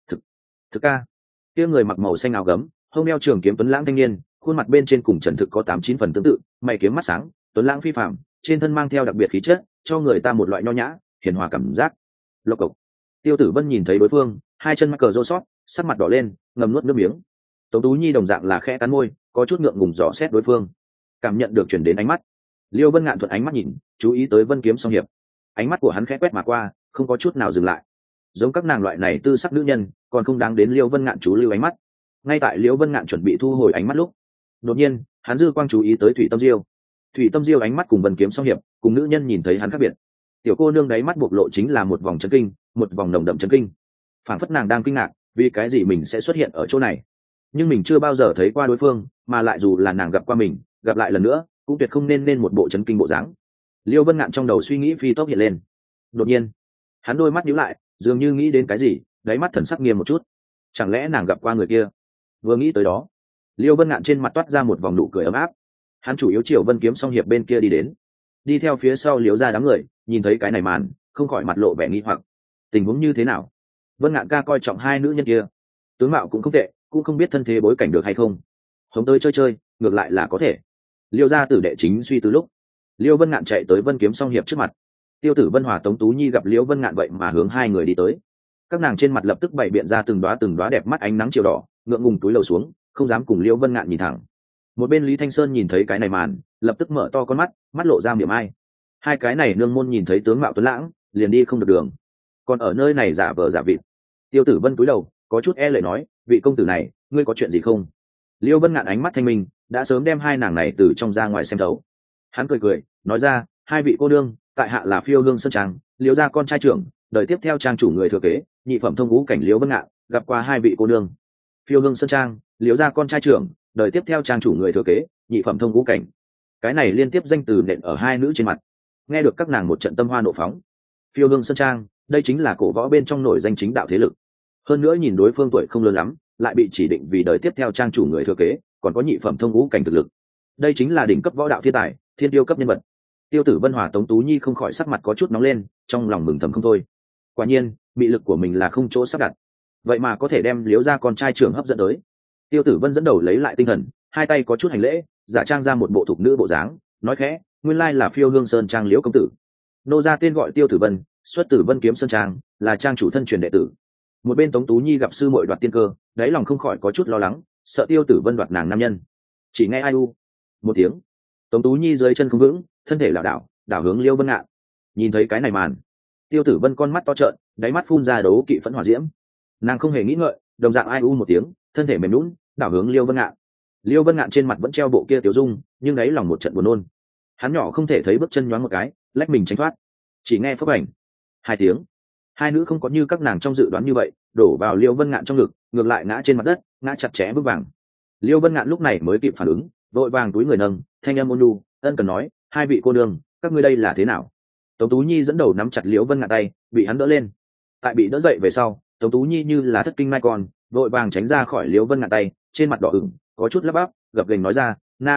S1: Thực ca. Kia người mặc màu xanh áo gấm, hông đeo trường kiếm tuấn lãng thanh niên, khuôn mặt bên trên cùng Trần Thực có 8-9 phần tương tự, mày kiếm mắt sáng, tuấn lãng phi phàm, trên thân mang theo đặc biệt khí chất, cho người ta một loại nho nhã, hiền hòa cảm giác. Lộc cộc. Tiêu Tử Vân nhìn thấy đối phương, hai chân mắc cờ rô sót, sắc mặt đỏ lên, ngầm nuốt nước miếng. Tống Tú Nhi đồng dạng là khẽ cắn môi, có chút ngượng ngùng dò xét đối phương. Cảm nhận được truyền đến ánh mắt, Liêu Vân Ngạn thuận ánh mắt nhìn, chú ý tới Vân Kiếm Song hiệp. Ánh mắt của hắn khẽ quét mà qua, không có chút nào dừng lại. Giống các nàng loại này tư sắc nữ nhân, còn không đáng đến Liêu Vân Ngạn chú lưu ánh mắt. Ngay tại Liêu Vân Ngạn chuẩn bị thu hồi ánh mắt lúc, đột nhiên, hắn dư quang chú ý tới Thủy Tâm Diêu. Thủy Tâm Diêu ánh mắt cùng Vân Kiếm Song hiệp, cùng nữ nhân nhìn thấy hắn khác biệt. Tiểu cô nương đáy mắt bộc lộ chính là một vòng chấn kinh, một vòng nồng đậm chấn kinh. Phản phất nàng đang kinh ngạc, vì cái gì mình sẽ xuất hiện ở chỗ này. Nhưng mình chưa bao giờ thấy qua đối phương, mà lại dù là nàng gặp qua mình, gặp lại lần nữa, cũng tuyệt không nên một bộ chấn kinh bộ dáng. Liêu Vân Ngạn trong đầu suy nghĩ phi tốc hiện lên. Đột nhiên, hắn đôi mắt nhíu lại, dường như nghĩ đến cái gì, đáy mắt thần sắc nghiêm một chút. Chẳng lẽ nàng gặp qua người kia? Vừa nghĩ tới đó, Liêu Vân Ngạn trên mặt toát ra một vòng nụ cười ấm áp. Hắn chủ yếu chiều Vân Kiếm Song hiệp bên kia đi đến, đi theo phía sau Liêu ra đám người, nhìn thấy cái này màn, không khỏi mặt lộ vẻ nghi hoặc. Tình huống như thế nào? Vân Ngạn ca coi trọng hai nữ nhân kia, tướng mạo cũng không tệ, cũng không biết thân thế bối cảnh được hay không. Hống tới chơi chơi, ngược lại là có thể. Liêu gia tử đệ chính suy tư lúc, Liêu Vân Ngạn chạy tới Vân Kiếm Song hiệp trước mặt. Tiêu Tử Vân Hòa Tống Tú Nhi gặp Liêu Vân Ngạn vậy mà hướng hai người đi tới. Các nàng trên mặt lập tức bày biện ra từng đóa đẹp mắt ánh nắng chiều đỏ, ngượng ngùng túi lầu xuống, không dám cùng Liêu Vân Ngạn nhìn thẳng. Một bên Lý Thanh Sơn nhìn thấy cái này màn, lập tức mở to con mắt, mắt lộ ra miệng ai. Hai cái này nương môn nhìn thấy tướng mạo tuấn lãng, liền đi không được đường. Còn ở nơi này giả vờ giả vịt. Tiêu Tử Vân cúi đầu, có chút e lệ nói, vị công tử này, ngươi có chuyện gì không? Liêu Vân Ngạn ánh mắt thanh minh, đã sớm đem hai nàng này từ trong ra ngoài xem thấu. Hắn cười cười, nói ra, hai vị cô đương, tại hạ là Phiêu Hương Sơn Trang, Liêu gia con trai trưởng, đời tiếp theo trang chủ người thừa kế, nhị phẩm thông ngũ cảnh Liêu Vân Ngạn, gặp qua hai vị cô đương. Phiêu Hương Sơn Trang, Liêu gia con trai trưởng, đời tiếp theo trang chủ người thừa kế, nhị phẩm thông ngũ cảnh. Cái này liên tiếp danh từ nện ở hai nữ trên mặt. Nghe được các nàng một trận tâm hoa nộ phóng. Phiêu Hương Sơn Trang, đây chính là cổ võ bên trong nổi danh chính đạo thế lực. Hơn nữa nhìn đối phương tuổi không lớn lắm, lại bị chỉ định vì đời tiếp theo trang chủ người thừa kế, còn có nhị phẩm thông ngũ cảnh thực lực. Đây chính là đỉnh cấp võ đạo thiên tài, thiên tiêu cấp nhân vật. Tiêu Tử Vân Hòa Tống Tú Nhi không khỏi sắc mặt có chút nóng lên, trong lòng mừng thầm không thôi. Quả nhiên, bị lực của mình là không chỗ sắp đặt. Vậy mà có thể đem Liễu gia con trai trưởng hấp dẫn tới. Tiêu Tử Vân dẫn đầu lấy lại tinh thần, hai tay có chút hành lễ, giả trang ra một bộ thục nữ bộ dáng, nói khẽ, nguyên lai là Phiêu Hương Sơn Trang Liễu công tử. Nô gia tên gọi Tiêu Tử Vân, xuất từ Vân Kiếm Sơn Trang, là trang chủ thân truyền đệ tử. Một bên Tống Tú Nhi gặp sư muội đoạt tiên cơ, đáy lòng không khỏi có chút lo lắng, sợ Tiêu Tử Vân đoạt nàng nam nhân. Chỉ nghe ai u một tiếng, Tống Tú Nhi dưới chân không vững, thân thể lảo đảo, đảo hướng Liêu Vân Ngạn. Nhìn thấy cái này màn, Tiêu Tử Vân con mắt to trợn, đáy mắt phun ra đấu kỵ phẫn hỏa diễm. Nàng không hề nghĩ ngợi, đồng dạng ai u một tiếng, thân thể mềm nhũn, đảo hướng Liêu Vân Ngạn. Liêu Vân Ngạn trên mặt vẫn treo bộ kia tiểu dung, nhưng đáy lòng một trận buồn nôn. Hắn nhỏ không thể thấy bước chân nhoáng một cái, lách mình tránh thoát. Chỉ nghe phấp ảnh hai tiếng, Hai nữ không có như các nàng trong dự đoán như vậy đổ vào Liêu Vân Ngạn trong ngực, ngược lại ngã trên mặt đất, ngã chặt chẽ vững vàng. Liêu Vân Ngạn lúc này mới kịp phản ứng, vội vàng túi người nâng, thanh âm ôn nhu ân cần nói, hai vị cô nương, các ngươi đây là thế nào? Tống Tú Nhi dẫn đầu nắm chặt Liêu Vân Ngạn tay, bị hắn đỡ lên. Tại bị đỡ dậy về sau, Tống Tú Nhi như là thất kinh mai con, vội vàng tránh ra khỏi Liêu Vân Ngạn tay, trên mặt đỏ ửng, có chút lắp bắp, gập ghềnh nói ra,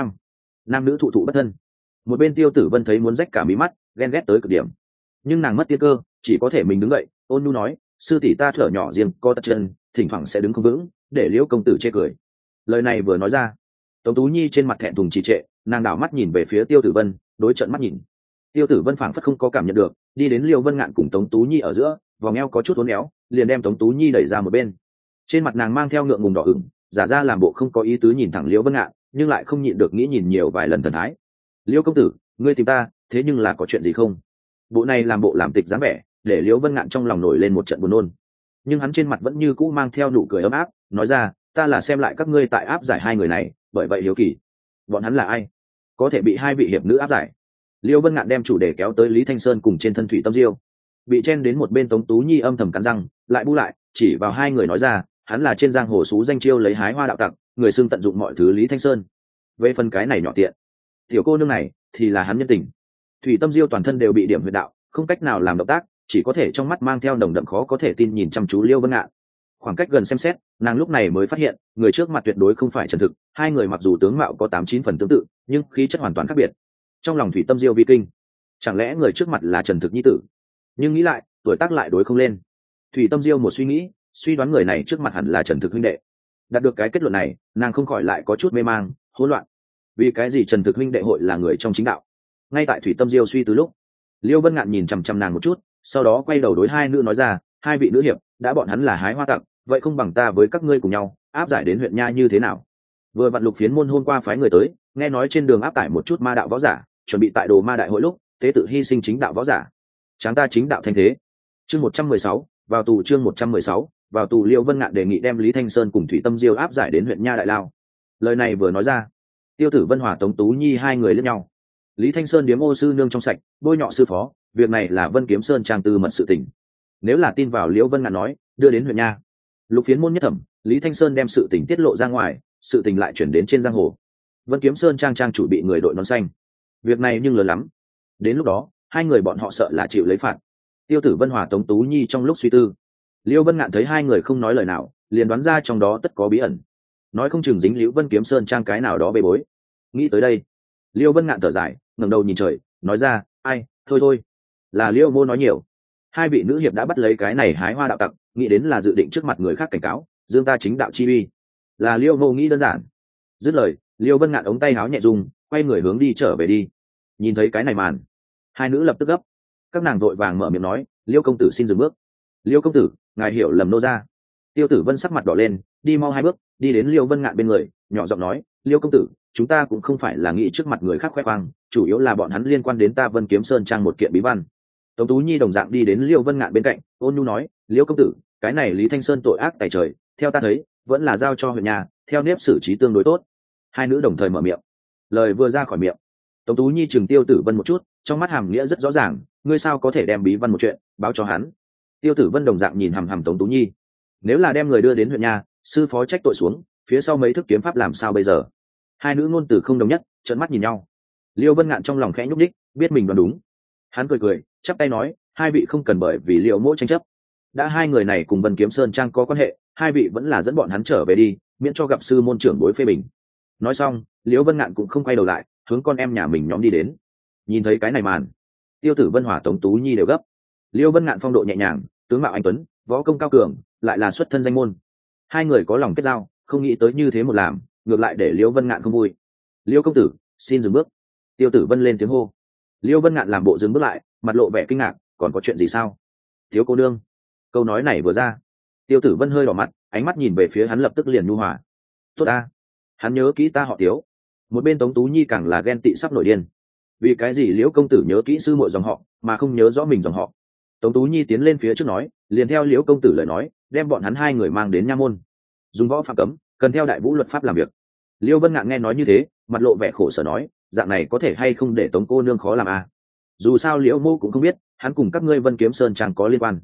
S1: nam nữ thụ thụ bất thân. Một bên Tiêu Tử Vân thấy muốn rách cả mí mắt, ghen ghét tới cực điểm, nhưng nàng mất tiên cơ, chỉ có thể mình đứng dậy, ôn nhu nói, sư tỷ ta thở nhỏ riêng co tật chân, thỉnh thoảng sẽ đứng không vững, để Liễu công tử chê cười. Lời này vừa nói ra, Tống Tú Nhi trên mặt thẹn thùng trì trệ, nàng đảo mắt nhìn về phía Tiêu Tử Vân, đối trận mắt nhìn. Tiêu Tử Vân phảng phất không có cảm nhận được, đi đến Liêu Vân Ngạn cùng Tống Tú Nhi ở giữa, vòng eo có chút uốn éo, liền đem Tống Tú Nhi đẩy ra một bên. Trên mặt nàng mang theo ngượng ngùng đỏ ửng, giả ra làm bộ không có ý tứ nhìn thẳng Liêu Vân Ngạn, nhưng lại không nhịn được nghĩ nhìn nhiều vài lần thần thái. Liêu công tử, ngươi tìm ta, thế nhưng là có chuyện gì không? Bộ này làm bộ làm tịch dáng vẻ, để Liêu Vân Ngạn trong lòng nổi lên một trận buồn nôn. Nhưng hắn trên mặt vẫn như cũ mang theo nụ cười ấm áp, nói ra, ta là xem lại các ngươi tại áp giải hai người này, bởi vậy hiếu kỳ, bọn hắn là ai, có thể bị hai vị hiệp nữ áp giải? Liêu Vân Ngạn đem chủ đề kéo tới Lý Thanh Sơn cùng trên thân Thủy Tâm Diêu. Bị chen đến một bên Tống Tú Nhi âm thầm cắn răng, lại bu lại, chỉ vào hai người nói ra, hắn là trên giang hồ xú danh chiêu lấy hái hoa đạo tặc, người xưng tận dụng mọi thứ Lý Thanh Sơn. Về phần cái này nhỏ tiện, tiểu cô nương này thì là hắn nhân tình. Thủy Tâm Diêu toàn thân đều bị điểm huyệt đạo, không cách nào làm động tác, chỉ có thể trong mắt mang theo nồng đậm khó có thể tin nhìn chăm chú Liêu Vân Ngạn. Khoảng cách gần xem xét, nàng lúc này mới phát hiện, người trước mặt tuyệt đối không phải Trần Thực, hai người mặc dù tướng mạo có 8-9 phần tương tự, nhưng khí chất hoàn toàn khác biệt. Trong lòng Thủy Tâm Diêu vi kinh, chẳng lẽ người trước mặt là Trần Thực nhi tử? Nhưng nghĩ lại, tuổi tác lại đối không lên. Thủy Tâm Diêu một suy nghĩ, suy đoán người này trước mặt hẳn là Trần Thực huynh đệ. Đạt được cái kết luận này, nàng không khỏi lại có chút mê mang, hỗn loạn. Vì cái gì Trần Thực huynh đệ hội là người trong chính đạo? Ngay tại Thủy Tâm Diêu suy tư lúc, Liêu Vân Ngạn nhìn chằm chằm nàng một chút, sau đó quay đầu đối hai nữ nói ra, hai vị nữ hiệp, đã bọn hắn là hái hoa tặc, vậy không bằng ta với các ngươi cùng nhau áp giải đến huyện nha như thế nào? Vừa vặn Lục Phiến môn hôm qua phái người tới, nghe nói trên đường áp tải một chút ma đạo võ giả, chuẩn bị tại đồ ma đại hội lúc tế tự hy sinh chính đạo võ giả, tráng ta chính đạo thanh thế. Chương 116, vào tù. Chương 116, vào tù. Liêu Vân Ngạn đề nghị đem Lý Thanh Sơn cùng Thủy Tâm Diêu áp giải đến huyện nha đại lao. Lời này vừa nói ra, Tiêu Tử Vân Hòa Tống Tú Nhi hai người liếc nhau. Lý Thanh Sơn điếm ô sư nương trong sạch, bôi nhọ sư phó, việc này là Vân Kiếm Sơn trang tư mật sự tình. Nếu là tin vào Liễu Vân Ngạn nói, đưa đến huyện nha, Lục Phiến môn nhất thẩm, Lý Thanh Sơn đem sự tình tiết lộ ra ngoài, sự tình lại chuyển đến trên giang hồ. Vân Kiếm Sơn trang trang chủ bị người đội nón xanh. Việc này nhưng lớn lắm. Đến lúc đó, hai người bọn họ sợ là chịu lấy phạt. Tiêu Tử Vân Hòa Tống Tú Nhi trong lúc suy tư, Liêu Vân Ngạn thấy hai người không nói lời nào, liền đoán ra trong đó tất có bí ẩn. Nói không chừng dính Liễu Vân Kiếm Sơn trang cái nào đó bê bối. Nghĩ tới đây, Liêu Vân Ngạn thở dài, ngẩng đầu nhìn trời, nói ra, ai, thôi, là Liêu Mô nói nhiều. Hai vị nữ hiệp đã bắt lấy cái này hái hoa đạo tặc, nghĩ đến là dự định trước mặt người khác cảnh cáo, dương ta chính đạo chi uy. Là Liêu Mô nghĩ đơn giản. Dứt lời, Liêu Vân Ngạn ống tay háo nhẹ rung, quay người hướng đi trở về đi. Nhìn thấy cái này màn, hai nữ lập tức gấp, các nàng vội vàng mở miệng nói, Liêu công tử xin dừng bước. Liêu công tử, ngài hiểu lầm nô gia. Tiêu Tử Vân sắc mặt đỏ lên, đi mau hai bước, đi đến Liêu Vân Ngạn bên người, nhỏ giọng nói, Liêu công tử, chúng ta cũng không phải là nghĩ trước mặt người khác khoe khoang, chủ yếu là bọn hắn liên quan đến ta Vân Kiếm Sơn trang một kiện bí văn. Tống Tú Nhi đồng dạng đi đến Liêu Vân Ngạn bên cạnh, ôn nhu nói, Liêu công tử, cái này Lý Thanh Sơn tội ác tày trời, theo ta thấy, vẫn là giao cho huyện nhà, theo nếp xử trí tương đối tốt. Hai nữ đồng thời mở miệng. Lời vừa ra khỏi miệng, Tống Tú Nhi chừng Tiêu Tử Vân một chút, trong mắt hàm nghĩa rất rõ ràng, ngươi sao có thể đem bí văn một chuyện báo cho hắn? Tiêu Tử Vân đồng dạng nhìn hằm hằm Tống Tú Nhi. Nếu là đem người đưa đến huyện nhà, sư phó trách tội xuống, phía sau mấy thức kiếm pháp làm sao bây giờ? Hai nữ ngôn từ không đồng nhất, trợn mắt nhìn nhau. Liêu Vân Ngạn trong lòng khẽ nhúc đích, biết mình đoán đúng. Hắn cười, chắp tay nói, hai vị không cần bởi vì Liêu Mỗ tranh chấp. Đã hai người này cùng Vân Kiếm Sơn trang có quan hệ, hai vị vẫn là dẫn bọn hắn trở về đi, miễn cho gặp sư môn trưởng bối phê bình. Nói xong, Liêu Vân Ngạn cũng không quay đầu lại, hướng con em nhà mình nhóm đi đến. Nhìn thấy cái này màn, Tiêu Tử Vân Hòa Tống Tú Nhi đều gấp. Liêu Vân Ngạn phong độ nhẹ nhàng, tướng mạo anh tuấn, võ công cao cường, lại là xuất thân danh môn. Hai người có lòng kết giao, không nghĩ tới như thế một làm, ngược lại để Liêu Vân Ngạn không vui. Liêu công tử, xin dừng bước. Tiêu Tử Vân lên tiếng hô. Liêu Vân Ngạn làm bộ dừng bước lại, mặt lộ vẻ kinh ngạc, còn có chuyện gì sao? Thiếu cô nương. Câu nói này vừa ra, Tiêu Tử Vân hơi đỏ mặt, ánh mắt nhìn về phía hắn lập tức liền nhu hòa. Tốt ta, hắn nhớ kỹ ta họ Tiếu. Một bên Tống Tú Nhi càng là ghen tị sắp nổi điên. Vì cái gì Liễu công tử nhớ kỹ sư muội dòng họ, mà không nhớ rõ mình dòng họ? Tống Tú Nhi tiến lên phía trước nói, liền theo Liễu công tử lời nói, đem bọn hắn hai người mang đến nha môn. Dùng võ phạm cấm, cần theo đại vũ luật pháp làm việc. Liêu Vân Ngạn nghe nói như thế, mặt lộ vẻ khổ sở nói, dạng này có thể hay không để Tống cô nương khó làm à? Dù sao Liễu Mô cũng không biết, hắn cùng các ngươi Vân Kiếm Sơn chẳng có liên quan.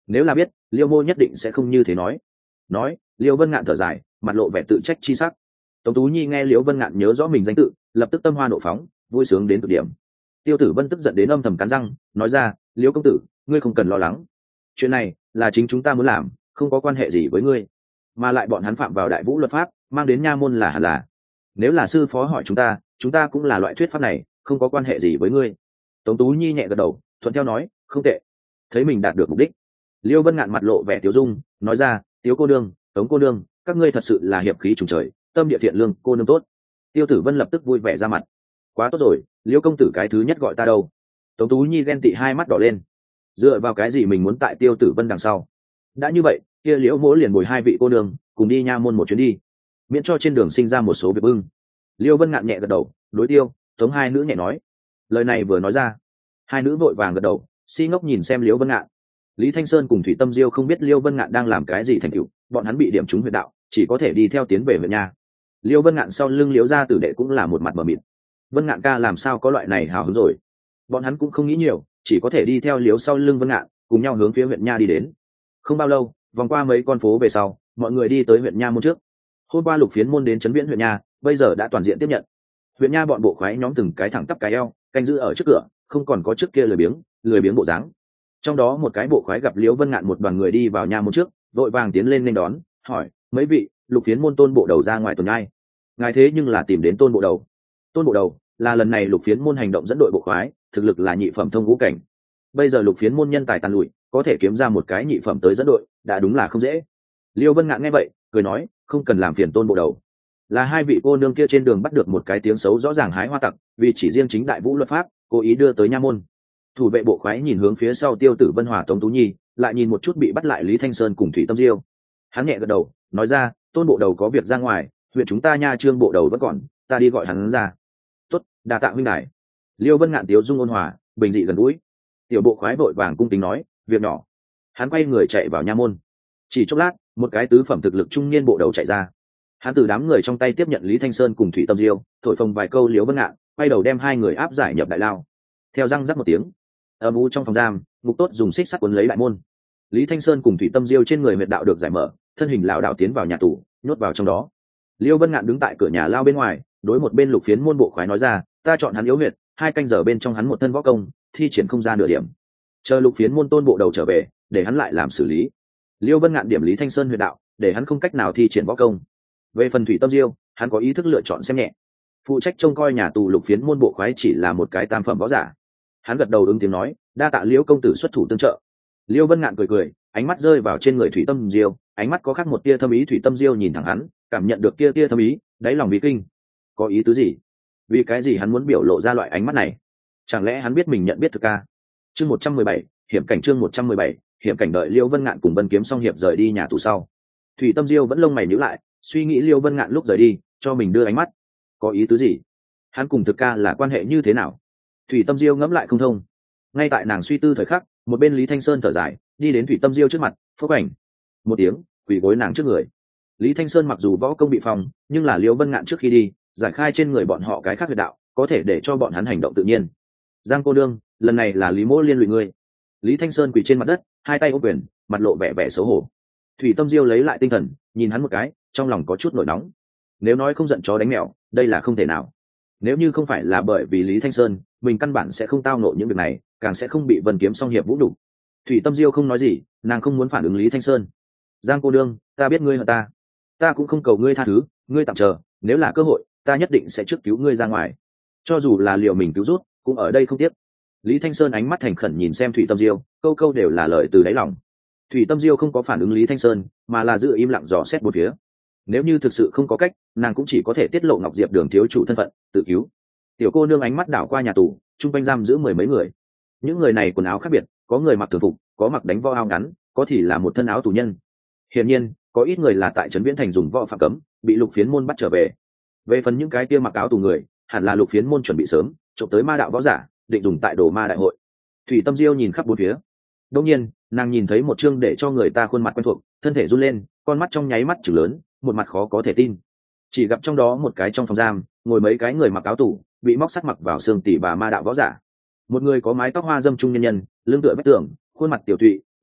S1: nếu là biết liêu mô nhất định sẽ không như thế nói liêu vân ngạn thở dài, mặt lộ vẻ tự trách chi sắc. Tống tú nhi nghe liêu vân ngạn nhớ rõ mình danh tự, lập tức tâm hoa nộ phóng, vui sướng đến cực điểm. Tiêu tử vân tức giận đến âm thầm cắn răng, nói ra, liêu công tử, ngươi không cần lo lắng, chuyện này là chính chúng ta muốn làm, không có quan hệ gì với ngươi, mà lại bọn hắn phạm vào đại vũ luật pháp, mang đến nha môn là hẳn là. Nếu là sư phó hỏi chúng ta cũng là loại thuyết pháp này, không có quan hệ gì với ngươi. Tống tú nhi nhẹ gật đầu, thuận theo nói, không tệ. Thấy mình đạt được mục đích, liêu vân ngạn mặt lộ vẻ tiếu dung, nói ra, tiếu cô đương, tống cô đương, các ngươi thật sự là hiệp khí trùng trời, tâm địa thiện lương, cô nương tốt. Tiêu tử vân lập tức vui vẻ ra mặt, quá tốt rồi, liêu công tử cái thứ nhất gọi ta đâu. Tống tú nhi ghen tị hai mắt đỏ lên, dựa vào cái gì mình muốn tại tiêu tử vân đằng sau? Đã như vậy, kia liễu mỗ liền bồi hai vị cô nương cùng đi nha môn một chuyến đi, miễn cho trên đường sinh ra một số việc bưng. Liêu vân ngạn nhẹ gật đầu, đối tiêu tống hai nữ nhẹ nói. Lời này vừa nói ra, hai nữ vội vàng gật đầu, si ngốc nhìn xem liêu vân ngạn. Lý Thanh Sơn cùng Thủy Tâm Diêu không biết liêu vân ngạn đang làm cái gì thành tựu, bọn hắn bị điểm trúng huyệt đạo, chỉ có thể đi theo tiến về huyện nha. Liêu vân ngạn sau lưng liễu gia tử đệ cũng là một mặt mờ mịt. Vân ngạn ca làm sao có loại này hào hứng rồi? Bọn hắn cũng không nghĩ nhiều, chỉ có thể đi theo liễu sau lưng vân ngạn, cùng nhau hướng phía huyện nha đi đến. Không bao lâu, vòng qua mấy con phố về sau, mọi người đi tới huyện nha môn trước. Hôm qua Lục Phiến môn đến trấn Viễn huyện nha, bây giờ đã toàn diện tiếp nhận. Huyện nha bọn bộ khoái nhóm từng cái thẳng tắp cái eo, canh giữ ở trước cửa, không còn có trước kia lười biếng bộ dáng. Trong đó một cái bộ khoái gặp Liễu Vân Ngạn một đoàn người đi vào nha môn trước, vội vàng tiến lên nên đón, hỏi: mấy vị, Lục Phiến môn Tôn bộ đầu ra ngoài tuần nhai, ngài thế nhưng là tìm đến Tôn bộ đầu? Tôn bộ đầu là lần này Lục Phiến môn hành động dẫn đội bộ khoái, thực lực là nhị phẩm thông ngũ cảnh. Bây giờ Lục Phiến môn nhân tài tàn lụi, có thể kiếm ra một cái nhị phẩm tới dẫn đội, đã đúng là không dễ. Liêu Vân Ngạn nghe vậy, cười nói, không cần làm phiền Tôn bộ đầu, là hai vị cô nương kia trên đường bắt được một cái tiếng xấu rõ ràng hái hoa tặc, vì chỉ riêng chính đại vũ luật pháp, cố ý đưa tới nha môn. Thủ vệ bộ khoái nhìn hướng phía sau Tiêu Tử Vân Hòa Tống Tú Nhi, lại nhìn một chút bị bắt lại Lý Thanh Sơn cùng Thủy Tâm Diêu. Hắn nhẹ gật đầu, nói ra, Tôn bộ đầu có việc ra ngoài, huyện chúng ta nha trương bộ đầu vẫn còn, ta đi gọi hắn ra. Tốt, đa tạ huynh đài. Liêu Vân Ngạn tiếu dung ôn hòa, bình dị gần gũi. Tiểu bộ khoái vội vàng cung kính nói, việc nhỏ. Hắn quay người chạy vào nha môn. Chỉ chốc lát, một cái tứ phẩm thực lực trung niên bộ đầu chạy ra. Hắn từ đám người trong tay tiếp nhận Lý Thanh Sơn cùng Thủy Tâm Diêu, thổi phồng vài câu Liễu Vân Ngạn, quay đầu đem hai người áp giải nhập đại lao. Theo răng rắc một tiếng, âm u trong phòng giam, Ngục Tốt dùng xích sắt cuốn lấy đại môn. Lý Thanh Sơn cùng Thủy Tâm Diêu trên người huyệt đạo được giải mở, thân hình lảo đảo tiến vào nhà tù, nhốt vào trong đó. Liễu Vân Ngạn đứng tại cửa nhà lao bên ngoài, đối một bên Lục Phiến môn bộ khoái nói ra, ta chọn hắn yếu huyệt, 2 canh giờ bên trong hắn một thân võ công, thi triển không ra nửa điểm. Chờ Lục Phiến môn Tôn bộ đầu trở về, để hắn lại làm xử lý. Liêu Vân Ngạn điểm Lý Thanh Sơn huyệt đạo, để hắn không cách nào thi triển võ công. Về phần Thủy Tâm Diêu, hắn có ý thức lựa chọn xem nhẹ. Phụ trách trông coi nhà tù Lục Phiến môn bộ khoái chỉ là một cái tam phẩm võ giả. Hắn gật đầu ứng tiếng nói, đa tạ Liễu công tử xuất thủ tương trợ. Liêu Vân Ngạn cười cười, ánh mắt rơi vào trên người Thủy Tâm Diêu, ánh mắt có khác một tia thâm ý. Thủy Tâm Diêu nhìn thẳng hắn, cảm nhận được tia thâm ý, đáy lòng bí kinh. Có ý tứ gì? Vì cái gì hắn muốn biểu lộ ra loại ánh mắt này? Chẳng lẽ hắn biết mình nhận biết thực ca? Chương 117, hiểm cảnh. Chương 117, hiểm cảnh. Đợi Liêu Vân Ngạn cùng Vân Kiếm xong hiệp rời đi nhà tù sau, Thủy Tâm Diêu vẫn lông mày nhíu lại, suy nghĩ Liêu Vân Ngạn lúc rời đi cho mình đưa ánh mắt, có ý tứ gì? Hắn cùng thực ca là quan hệ như thế nào? Thủy Tâm Diêu ngẫm lại không thông. Ngay tại nàng suy tư thời khắc, một bên Lý Thanh Sơn thở dài, đi đến Thủy Tâm Diêu trước mặt, phốc ảnh một tiếng, quỳ gối nàng trước người. Lý Thanh Sơn mặc dù võ công bị phòng, nhưng là Liêu Vân Ngạn trước khi đi giải khai trên người bọn họ cái khác huyệt đạo, có thể để cho bọn hắn hành động tự nhiên. Giang cô đương, lần này là Lý mỗ liên lụy ngươi. Lý Thanh Sơn quỳ trên mặt đất, hai tay ôm quyền, mặt lộ vẻ vẻ xấu hổ. Thủy Tâm Diêu lấy lại tinh thần, nhìn hắn một cái, trong lòng có chút nổi nóng. Nếu nói không giận chó đánh mèo, đây là không thể nào. Nếu như không phải là bởi vì Lý Thanh Sơn, mình căn bản sẽ không tao nộ những việc này, càng sẽ không bị Vân Kiếm song hiệp vũ đủ. Thủy Tâm Diêu không nói gì, nàng không muốn phản ứng Lý Thanh Sơn. Giang cô đương, ta biết ngươi hận ta cũng không cầu ngươi tha thứ, ngươi tạm chờ, nếu là cơ hội, ta nhất định sẽ trước cứu ngươi ra ngoài. Cho dù là liều mình cứu rút, cũng ở đây không tiếc. Lý Thanh Sơn ánh mắt thành khẩn nhìn xem Thủy Tâm Diêu, câu câu đều là lời từ đáy lòng. Thủy Tâm Diêu không có phản ứng Lý Thanh Sơn, mà là giữ im lặng dò xét bốn phía. Nếu như thực sự không có cách, nàng cũng chỉ có thể tiết lộ Ngọc Diệp Đường thiếu chủ thân phận, tự cứu. Tiểu cô nương ánh mắt đảo qua nhà tù, trung quanh giam giữ 10 mấy người. Những người này quần áo khác biệt, có người mặc thường phục, có mặc đánh võ áo ngắn, có thì là một thân áo tù nhân. Hiển nhiên, có ít người là tại trấn Viễn thành dùng võ phạm cấm, bị Lục Phiến môn bắt trở về. Về phần những cái kia mặc áo tù người, hẳn là Lục Phiến môn chuẩn bị sớm, trộm tới ma đạo võ giả, định dùng tại Đồ Ma đại hội. Thủy Tâm Diêu nhìn khắp bốn phía. Đột nhiên, nàng nhìn thấy một chương để cho người ta khuôn mặt quen thuộc, thân thể run lên, con mắt trong nháy mắt trừng lớn, một mặt khó có thể tin. Chỉ gặp trong đó một cái trong phòng giam, ngồi mấy cái người mặc áo tù, bị móc sắt mặc vào xương tỉ bà ma đạo võ giả. Một người có mái tóc hoa dâm trung nhân nhân, lưng tựa vách tường, khuôn mặt tiểu tụy,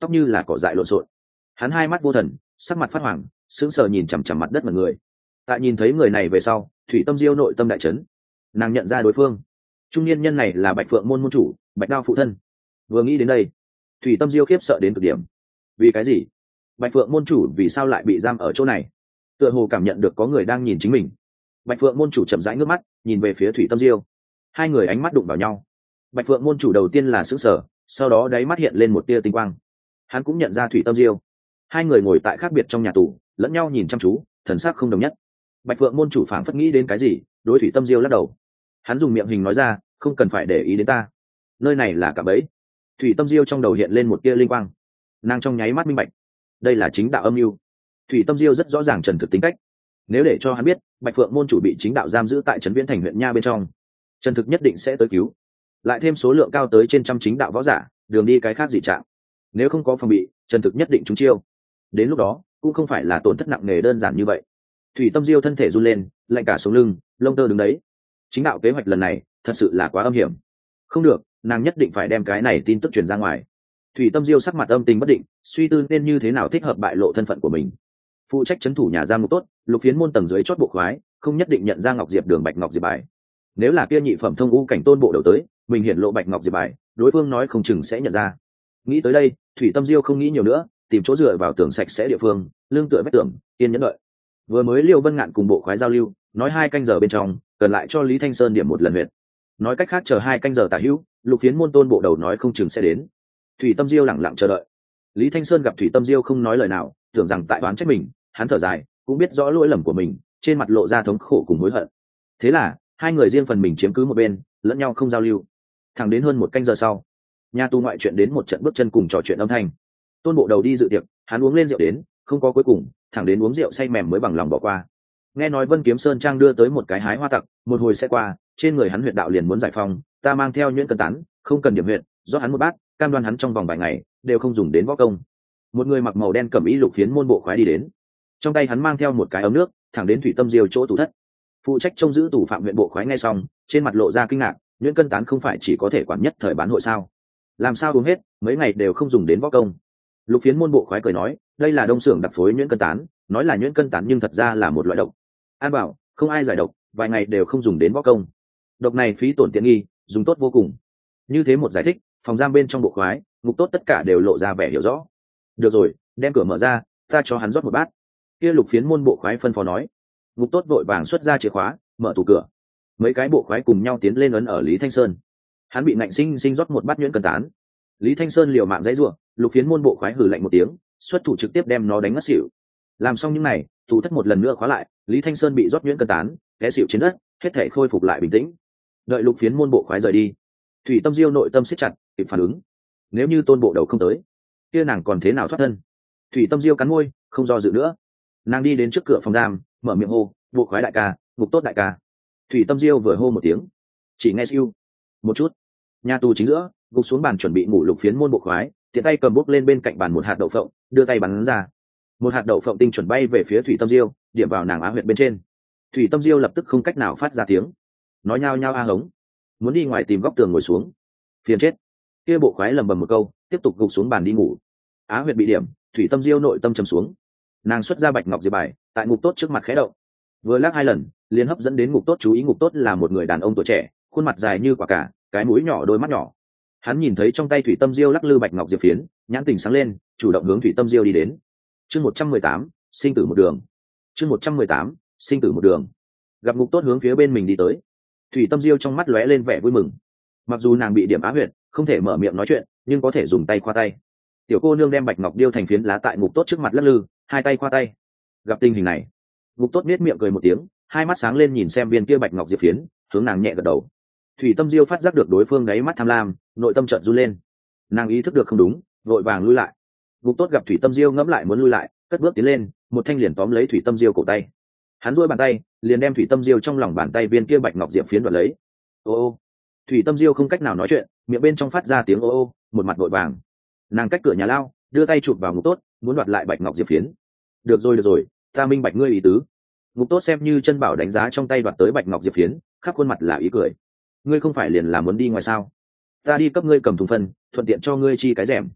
S1: tóc như là cỏ dại lộn xộn. Hắn hai mắt vô thần, sắc mặt phát hoàng, sững sờ nhìn chằm chằm mặt đất mọi người. Tại nhìn thấy người này về sau, Thủy Tâm Diêu nội tâm đại chấn. Nàng nhận ra đối phương, trung niên nhân này là Bạch Phượng môn môn chủ, Bạch Đao phụ thân. Vừa nghĩ đến đây, Thủy Tâm Diêu khiếp sợ đến cực điểm. Vì cái gì? Bạch Phượng môn chủ vì sao lại bị giam ở chỗ này? Tựa hồ cảm nhận được có người đang nhìn chính mình. Bạch Phượng môn chủ chậm rãi ngước mắt, nhìn về phía Thủy Tâm Diêu. Hai người ánh mắt đụng vào nhau. Bạch Phượng môn chủ đầu tiên là sững sờ, sau đó đáy mắt hiện lên một tia tinh quang. Hắn cũng nhận ra Thủy Tâm Diêu. Hai người ngồi tại khác biệt trong nhà tù, lẫn nhau nhìn chăm chú, thần sắc không đồng nhất. Bạch Phượng môn chủ phảng phất nghĩ đến cái gì, đối Thủy Tâm Diêu lắc đầu. Hắn dùng miệng hình nói ra, không cần phải để ý đến ta, nơi này là cả bẫy. Thủy Tâm Diêu trong đầu hiện lên một tia linh quang, nàng trong nháy mắt minh bạch, đây là chính đạo âm mưu. Thủy Tâm Diêu rất rõ ràng Trần Thực tính cách, nếu để cho hắn biết Bạch Phượng môn chủ bị chính đạo giam giữ tại Trấn Viễn thành huyện nha bên trong, Trần Thực nhất định sẽ tới cứu. Lại thêm số lượng cao tới trên trăm chính đạo võ giả, đường đi cái khác dị trạng, nếu không có phòng bị, Trần Thực nhất định trúng chiêu. Đến lúc đó cũng không phải là tổn thất nặng nề đơn giản như vậy. Thủy Tâm Diêu thân thể run lên, lạnh cả sống lưng, lông tơ đứng đấy. Chính đạo kế hoạch lần này thật sự là quá âm hiểm. Không được, nàng nhất định phải đem cái này tin tức truyền ra ngoài. Thủy Tâm Diêu sắc mặt âm tình bất định, suy tư nên như thế nào thích hợp bại lộ thân phận của mình. Phụ trách trấn thủ nhà giam Ngục Tốt, Lục Phiến môn tầng dưới chót bộ khoái, không nhất định nhận ra Ngọc Diệp Đường Bạch Ngọc Diệp bài. Nếu là kia nhị phẩm thông u cảnh tôn bộ đầu tới, mình hiển lộ Bạch Ngọc Diệp bài, đối phương nói không chừng sẽ nhận ra. Nghĩ tới đây, Thủy Tâm Diêu không nghĩ nhiều nữa, tìm chỗ dựa vào tường sạch sẽ địa phương, lưng tựa vách tường, yên nhẫn đợi. Vừa mới Liêu Vân Ngạn cùng bộ khoái giao lưu, nói 2 canh giờ bên trong, cần lại cho Lý Thanh Sơn điểm một lần huyệt. Nói cách khác chờ 2 canh giờ tả hữu, Lục Phiến môn tôn bộ đầu nói không chừng sẽ đến. Thủy Tâm Diêu lặng lặng chờ đợi. Lý Thanh Sơn gặp Thủy Tâm Diêu không nói lời nào, tưởng rằng tại oán trách mình, hắn thở dài, cũng biết rõ lỗi lầm của mình, trên mặt lộ ra thống khổ cùng hối hận. Thế là, hai người riêng phần mình chiếm cứ một bên, lẫn nhau không giao lưu. Thẳng đến hơn 1 canh giờ sau, nhà tù ngoại chuyện đến một trận bước chân cùng trò chuyện âm thanh. Tôn bộ đầu đi dự tiệc, hắn uống lên rượu đến, không có cuối cùng, thẳng đến uống rượu say mềm mới bằng lòng bỏ qua. Nghe nói Vân Kiếm Sơn Trang đưa tới một cái hái hoa tặc, một hồi sẽ qua, trên người hắn huyệt đạo liền muốn giải phong, ta mang theo nhuyễn cân tán, không cần điểm huyệt, rót hắn một bát, cam đoan hắn trong vòng vài ngày đều không dùng đến võ công. Một người mặc màu đen cẩm y Lục Phiến môn bộ khoái đi đến, trong tay hắn mang theo một cái ấm nước, thẳng đến Thủy Tâm Diêu chỗ tù thất. Phụ trách trông giữ tù phạm huyện bộ khoái nghe xong, trên mặt lộ ra kinh ngạc, nhuyễn cân tán không phải chỉ có thể quản nhất thời bán hội sao? Làm sao uống hết, mấy ngày đều không dùng đến võ công? Lục Phiến môn bộ khoái cười nói, đây là đông xưởng đặc phối nhuyễn cân tán, nói là nhuyễn cân tán nhưng thật ra là một loại độc. An bảo, không ai giải độc, vài ngày đều không dùng đến võ công. Độc này phí tổn tiện nghi, dùng tốt vô cùng. Như thế một giải thích, phòng giam bên trong bộ khoái, Ngục Tốt tất cả đều lộ ra vẻ hiểu rõ. Được rồi, đem cửa mở ra, ta cho hắn rót một bát. Kia Lục Phiến môn bộ khoái phân phó nói. Ngục Tốt vội vàng xuất ra chìa khóa, mở tủ cửa. Mấy cái bộ khoái cùng nhau tiến lên ấn ở Lý Thanh Sơn. Hắn bị nạnh sinh rót một bát nhuyễn cân tán. Lý Thanh Sơn liều mạng dãy rủa, Lục Phiến môn bộ khoái hừ lạnh một tiếng, xuất thủ trực tiếp đem nó đánh ngất xỉu. Làm xong những này, tủ thất một lần nữa khóa lại, Lý Thanh Sơn bị rót nhuyễn cân tán, té xỉu trên đất, hết thể khôi phục lại bình tĩnh. Đợi Lục Phiến môn bộ khoái rời đi, Thủy Tâm Diêu nội tâm siết chặt, kịp phản ứng. Nếu như tôn bộ đầu không tới, kia nàng còn thế nào thoát thân? Thủy Tâm Diêu cắn môi, không do dự nữa. Nàng đi đến trước cửa phòng giam, mở miệng hô, bộ khoái đại ca, Ngục Tốt đại ca. Thủy Tâm Diêu vừa hô một tiếng, chỉ nghe siêu một chút, nhà tù chính giữa gục xuống bàn chuẩn bị ngủ Lục Phiến môn bộ khoái, tiện tay cầm bút lên bên cạnh bàn một hạt đậu phộng, đưa tay bắn ra. Một hạt đậu phộng tinh chuẩn bay về phía Thủy Tâm Diêu, điểm vào nàng á huyệt bên trên. Thủy Tâm Diêu lập tức không cách nào phát ra tiếng, nói nhao nhao a hống, muốn đi ngoài tìm góc tường ngồi xuống. Phiền chết. Kia bộ khoái lầm bầm một câu, tiếp tục gục xuống bàn đi ngủ. Á huyệt bị điểm, Thủy Tâm Diêu nội tâm trầm xuống. Nàng xuất ra Bạch Ngọc Diệp bài, tại Ngục Tốt trước mặt khẽ động, vừa lắc 2 lần, liền hấp dẫn đến Ngục Tốt chú ý. Ngục Tốt là một người đàn ông tuổi trẻ, khuôn mặt dài như quả cà, cái mũi nhỏ đôi mắt nhỏ. Hắn nhìn thấy trong tay Thủy Tâm Diêu lắc lư Bạch Ngọc Diệp phiến, nhãn tình sáng lên, chủ động hướng Thủy Tâm Diêu đi đến. Chương 118, sinh tử một đường. Chương 118, sinh tử một đường. Gặp Ngục Tốt hướng phía bên mình đi tới, Thủy Tâm Diêu trong mắt lóe lên vẻ vui mừng. Mặc dù nàng bị điểm á huyệt, không thể mở miệng nói chuyện, nhưng có thể dùng tay khoa tay. Tiểu cô nương đem Bạch Ngọc điêu thành phiến lá tại Ngục Tốt trước mặt lắc lư, 2 tay khoa tay. Gặp tình hình này, Ngục Tốt nhếch miệng cười một tiếng, 2 mắt sáng lên nhìn xem viên kia Bạch Ngọc Diệp phiến, hướng nàng nhẹ gật đầu. Thủy Tâm Diêu phát giác được đối phương đáy mắt tham lam, nội tâm chợt run lên. Nàng ý thức được không đúng, vội vàng lui lại. Ngục Tốt gặp Thủy Tâm Diêu ngẫm lại muốn lui lại, cất bước tiến lên, một thanh liền tóm lấy Thủy Tâm Diêu cổ tay. Hắn duỗi bàn tay, liền đem Thủy Tâm Diêu trong lòng bàn tay viên kia Bạch Ngọc Diệp phiến đoạt lấy. Ô ô. Thủy Tâm Diêu không cách nào nói chuyện, miệng bên trong phát ra tiếng ô ô, một mặt vội vàng. Nàng cách cửa nhà lao, đưa tay chụp vào Ngục Tốt, muốn đoạt lại Bạch Ngọc Diệp phiến. Được rồi, ta minh bạch ngươi ý tứ. Ngục Tốt xem như chân bảo đánh giá trong tay đoạt tới Bạch Ngọc Diệp phiến, khắp khuôn mặt là ý cười. Ngươi không phải liền là muốn đi ngoài sao? Ta đi cấp ngươi cầm thùng phân, thuận tiện cho ngươi chi cái rèm.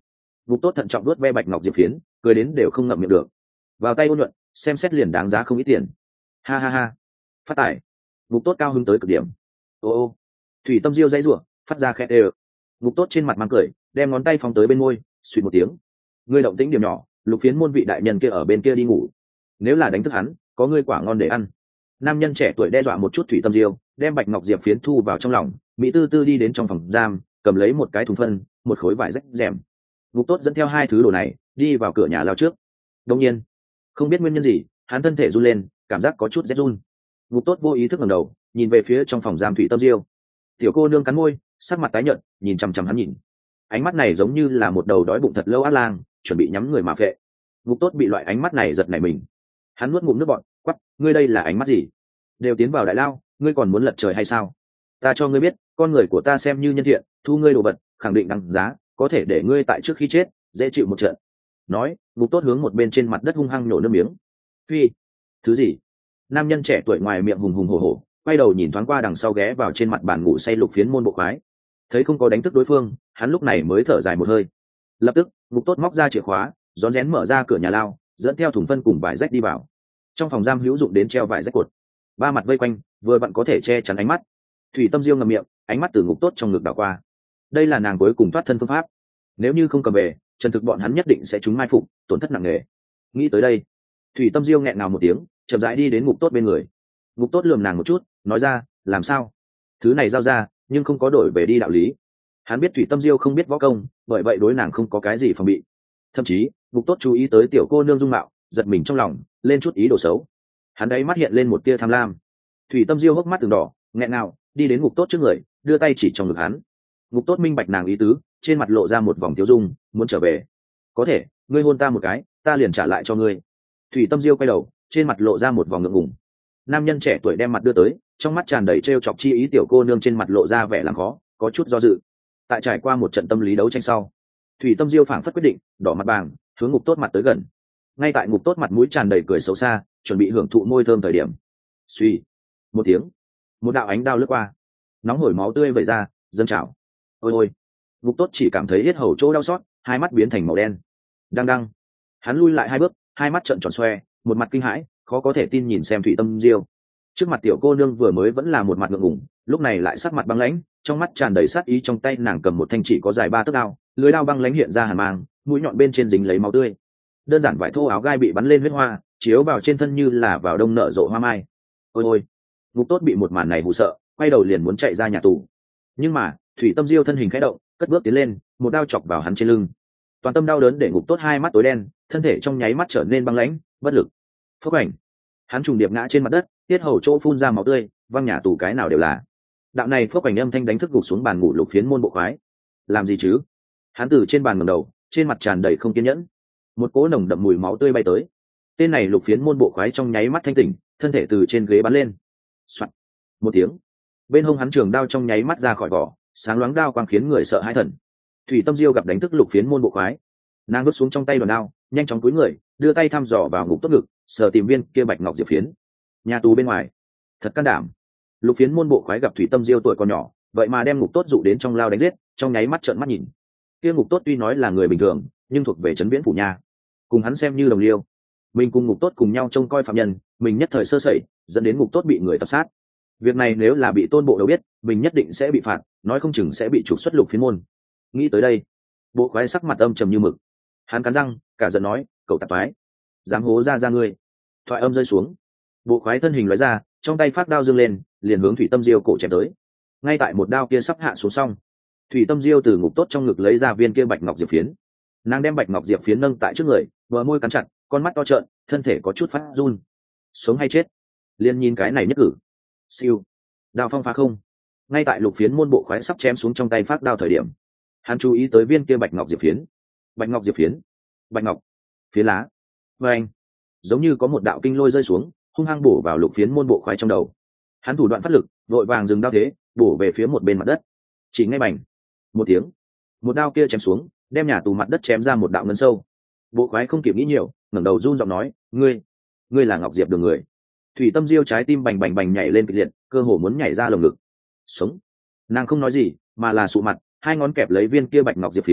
S1: Ngục Tốt thận trọng nuốt ve bạch ngọc diệp phiến, cười đến đều không ngậm miệng được. Vào tay ôn nhuận, xem xét liền đáng giá không ít tiền. Ha ha ha, phát tài. Ngục Tốt cao hứng tới cực điểm. Ô ô, thủy tâm diêu dãy rủa, phát ra khẽ đều. Ngục Tốt trên mặt mang cười, đem ngón tay phóng tới bên môi, suýt một tiếng. Ngươi động tĩnh điểm nhỏ, Lục Phiến môn vị đại nhân kia ở bên kia đi ngủ. Nếu là đánh thức hắn, có ngươi quả ngon để ăn. Nam nhân trẻ tuổi đe dọa một chút thủy tâm diêu, đem bạch ngọc diệp phiến thu vào trong lòng, mỹ tư tư đi đến trong phòng giam, cầm lấy một cái thùng phân, một khối vải rách rèm. Ngục Tốt dẫn theo hai thứ đồ này đi vào cửa nhà lao trước. Đương nhiên, không biết nguyên nhân gì, hắn thân thể run lên, cảm giác có chút rét run. Ngục Tốt vô ý thức ngẩng đầu, nhìn về phía trong phòng giam thủy tâm diêu. Tiểu cô nương cắn môi, sắc mặt tái nhợt, nhìn chằm chằm hắn nhìn. Ánh mắt này giống như là một đầu đói bụng thật lâu ác lang, chuẩn bị nhắm người mà phệ. Ngục Tốt bị loại ánh mắt này giật nảy mình. Hắn nuốt ngụm nước bọt, quắc, ngươi đây là ánh mắt gì? Đều tiến vào đại lao, ngươi còn muốn lật trời hay sao? Ta cho ngươi biết, con người của ta xem như nhân thiện, thu ngươi đồ vật, khẳng định đăng giá, có thể để ngươi tại trước khi chết dễ chịu một trận. Nói, Ngục Tốt hướng một bên trên mặt đất hung hăng nhổ nước miếng. Phi, thứ gì? Nam nhân trẻ tuổi ngoài miệng hùng hùng hổ hổ, quay đầu nhìn thoáng qua đằng sau ghé vào trên mặt bàn ngủ say Lục Phiến môn bộ khoái. Thấy không có đánh thức đối phương, hắn lúc này mới thở dài một hơi. Lập tức, Ngục Tốt móc ra chìa khóa, rón rén mở ra cửa nhà lao, dẫn theo thùng phân cùng vải rách đi vào. Trong phòng giam hữu dụng đến treo vải rách cột, ba mặt vây quanh, vừa vặn có thể che chắn ánh mắt. Thủy tâm diêu ngậm miệng, ánh mắt từ Ngục Tốt trong ngực đảo qua. Đây là nàng cuối cùng thoát thân phương pháp. Nếu như không cầm về, Trần Thực bọn hắn nhất định sẽ trúng mai phục, tổn thất nặng nề. Nghĩ tới đây, Thủy tâm diêu nghẹn ngào một tiếng, chậm rãi đi đến Ngục Tốt bên người. Ngục Tốt lườm nàng một chút, nói ra, làm sao? Thứ này giao ra, nhưng không có đổi về đi đạo lý. Hắn biết Thủy tâm diêu không biết võ công, bởi vậy đối nàng không có cái gì phòng bị. Thậm chí, Ngục Tốt chú ý tới tiểu cô nương dung mạo, giật mình trong lòng, lên chút ý đồ xấu. Hắn đấy mắt hiện lên một tia tham lam. Thủy tâm diêu hốc mắt từng đỏ, nghẹn ngào, đi đến Ngục Tốt trước người, đưa tay chỉ trong ngực hắn. Ngục Tốt minh bạch nàng ý tứ, trên mặt lộ ra một vòng tiêu dung, muốn trở về. Có thể, ngươi hôn ta một cái, ta liền trả lại cho ngươi. Thủy tâm diêu quay đầu, trên mặt lộ ra một vòng ngượng ngùng. Nam nhân trẻ tuổi đem mặt đưa tới, trong mắt tràn đầy trêu chọc chi ý, tiểu cô nương trên mặt lộ ra vẻ làm khó, có chút do dự. Tại trải qua một trận tâm lý đấu tranh sau, Thủy tâm diêu phảng phất quyết định, đỏ mặt bàng, hướng Ngục Tốt mặt tới gần. Ngay tại Ngục Tốt mặt mũi tràn đầy cười xấu xa, chuẩn bị hưởng thụ môi thơm thời điểm, suy một tiếng, một đạo ánh đao lướt qua, nóng hổi máu tươi vẩy ra, dâng trào. Ôi ôi, Ngục Tốt chỉ cảm thấy yết hầu chỗ đau xót, hai mắt biến thành màu đen. Đang đang, hắn lui lại hai bước, hai mắt trợn tròn xoe, một mặt kinh hãi, khó có thể tin nhìn xem Thủy tâm diêu. Trước mặt tiểu cô nương vừa mới vẫn là một mặt ngượng ngùng, lúc này lại sắc mặt băng lãnh, trong mắt tràn đầy sát ý, trong tay nàng cầm một thanh chỉ có dài 3 tấc đao, lưỡi đao băng lãnh hiện ra hàn mang, mũi nhọn bên trên dính lấy máu tươi. Đơn giản vải thô áo gai bị bắn lên huyết hoa, chiếu vào trên thân như là vào đông nở rộ hoa mai. Ôi ôi, Ngục Tốt bị một màn này hù sợ, quay đầu liền muốn chạy ra nhà tù. Nhưng mà, Thủy tâm diêu thân hình khẽ động, cất bước tiến lên, một đao chọc vào hắn trên lưng. Toàn tâm đau đớn để Ngục Tốt hai mắt tối đen, thân thể trong nháy mắt trở nên băng lãnh, bất lực. Phốc ảnh, hắn trùng điệp ngã trên mặt đất, tiết hầu chỗ phun ra máu tươi, văng nhà tù cái nào đều là. Đạo này phốc ảnh âm thanh đánh thức gục xuống bàn ngủ Lục Phiến môn bộ khoái. Làm gì chứ? Hắn từ trên bàn ngẩng đầu, trên mặt tràn đầy không kiên nhẫn. Một cỗ nồng đậm mùi máu tươi bay tới. Tên này Lục Phiến môn bộ khoái trong nháy mắt thanh tỉnh, thân thể từ trên ghế bắn lên. Soạt, một tiếng, bên hông hắn trường đao trong nháy mắt ra khỏi vỏ, sáng loáng đao quang khiến người sợ hãi thần. Thủy tâm diêu gặp đánh thức Lục Phiến môn bộ khoái, nàng vứt xuống trong tay đòn đao, nhanh chóng cúi người, đưa tay thăm dò vào Ngục Tốt ngực, sờ tìm viên kia bạch ngọc diệp phiến. Nhà tù bên ngoài, thật can đảm. Lục Phiến môn bộ khoái gặp Thủy tâm diêu tuổi còn nhỏ, vậy mà đem Ngục Tốt dụ đến trong lao đánh giết, trong nháy mắt trợn mắt nhìn. Kia Ngục Tốt tuy nói là người bình thường, nhưng thuộc về trấn viễn phủ nha, cùng hắn xem như đồng liêu. Mình cùng Ngục Tốt cùng nhau trông coi phạm nhân, mình nhất thời sơ sẩy, dẫn đến Ngục Tốt bị người tập sát. Việc này nếu là bị Tôn bộ đầu biết, mình nhất định sẽ bị phạt, nói không chừng sẽ bị trục xuất Lục Phiến môn. Nghĩ tới đây, bộ khoái sắc mặt âm trầm như mực. Hắn cắn răng, cả giận nói, cậu tạp toái, dám hố ra ngươi. Thoại âm rơi xuống, bộ khoái thân hình lóe ra, trong tay phát đao dương lên, liền hướng Thủy tâm diêu cổ chém tới. Ngay tại một đao kia sắp hạ xuống xong, Thủy tâm diêu từ Ngục Tốt trong ngực lấy ra viên kia bạch ngọc diệp phiến. Nàng đem bạch ngọc diệp phiến nâng tại trước người, bờ môi cắn chặt, con mắt to trợn, thân thể có chút phát run. Sống hay chết, liền nhìn cái này nhất cử. Siêu, đao phong phá không. Ngay tại Lục Phiến môn bộ khoái sắp chém xuống trong tay phát đao thời điểm, hắn chú ý tới viên kia bạch ngọc diệp phiến. Bạch ngọc diệp phiến, bạch ngọc phiến lá, và anh, giống như có một đạo kinh lôi rơi xuống, hung hăng bổ vào Lục Phiến môn bộ khoái trong đầu. Hắn thủ đoạn phát lực, vội vàng dừng đao thế, bổ về phía một bên mặt đất. Chỉ ngay bành một tiếng, một đao kia chém xuống, đem nhà tù mặt đất chém ra một đạo ngân sâu. Bộ khoái không kịp nghĩ nhiều, ngẩng đầu run giọng nói, ngươi là Ngọc Diệp Đường người. Thủy tâm diêu trái tim bành bành bành nhảy lên kịch liệt, cơ hồ muốn nhảy ra lồng ngực. Sống. Nàng không nói gì, mà là sụ mặt, hai ngón kẹp lấy viên kia bạch ngọc diệp phiến,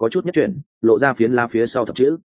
S1: có chút nhất chuyển lộ ra phiến la phía sau thập chữ